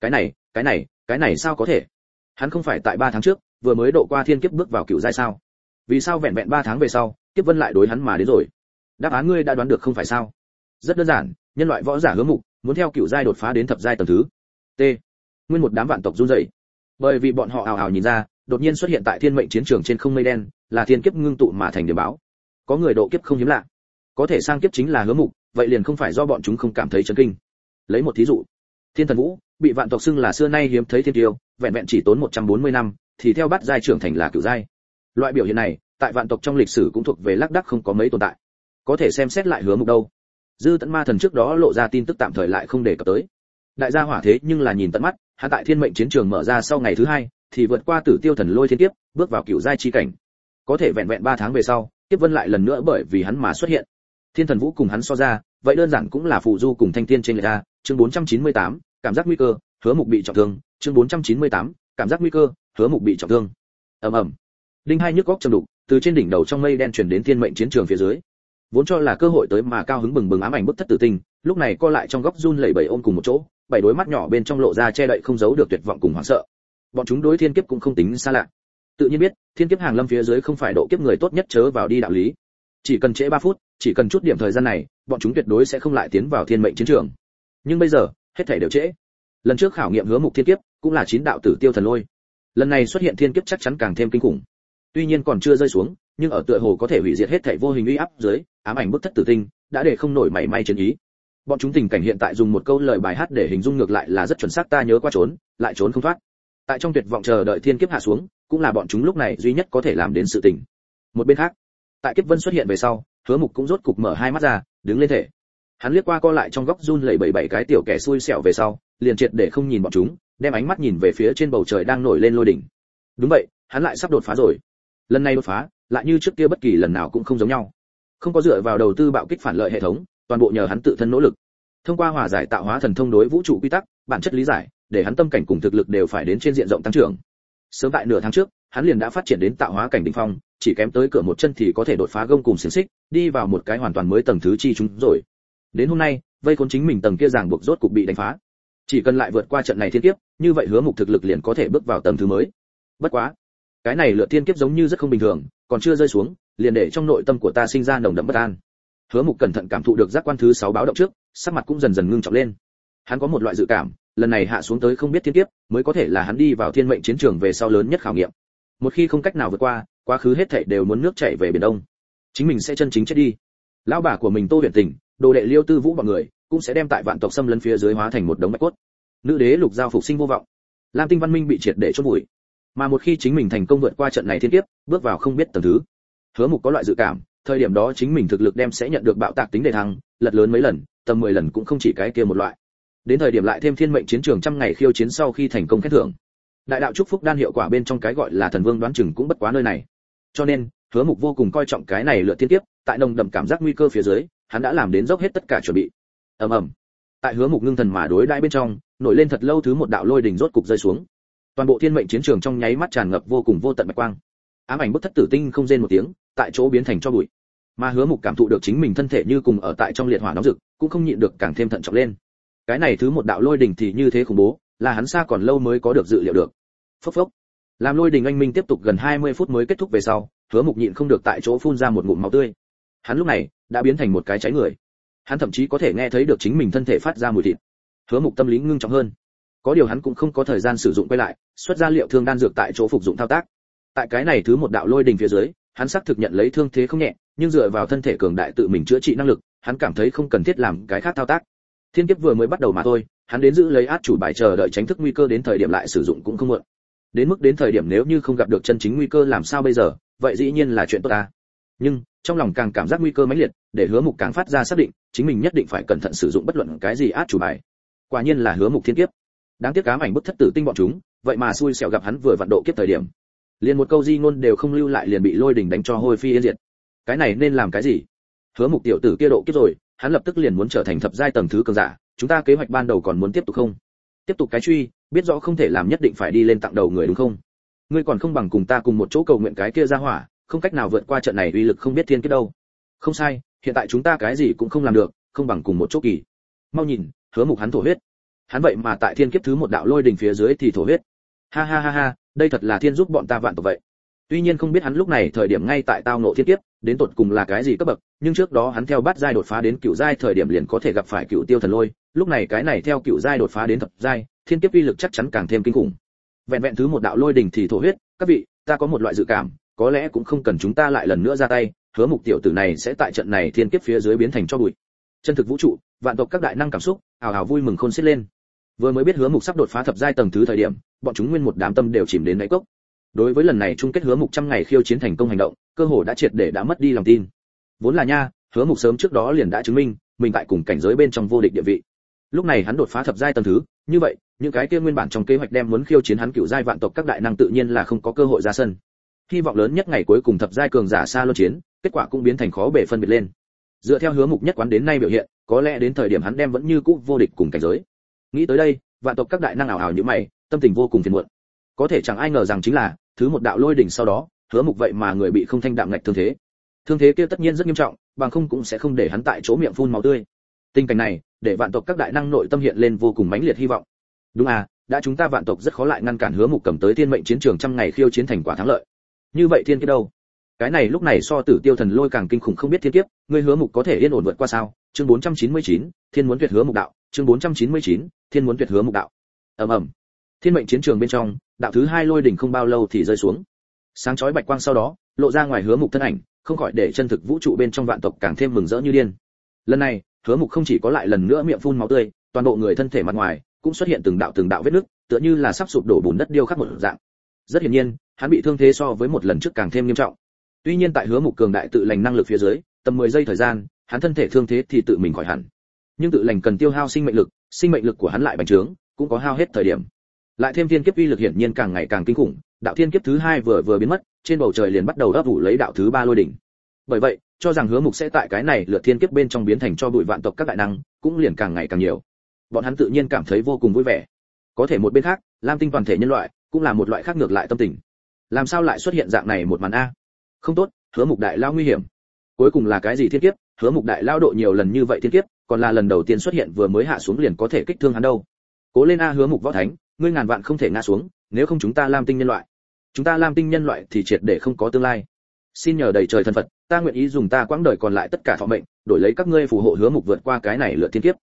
S1: Cái này sao có thể? Hắn không phải tại 3 tháng trước vừa mới độ qua thiên kiếp bước vào cựu giai sao? Vì sao vẹn vẹn 3 tháng về sau, kiếp vân lại đối hắn mà đến rồi? Đáp án ngươi đã đoán được không phải sao? Rất đơn giản, nhân loại võ giả Hứa Mục muốn theo cựu giai đột phá đến thập giai tầng thứ. T. Nguyên một đám vạn tộc run rẩy. Bởi vì bọn họ ào ào nhìn ra, đột nhiên xuất hiện tại thiên mệnh chiến trường trên không mây đen, là thiên kiếp ngưng tụ mà thành điểm báo. Có người độ kiếp không hiếm lạ. Có thể sang kiếp chính là Hứa Mục, vậy liền không phải do bọn chúng không cảm thấy chấn kinh. Lấy một thí dụ, Thiên Thần Vũ, bị vạn tộc xưng là xưa nay hiếm thấy thiên tiêu, vẹn vẹn chỉ tốn 140 năm, thì theo bát giai trưởng thành là cửu giai. Loại biểu hiện này, tại vạn tộc trong lịch sử cũng thuộc về lác đác không có mấy tồn tại. Có thể xem xét lại Hứa Mục đâu. Dư Tẫn Ma Thần trước đó lộ ra tin tức tạm thời lại không đề cập tới. Đại gia hỏa thế nhưng là nhìn tận mắt, hắn tại thiên mệnh chiến trường mở ra sau ngày thứ 2, thì vượt qua Tử Tiêu Thần Lôi thiên kiếp, bước vào cửu giai chi cảnh. Có thể vẹn vẹn 3 tháng về sau, kiếp vân lại lần nữa bởi vì hắn mà xuất hiện. Thiên Thần Vũ cùng hắn so ra, vậy đơn giản cũng là phù du cùng thanh thiên trên người ta. Chương 498, cảm giác nguy cơ, Hứa Mục bị trọng thương. Chương 498, cảm giác nguy cơ, Hứa Mục bị trọng thương. Ầm ầm. Đinh hai nhức óc trầm đục, từ trên đỉnh đầu trong mây đen truyền đến thiên mệnh chiến trường phía dưới. Vốn cho là cơ hội tới mà cao hứng bừng bừng ám ảnh bức thất tử tinh, lúc này co lại trong góc run lẩy bẩy ôm cùng một chỗ, bảy đôi mắt nhỏ bên trong lộ ra che đậy không giấu được tuyệt vọng cùng hoảng sợ. Bọn chúng đối thiên kiếp cũng không tính xa lạ. Tự nhiên biết, thiên kiếp hàng lâm phía dưới không phải độ kiếp người tốt nhất chớ vào đi đạo lý. Chỉ cần trễ 3 phút, chỉ cần chút điểm thời gian này, bọn chúng tuyệt đối sẽ không lại tiến vào thiên mệnh chiến trường. Nhưng bây giờ, hết thảy đều trễ. Lần trước khảo nghiệm Hứa Mục thiên kiếp, cũng là 9 đạo Tử Tiêu Thần Lôi. Lần này xuất hiện thiên kiếp chắc chắn càng thêm kinh khủng. Tuy nhiên còn chưa rơi xuống, nhưng ở tựa hồ có thể hủy diệt hết thảy vô hình uy áp dưới, ám ảnh bức thất tử tinh đã để không nổi mảy may chiến ý. Bọn chúng tình cảnh hiện tại dùng một câu lời bài hát để hình dung ngược lại là rất chuẩn xác, ta nhớ qua trốn, lại trốn không thoát. Tại trong tuyệt vọng chờ đợi thiên kiếp hạ xuống, cũng là bọn chúng lúc này duy nhất có thể làm đến sự tình. Một bên khác, tại kiếp vân xuất hiện về sau, Hứa Mục cũng rốt cục mở hai mắt ra, đứng lên thể. Hắn liếc qua co lại trong góc run lẩy bẩy 7 cái tiểu kẻ xui xẻo về sau, liền triệt để không nhìn bọn chúng, đem ánh mắt nhìn về phía trên bầu trời đang nổi lên lôi đỉnh. Đúng vậy, hắn lại sắp đột phá rồi. Lần này đột phá, lại như trước kia bất kỳ lần nào cũng không giống nhau. Không có dựa vào đầu tư bạo kích phản lợi hệ thống, toàn bộ nhờ hắn tự thân nỗ lực. Thông qua hòa giải tạo hóa thần thông đối vũ trụ quy tắc, bản chất lý giải, để hắn tâm cảnh cùng thực lực đều phải đến trên diện rộng tăng trưởng. Sớm tại nửa tháng trước, hắn liền đã phát triển đến tạo hóa cảnh đỉnh phong, chỉ kém tới cửa một chân thì có thể đột phá gông cùng xiềng xích, đi vào một cái hoàn toàn mới tầng thứ chi chúng rồi. Đến hôm nay, vây khốn chính mình tầng kia ràng buộc rốt cục bị đánh phá. Chỉ cần lại vượt qua trận này thiên kiếp, như vậy Hứa Mục thực lực liền có thể bước vào tầng thứ mới. Bất quá, cái này lựa thiên kiếp giống như rất không bình thường, còn chưa rơi xuống, liền để trong nội tâm của ta sinh ra nồng đậm bất an. Hứa Mục cẩn thận cảm thụ được giác quan thứ 6 báo động trước, sắc mặt cũng dần dần ngưng trọng lên. Hắn có một loại dự cảm, lần này hạ xuống tới không biết thiên kiếp, mới có thể là hắn đi vào thiên mệnh chiến trường về sau lớn nhất khảo nghiệm. Một khi không cách nào vượt qua, quá khứ hết thảy đều muốn nước chảy về biển đông. Chính mình sẽ chân chính chết đi. Lão bà của mình Tô Huyền Tình, đồ đệ Liêu Tư Vũ bọn người, cũng sẽ đem tại vạn tộc xâm lấn phía dưới hóa thành một đống bạch cốt. Nữ đế Lục Giao phục sinh vô vọng. Lam Tinh văn minh bị triệt để chôn vùi. Mà một khi chính mình thành công vượt qua trận này thiên kiếp, bước vào không biết tầng thứ. Hứa Mục có loại dự cảm, thời điểm đó chính mình thực lực đem sẽ nhận được bạo tạc tính đề thăng, lật lớn mấy lần, tầm 10 lần cũng không chỉ cái kia một loại. Đến thời điểm lại thêm thiên mệnh chiến trường trăm ngày khiêu chiến sau khi thành công khen thưởng. Đại đạo chúc phúc đan hiệu quả bên trong cái gọi là thần vương đoán chừng cũng bất quá nơi này. Cho nên, Hứa Mục vô cùng coi trọng cái này lựa thiên kiếp, tại nồng đậm cảm giác nguy cơ phía dưới, hắn đã làm đến dốc hết tất cả chuẩn bị. Ầm ầm. Tại Hứa Mục ngưng thần mà đối đãi bên trong, nổi lên thật lâu thứ một đạo lôi đỉnh rốt cục rơi xuống. Toàn bộ thiên mệnh chiến trường trong nháy mắt tràn ngập vô cùng vô tận bạch quang. Ám ảnh bức thất tử tinh không rên một tiếng, tại chỗ biến thành tro bụi. Mà Hứa Mục cảm thụ được chính mình thân thể như cùng ở tại trong liệt hỏa nóng rực, cũng không nhịn được càng thêm thận trọng lên. Cái này thứ một đạo lôi đỉnh thì như thế khủng bố, là hắn xa còn lâu mới có được dự liệu được. Phốc phốc. Làm lôi đỉnh anh minh tiếp tục gần 20 phút mới kết thúc về sau, Hứa Mục nhịn không được tại chỗ phun ra một ngụm máu tươi. Hắn lúc này đã biến thành một cái cháy người. Hắn thậm chí có thể nghe thấy được chính mình thân thể phát ra mùi thịt. Hứa Mục tâm lý ngưng trọng hơn. Có điều hắn cũng không có thời gian sử dụng quay lại, xuất ra liệu thương đan dược tại chỗ phục dụng thao tác. Tại cái này thứ một đạo lôi đỉnh phía dưới, hắn xác thực nhận lấy thương thế không nhẹ, nhưng dựa vào thân thể cường đại tự mình chữa trị năng lực, hắn cảm thấy không cần thiết làm cái khác thao tác. Thiên kiếp vừa mới bắt đầu mà thôi, hắn đến giữ lấy át chủ bài chờ đợi tránh thức nguy cơ đến thời điểm lại sử dụng cũng không muộn. Đến mức đến thời điểm nếu như không gặp được chân chính nguy cơ làm sao bây giờ, vậy dĩ nhiên là chuyện tốt ta. Nhưng trong lòng càng cảm giác nguy cơ mãnh liệt, để Hứa Mục càng phát ra xác định chính mình nhất định phải cẩn thận sử dụng bất luận cái gì át chủ bài. Quả nhiên là Hứa Mục thiên kiếp. Đáng tiếc ám ảnh bức thất tử tinh bọn chúng, vậy mà xui xẻo gặp hắn vừa vận độ kiếp thời điểm, liền một câu di ngôn đều không lưu lại liền bị lôi đỉnh đánh cho hôi phi yên diệt. Cái này nên làm cái gì? Hứa Mục tiểu tử kia độ kiếp rồi, hắn lập tức liền muốn trở thành thập giai tầng thứ cường giả, chúng ta kế hoạch ban đầu còn muốn tiếp tục không? Tiếp tục cái truy, biết rõ không thể làm nhất định phải đi lên tặng đầu người đúng không? Ngươi còn không bằng cùng ta cùng một chỗ cầu nguyện cái kia ra hỏa, không cách nào vượt qua trận này uy lực không biết thiên kiếp đâu. Không sai, hiện tại chúng ta cái gì cũng không làm được, không bằng cùng một chỗ kỳ. Mau nhìn, Hứa Mục hắn thổ huyết. Hắn vậy mà tại thiên kiếp thứ một đạo lôi đỉnh phía dưới thì thổ huyết. Ha ha ha ha, đây thật là thiên giúp bọn ta vạn tộc vậy. Tuy nhiên không biết hắn lúc này thời điểm ngay tại tao ngộ thiên kiếp, đến tột cùng là cái gì cấp bậc, nhưng trước đó hắn theo bát giai đột phá đến cửu giai thời điểm liền có thể gặp phải cửu tiêu thần lôi, lúc này cái này theo cửu giai đột phá đến thập giai, thiên kiếp uy lực chắc chắn càng thêm kinh khủng. Vẹn vẹn thứ một đạo lôi đỉnh thì thổ huyết, các vị, ta có một loại dự cảm, có lẽ cũng không cần chúng ta lại lần nữa ra tay, Hứa Mục tiểu tử này sẽ tại trận này thiên kiếp phía dưới biến thành cho bụi. Chân thực vũ trụ, vạn tộc các đại năng cảm xúc, ào ào vui mừng khôn xiết lên. Vừa mới biết Hứa Mục sắp đột phá thập giai tầng thứ thời điểm, bọn chúng nguyên một đám tâm đều chìm đến đáy cốc. Đối với lần này chung kết Hứa Mục trăm ngày khiêu chiến thành công hành động, cơ hồ đã triệt để đã mất đi lòng tin. Vốn là nha, Hứa Mục sớm trước đó liền đã chứng minh mình tại cùng cảnh giới bên trong vô địch địa vị. Lúc này hắn đột phá thập giai tầng thứ, như vậy, những cái kia nguyên bản trong kế hoạch đem muốn khiêu chiến hắn cửu giai vạn tộc các đại năng tự nhiên là không có cơ hội ra sân. Hy vọng lớn nhất ngày cuối cùng thập giai cường giả xa luân chiến, kết quả cũng biến thành khó bề phân biệt lên. Dựa theo Hứa Mục nhất quán đến nay biểu hiện, có lẽ đến thời điểm hắn đem vẫn như cũ vô địch cùng cảnh giới. Nghĩ tới đây, vạn tộc các đại năng ảo ảo như mày, tâm tình vô cùng phiền muộn. Có thể chẳng ai ngờ rằng chính là, thứ một đạo lôi đỉnh sau đó, Hứa Mục vậy mà người bị không thanh đạm ngạch thương thế. Thương thế kia tất nhiên rất nghiêm trọng, bằng không cũng sẽ không để hắn tại chỗ miệng phun máu tươi. Tình cảnh này, để vạn tộc các đại năng nội tâm hiện lên vô cùng mãnh liệt hy vọng. Đúng à, đã chúng ta vạn tộc rất khó lại ngăn cản Hứa Mục cầm tới thiên mệnh chiến trường trăm ngày khiêu chiến thành quả thắng lợi. Như vậy thiên kiếp đâu? Cái này lúc này so Tử Tiêu thần lôi càng kinh khủng không biết thiên kiếp, ngươi Hứa Mục có thể yên ổn vượt qua sao? Chương 499, Thiên muốn tuyệt Hứa Mục đạo, chương 499, Thiên muốn tuyệt Hứa Mục đạo. Ầm ầm. Thiên mệnh chiến trường bên trong, đạo thứ hai lôi đỉnh không bao lâu thì rơi xuống. Sáng chói bạch quang sau đó, lộ ra ngoài Hứa Mục thân ảnh, không khỏi để chân thực vũ trụ bên trong vạn tộc càng thêm mừng rỡ như điên. Lần này, Hứa Mục không chỉ có lại lần nữa miệng phun máu tươi, toàn bộ người thân thể mặt ngoài cũng xuất hiện từng đạo vết nứt, tựa như là sắp sụp đổ bùn đất điêu khắc một dạng. Rất hiển nhiên, hắn bị thương thế so với một lần trước càng thêm nghiêm trọng. Tuy nhiên tại Hứa Mục cường đại tự lành năng lực phía dưới, tầm 10 giây thời gian, hắn thân thể thương thế thì tự mình khỏi hẳn. Nhưng tự lành cần tiêu hao sinh mệnh lực của hắn lại bành trướng, cũng có hao hết thời điểm. Lại thêm thiên kiếp uy lực hiển nhiên càng ngày càng kinh khủng, đạo thiên kiếp thứ hai vừa biến mất, trên bầu trời liền bắt đầu ấp ủ lấy đạo thứ ba lôi đỉnh. Bởi vậy, cho rằng Hứa Mục sẽ tại cái này lượt thiên kiếp bên trong biến thành cho bụi vạn tộc các đại năng, cũng liền càng ngày càng nhiều. Bọn hắn tự nhiên cảm thấy vô cùng vui vẻ. Có thể một bên khác, Lam Tinh toàn thể nhân loại, cũng là một loại khác ngược lại tâm tình. Làm sao lại xuất hiện dạng này một màn a? Không tốt, Hứa Mục đại lao nguy hiểm. Cuối cùng là cái gì thiên kiếp? Hứa Mục đại lao độ nhiều lần như vậy thiên kiếp, còn là lần đầu tiên xuất hiện vừa mới hạ xuống liền có thể kích thương hắn đâu. Cố lên a Hứa Mục võ thánh, ngươi ngàn vạn không thể ngã xuống, nếu không chúng ta Lam Tinh nhân loại, chúng ta Lam Tinh nhân loại thì triệt để không có tương lai. Xin nhờ đầy trời thần Phật, ta nguyện ý dùng ta quãng đời còn lại tất cả thọ mệnh, đổi lấy các ngươi phù hộ Hứa Mục vượt qua cái này lượt thiên kiếp.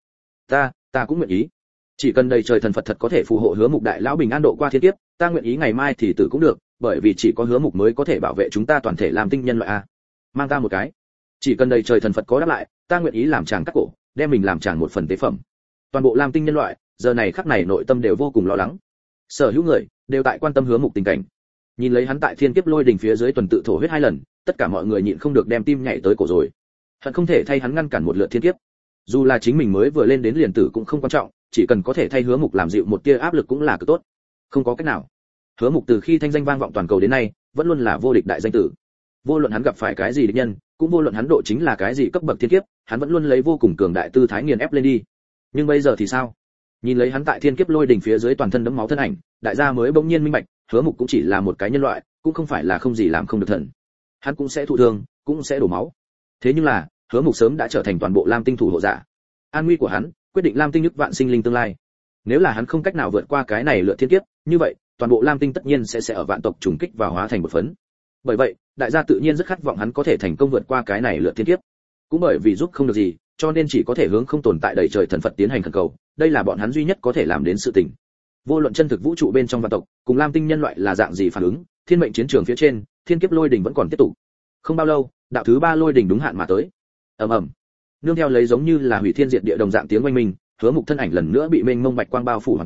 S1: Ta cũng nguyện ý. Chỉ cần đầy trời thần Phật thật có thể phù hộ Hứa Mục đại lão bình an độ qua thiên kiếp, ta nguyện ý ngày mai thì tử cũng được, bởi vì chỉ có Hứa Mục mới có thể bảo vệ chúng ta toàn thể Lam Tinh nhân loại a. Mang ta một cái. Chỉ cần đầy trời thần Phật có đáp lại, ta nguyện ý làm chàng cắt cổ, đem mình làm chàng một phần tế phẩm. Toàn bộ Lam Tinh nhân loại, giờ này khắc này nội tâm đều vô cùng lo lắng. Sở hữu người đều tại quan tâm Hứa Mục tình cảnh. Nhìn lấy hắn tại thiên kiếp lôi đỉnh phía dưới tuần tự thổ huyết 2 lần, tất cả mọi người nhịn không được đem tim nhảy tới cổ rồi. Hận không thể thay hắn ngăn cản một lượt thiên kiếp. Dù là chính mình mới vừa lên đến liền tử cũng không quan trọng, chỉ cần có thể thay Hứa Mục làm dịu một tia áp lực cũng là cực tốt. Không có cách nào. Hứa Mục từ khi thanh danh vang vọng toàn cầu đến nay, vẫn luôn là vô địch đại danh tử. Vô luận hắn gặp phải cái gì địch nhân, cũng vô luận hắn độ chính là cái gì cấp bậc thiên kiếp, hắn vẫn luôn lấy vô cùng cường đại tư thái nghiền ép lên đi. Nhưng bây giờ thì sao? Nhìn lấy hắn tại thiên kiếp lôi đỉnh phía dưới toàn thân đẫm máu thân ảnh, đại gia mới bỗng nhiên minh bạch, Hứa Mục cũng chỉ là một cái nhân loại, cũng không phải là không gì làm không được thần. Hắn cũng sẽ thụ thương, cũng sẽ đổ máu. Thế nhưng là, Hứa Mục sớm đã trở thành toàn bộ Lam Tinh thủ hộ giả. An nguy của hắn, quyết định Lam Tinh nước vạn sinh linh tương lai. Nếu là hắn không cách nào vượt qua cái này lượt thiên kiếp, như vậy, toàn bộ Lam Tinh tất nhiên sẽ ở vạn tộc trùng kích và hóa thành một phấn. Bởi vậy, đại gia tự nhiên rất khát vọng hắn có thể thành công vượt qua cái này lượt thiên kiếp. Cũng bởi vì giúp không được gì, cho nên chỉ có thể hướng không tồn tại đầy trời thần Phật tiến hành khẩn cầu, đây là bọn hắn duy nhất có thể làm đến sự tình. Vô luận chân thực vũ trụ bên trong vạn tộc, cùng Lam Tinh nhân loại là dạng gì phản ứng, thiên mệnh chiến trường phía trên, thiên kiếp lôi đỉnh vẫn còn tiếp tục. Không bao lâu, đạo thứ 3 lôi đỉnh đúng hạn mà tới. Ầm ầm. Nương theo lấy giống như là hủy thiên diệt địa đồng dạng tiếng oanh minh, Hứa Mục thân ảnh lần nữa bị mênh mông bạch quang bao phủ hoàn toàn,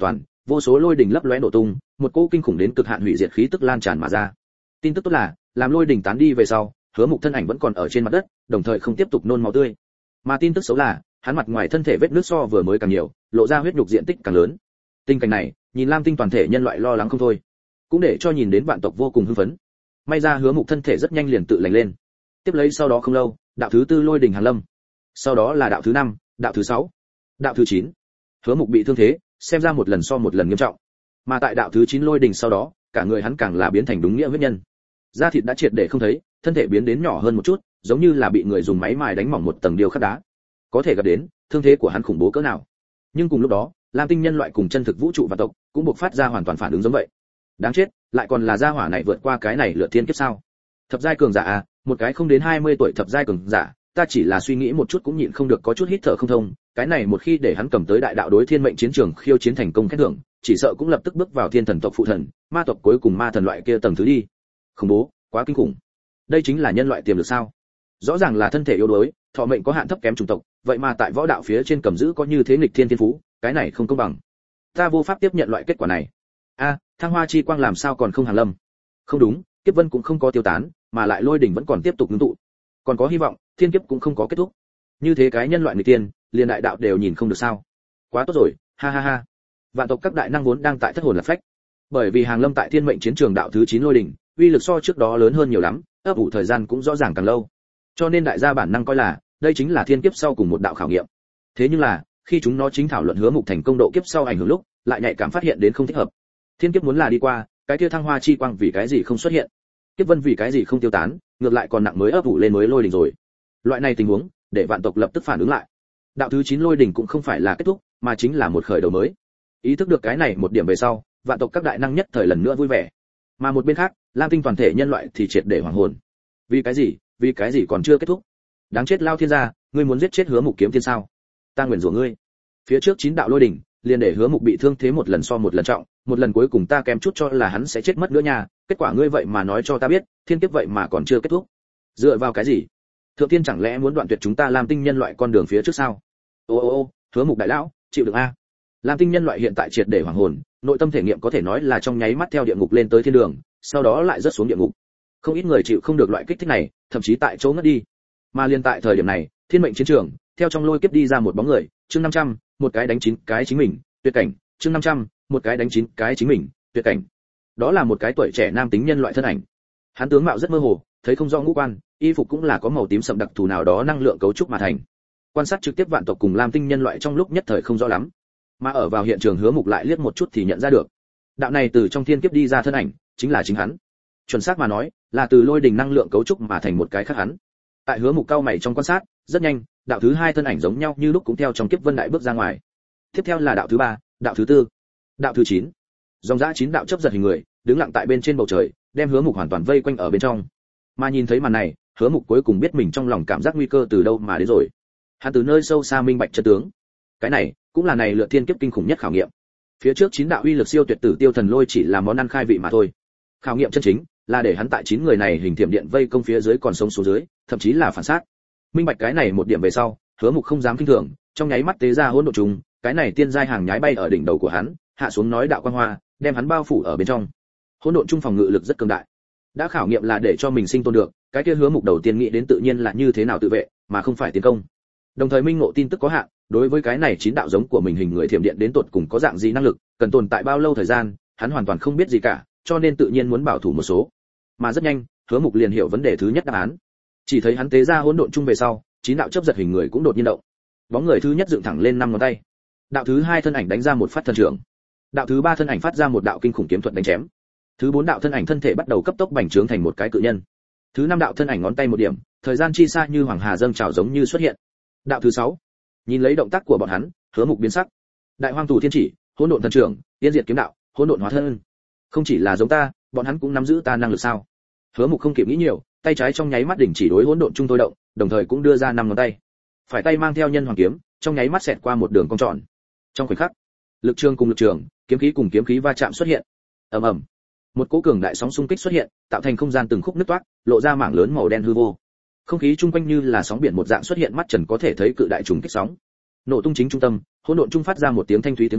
S1: vô số lôi đỉnh lấp lóe nổ tung, một cỗ kinh khủng đến cực hạn hủy diệt khí tức lan tràn mà ra. Tin tức tốt là, làm lôi đỉnh tán đi về sau, Hứa Mục thân ảnh vẫn còn ở trên mặt đất, đồng thời không tiếp tục nôn máu tươi. Mà tin tức xấu là, hắn mặt ngoài thân thể vết nứt so vừa mới càng nhiều, lộ ra huyết nhục diện tích càng lớn. Tình cảnh này, nhìn Lam Tinh toàn thể nhân loại lo lắng không thôi, cũng để cho nhìn đến vạn tộc vô cùng hưng phấn. May ra Hứa Mục thân thể rất nhanh liền tự lành lên. Tiếp lấy sau đó không lâu, đạo thứ tư lôi đỉnh hàng lâm. Sau đó là đạo thứ 5, đạo thứ 6, đạo thứ 9. Hứa Mục bị thương thế, xem ra một lần so một lần nghiêm trọng. Mà tại đạo thứ 9 lôi đỉnh sau đó, cả người hắn càng là biến thành đúng nghĩa huyết nhân. Da thịt đã triệt để không thấy, thân thể biến đến nhỏ hơn một chút, giống như là bị người dùng máy mài đánh mỏng một tầng điêu khắc đá. Có thể gặp đến, thương thế của hắn khủng bố cỡ nào. Nhưng cùng lúc đó, Lam Tinh nhân loại cùng chân thực vũ trụ và tộc cũng bộc phát ra hoàn toàn phản ứng giống vậy. Đáng chết, lại còn là gia hỏa này vượt qua cái này lựa thiên kiếp sao? Thập giai cường giả à, một cái không đến 20 tuổi thập giai cường giả, ta chỉ là suy nghĩ một chút cũng nhịn không được có chút hít thở không thông, cái này một khi để hắn cầm tới đại đạo đối thiên mệnh chiến trường khiêu chiến thành công khen thưởng, chỉ sợ cũng lập tức bước vào thiên thần tộc phụ thần, ma tộc cuối cùng ma thần loại kia tầng thứ đi. Khủng bố, quá kinh khủng. Đây chính là nhân loại tiềm lực sao? Rõ ràng là thân thể yếu đuối, thọ mệnh có hạn thấp kém chủng tộc, vậy mà tại võ đạo phía trên cầm giữ có như thế nghịch thiên thiên phú, cái này không công bằng. Ta vô pháp tiếp nhận loại kết quả này. A, thăng hoa chi quang làm sao còn không hàng lâm? Không đúng, kiếp vân cũng không có tiêu tán, mà lại lôi đỉnh vẫn còn tiếp tục ngưng tụ. Còn có hy vọng, thiên kiếp cũng không có kết thúc. Như thế cái nhân loại nghịch tiên, liền đại đạo đều nhìn không được sao? Quá tốt rồi, ha ha ha. Vạn tộc các đại năng vốn đang tại thất hồn lạc phách. Bởi vì hàng lâm tại thiên mệnh chiến trường đạo thứ 9 lôi đỉnh, uy lực so trước đó lớn hơn nhiều lắm, ấp ủ thời gian cũng rõ ràng càng lâu. Cho nên đại gia bản năng coi là đây chính là thiên kiếp sau cùng một đạo khảo nghiệm. Thế nhưng là, khi chúng nó chính thảo luận Hứa Mục thành công độ kiếp sau ảnh hưởng lúc, lại nhạy cảm phát hiện đến không thích hợp. Thiên kiếp muốn là đi qua, cái kia thăng hoa chi quang vì cái gì không xuất hiện? Kiếp vân vì cái gì không tiêu tán, ngược lại còn nặng mới ấp ủ lên mới lôi đỉnh rồi. Loại này tình huống, để vạn tộc lập tức phản ứng lại. Đạo thứ 9 lôi đỉnh cũng không phải là kết thúc, mà chính là một khởi đầu mới. Ý thức được cái này một điểm về sau, vạn tộc các đại năng nhất thời lần nữa vui vẻ. Mà một bên khác, Lam Tinh toàn thể nhân loại thì triệt để hoảng hồn. Vì cái gì còn chưa kết thúc? Đáng chết lao thiên gia, ngươi muốn giết chết Hứa Mục kiếm tiên sao? Ta nguyền rủa ngươi. Phía trước 9 đạo lôi đỉnh, liền để Hứa Mục bị thương thế một lần so một lần trọng, một lần cuối cùng ta kém chút cho là hắn sẽ chết mất nữa nha, kết quả ngươi vậy mà nói cho ta biết, thiên kiếp vậy mà còn chưa kết thúc. Dựa vào cái gì? Thượng tiên chẳng lẽ muốn đoạn tuyệt chúng ta Lam Tinh nhân loại con đường phía trước sao? Ô, Hứa Mục đại lão, chịu được a. Lam Tinh nhân loại hiện tại triệt để hoảng hồn, nội tâm thể nghiệm có thể nói là trong nháy mắt theo địa ngục lên tới thiên đường, sau đó lại rớt xuống địa ngục. Không ít người chịu không được loại kích thích này, thậm chí tại chỗ ngất đi. Mà liên tại thời điểm này, thiên mệnh chiến trường, theo trong lôi kiếp đi ra một bóng người, chương 500, một cái đánh 9 cái chính mình, tuyệt cảnh, chương 500, một cái đánh 9 cái chính mình, tuyệt cảnh. Đó là một cái tuổi trẻ nam tính nhân loại thân ảnh. Hắn tướng mạo rất mơ hồ, thấy không rõ ngũ quan, y phục cũng là có màu tím sậm đặc thù nào đó năng lượng cấu trúc mà thành. Quan sát trực tiếp vạn tộc cùng Lam Tinh nhân loại trong lúc nhất thời không rõ lắm, mà ở vào hiện trường Hứa Mục lại liếc một chút thì nhận ra được. Đạo này từ trong thiên kiếp đi ra thân ảnh, chính là chính hắn. Chuẩn xác mà nói, là từ lôi đỉnh năng lượng cấu trúc mà thành một cái khác hắn. Tại Hứa Mục cao mày trong quan sát, rất nhanh, đạo thứ 2 thân ảnh giống nhau như lúc cũng theo trong kiếp vân đại bước ra ngoài. Tiếp theo là đạo thứ 3, đạo thứ 4, đạo thứ 9. Dòng dã 9 đạo chớp giật hình người, đứng lặng tại bên trên bầu trời, đem Hứa Mục hoàn toàn vây quanh ở bên trong. Mà nhìn thấy màn này, Hứa Mục cuối cùng biết mình trong lòng cảm giác nguy cơ từ đâu mà đến rồi. Hắn từ nơi sâu xa minh bạch chân tướng. Cái này, cũng là này lựa thiên kiếp kinh khủng nhất khảo nghiệm. Phía trước 9 đạo uy lực siêu tuyệt tử tiêu thần lôi chỉ là món ăn khai vị mà thôi. Khảo nghiệm chân chính là để hắn tại 9 người này hình thiểm điện vây công phía dưới còn sống xuống dưới, thậm chí là phản sát. Minh bạch cái này một điểm về sau, Hứa Mục không dám kinh thường, trong nháy mắt tế ra hỗn độn trùng, cái này tiên giai hàng nhái bay ở đỉnh đầu của hắn, hạ xuống nói đạo quang hoa, đem hắn bao phủ ở bên trong. Hỗn độn trung phòng ngự lực rất cường đại. Đã khảo nghiệm là để cho mình sinh tồn được, cái kia Hứa Mục đầu tiên nghĩ đến tự nhiên là như thế nào tự vệ, mà không phải tiến công. Đồng thời minh ngộ tin tức có hạn, đối với cái này 9 đạo giống của mình hình người thiểm điện đến tột cùng có dạng gì năng lực, cần tồn tại bao lâu thời gian, hắn hoàn toàn không biết gì cả, cho nên tự nhiên muốn bảo thủ một số. Mà rất nhanh, Hứa Mục liền hiểu vấn đề thứ nhất đáp án. Chỉ thấy hắn tế ra hỗn độn chung về sau, 9 đạo chớp giật hình người cũng đột nhiên động. Bóng người thứ nhất dựng thẳng lên 5 ngón tay. Đạo thứ 2 thân ảnh đánh ra một phát thần trưởng. Đạo thứ 3 thân ảnh phát ra một đạo kinh khủng kiếm thuật đánh chém. Thứ 4 đạo thân ảnh thân thể bắt đầu cấp tốc bành trướng thành một cái cự nhân. Thứ 5 đạo thân ảnh ngón tay một điểm, thời gian chi xa như hoàng hà dâng trào giống như xuất hiện. Đạo thứ 6. Nhìn lấy động tác của bọn hắn, Hứa Mục biến sắc. Đại hoang thủ thiên chỉ, hỗn độn thần trưởng, tiên diệt kiếm đạo, hỗn độn hóa thân. Không chỉ là giống ta, bọn hắn cũng nắm giữ ta năng lực sao? Hứa Mục không kịp nghĩ nhiều, tay trái trong nháy mắt đỉnh chỉ đối hỗn độn trung thôi động, đồng thời cũng đưa ra 5 ngón tay. Phải tay mang theo nhân hoàng kiếm, trong nháy mắt xẹt qua một đường cong tròn. Trong khoảnh khắc, lực trường cùng lực trường, kiếm khí cùng kiếm khí va chạm xuất hiện. Ầm ầm. Một cỗ cường đại sóng xung kích xuất hiện, tạo thành không gian từng khúc nứt toác, lộ ra mảng lớn màu đen hư vô. Không khí chung quanh như là sóng biển một dạng xuất hiện, mắt trần có thể thấy cự đại trùng kích sóng. Nổ tung chính trung tâm, hỗn độn trung phát ra một tiếng thanh thúy tiếng vang,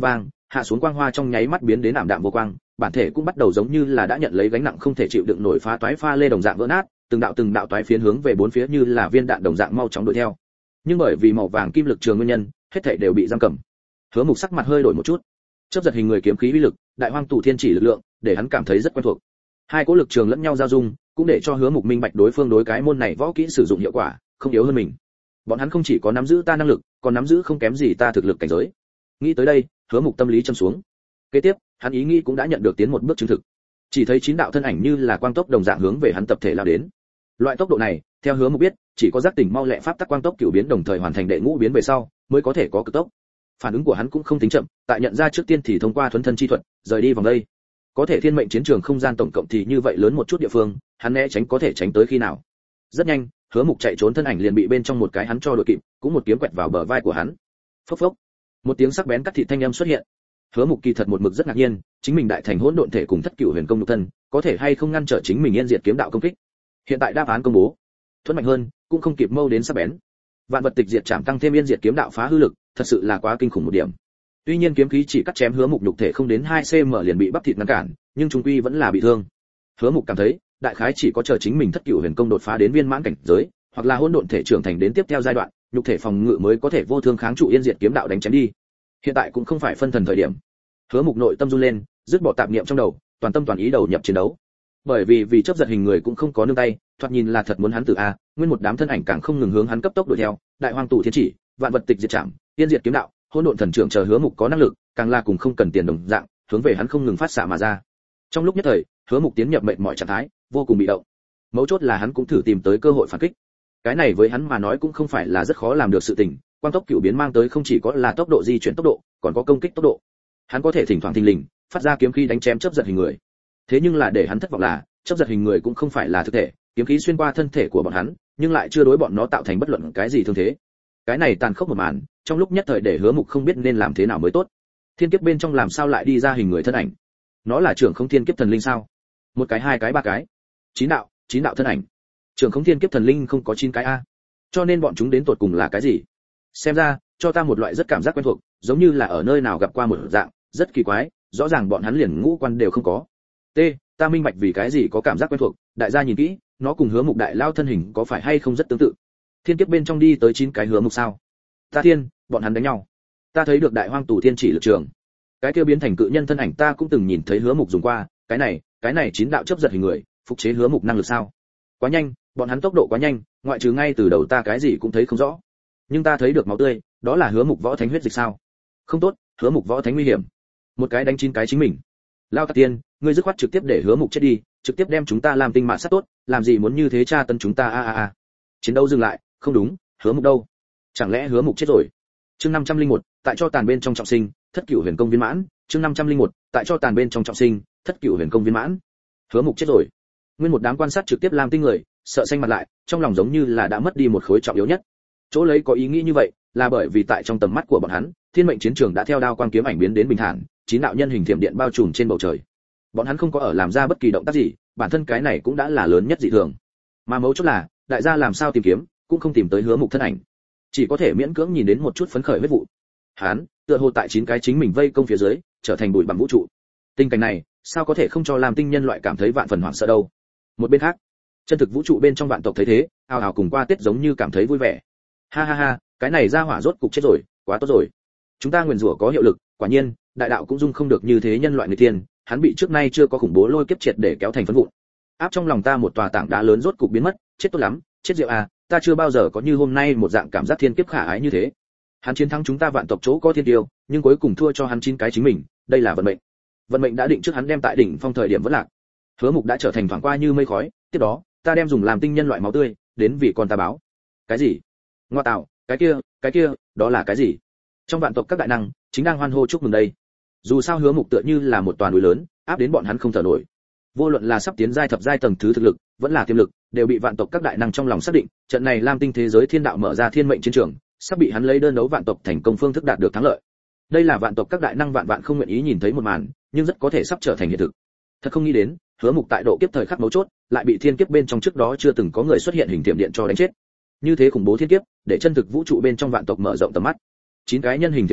S2: hạ xuống quang hoa trong nháy mắt biến đến ảm đạm vô quang, bản thể cũng bắt đầu giống như là đã nhận lấy gánh nặng không thể chịu đựng nổi phá toái pha lê đồng dạng vỡ nát, từng đạo toái phiến hướng về bốn phía như là viên đạn đồng dạng mau chóng đuổi theo. Nhưng bởi vì màu vàng kim lực trường nguyên nhân, hết thảy đều bị giam cầm. Hứa Mục sắc mặt hơi đổi một chút. Chớp giật hình người kiếm khí uy lực, đại hoang tù thiên chỉ lực lượng, để hắn cảm thấy rất quen thuộc. Hai cỗ lực trường lẫn nhau giao dung, cũng để cho Hứa Mục minh bạch đối phương đối cái môn này võ kỹ sử dụng hiệu quả, không yếu hơn mình. Bọn hắn không chỉ có nắm giữ ta năng lực, còn nắm giữ không kém gì ta thực lực cảnh giới. Nghĩ tới đây, Hứa Mục tâm lý châm xuống. Kế tiếp, hắn ý nghĩ cũng đã nhận được tiến một bước chứng thực. Chỉ thấy 9 đạo thân ảnh như là quang tốc đồng dạng hướng về hắn tập thể lao đến. Loại tốc độ này, theo Hứa Mục biết, chỉ có giác tỉnh mau lẹ pháp tắc quang tốc cửu biến đồng thời hoàn thành đệ ngũ biến về sau, mới có thể có cực tốc. Phản ứng của hắn cũng không tính chậm, tại nhận ra trước tiên thì thông qua thuấn thân chi thuật, rời đi vòng đây. Có thể thiên mệnh chiến trường không gian tổng cộng thì như vậy lớn một chút địa phương, hắn né tránh có thể tránh tới khi nào. Rất nhanh, Hứa Mục chạy trốn thân ảnh liền bị bên trong một cái hắn cho đội kịp, cũng một kiếm quẹt vào bờ vai của hắn. Phốc phốc. Một tiếng sắc bén cắt thịt thanh âm xuất hiện. Hứa Mục kỳ thật một mực rất ngạc nhiên, chính mình đại thành hỗn độn thể cùng thất cửu huyền công nhục thân, có thể hay không ngăn trở chính mình yên diệt kiếm đạo công kích. Hiện tại đáp án công bố. Thuẫn mạnh hơn, cũng không kịp mâu đến sắc bén. Vạn vật tịch diệt chạm tăng thêm yên diệt kiếm đạo phá hư lực, thật sự là quá kinh khủng một điểm. Tuy nhiên kiếm khí chỉ cắt chém Hứa Mục nhục thể không đến 2 cm liền bị bắp thịt ngăn cản, nhưng trung quy vẫn là bị thương. Hứa Mục cảm thấy, đại khái chỉ có chờ chính mình thất cửu huyền công đột phá đến viên mãn cảnh giới, hoặc là hỗn độn thể trưởng thành đến tiếp theo giai đoạn, nhục thể phòng ngự mới có thể vô thương kháng trụ yên diệt kiếm đạo đánh chém đi. Hiện tại cũng không phải phân thần thời điểm. Hứa Mục nội tâm run lên, dứt bỏ tạp niệm trong đầu, toàn tâm toàn ý đầu nhập chiến đấu. Bởi vì chớp giật hình người cũng không có nương tay, thoạt nhìn là thật muốn hắn tử a, nguyên một đám thân ảnh càng không ngừng hướng hắn cấp tốc đuổi theo, đại hoang tụ thiên chỉ, vạn vật tịch diệt trảm, tiên diệt kiếm đạo, hỗn độn thần trưởng chờ Hứa Mục có năng lực, càng là cùng không cần tiền đồng dạng, hướng về hắn không ngừng phát xạ mà ra. Trong lúc nhất thời, Hứa Mục tiến nhập mệt mỏi trạng thái, vô cùng bị động. Mấu chốt là hắn cũng thử tìm tới cơ hội phản kích. Cái này với hắn mà nói cũng không phải là rất khó làm được sự tình, quang tốc cửu biến mang tới không chỉ có là tốc độ di chuyển tốc độ, còn có công kích tốc độ. Hắn có thể thỉnh thoảng thình lình phát ra kiếm khí đánh chém chớp giật hình người. Thế nhưng là để hắn thất vọng là, chớp giật hình người cũng không phải là thực thể, kiếm khí xuyên qua thân thể của bọn hắn, nhưng lại chưa đối bọn nó tạo thành bất luận cái gì thương thế. Cái này tàn khốc một màn, trong lúc nhất thời để Hứa Mục không biết nên làm thế nào mới tốt. Thiên kiếp bên trong làm sao lại đi ra hình người thân ảnh? Nó là trưởng không thiên kiếp thần linh sao? Một cái, hai cái, ba cái, 9 đạo thân ảnh. Trưởng không thiên kiếp thần linh không có 9 cái a. Cho nên bọn chúng đến tột cùng là cái gì? Xem ra, cho ta một loại rất cảm giác quen thuộc, giống như là ở nơi nào gặp qua một dạng, rất kỳ quái, rõ ràng bọn hắn liền ngũ quan đều không có. Ta minh bạch vì cái gì có cảm giác quen thuộc, đại gia nhìn kỹ, nó cùng Hứa Mục đại lao thân hình có phải hay không rất tương tự. Thiên kiếp bên trong đi tới 9 cái Hứa Mục sao? Ta thiên, bọn hắn đánh nhau. Ta thấy được đại hoang tù thiên chỉ lực trường. Cái kia biến thành cự nhân thân ảnh ta cũng từng nhìn thấy Hứa Mục dùng qua, cái này 9 đạo chớp giật hình người, phục chế Hứa Mục năng lực sao? Quá nhanh, bọn hắn tốc độ quá nhanh, ngoại trừ ngay từ đầu ta cái gì cũng thấy không rõ. Nhưng ta thấy được máu tươi, đó là Hứa Mục võ thánh huyết dịch sao? Không tốt, Hứa Mục võ thánh nguy hiểm. Một cái đánh 9 cái chính mình. Lao Tạc Tiên, ngươi dứt khoát trực tiếp để Hứa Mục chết đi, trực tiếp đem chúng ta làm tinh mạng sát tốt, làm gì muốn như thế tra tấn chúng ta a. Chiến đấu dừng lại, không đúng, Hứa Mục đâu? Chẳng lẽ Hứa Mục chết rồi? Chương 501, tại cho tàn bên trong trọng sinh, thất cửu huyền công viên mãn, chương 501, tại cho tàn bên trong trọng sinh, thất cửu huyền công viên mãn. Hứa Mục chết rồi. Nguyên một đám quan sát trực tiếp làm tinh người, sợ xanh mặt lại, trong lòng giống như là đã mất đi một khối trọng yếu nhất. Chỗ lấy có ý nghĩ như vậy, là bởi vì tại trong tầm mắt của bọn hắn, thiên mệnh chiến trường đã theo đao quang kiếm ảnh biến đến bình thản, 9 đạo nhân hình thiểm điện bao trùm trên bầu trời. Bọn hắn không có ở làm ra bất kỳ động tác gì, bản thân cái này cũng đã là lớn nhất dị thường. Mà mấu chốt là, đại gia làm sao tìm kiếm, cũng không tìm tới Hứa Mục thân ảnh, chỉ có thể miễn cưỡng nhìn đến một chút phấn khởi huyết vụ. Hắn, tựa hồ tại 9 cái chính mình vây công phía dưới, trở thành bụi bặm vũ trụ. Tình cảnh này, sao có thể không cho làm tinh nhân loại cảm thấy vạn phần hoảng sợ đâu. Một bên khác, chân thực vũ trụ bên trong vạn tộc thấy thế, ào ào cùng qua Tết giống như cảm thấy vui vẻ. Ha, cái này ra hỏa rốt cục chết rồi, quá tốt rồi. Chúng ta nguyền rủa có hiệu lực, quả nhiên, đại đạo cũng dung không được như thế nhân loại người tiên, hắn bị trước nay chưa có khủng bố lôi kiếp triệt để kéo thành phấn vụn. Áp trong lòng ta một tòa tảng đá lớn rốt cục biến mất, chết tốt lắm, chết rượu à, ta chưa bao giờ có như hôm nay một dạng cảm giác thiên kiếp khả ái như thế. Hắn chiến thắng chúng ta vạn tộc chỗ có thiên tiêu, nhưng cuối cùng thua cho hắn 9 cái chính mình, đây là vận mệnh. Vận mệnh đã định trước hắn đem tại đỉnh phong thời điểm vẫn lạc. Hứa Mục đã trở thành thoảng qua như mây khói, tiếp đó, ta đem dùng làm tinh nhân loại máu tươi, đến vì con ta báo. Cái gì? Ngoa tạo, cái kia, đó là cái gì? Trong vạn tộc các đại năng chính đang hoan hô chúc mừng đây. Dù sao Hứa Mục tựa như là một toàn núi lớn, áp đến bọn hắn không thở nổi. Vô luận là sắp tiến giai thập giai tầng thứ thực lực, vẫn là tiềm lực, đều bị vạn tộc các đại năng trong lòng xác định, trận này Lam Tinh thế giới thiên đạo mở ra thiên mệnh chiến trường, sắp bị hắn lấy đơn đấu vạn tộc thành công phương thức đạt được thắng lợi. Đây là vạn tộc các đại năng vạn không nguyện ý nhìn thấy một màn, nhưng rất có thể sắp trở thành hiện thực. Thật không nghĩ đến, Hứa Mục tại độ kiếp thời khắc mấu chốt, lại bị thiên kiếp bên trong trước đó chưa từng có người xuất hiện hình tiệm điện cho đánh chết. Như thế khủng bố thiên kiếp, để chân thực vũ trụ bên trong vạn tộc mở rộng tầm mắt. 9 cái nhân hình tiềm điện,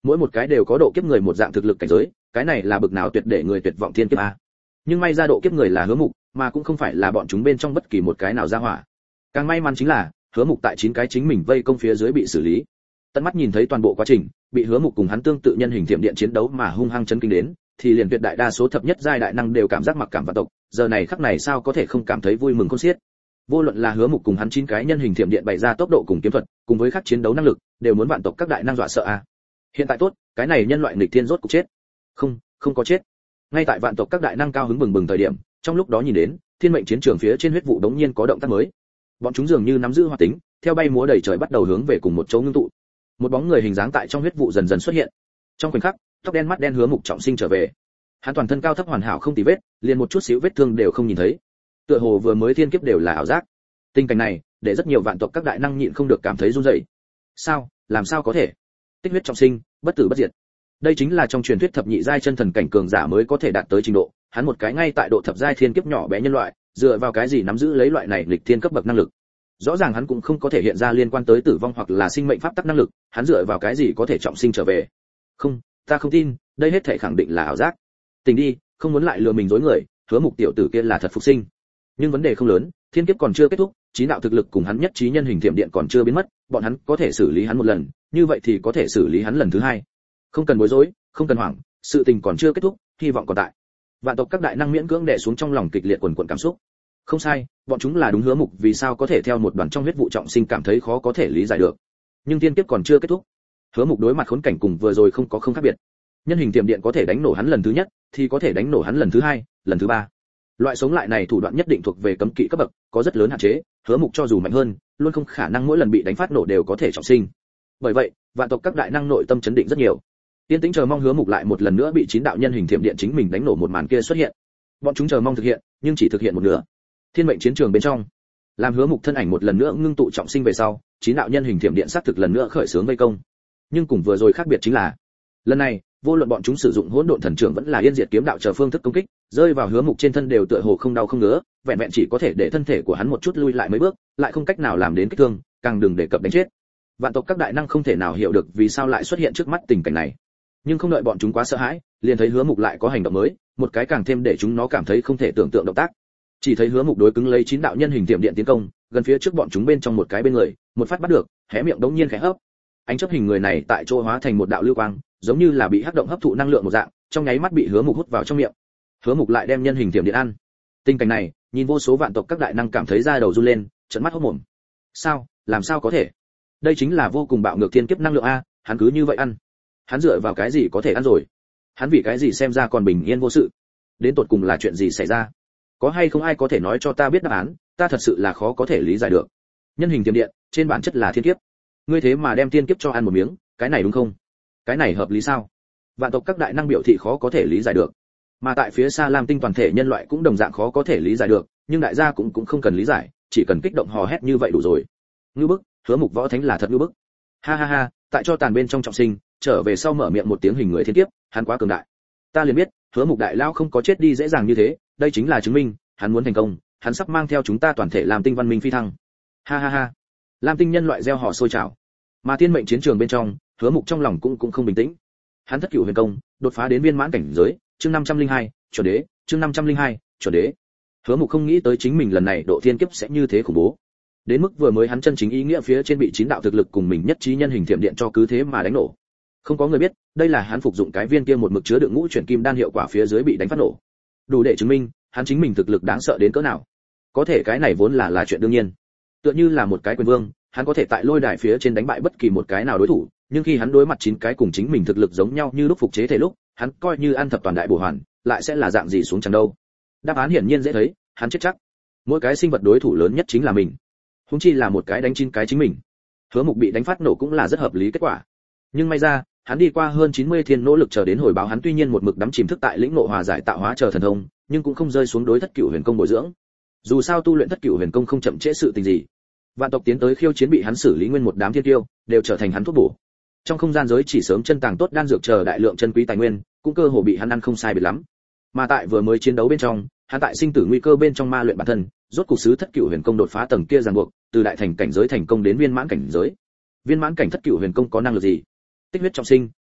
S2: mỗi một cái đều có độ kiếp người một dạng thực lực cảnh giới, cái này là bực nào tuyệt để người tuyệt vọng thiên kiếp a. Nhưng may ra độ kiếp người là Hứa Mục, mà cũng không phải là bọn chúng bên trong bất kỳ một cái nào ra hỏa. Càng may mắn chính là Hứa Mục tại 9 cái chính mình vây công phía dưới bị xử lý. Tận mắt nhìn thấy toàn bộ quá trình, bị Hứa Mục cùng hắn tương tự nhân hình thiểm điện chiến đấu mà hung hăng chấn kinh đến, thì liền tuyệt đại đa số thập nhất giai đại năng đều cảm giác mặc cảm vạn tộc, giờ này khắc này sao có thể không cảm thấy vui mừng khôn xiết. Vô luận là Hứa Mục cùng hắn 9 cái nhân hình thiểm điện bày ra tốc độ cùng kiếm thuật, cùng với các chiến đấu năng lực, đều muốn vạn tộc các đại năng dọa sợ a. Hiện tại tốt, cái này nhân loại nghịch thiên rốt cục chết. Không có chết. Ngay tại vạn tộc các đại năng cao hứng bừng bừng thời điểm, trong lúc đó nhìn đến, thiên mệnh chiến trường phía trên huyết vụ đống nhiên có động tác mới. Bọn chúng dường như nắm giữ hoạt tính, theo bay múa đầy trời bắt đầu hướng về cùng một chỗ ngưng tụ. Một bóng người hình dáng tại trong huyết vụ dần dần xuất hiện. Trong khoảnh khắc, tóc đen mắt đen Hứa Mục trọng sinh trở về. Hắn toàn thân cao thấp hoàn hảo không tì vết, liền một chút xíu vết thương đều không nhìn thấy. Tựa hồ vừa mới thiên kiếp đều là ảo giác. Tình cảnh này, để rất nhiều vạn tộc các đại năng nhịn không được cảm thấy run rẩy. Sao, làm sao có thể? Tích huyết trọng sinh, bất tử bất diệt. Đây chính là trong truyền thuyết thập nhị giai chân thần cảnh cường giả mới có thể đạt tới trình độ, hắn một cái ngay tại độ thập giai thiên kiếp nhỏ bé nhân loại, dựa vào cái gì nắm giữ lấy loại này lịch thiên cấp bậc năng lực? Rõ ràng hắn cũng không có thể hiện ra liên quan tới tử vong hoặc là sinh mệnh pháp tắc năng lực, hắn dựa vào cái gì có thể trọng sinh trở về? Không, ta không tin, đây hết thảy khẳng định là ảo giác. Tỉnh đi, không muốn lại lừa mình dối người, Hứa Mục tiểu tử kia là thật phục sinh. Nhưng vấn đề không lớn, thiên kiếp còn chưa kết thúc, trí đạo thực lực cùng hắn nhất trí nhân hình thiểm điện còn chưa biến mất, bọn hắn có thể xử lý hắn một lần, như vậy thì có thể xử lý hắn lần thứ hai. Không cần bối rối, không cần hoảng, sự tình còn chưa kết thúc, hy vọng còn tại. Vạn tộc các đại năng miễn cưỡng đè xuống trong lòng kịch liệt quần quần cảm xúc. Không sai, bọn chúng là đúng. Hứa Mục vì sao có thể theo một đoàn trong huyết vụ trọng sinh cảm thấy khó có thể lý giải được. Nhưng thiên kiếp còn chưa kết thúc. Hứa Mục đối mặt khốn cảnh cùng vừa rồi không khác biệt. Nhân hình tiềm điện có thể đánh nổ hắn lần thứ nhất, thì có thể đánh nổ hắn lần thứ hai, lần thứ ba. Loại sống lại này thủ đoạn nhất định thuộc về cấm kỵ cấp bậc, có rất lớn hạn chế, Hứa Mục cho dù mạnh hơn, luôn không khả năng mỗi lần bị đánh phát nổ đều có thể trọng sinh. Bởi vậy, vạn tộc các đại năng nội tâm chấn định rất nhiều. Tiên tĩnh chờ mong Hứa Mục lại một lần nữa bị 9 đạo nhân hình thiểm điện chính mình đánh nổ một màn kia xuất hiện. Bọn chúng chờ mong thực hiện, nhưng chỉ thực hiện một nửa. Thiên mệnh chiến trường bên trong, làm Hứa Mục thân ảnh một lần nữa ngưng tụ trọng sinh về sau, 9 đạo nhân hình thiểm điện xác thực lần nữa khởi xướng vây công. Nhưng cùng vừa rồi khác biệt chính là, lần này, vô luận bọn chúng sử dụng hỗn độn thần trưởng vẫn là yên diệt kiếm đạo chờ phương thức công kích, rơi vào Hứa Mục trên thân đều tựa hồ không đau không ngứa, vẹn vẹn chỉ có thể để thân thể của hắn một chút lui lại mấy bước, lại không cách nào làm đến kích thương, càng đừng đề cập đánh chết. Vạn tộc các đại năng không thể nào hiểu được vì sao lại xuất hiện trước mắt tình cảnh này. Nhưng không đợi bọn chúng quá sợ hãi, liền thấy Hứa Mục lại có hành động mới, một cái càng thêm để chúng nó cảm thấy không thể tưởng tượng động tác. Chỉ thấy Hứa Mục đối cứng lấy 9 đạo nhân hình tiệm điện tiến công, gần phía trước bọn chúng bên trong một cái bên người, một phát bắt được, hé miệng đống nhiên khẽ hấp. Ánh chớp hình người này tại chỗ hóa thành một đạo lưu quang, giống như là bị hắc động hấp thụ năng lượng một dạng, trong nháy mắt bị Hứa Mục hút vào trong miệng. Hứa Mục lại đem nhân hình tiệm điện ăn. Tình cảnh này, nhìn vô số vạn tộc các đại năng cảm thấy da đầu run lên, trợn mắt hốt mồm. Sao, làm sao có thể? Đây chính là vô cùng bạo ngược thiên kiếp năng lượng a, hắn cứ như vậy ăn. Hắn dựa vào cái gì có thể ăn rồi? Hắn vì cái gì xem ra còn bình yên vô sự? Đến tột cùng là chuyện gì xảy ra? Có hay không ai có thể nói cho ta biết đáp án, ta thật sự là khó có thể lý giải được. Nhân hình tiềm điện, trên bản chất là thiên kiếp. Ngươi thế mà đem thiên kiếp cho ăn một miếng, cái này đúng không? Cái này hợp lý sao? Vạn tộc các đại năng biểu thị khó có thể lý giải được. Mà tại phía xa Lam Tinh toàn thể nhân loại cũng đồng dạng khó có thể lý giải được, nhưng đại gia cũng không cần lý giải, chỉ cần kích động hò hét như vậy đủ rồi. Ngưu bức, Hứa Mục võ thánh là thật ngưu bức. Ha ha ha, tại cho tàn bên trong trọng sinh, trở về sau mở miệng một tiếng hình người thiên kiếp, hắn quá cường đại. Ta liền biết, Hứa Mục đại lão không có chết đi dễ dàng như thế, đây chính là chứng minh, hắn muốn thành công, hắn sắp mang theo chúng ta toàn thể Lam Tinh văn minh phi thăng. Ha ha ha. Lam Tinh nhân loại reo hò sôi trào. Mà thiên mệnh chiến trường bên trong, Hứa Mục trong lòng cũng không bình tĩnh. Hắn thất cửu huyền công, đột phá đến viên mãn cảnh giới, chương 502, chuẩn đế, chương 502, chuẩn đế. Hứa Mục không nghĩ tới chính mình lần này độ thiên kiếp sẽ như thế khủng bố. Đến mức vừa mới hắn chân chính ý nghĩa phía trên bị 9 đạo thực lực cùng mình nhất trí nhân hình thiểm điện cho cứ thế mà đánh nổ. Không có người biết, đây là hắn phục dụng cái viên kia một mực chứa đựng ngũ chuyển kim đan hiệu quả phía dưới bị đánh phát nổ. Đủ để chứng minh, hắn chính mình thực lực đáng sợ đến cỡ nào. Có thể cái này vốn là chuyện đương nhiên. Tựa như là một cái quyền vương, hắn có thể tại lôi đài phía trên đánh bại bất kỳ một cái nào đối thủ, nhưng khi hắn đối mặt 9 cái cùng chính mình thực lực giống nhau như lúc phục chế thể lúc, hắn coi như ăn thập toàn đại bổ hoàn, lại sẽ là dạng gì xuống chẳng đâu. Đáp án hiển nhiên dễ thấy, hắn chết chắc. Mỗi cái sinh vật đối thủ lớn nhất chính là mình. Huống chi là một cái đánh 9 cái chính mình. Hứa Mục bị đánh phát nổ cũng là rất hợp lý kết quả. Nhưng may ra, hắn đi qua hơn 90 thiên nỗ lực chờ đến hồi báo hắn tuy nhiên một mực đắm chìm thức tại lĩnh ngộ hòa giải tạo hóa chờ thần thông, nhưng cũng không rơi xuống đối thất cửu huyền công bồi dưỡng. Dù sao tu luyện thất cửu huyền công không chậm trễ sự tình gì. Vạn tộc tiến tới khiêu chiến bị hắn xử lý nguyên một đám thiên tiêu, đều trở thành hắn thuốc bổ. Trong không gian giới chỉ sớm chân tàng tốt đan dược chờ đại lượng chân quý tài nguyên, cũng cơ hồ bị hắn ăn không sai biệt lắm. Mà tại vừa mới chiến đấu bên trong, hắn tại sinh tử nguy cơ bên trong ma luyện bản thân, rốt cục sứ thất cửu huyền công đột phá tầng kia ràng buộc, từ đại thành cảnh giới thành công đến viên mãn cảnh giới. Viên mãn cảnh thất cửu huyền công có năng lực gì? Tích huyết trọng sinh,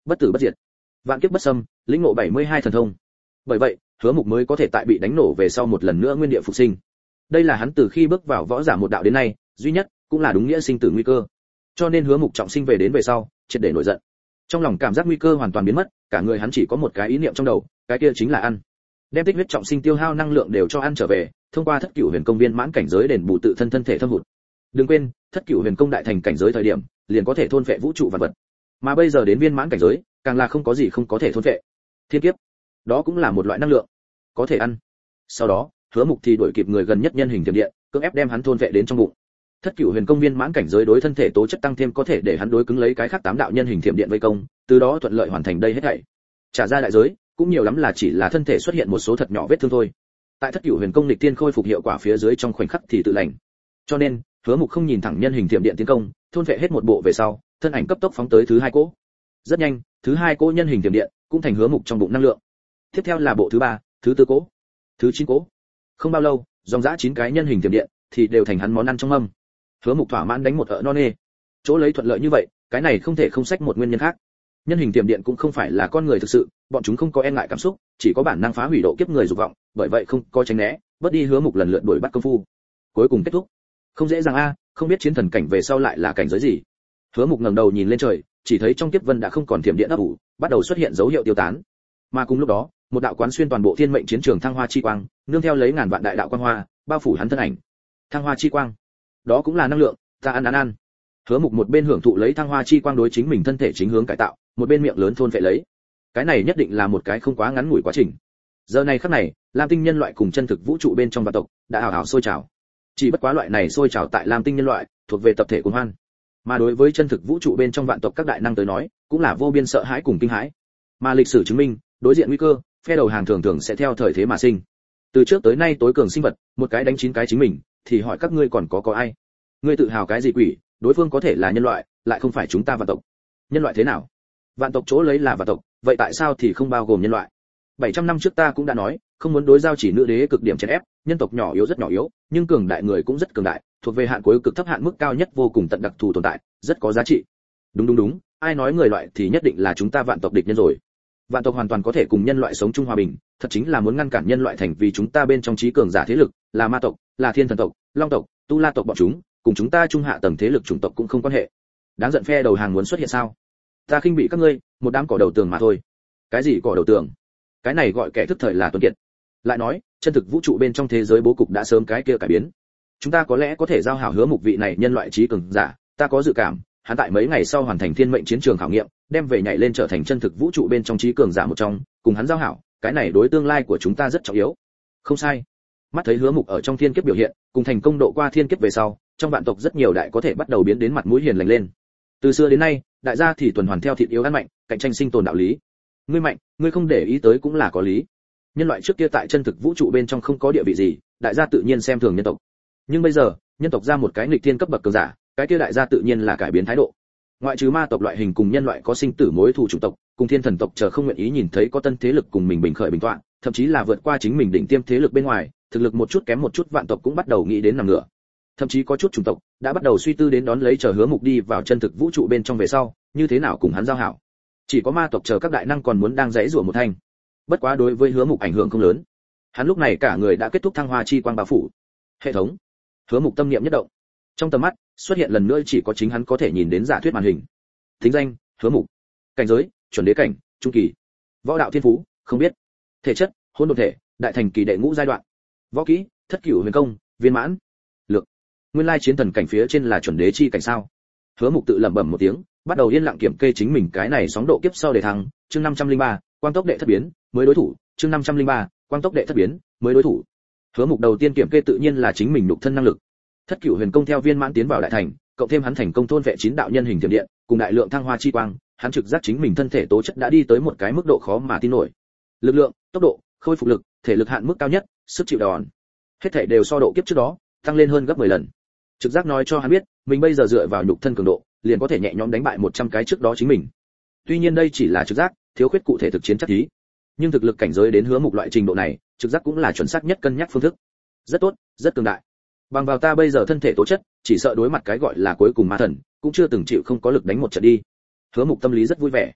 S2: bất tử bất diệt, vạn kiếp bất xâm, lĩnh ngộ 72 thần thông. Bởi vậy, Hứa Mục mới có thể tại bị đánh nổ về sau một lần nữa nguyên địa phục sinh. Đây là hắn từ khi bước vào võ giả một đạo đến nay, duy nhất, cũng là đúng nghĩa sinh tử nguy cơ. Cho nên Hứa Mục trọng sinh về đến về sau, triệt để nổi giận. Trong lòng cảm giác nguy cơ hoàn toàn biến mất, cả người hắn chỉ có một cái ý niệm trong đầu, cái kia chính là ăn. Đem tích huyết trọng sinh tiêu hao năng lượng đều cho ăn trở về, thông qua Thất Cửu Huyền Công viên mãn cảnh giới đền bù tự thân thân thể thâm hụt. Đừng quên, Thất Cửu Huyền Công đại thành cảnh giới thời điểm, liền có thể thôn phệ vũ trụ vạn vật. Mà bây giờ đến viên mãn cảnh giới, càng là không có gì không có thể thôn phệ. Thiên kiếp, đó cũng là một loại năng lượng, có thể ăn. Sau đó, Hứa Mục thì đuổi kịp người gần nhất nhân hình tiềm điện, cưỡng ép đem hắn thôn phệ đến trong bụng. Thất Cửu Huyền Công viên mãn cảnh giới đối thân thể tố chất tăng thêm có thể để hắn đối cứng lấy cái khác 8 đạo nhân hình thiểm điện vây công, từ đó thuận lợi hoàn thành đây hết thảy. Trả ra đại giới, cũng nhiều lắm là chỉ là thân thể xuất hiện một số thật nhỏ vết thương thôi. Tại Thất Cửu Huyền Công lịch tiên khôi phục hiệu quả phía dưới trong khoảnh khắc thì tự lành. Cho nên, Hứa Mục không nhìn thẳng nhân hình thiểm điện tiến công, thôn phệ hết một bộ về sau, thân ảnh cấp tốc phóng tới thứ 2 cỗ. Rất nhanh, thứ 2 cỗ nhân hình thiểm điện cũng thành Hứa Mục trong bụng năng lượng. Tiếp theo là bộ thứ 3, thứ 4 cỗ, thứ 9 cỗ. Không bao lâu, dòng dã 9 cái nhân hình thiểm điện thì đều thành hắn món ăn trong mâm. Hứa Mục thỏa mãn đánh một ợ non nê. Chỗ lấy thuận lợi như vậy, cái này không thể không sách một nguyên nhân khác. Nhân hình tiềm điện cũng không phải là con người thực sự, bọn chúng không có e ngại cảm xúc, chỉ có bản năng phá hủy độ kiếp người dục vọng, bởi vậy không có tránh né, bớt đi Hứa Mục lần lượt đuổi bắt công phu. Cuối cùng kết thúc. Không dễ dàng a, không biết chiến thần cảnh về sau lại là cảnh giới gì. Hứa Mục ngẩng đầu nhìn lên trời, chỉ thấy trong kiếp vân đã không còn tiềm điện ấp ủ, bắt đầu xuất hiện dấu hiệu tiêu tán. Mà cùng lúc đó, một đạo quán xuyên toàn bộ thiên mệnh chiến trường thăng hoa chi quang, nương theo lấy ngàn vạn đại đạo quang hoa, bao phủ hắn thân ảnh. Thăng hoa chi quang, đó cũng là năng lượng, ta ăn. Hứa Mục một bên hưởng thụ lấy thăng hoa chi quang đối chính mình thân thể chính hướng cải tạo, một bên miệng lớn thôn vệ lấy. Cái này nhất định là một cái không quá ngắn ngủi quá trình. Giờ này khắc này, Lam Tinh nhân loại cùng chân thực vũ trụ bên trong vạn tộc đã hào hào sôi trào. Chỉ bất quá loại này sôi trào tại Lam Tinh nhân loại thuộc về tập thể cuồng hoan, mà đối với chân thực vũ trụ bên trong vạn tộc các đại năng tới nói, cũng là vô biên sợ hãi cùng kinh hãi. Mà lịch sử chứng minh, đối diện nguy cơ, phe đầu hàng thường thường sẽ theo thời thế mà sinh. Từ trước tới nay tối cường sinh vật, một cái đánh 9 cái chính mình, thì hỏi các ngươi còn có ai? Ngươi tự hào cái gì quỷ? Đối phương có thể là nhân loại, lại không phải chúng ta vạn tộc. Nhân loại thế nào? Vạn tộc chỗ lấy là vạn tộc, vậy tại sao thì không bao gồm nhân loại? 700 năm trước ta cũng đã nói, không muốn đối giao chỉ nữ đế cực điểm chèn ép, nhân tộc nhỏ yếu rất nhỏ yếu, nhưng cường đại người cũng rất cường đại, thuộc về hạn cuối cực thấp hạn mức cao nhất vô cùng tận đặc thù tồn tại, rất có giá trị. Đúng, ai nói người loại thì nhất định là chúng ta vạn tộc địch nhân rồi. Vạn tộc hoàn toàn có thể cùng nhân loại sống chung hòa bình, thật chính là muốn ngăn cản nhân loại thành vì chúng ta bên trong trí cường giả thế lực, là ma tộc, là thiên thần tộc, long tộc, tu la tộc bọn chúng, cùng chúng ta trung hạ tầng thế lực chủng tộc cũng không quan hệ. Đáng giận phe đầu hàng muốn xuất hiện sao? Ta khinh bị các ngươi, một đám cỏ đầu tường mà thôi. Cái gì cỏ đầu tường? Cái này gọi kẻ thức thời là tuấn kiệt. Lại nói, chân thực vũ trụ bên trong thế giới bố cục đã sớm cái kia cải biến. Chúng ta có lẽ có thể giao hảo Hứa Mục vị này nhân loại trí cường giả, ta có dự cảm, hắn tại mấy ngày sau hoàn thành thiên mệnh chiến trường khảo nghiệm, đem về nhảy lên trở thành chân thực vũ trụ bên trong trí cường giả một trong, cùng hắn giao hảo, cái này đối tương lai của chúng ta rất trọng yếu. Không sai. Mắt thấy Hứa Mục ở trong thiên kiếp biểu hiện, cùng thành công độ qua thiên kiếp về sau, trong vạn tộc rất nhiều đại có thể bắt đầu biến đến mặt mũi hiền lành lên. Từ xưa đến nay, đại gia thì tuần hoàn theo thịt yếu ăn mạnh, cạnh tranh sinh tồn đạo lý. Ngươi mạnh, ngươi không để ý tới cũng là có lý. Nhân loại trước kia tại chân thực vũ trụ bên trong không có địa vị gì, đại gia tự nhiên xem thường nhân tộc. Nhưng bây giờ, nhân tộc ra một cái nghịch thiên cấp bậc cường giả, cái kia đại gia tự nhiên là cải biến thái độ. Ngoại trừ ma tộc loại hình cùng nhân loại có sinh tử mối thù chủng tộc, cùng thiên thần tộc chờ không nguyện ý nhìn thấy có tân thế lực cùng mình bình khởi bình tọa, thậm chí là vượt qua chính mình đỉnh tiêm thế lực bên ngoài, thực lực một chút kém một chút vạn tộc cũng bắt đầu nghĩ đến nằm ngửa. Thậm chí có chút chủng tộc đã bắt đầu suy tư đến đón lấy chờ Hứa Mục đi vào chân thực vũ trụ bên trong về sau, như thế nào cùng hắn giao hảo. Chỉ có ma tộc chờ các đại năng còn muốn đang giãy giụa một thanh. Bất quá đối với Hứa Mục ảnh hưởng không lớn. Hắn lúc này cả người đã kết thúc thăng hoa chi quang bao phủ. Hệ thống. Hứa Mục tâm niệm nhất động. Trong tầm mắt xuất hiện lần nữa chỉ có chính hắn có thể nhìn đến giả thuyết màn hình. Thính danh: Hứa Mục. Cảnh giới: chuẩn đế cảnh, trung kỳ. Võ đạo thiên phú: không biết. Thể chất: hỗn độn thể, đại thành kỳ đệ ngũ giai đoạn. Võ kỹ: Thất Cửu Huyền Công, viên mãn. Lược: nguyên lai chiến thần cảnh phía trên là chuẩn đế chi cảnh sao? Hứa Mục tự lẩm bẩm một tiếng, bắt đầu yên lặng kiểm kê chính mình cái này sóng độ kiếp sau để thăng, chương 503, quang tốc đệ thất biến, mới đối thủ, chương 503, quang tốc đệ thất biến, mới đối thủ. Hứa Mục đầu tiên kiểm kê tự nhiên là chính mình nhục thân năng lực. Thất Cửu Huyền Công theo viên mãn tiến vào đại thành, cộng thêm hắn thành công thôn vệ 9 đạo nhân hình thiểm điện, cùng đại lượng thăng hoa chi quang, hắn trực giác chính mình thân thể tố chất đã đi tới một cái mức độ khó mà tin nổi. Lực lượng, tốc độ, khôi phục lực, thể lực hạn mức cao nhất, sức chịu đòn, hết thảy đều so độ kiếp trước đó tăng lên hơn gấp 10 lần. Trực giác nói cho hắn biết, mình bây giờ dựa vào nhục thân cường độ, liền có thể nhẹ nhõm đánh bại 100 cái trước đó chính mình. Tuy nhiên đây chỉ là trực giác, thiếu khuyết cụ thể thực chiến chắc thí. Nhưng thực lực cảnh giới đến Hứa Mục loại trình độ này, trực giác cũng là chuẩn xác nhất cân nhắc phương thức. Rất tốt, rất cường đại. Bằng vào ta bây giờ thân thể tố chất, chỉ sợ đối mặt cái gọi là cuối cùng ma thần, cũng chưa từng chịu không có lực đánh một trận đi. Hứa Mục tâm lý rất vui vẻ.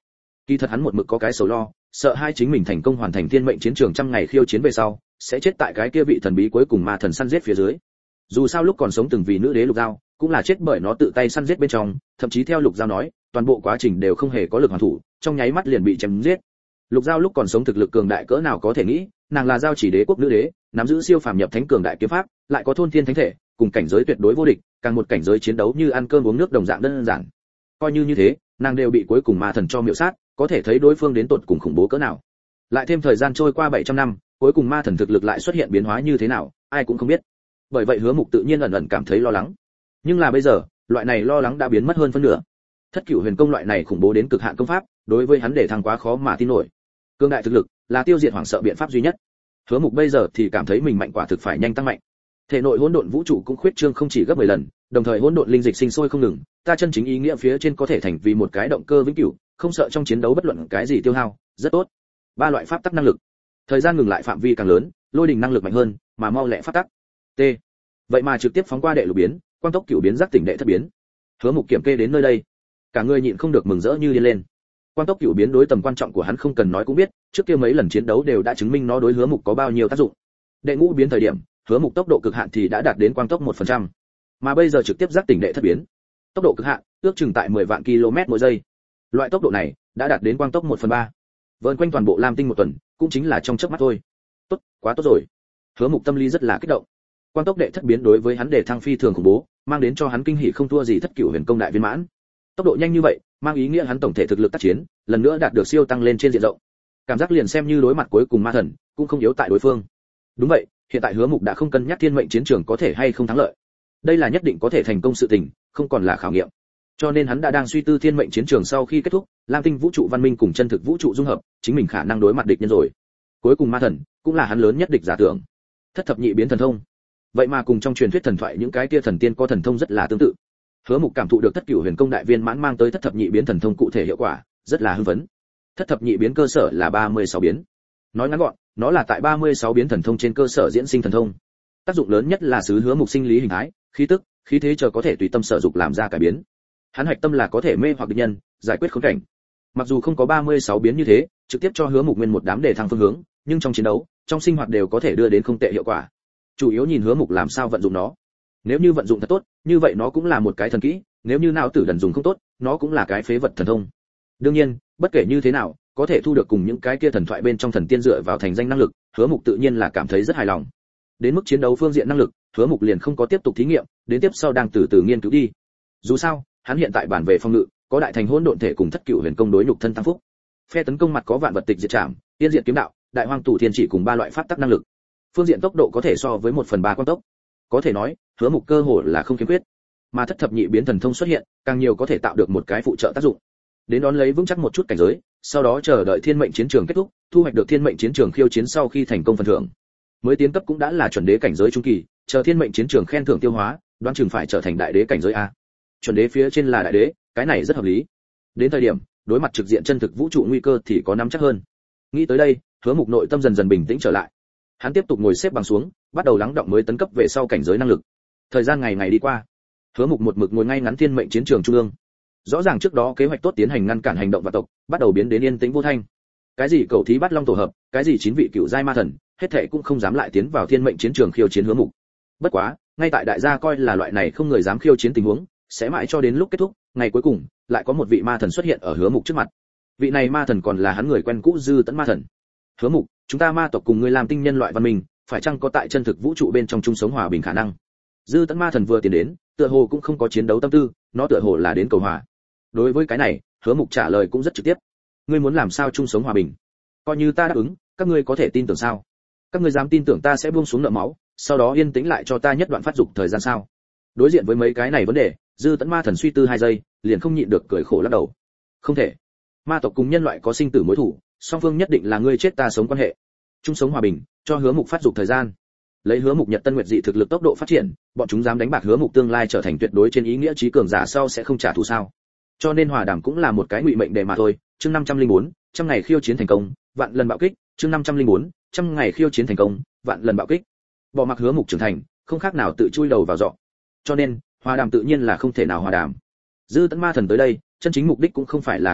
S2: Kỳ thật hắn một mực có cái sầu lo, sợ hai chính mình thành công hoàn thành thiên mệnh chiến trường trăm ngày khiêu chiến về sau, sẽ chết tại cái kia vị thần bí cuối cùng ma thần săn giết phía dưới. Dù sao lúc còn sống từng vì nữ đế Lục Giao, cũng là chết bởi nó tự tay săn giết bên trong, thậm chí theo Lục Giao nói, toàn bộ quá trình đều không hề có lực hoàn thủ, trong nháy mắt liền bị chém giết. Lục Giao lúc còn sống thực lực cường đại cỡ nào có thể nghĩ, nàng là Giao Chỉ đế quốc nữ đế, nắm giữ siêu phàm nhập thánh cường đại kiếm pháp, lại có thôn thiên thánh thể, cùng cảnh giới tuyệt đối vô địch, càng một cảnh giới chiến đấu như ăn cơm uống nước đồng dạng đơn giản. Coi như thế, nàng đều bị cuối cùng ma thần cho miểu sát, có thể thấy đối phương đến tột cùng khủng bố cỡ nào. Lại thêm thời gian trôi qua 700 năm, cuối cùng ma thần thực lực lại xuất hiện biến hóa như thế nào, ai cũng không biết. Bởi vậy Hứa Mục tự nhiên ẩn ẩn cảm thấy lo lắng. Nhưng là bây giờ, loại này lo lắng đã biến mất hơn phân nửa. Thất Cửu Huyền Công loại này khủng bố đến cực hạn công pháp, đối với hắn để thăng quá khó mà tin nổi. Cương đại thực lực là tiêu diệt hoảng sợ biện pháp duy nhất. Hứa Mục bây giờ thì cảm thấy mình mạnh quả thực phải nhanh tăng mạnh. Thể nội hỗn độn vũ trụ cũng khuyết trương không chỉ gấp 10 lần, đồng thời hỗn độn linh dịch sinh sôi không ngừng, ta chân chính ý nghĩa phía trên có thể thành vì một cái động cơ vĩnh cửu, không sợ trong chiến đấu bất luận cái gì tiêu hao, rất tốt. Ba loại pháp tắc năng lực. Thời gian ngừng lại phạm vi càng lớn, lôi đình năng lực mạnh hơn, mà mau lẹ pháp tắc. T. Vậy mà trực tiếp phóng qua đệ lục biến, quang tốc cửu biến giác tỉnh đệ thất biến. Hứa Mục kiểm kê đến nơi đây, cả người nhịn không được mừng rỡ như điên lên. Quang tốc cửu biến đối tầm quan trọng của hắn không cần nói cũng biết, trước kia mấy lần chiến đấu đều đã chứng minh nó đối Hứa Mục có bao nhiêu tác dụng. Đệ ngũ biến thời điểm, Hứa Mục tốc độ cực hạn thì đã đạt đến quang tốc 1%, mà bây giờ trực tiếp giác tỉnh đệ thất biến. Tốc độ cực hạn ước chừng tại 10 vạn km mỗi giây. Loại tốc độ này đã đạt đến quang tốc 1/3. Vờn quanh toàn bộ Lam Tinh một tuần, cũng chính là trong chớp mắt thôi. Tốt, quá tốt rồi. Hứa Mục tâm lý rất là kích động. Quang tốc đệ thất biến đối với hắn để thăng phi thường khủng bố, mang đến cho hắn kinh hỉ không thua gì Thất Cửu Huyền Công đại viên mãn. Tốc độ nhanh như vậy, mang ý nghĩa hắn tổng thể thực lực tác chiến, lần nữa đạt được siêu tăng lên trên diện rộng. Cảm giác liền xem như đối mặt cuối cùng ma thần, cũng không yếu tại đối phương. Đúng vậy, hiện tại Hứa Mục đã không cân nhắc thiên mệnh chiến trường có thể hay không thắng lợi. Đây là nhất định có thể thành công sự tình, không còn là khảo nghiệm. Cho nên hắn đã đang suy tư thiên mệnh chiến trường sau khi kết thúc, Lam Tinh vũ trụ văn minh cùng chân thực vũ trụ dung hợp, chính mình khả năng đối mặt địch nhân rồi. Cuối cùng ma thần, cũng là hắn lớn nhất địch giả tưởng. Thất thập nhị biến thần thông. Vậy mà cùng trong truyền thuyết thần thoại những cái kia thần tiên có thần thông rất là tương tự. Hứa Mục cảm thụ được Thất Cửu Huyền Công đại viên mãn mang tới thất thập nhị biến thần thông cụ thể hiệu quả, rất là hưng phấn. Thất thập nhị biến cơ sở là 36 biến. Nói ngắn gọn, nó là tại 36 biến thần thông trên cơ sở diễn sinh thần thông. Tác dụng lớn nhất là xứ Hứa Mục sinh lý hình thái, khí tức, khí thế chờ có thể tùy tâm sở dục làm ra cải biến. Hắn hạch tâm là có thể mê hoặc địch nhân, giải quyết khốn cảnh. Mặc dù không có 36 biến như thế, trực tiếp cho Hứa Mục nguyên một đám để thăng phương hướng, nhưng trong chiến đấu, trong sinh hoạt đều có thể đưa đến không tệ hiệu quả. Chủ yếu nhìn Hứa Mục làm sao vận dụng nó. Nếu như vận dụng thật tốt, như vậy nó cũng là một cái thần kỹ, nếu như não tử đần dùng không tốt, nó cũng là cái phế vật thần thông. Đương nhiên, bất kể như thế nào, có thể thu được cùng những cái kia thần thoại bên trong thần tiên dựa vào thành danh năng lực, Hứa Mục tự nhiên là cảm thấy rất hài lòng. Đến mức chiến đấu phương diện năng lực, Hứa Mục liền không có tiếp tục thí nghiệm, đến tiếp sau đang từ từ nghiên cứu đi. Dù sao, hắn hiện tại bản về phòng ngự, có đại thành hỗn độn thể cùng Thất Cửu Huyền Công đối nhục thân tăng phúc. Phe tấn công mặt có vạn vật tịch diệt trảm, tiên diện kiếm đạo, đại hoang tù thiên chỉ cùng ba loại pháp tắc năng lực. Phương diện tốc độ có thể so với 1/3 quang tốc. Có thể nói, Hứa Mục cơ hội là không khiếm khuyết. Mà thất thập nhị biến thần thông xuất hiện, càng nhiều có thể tạo được một cái phụ trợ tác dụng. Đến đón lấy vững chắc một chút cảnh giới, sau đó chờ đợi thiên mệnh chiến trường kết thúc, thu hoạch được thiên mệnh chiến trường khiêu chiến sau khi thành công phần thưởng. Mới tiến cấp cũng đã là chuẩn đế cảnh giới trung kỳ, chờ thiên mệnh chiến trường khen thưởng tiêu hóa, đoán chừng phải trở thành đại đế cảnh giới a. Chuẩn đế phía trên là đại đế, cái này rất hợp lý. Đến thời điểm, đối mặt trực diện chân thực vũ trụ nguy cơ thì có nắm chắc hơn. Nghĩ tới đây, Hứa Mục nội tâm dần dần bình tĩnh trở lại. Hắn tiếp tục ngồi xếp bằng xuống, bắt đầu lắng đọng mới tấn cấp về sau cảnh giới năng lực. Thời gian ngày ngày đi qua, Hứa Mục một mực ngồi ngay ngắn thiên mệnh chiến trường trung ương. Rõ ràng trước đó kế hoạch tốt tiến hành ngăn cản hành động vạn tộc, bắt đầu biến đến yên tĩnh vô thanh. Cái gì cầu thí bắt long tổ hợp, cái gì chín vị cựu giai ma thần, hết thảy cũng không dám lại tiến vào thiên mệnh chiến trường khiêu chiến Hứa Mục. Bất quá, ngay tại đại gia coi là loại này không người dám khiêu chiến tình huống, sẽ mãi cho đến lúc kết thúc, ngày cuối cùng, lại có một vị ma thần xuất hiện ở Hứa Mục trước mặt. Vị này ma thần còn là hắn người quen cũ Dư Tẫn ma thần. Hứa Mục, chúng ta ma tộc cùng ngươi làm tinh nhân loại văn minh, phải chăng có tại chân thực vũ trụ bên trong chung sống hòa bình khả năng? Dư Tẫn ma thần vừa tiến đến, tựa hồ cũng không có chiến đấu tâm tư, nó tựa hồ là đến cầu hòa. Đối với cái này, Hứa Mục trả lời cũng rất trực tiếp. Ngươi muốn làm sao chung sống hòa bình? Coi như ta đáp ứng, các ngươi có thể tin tưởng sao? Các ngươi dám tin tưởng ta sẽ buông xuống nợ máu, sau đó yên tĩnh lại cho ta nhất đoạn phát dục thời gian sao? Đối diện với mấy cái này vấn đề, Dư Tẫn ma thần suy tư 2 giây, liền không nhịn được cười khổ lắc đầu. Không thể. Ma tộc cùng nhân loại có sinh tử mối thù, song phương nhất định là ngươi chết ta sống quan hệ. Chung sống hòa bình, cho Hứa Mục phát dục thời gian. Lấy Hứa Mục Nhật Tân Nguyệt dị thực lực tốc độ phát triển, bọn chúng dám đánh bạc Hứa Mục tương lai trở thành tuyệt đối trên ý nghĩa trí cường giả sau sẽ không trả thù sao? Cho nên hòa đàm cũng là một cái ngụy mệnh đề mà thôi. Chương 504, trăm ngày khiêu chiến thành công, vạn lần bạo kích. Chương 504, trăm ngày khiêu chiến thành công, vạn lần bạo kích. Bỏ mặc Hứa Mục trưởng thành, không khác nào tự chui đầu vào rọ. Cho nên, hòa đàm tự nhiên là không thể nào hòa đàm. Dư Tẫn ma thần tới đây, chân chính mục đích cũng không phải là cùng nói,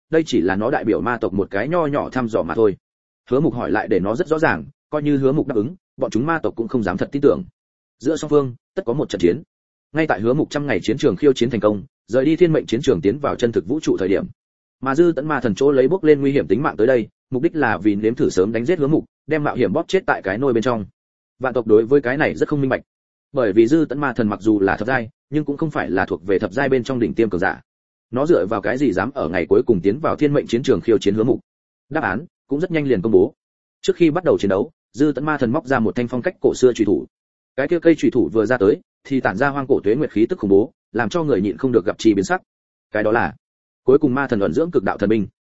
S2: đây chỉ là nó đại biểu ma tộc một cái nho nhỏ thăm dò mà thôi. Hứa Mục hỏi lại để nó rất rõ ràng, coi như Hứa Mục đáp ứng, bọn chúng ma tộc cũng không dám thật tin tưởng. Giữa song phương tất có một trận chiến. Ngay tại Hứa Mục trăm ngày chiến trường khiêu chiến thành công, rời đi thiên mệnh chiến trường tiến vào chân thực vũ trụ thời điểm, mà Dư Tẫn Ma Thần chỗ lấy bước lên nguy hiểm tính mạng tới đây, mục đích là vì nếm thử sớm đánh giết Hứa Mục, đem mạo hiểm bóp chết tại cái nôi bên trong. Vạn tộc đối với cái này rất không minh bạch, bởi vì Dư Tẫn Ma Thần mặc dù là thập giai, nhưng cũng không phải là thuộc về thập giai bên trong đỉnh tiêm cường giả. Nó dựa vào cái gì dám ở ngày cuối cùng tiến vào thiên mệnh chiến trường khiêu chiến Hứa Mục? Đáp án cũng rất nhanh liền công bố. Trước khi bắt đầu chiến đấu, Dư Tẫn Ma Thần móc ra một thanh phong cách cổ xưa chùy thủ. Cái kia cây chùy thủ vừa ra tới, thì tản ra hoang cổ tuế nguyệt khí tức khủng bố, làm cho người nhịn không được gặp chi biến sắc. Cái đó là cuối cùng ma thần ẩn dưỡng cực đạo thần binh.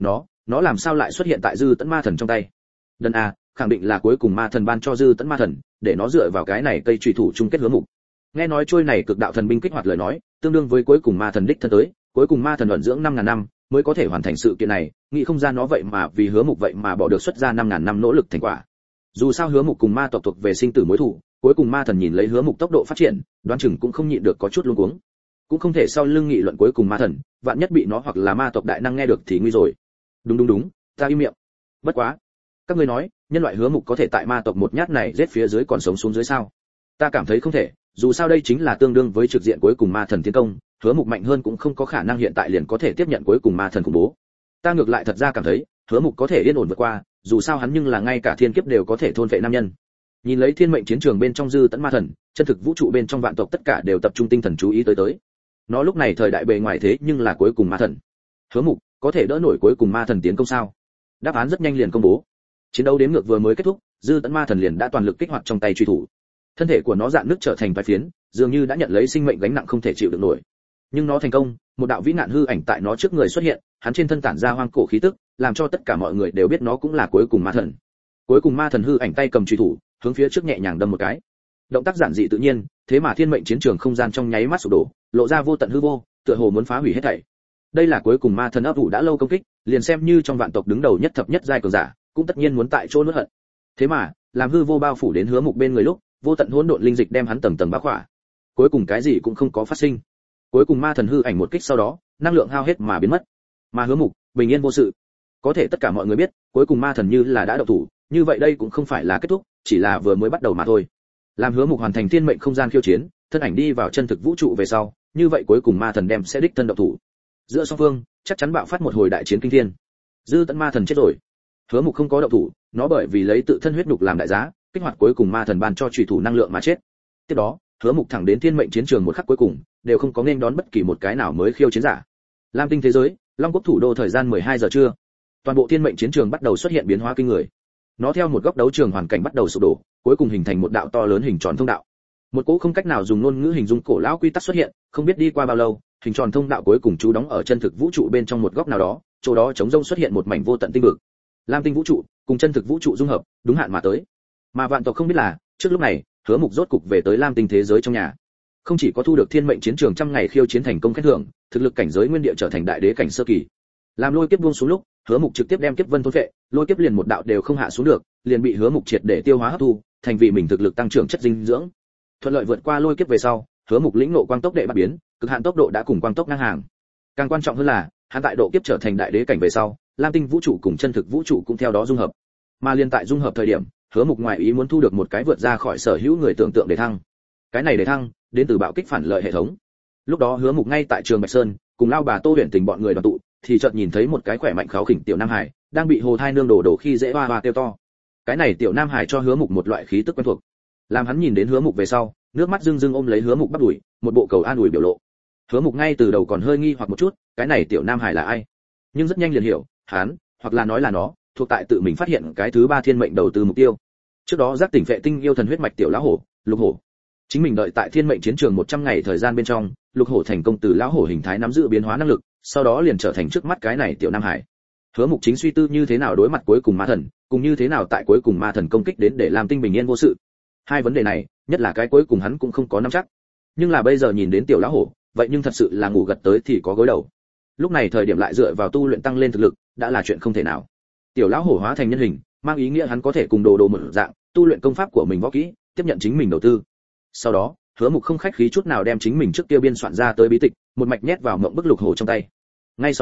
S2: Nó làm sao lại xuất hiện tại Dư Tẫn Ma Thần trong tay? Đần a, khẳng định là cuối cùng ma thần ban cho Dư Tẫn Ma Thần, để nó dựa vào cái này cây chùy thủ chung kết Hứa Mục. Nghe nói trôi này cực đạo thần binh kích hoạt lời nói, tương đương với cuối cùng ma thần đích thân tới, cuối cùng ma thần ẩn dưỡng 5000 năm mới có thể hoàn thành sự kiện này, nghĩ không ra nó vậy mà vì Hứa Mục vậy mà bỏ được xuất ra 5000 năm nỗ lực thành quả. Dù sao Hứa Mục cùng ma tộc thuộc về sinh tử mối thù, cuối cùng ma thần nhìn lấy Hứa Mục tốc độ phát triển, đoán chừng cũng không nhịn được có chút luống cuống. Cũng không thể sau lưng nghị luận cuối cùng ma thần, vạn nhất bị nó hoặc là ma tộc đại năng nghe được thì nguy rồi. Đúng, ta im miệng. Bất quá, các ngươi nói, nhân loại Hứa Mục có thể tại ma tộc một nhát này giết phía dưới còn sống xuống dưới sao? Ta cảm thấy không thể, dù sao đây chính là tương đương với trực diện cuối cùng ma thần tiến công, Hứa Mục mạnh hơn cũng không có khả năng hiện tại liền có thể tiếp nhận cuối cùng ma thần khủng bố. Ta ngược lại thật ra cảm thấy, Hứa Mục có thể yên ổn vượt qua, dù sao hắn nhưng là ngay cả thiên kiếp đều có thể thôn phệ nam nhân. Nhìn lấy thiên mệnh chiến trường bên trong Dư Tẫn Ma Thần, chân thực vũ trụ bên trong vạn tộc tất cả đều tập trung tinh thần chú ý tới. Nó lúc này thời đại bề ngoài thế nhưng là cuối cùng ma thần. Hứa Mục có thể đỡ nổi cuối cùng ma thần tiến công sao? Đáp án rất nhanh liền công bố. Chiến đấu đếm ngược vừa mới kết thúc, Dư Tẫn Ma Thần liền đã toàn lực kích hoạt trong tay truy thủ. Thân thể của nó dạn nứt trở thành vài phiến, dường như đã nhận lấy sinh mệnh gánh nặng không thể chịu được nổi. Nhưng nó thành công, một đạo vĩ nạn hư ảnh tại nó trước người xuất hiện, hắn trên thân tản ra hoang cổ khí tức, làm cho tất cả mọi người đều biết nó cũng là cuối cùng ma thần. Cuối cùng ma thần hư ảnh tay cầm truy thủ, hướng phía trước nhẹ nhàng đâm một cái. Động tác giản dị tự nhiên, thế mà thiên mệnh chiến trường không gian trong nháy mắt sụp đổ, lộ ra vô tận hư vô, tựa hồ muốn phá hủy hết thảy. Đây là cuối cùng ma thần ấp ủ đã lâu công kích, liền xem như trong vạn tộc đứng đầu nhất thập nhất giai cường giả, cũng tất nhiên muốn tại chỗ nuốt hận. Thế mà, làm hư vô bao phủ đến Hứa Mục bên người lúc, vô tận hỗn độn linh dịch đem hắn tầng tầng bao khỏa. Cuối cùng cái gì cũng không có phát sinh. Cuối cùng ma thần hư ảnh một kích sau đó, năng lượng hao hết mà biến mất. Mà Hứa Mục bình yên vô sự. Có thể tất cả mọi người biết, cuối cùng ma thần như là đã động thủ, như vậy đây cũng không phải là kết thúc, chỉ là vừa mới bắt đầu mà thôi. Làm Hứa Mục hoàn thành thiên mệnh không gian khiêu chiến, thân ảnh đi vào chân thực vũ trụ về sau, như vậy cuối cùng ma thần đem sẽ đích thân động thủ. Giữa song phương chắc chắn bạo phát một hồi đại chiến kinh thiên. Dư Tẫn Ma Thần chết rồi. Hứa Mục không có động thủ, nó bởi vì lấy tự thân huyết nhục làm đại giá, kích hoạt cuối cùng ma thần ban cho chủy thủ năng lượng mà chết. Tiếp đó, Hứa Mục thẳng đến thiên mệnh chiến trường một khắc cuối cùng, đều không có nên đón bất kỳ một cái nào mới khiêu chiến giả. Lam Tinh thế giới, Long Quốc thủ đô thời gian 12 giờ trưa. Toàn bộ thiên mệnh chiến trường bắt đầu xuất hiện biến hóa kinh người. Nó theo một góc đấu trường hoàn cảnh bắt đầu sụp đổ, cuối cùng hình thành một đạo to lớn hình tròn thông đạo. Một cỗ không cách nào dùng ngôn ngữ hình dung cổ lão quy tắc xuất hiện, không biết đi qua bao lâu, hình tròn thông đạo cuối cùng trú đóng ở chân thực vũ trụ bên trong một góc nào đó, chỗ đó trống rông xuất hiện một mảnh vô tận tinh vực. Lam Tinh vũ trụ cùng chân thực vũ trụ dung hợp, đúng hạn mà tới. Mà vạn tộc không biết là, trước lúc này, Hứa Mục rốt cục về tới Lam Tinh thế giới trong nhà. Không chỉ có thu được thiên mệnh chiến trường trăm ngày khiêu chiến thành công khen thưởng, thực lực cảnh giới nguyên địa trở thành đại đế cảnh sơ kỳ. Làm lôi kiếp buông xuống lúc, Hứa Mục trực tiếp đem kiếp vân thôn phệ, lôi kiếp liền một đạo đều không hạ xuống được, liền bị Hứa Mục triệt để tiêu hóa hấp thu, thành vì mình thực lực tăng trưởng chất dinh dưỡng. Thuận lợi vượt qua lôi kiếp về sau, Hứa Mục lĩnh ngộ quang tốc đệ bát biến, cực hạn tốc độ đã cùng quang tốc ngang hàng. Càng quan trọng hơn là, hắn tại độ kiếp trở thành đại đế cảnh về sau, Lam Tinh vũ trụ cùng chân thực vũ trụ cũng theo đó dung hợp. Mà liên tại dung hợp thời điểm, Hứa Mục ngoại ý muốn thu được một cái vượt ra khỏi sở hữu người tưởng tượng để thăng. Cái này để thăng đến từ bạo kích phản lợi hệ thống. Lúc đó Hứa Mục ngay tại trường Bạch Sơn, cùng lao bà Tô Huyền Tình bọn người đoàn tụ, thì chợt nhìn thấy một cái khỏe mạnh kháo khỉnh tiểu nam hải, đang bị hồ thai nương đổ khi dễ hoa kêu to. Cái này tiểu nam hải cho Hứa Mục một loại khí tức quen thuộc. Làm hắn nhìn đến Hứa Mục về sau, nước mắt rưng rưng ôm lấy Hứa Mục bắt đuổi, một bộ cầu an ủi biểu lộ. Hứa Mục ngay từ đầu còn hơi nghi hoặc một chút, cái này tiểu nam hải là ai? Nhưng rất nhanh liền hiểu, hắn, hoặc là nói là nó, thuộc tại tự mình phát hiện cái thứ ba thiên mệnh đầu tư mục tiêu. Trước đó giác tỉnh vệ tinh yêu thần huyết mạch tiểu lão hổ, Lục Hổ. Chính mình đợi tại thiên mệnh chiến trường 100 ngày thời gian bên trong, Lục Hổ thành công từ lão hổ hình thái nắm giữ biến hóa năng lực, sau đó liền trở thành trước mắt cái này tiểu nam hải. Hứa Mục chính suy tư như thế nào đối mặt cuối cùng ma thần, cùng như thế nào tại cuối cùng ma thần công kích đến để làm tinh bình yên vô sự. Hai vấn đề này, nhất là cái cuối cùng hắn cũng không có nắm chắc. Nhưng là bây giờ nhìn đến tiểu lão hổ, vậy nhưng thật sự là ngủ gật tới thì có gối đầu. Lúc này thời điểm lại dựa vào tu luyện tăng lên thực lực, đã là chuyện không thể nào. Tiểu lão hổ hóa thành nhân hình, mang ý nghĩa hắn có thể cùng đồ một dạng, tu luyện công pháp của mình võ kỹ, tiếp nhận chính mình đầu tư. Sau đó, Hứa Mục không khách khí chút nào đem chính mình trước kia biên soạn ra tới bí tịch, một mạch nhét vào mộng bức Lục Hổ trong tay. Ngay sau đó,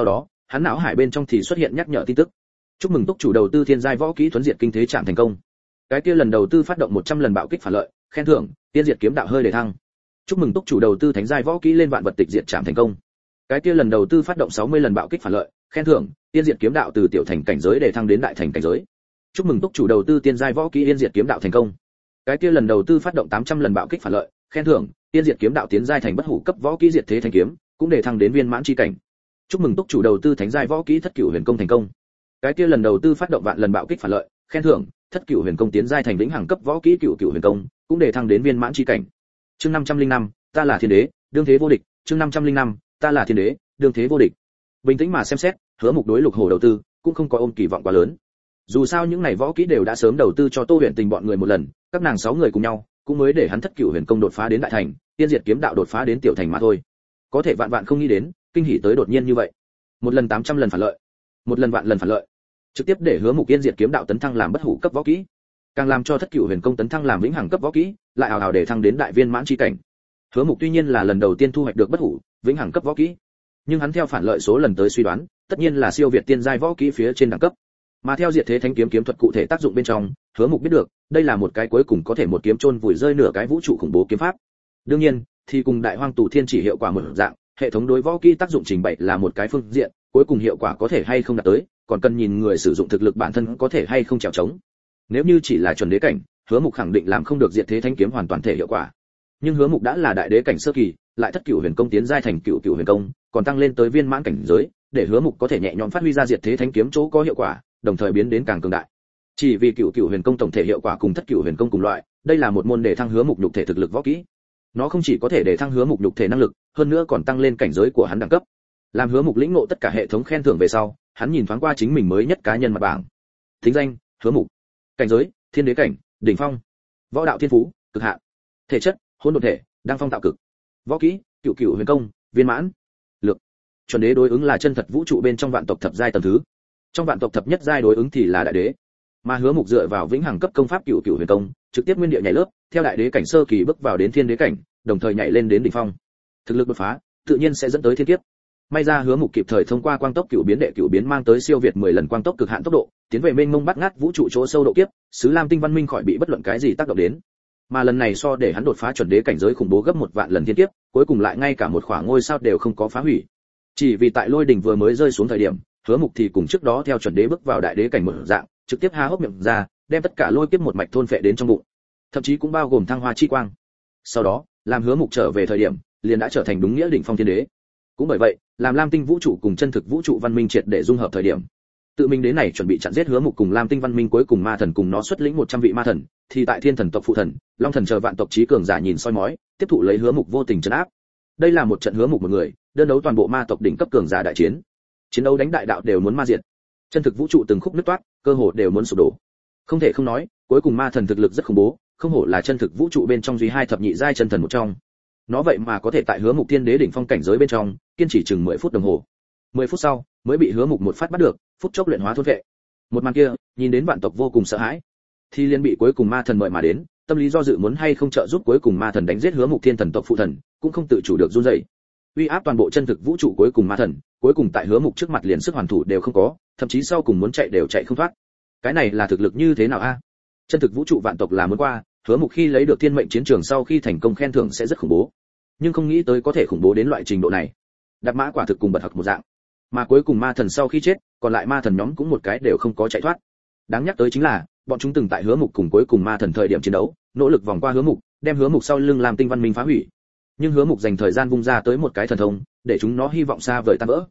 S2: hắn não hải bên trong thì xuất hiện nhắc nhở tin tức. Chúc mừng túc chủ đầu tư thiên giai võ kỹ thuấn diệt kinh thế chạm thành công. Cái kia lần đầu tư phát động 100 lần bạo kích phản lợi, khen thưởng, tiên diệt kiếm đạo hơi để thăng. Chúc mừng túc chủ đầu tư thánh giai võ kỹ lên vạn vật tịch diệt chạm thành công. Cái kia lần đầu tư phát động 60 lần bạo kích phản lợi, khen thưởng, tiên diệt kiếm đạo từ tiểu thành cảnh giới để thăng đến đại thành cảnh giới. Chúc mừng túc chủ đầu tư tiên giai võ kỹ yên diệt kiếm đạo thành công. Cái kia lần đầu tư phát động 800 lần bạo kích phản lợi, khen thưởng, tiên diệt kiếm đạo tiến giai thành bất hủ cấp võ kỹ diệt thế thanh kiếm, cũng để thăng đến viên mãn chi cảnh. Chúc mừng túc chủ đầu tư thánh giai võ kỹ thất cửu huyền công thành công. Cái kia lần đầu tư phát động vạn lần bạo kích phản lợi, khen thưởng, thất cửu huyền công tiến giai thành vĩnh hằng cấp võ kỹ cửu cửu huyền công, cũng để thăng đến viên mãn chi cảnh. Chương 505, ta là thiên đế, đương thế vô địch. Chương 505, ta là thiên đế, đương thế vô địch. Bình tĩnh mà xem xét, Hứa Mục đối Lục Hổ đầu tư cũng không có ôm kỳ vọng quá lớn. Dù sao những này võ kỹ đều đã sớm đầu tư cho Tô Huyền Tình bọn người một lần, các nàng 6 người cùng nhau, cũng mới để hắn thất cửu huyền công đột phá đến đại thành, tiên diệt kiếm đạo đột phá đến tiểu thành mà thôi. Có thể vạn vạn không nghĩ đến, kinh hỉ tới đột nhiên như vậy. Một lần 800 lần phản lợi, một lần vạn lần phản lợi, trực tiếp để Hứa Mục tiên diệt kiếm đạo tấn thăng làm bất hủ cấp võ kỹ, càng làm cho thất cửu huyền công tấn thăng làm vĩnh hằng cấp võ kỹ, lại ào ào để thăng đến đại viên mãn chi cảnh. Hứa Mục tuy nhiên là lần đầu tiên thu hoạch được bất hủ, vĩnh hằng cấp võ kỹ, nhưng hắn theo phản lợi số lần tới suy đoán, tất nhiên là siêu việt tiên giai võ kỹ phía trên đẳng cấp. Mà theo diệt thế thánh kiếm kiếm thuật cụ thể tác dụng bên trong, Hứa Mục biết được, đây là một cái cuối cùng có thể một kiếm chôn vùi rơi nửa cái vũ trụ khủng bố kiếm pháp. Đương nhiên, thì cùng đại hoang tù thiên chỉ hiệu quả một dạng, hệ thống đối võ kỹ tác dụng trình bày là một cái phương diện, cuối cùng hiệu quả có thể hay không đạt tới, còn cần nhìn người sử dụng thực lực bản thân có thể hay không chèo chống. Nếu như chỉ là chuẩn đế cảnh, Hứa Mục khẳng định làm không được diệt thế thánh kiếm hoàn toàn thể hiệu quả. Nhưng Hứa Mục đã là đại đế cảnh sơ kỳ, lại thất cửu huyền công tiến giai thành cửu cửu huyền công, còn tăng lên tới viên mãn cảnh giới, để Hứa Mục có thể nhẹ nhõm phát huy ra diệt thế thánh kiếm chỗ có hiệu quả, đồng thời biến đến càng cường đại. Chỉ vì cửu cửu huyền công tổng thể hiệu quả cùng thất cửu huyền công cùng loại, đây là một môn để thăng Hứa Mục nhục thể thực lực võ kỹ. Nó không chỉ có thể để thăng Hứa Mục nhục thể năng lực, hơn nữa còn tăng lên cảnh giới của hắn đẳng cấp. Làm Hứa Mục lĩnh ngộ tất cả hệ thống khen thưởng về sau, hắn nhìn thoáng qua chính mình mới nhất cá nhân mặt bảng. Thính danh: Hứa Mục. Cảnh giới: thiên đế cảnh, đỉnh phong. Võ đạo thiên phú: cực hạn. Thể chất: hỗn độn thể, đăng phong tạo cực. Võ kỹ: cửu cửu huyền công, viên mãn. Lược: chuẩn đế đối ứng là chân thật vũ trụ bên trong vạn tộc thập giai tầng thứ. Trong vạn tộc thập nhất giai đối ứng thì là đại đế. Mà Hứa Mục dựa vào vĩnh hằng cấp công pháp cửu cửu huyền công, trực tiếp nguyên địa nhảy lớp, theo đại đế cảnh sơ kỳ bước vào đến thiên đế cảnh, đồng thời nhảy lên đến đỉnh phong. Thực lực đột phá, tự nhiên sẽ dẫn tới thiên kiếp. May ra Hứa Mục kịp thời thông qua quang tốc cửu biến đệ cửu biến mang tới siêu việt 10 lần quang tốc cực hạn tốc độ, tiến về mênh mông bắt ngát vũ trụ chỗ sâu độ kiếp, xứ Lam Tinh văn minh khỏi bị bất luận cái gì tác động đến. Mà lần này so để hắn đột phá chuẩn đế cảnh giới khủng bố gấp 1 vạn lần thiên kiếp, cuối cùng lại ngay cả một khoảng ngôi sao đều không có phá hủy. Chỉ vì tại lôi đỉnh vừa mới rơi xuống thời điểm, Hứa Mục thì cùng trước đó theo chuẩn đế bước vào đại đế cảnh một dạng, trực tiếp há hốc miệng ra, đem tất cả lôi kiếp một mạch thôn phệ đến trong bụng, thậm chí cũng bao gồm thăng hoa chi quang. Sau đó, làm Hứa Mục trở về thời điểm, liền đã trở thành đúng nghĩa đỉnh phong thiên đế. Cũng bởi vậy, làm Lam Tinh vũ trụ cùng chân thực vũ trụ văn minh triệt để dung hợp thời điểm, tự mình đến này chuẩn bị chặn giết Hứa Mục cùng Lam Tinh văn minh cuối cùng ma thần cùng nó xuất lĩnh 100 vị ma thần, thì tại thiên thần tộc phụ thần, long thần chờ vạn tộc chí cường giả nhìn soi mói, tiếp thụ lấy Hứa Mục vô tình trấn áp. Đây là một trận Hứa Mục một người, đơn đấu toàn bộ ma tộc đỉnh cấp cường giả đại chiến. Chiến đấu đánh đại đạo đều muốn ma diệt. Chân thực vũ trụ từng khúc nứt toát, cơ hồ đều muốn sụp đổ. Không thể không nói, cuối cùng ma thần thực lực rất khủng bố, không hổ là chân thực vũ trụ bên trong duy hai thập nhị giai chân thần một trong. Nó vậy mà có thể tại Hứa Mục thiên đế đỉnh phong cảnh giới bên trong, kiên trì chừng 10 phút đồng hồ. 10 phút sau, mới bị Hứa Mục một phát bắt được, phút chốc luyện hóa thôn vệ. Một màn kia, nhìn đến vạn tộc vô cùng sợ hãi. Thì liên bị cuối cùng ma thần mời mà đến, tâm lý do dự muốn hay không trợ giúp cuối cùng ma thần đánh giết Hứa Mục thiên thần tộc phụ thần, cũng không tự chủ được run rẩy. Uy áp toàn bộ chân thực vũ trụ cuối cùng ma thần, cuối cùng tại Hứa Mục trước mặt liền sức hoàn thủ đều không có, thậm chí sau cùng muốn chạy đều chạy không thoát. Cái này là thực lực như thế nào a? Chân thực vũ trụ vạn tộc là muốn qua, Hứa Mục khi lấy được thiên mệnh chiến trường sau khi thành công khen thưởng sẽ rất khủng bố, nhưng không nghĩ tới có thể khủng bố đến loại trình độ này. Đạp mã quả thực cùng bật học một dạng. Mà cuối cùng ma thần sau khi chết, còn lại ma thần nhóm cũng một cái đều không có chạy thoát. Đáng nhắc tới chính là, bọn chúng từng tại Hứa Mục cùng cuối cùng ma thần thời điểm chiến đấu, nỗ lực vòng qua Hứa Mục, đem Hứa Mục sau lưng làm tinh văn minh phá hủy. Nhưng Hứa Mục dành thời gian vung ra tới một cái thần thông, để chúng nó hy vọng xa vời tan vỡ.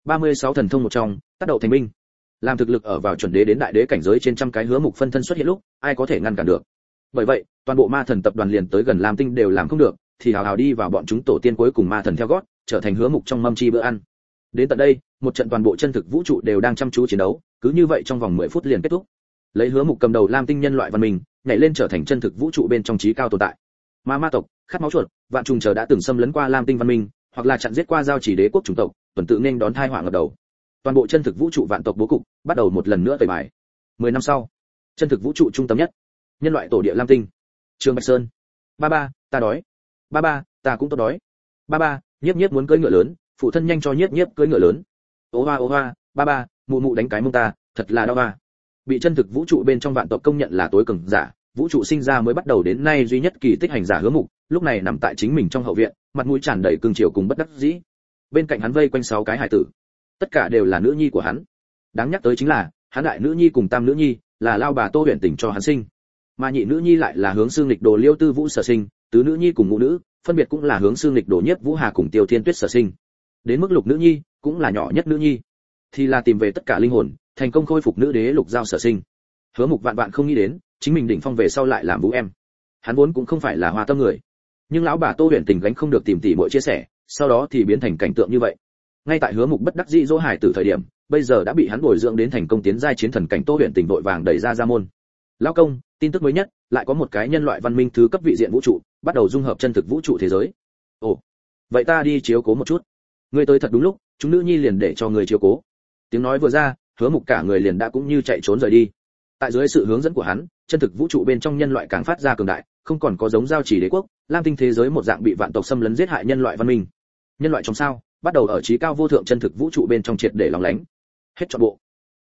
S2: 36 thần thông một trong, tác động thành binh. Làm thực lực ở vào chuẩn đế đến đại đế cảnh giới trên trăm cái Hứa Mục phân thân xuất hiện lúc, ai có thể ngăn cản được. Bởi vậy, toàn bộ ma thần tập đoàn liền tới gần Lam Tinh đều làm không được, thì hào hào đi vào bọn chúng tổ tiên cuối cùng ma thần theo gót, trở thành Hứa Mục trong mâm chi bữa ăn. Đến tận đây, một trận toàn bộ chân thực vũ trụ đều đang chăm chú chiến đấu, cứ như vậy trong vòng 10 phút liền kết thúc. Lấy Hứa Mục cầm đầu Lam Tinh nhân loại văn minh, nhảy lên trở thành chân thực vũ trụ bên trong chí cao tồn tại. Mà ma tộc, khát máu chuột, vạn trùng chờ đã từng xâm lấn qua Lam Tinh văn minh, hoặc là chặn giết qua giao chỉ đế quốc chủng tộc, tuần tự nên đón tai họa ngập đầu. Toàn bộ chân thực vũ trụ vạn tộc bố cục bắt đầu một lần nữa tẩy bài. 10 năm sau, chân thực vũ trụ trung tâm nhất, nhân loại tổ địa Lam Tinh. Trường Bạch Sơn. Ba ba, ta đói. Ba ba, ta cũng tốt đói. Ba ba, Nhiếp Nhiếp muốn cưỡi ngựa lớn, phụ thân nhanh cho Nhiếp Nhiếp cưỡi ngựa lớn. Ô hoa, ba ba, mụ mụ đánh cái mông ta, thật là đau ba. Bị chân thực vũ trụ bên trong vạn tộc công nhận là tối cường giả, vũ trụ sinh ra mới bắt đầu đến nay duy nhất kỳ tích hành giả Hứa Mục, lúc này nằm tại chính mình trong hậu viện, mặt mũi tràn đầy cương triều cùng bất đắc dĩ. Bên cạnh hắn vây quanh 6 cái hài tử, tất cả đều là nữ nhi của hắn. Đáng nhắc tới chính là, hắn đại nữ nhi cùng tam nữ nhi là lao bà Tô Huyền Tình cho hắn sinh, mà nhị nữ nhi lại là hướng xương lịch đồ Liêu Tư Vũ sở sinh, tứ nữ nhi cùng ngũ nữ, phân biệt cũng là hướng xương lịch đồ Nhiếp Vũ Hà cùng Tiêu Thiên Tuyết sở sinh. Đến mức lục nữ nhi, cũng là nhỏ nhất nữ nhi, thì là tìm về tất cả linh hồn, thành công khôi phục nữ đế Lục Giao sở sinh. Hứa Mục vạn vạn không nghĩ đến, chính mình đỉnh phong về sau lại làm vũ em. Hắn vốn cũng không phải là hoa tâm người, nhưng lão bà Tô Huyền Tình gánh không được tìm tỉ muội chia sẻ, sau đó thì biến thành cảnh tượng như vậy. Ngay tại Hứa Mục bất đắc dĩ dỗ hài từ thời điểm, bây giờ đã bị hắn bồi dưỡng đến thành công tiến giai chiến thần cảnh Tô Huyền Tình vội vàng đẩy ra môn. Lão công, tin tức mới nhất, lại có một cái nhân loại văn minh thứ cấp vị diện vũ trụ, bắt đầu dung hợp chân thực vũ trụ thế giới. Ồ, vậy ta đi chiếu cố một chút. Ngươi tới thật đúng lúc, chúng nữ nhi liền để cho người chiếu cố. Tiếng nói vừa ra, Hứa Mục cả người liền đã cũng như chạy trốn rời đi. Tại dưới sự hướng dẫn của hắn, chân thực vũ trụ bên trong nhân loại càng phát ra cường đại, không còn có giống giao chỉ đế quốc, lam tinh thế giới một dạng bị vạn tộc xâm lấn giết hại nhân loại văn minh. Nhân loại trong sao, bắt đầu ở trí cao vô thượng chân thực vũ trụ bên trong triệt để lòng lánh. Hết trọn bộ.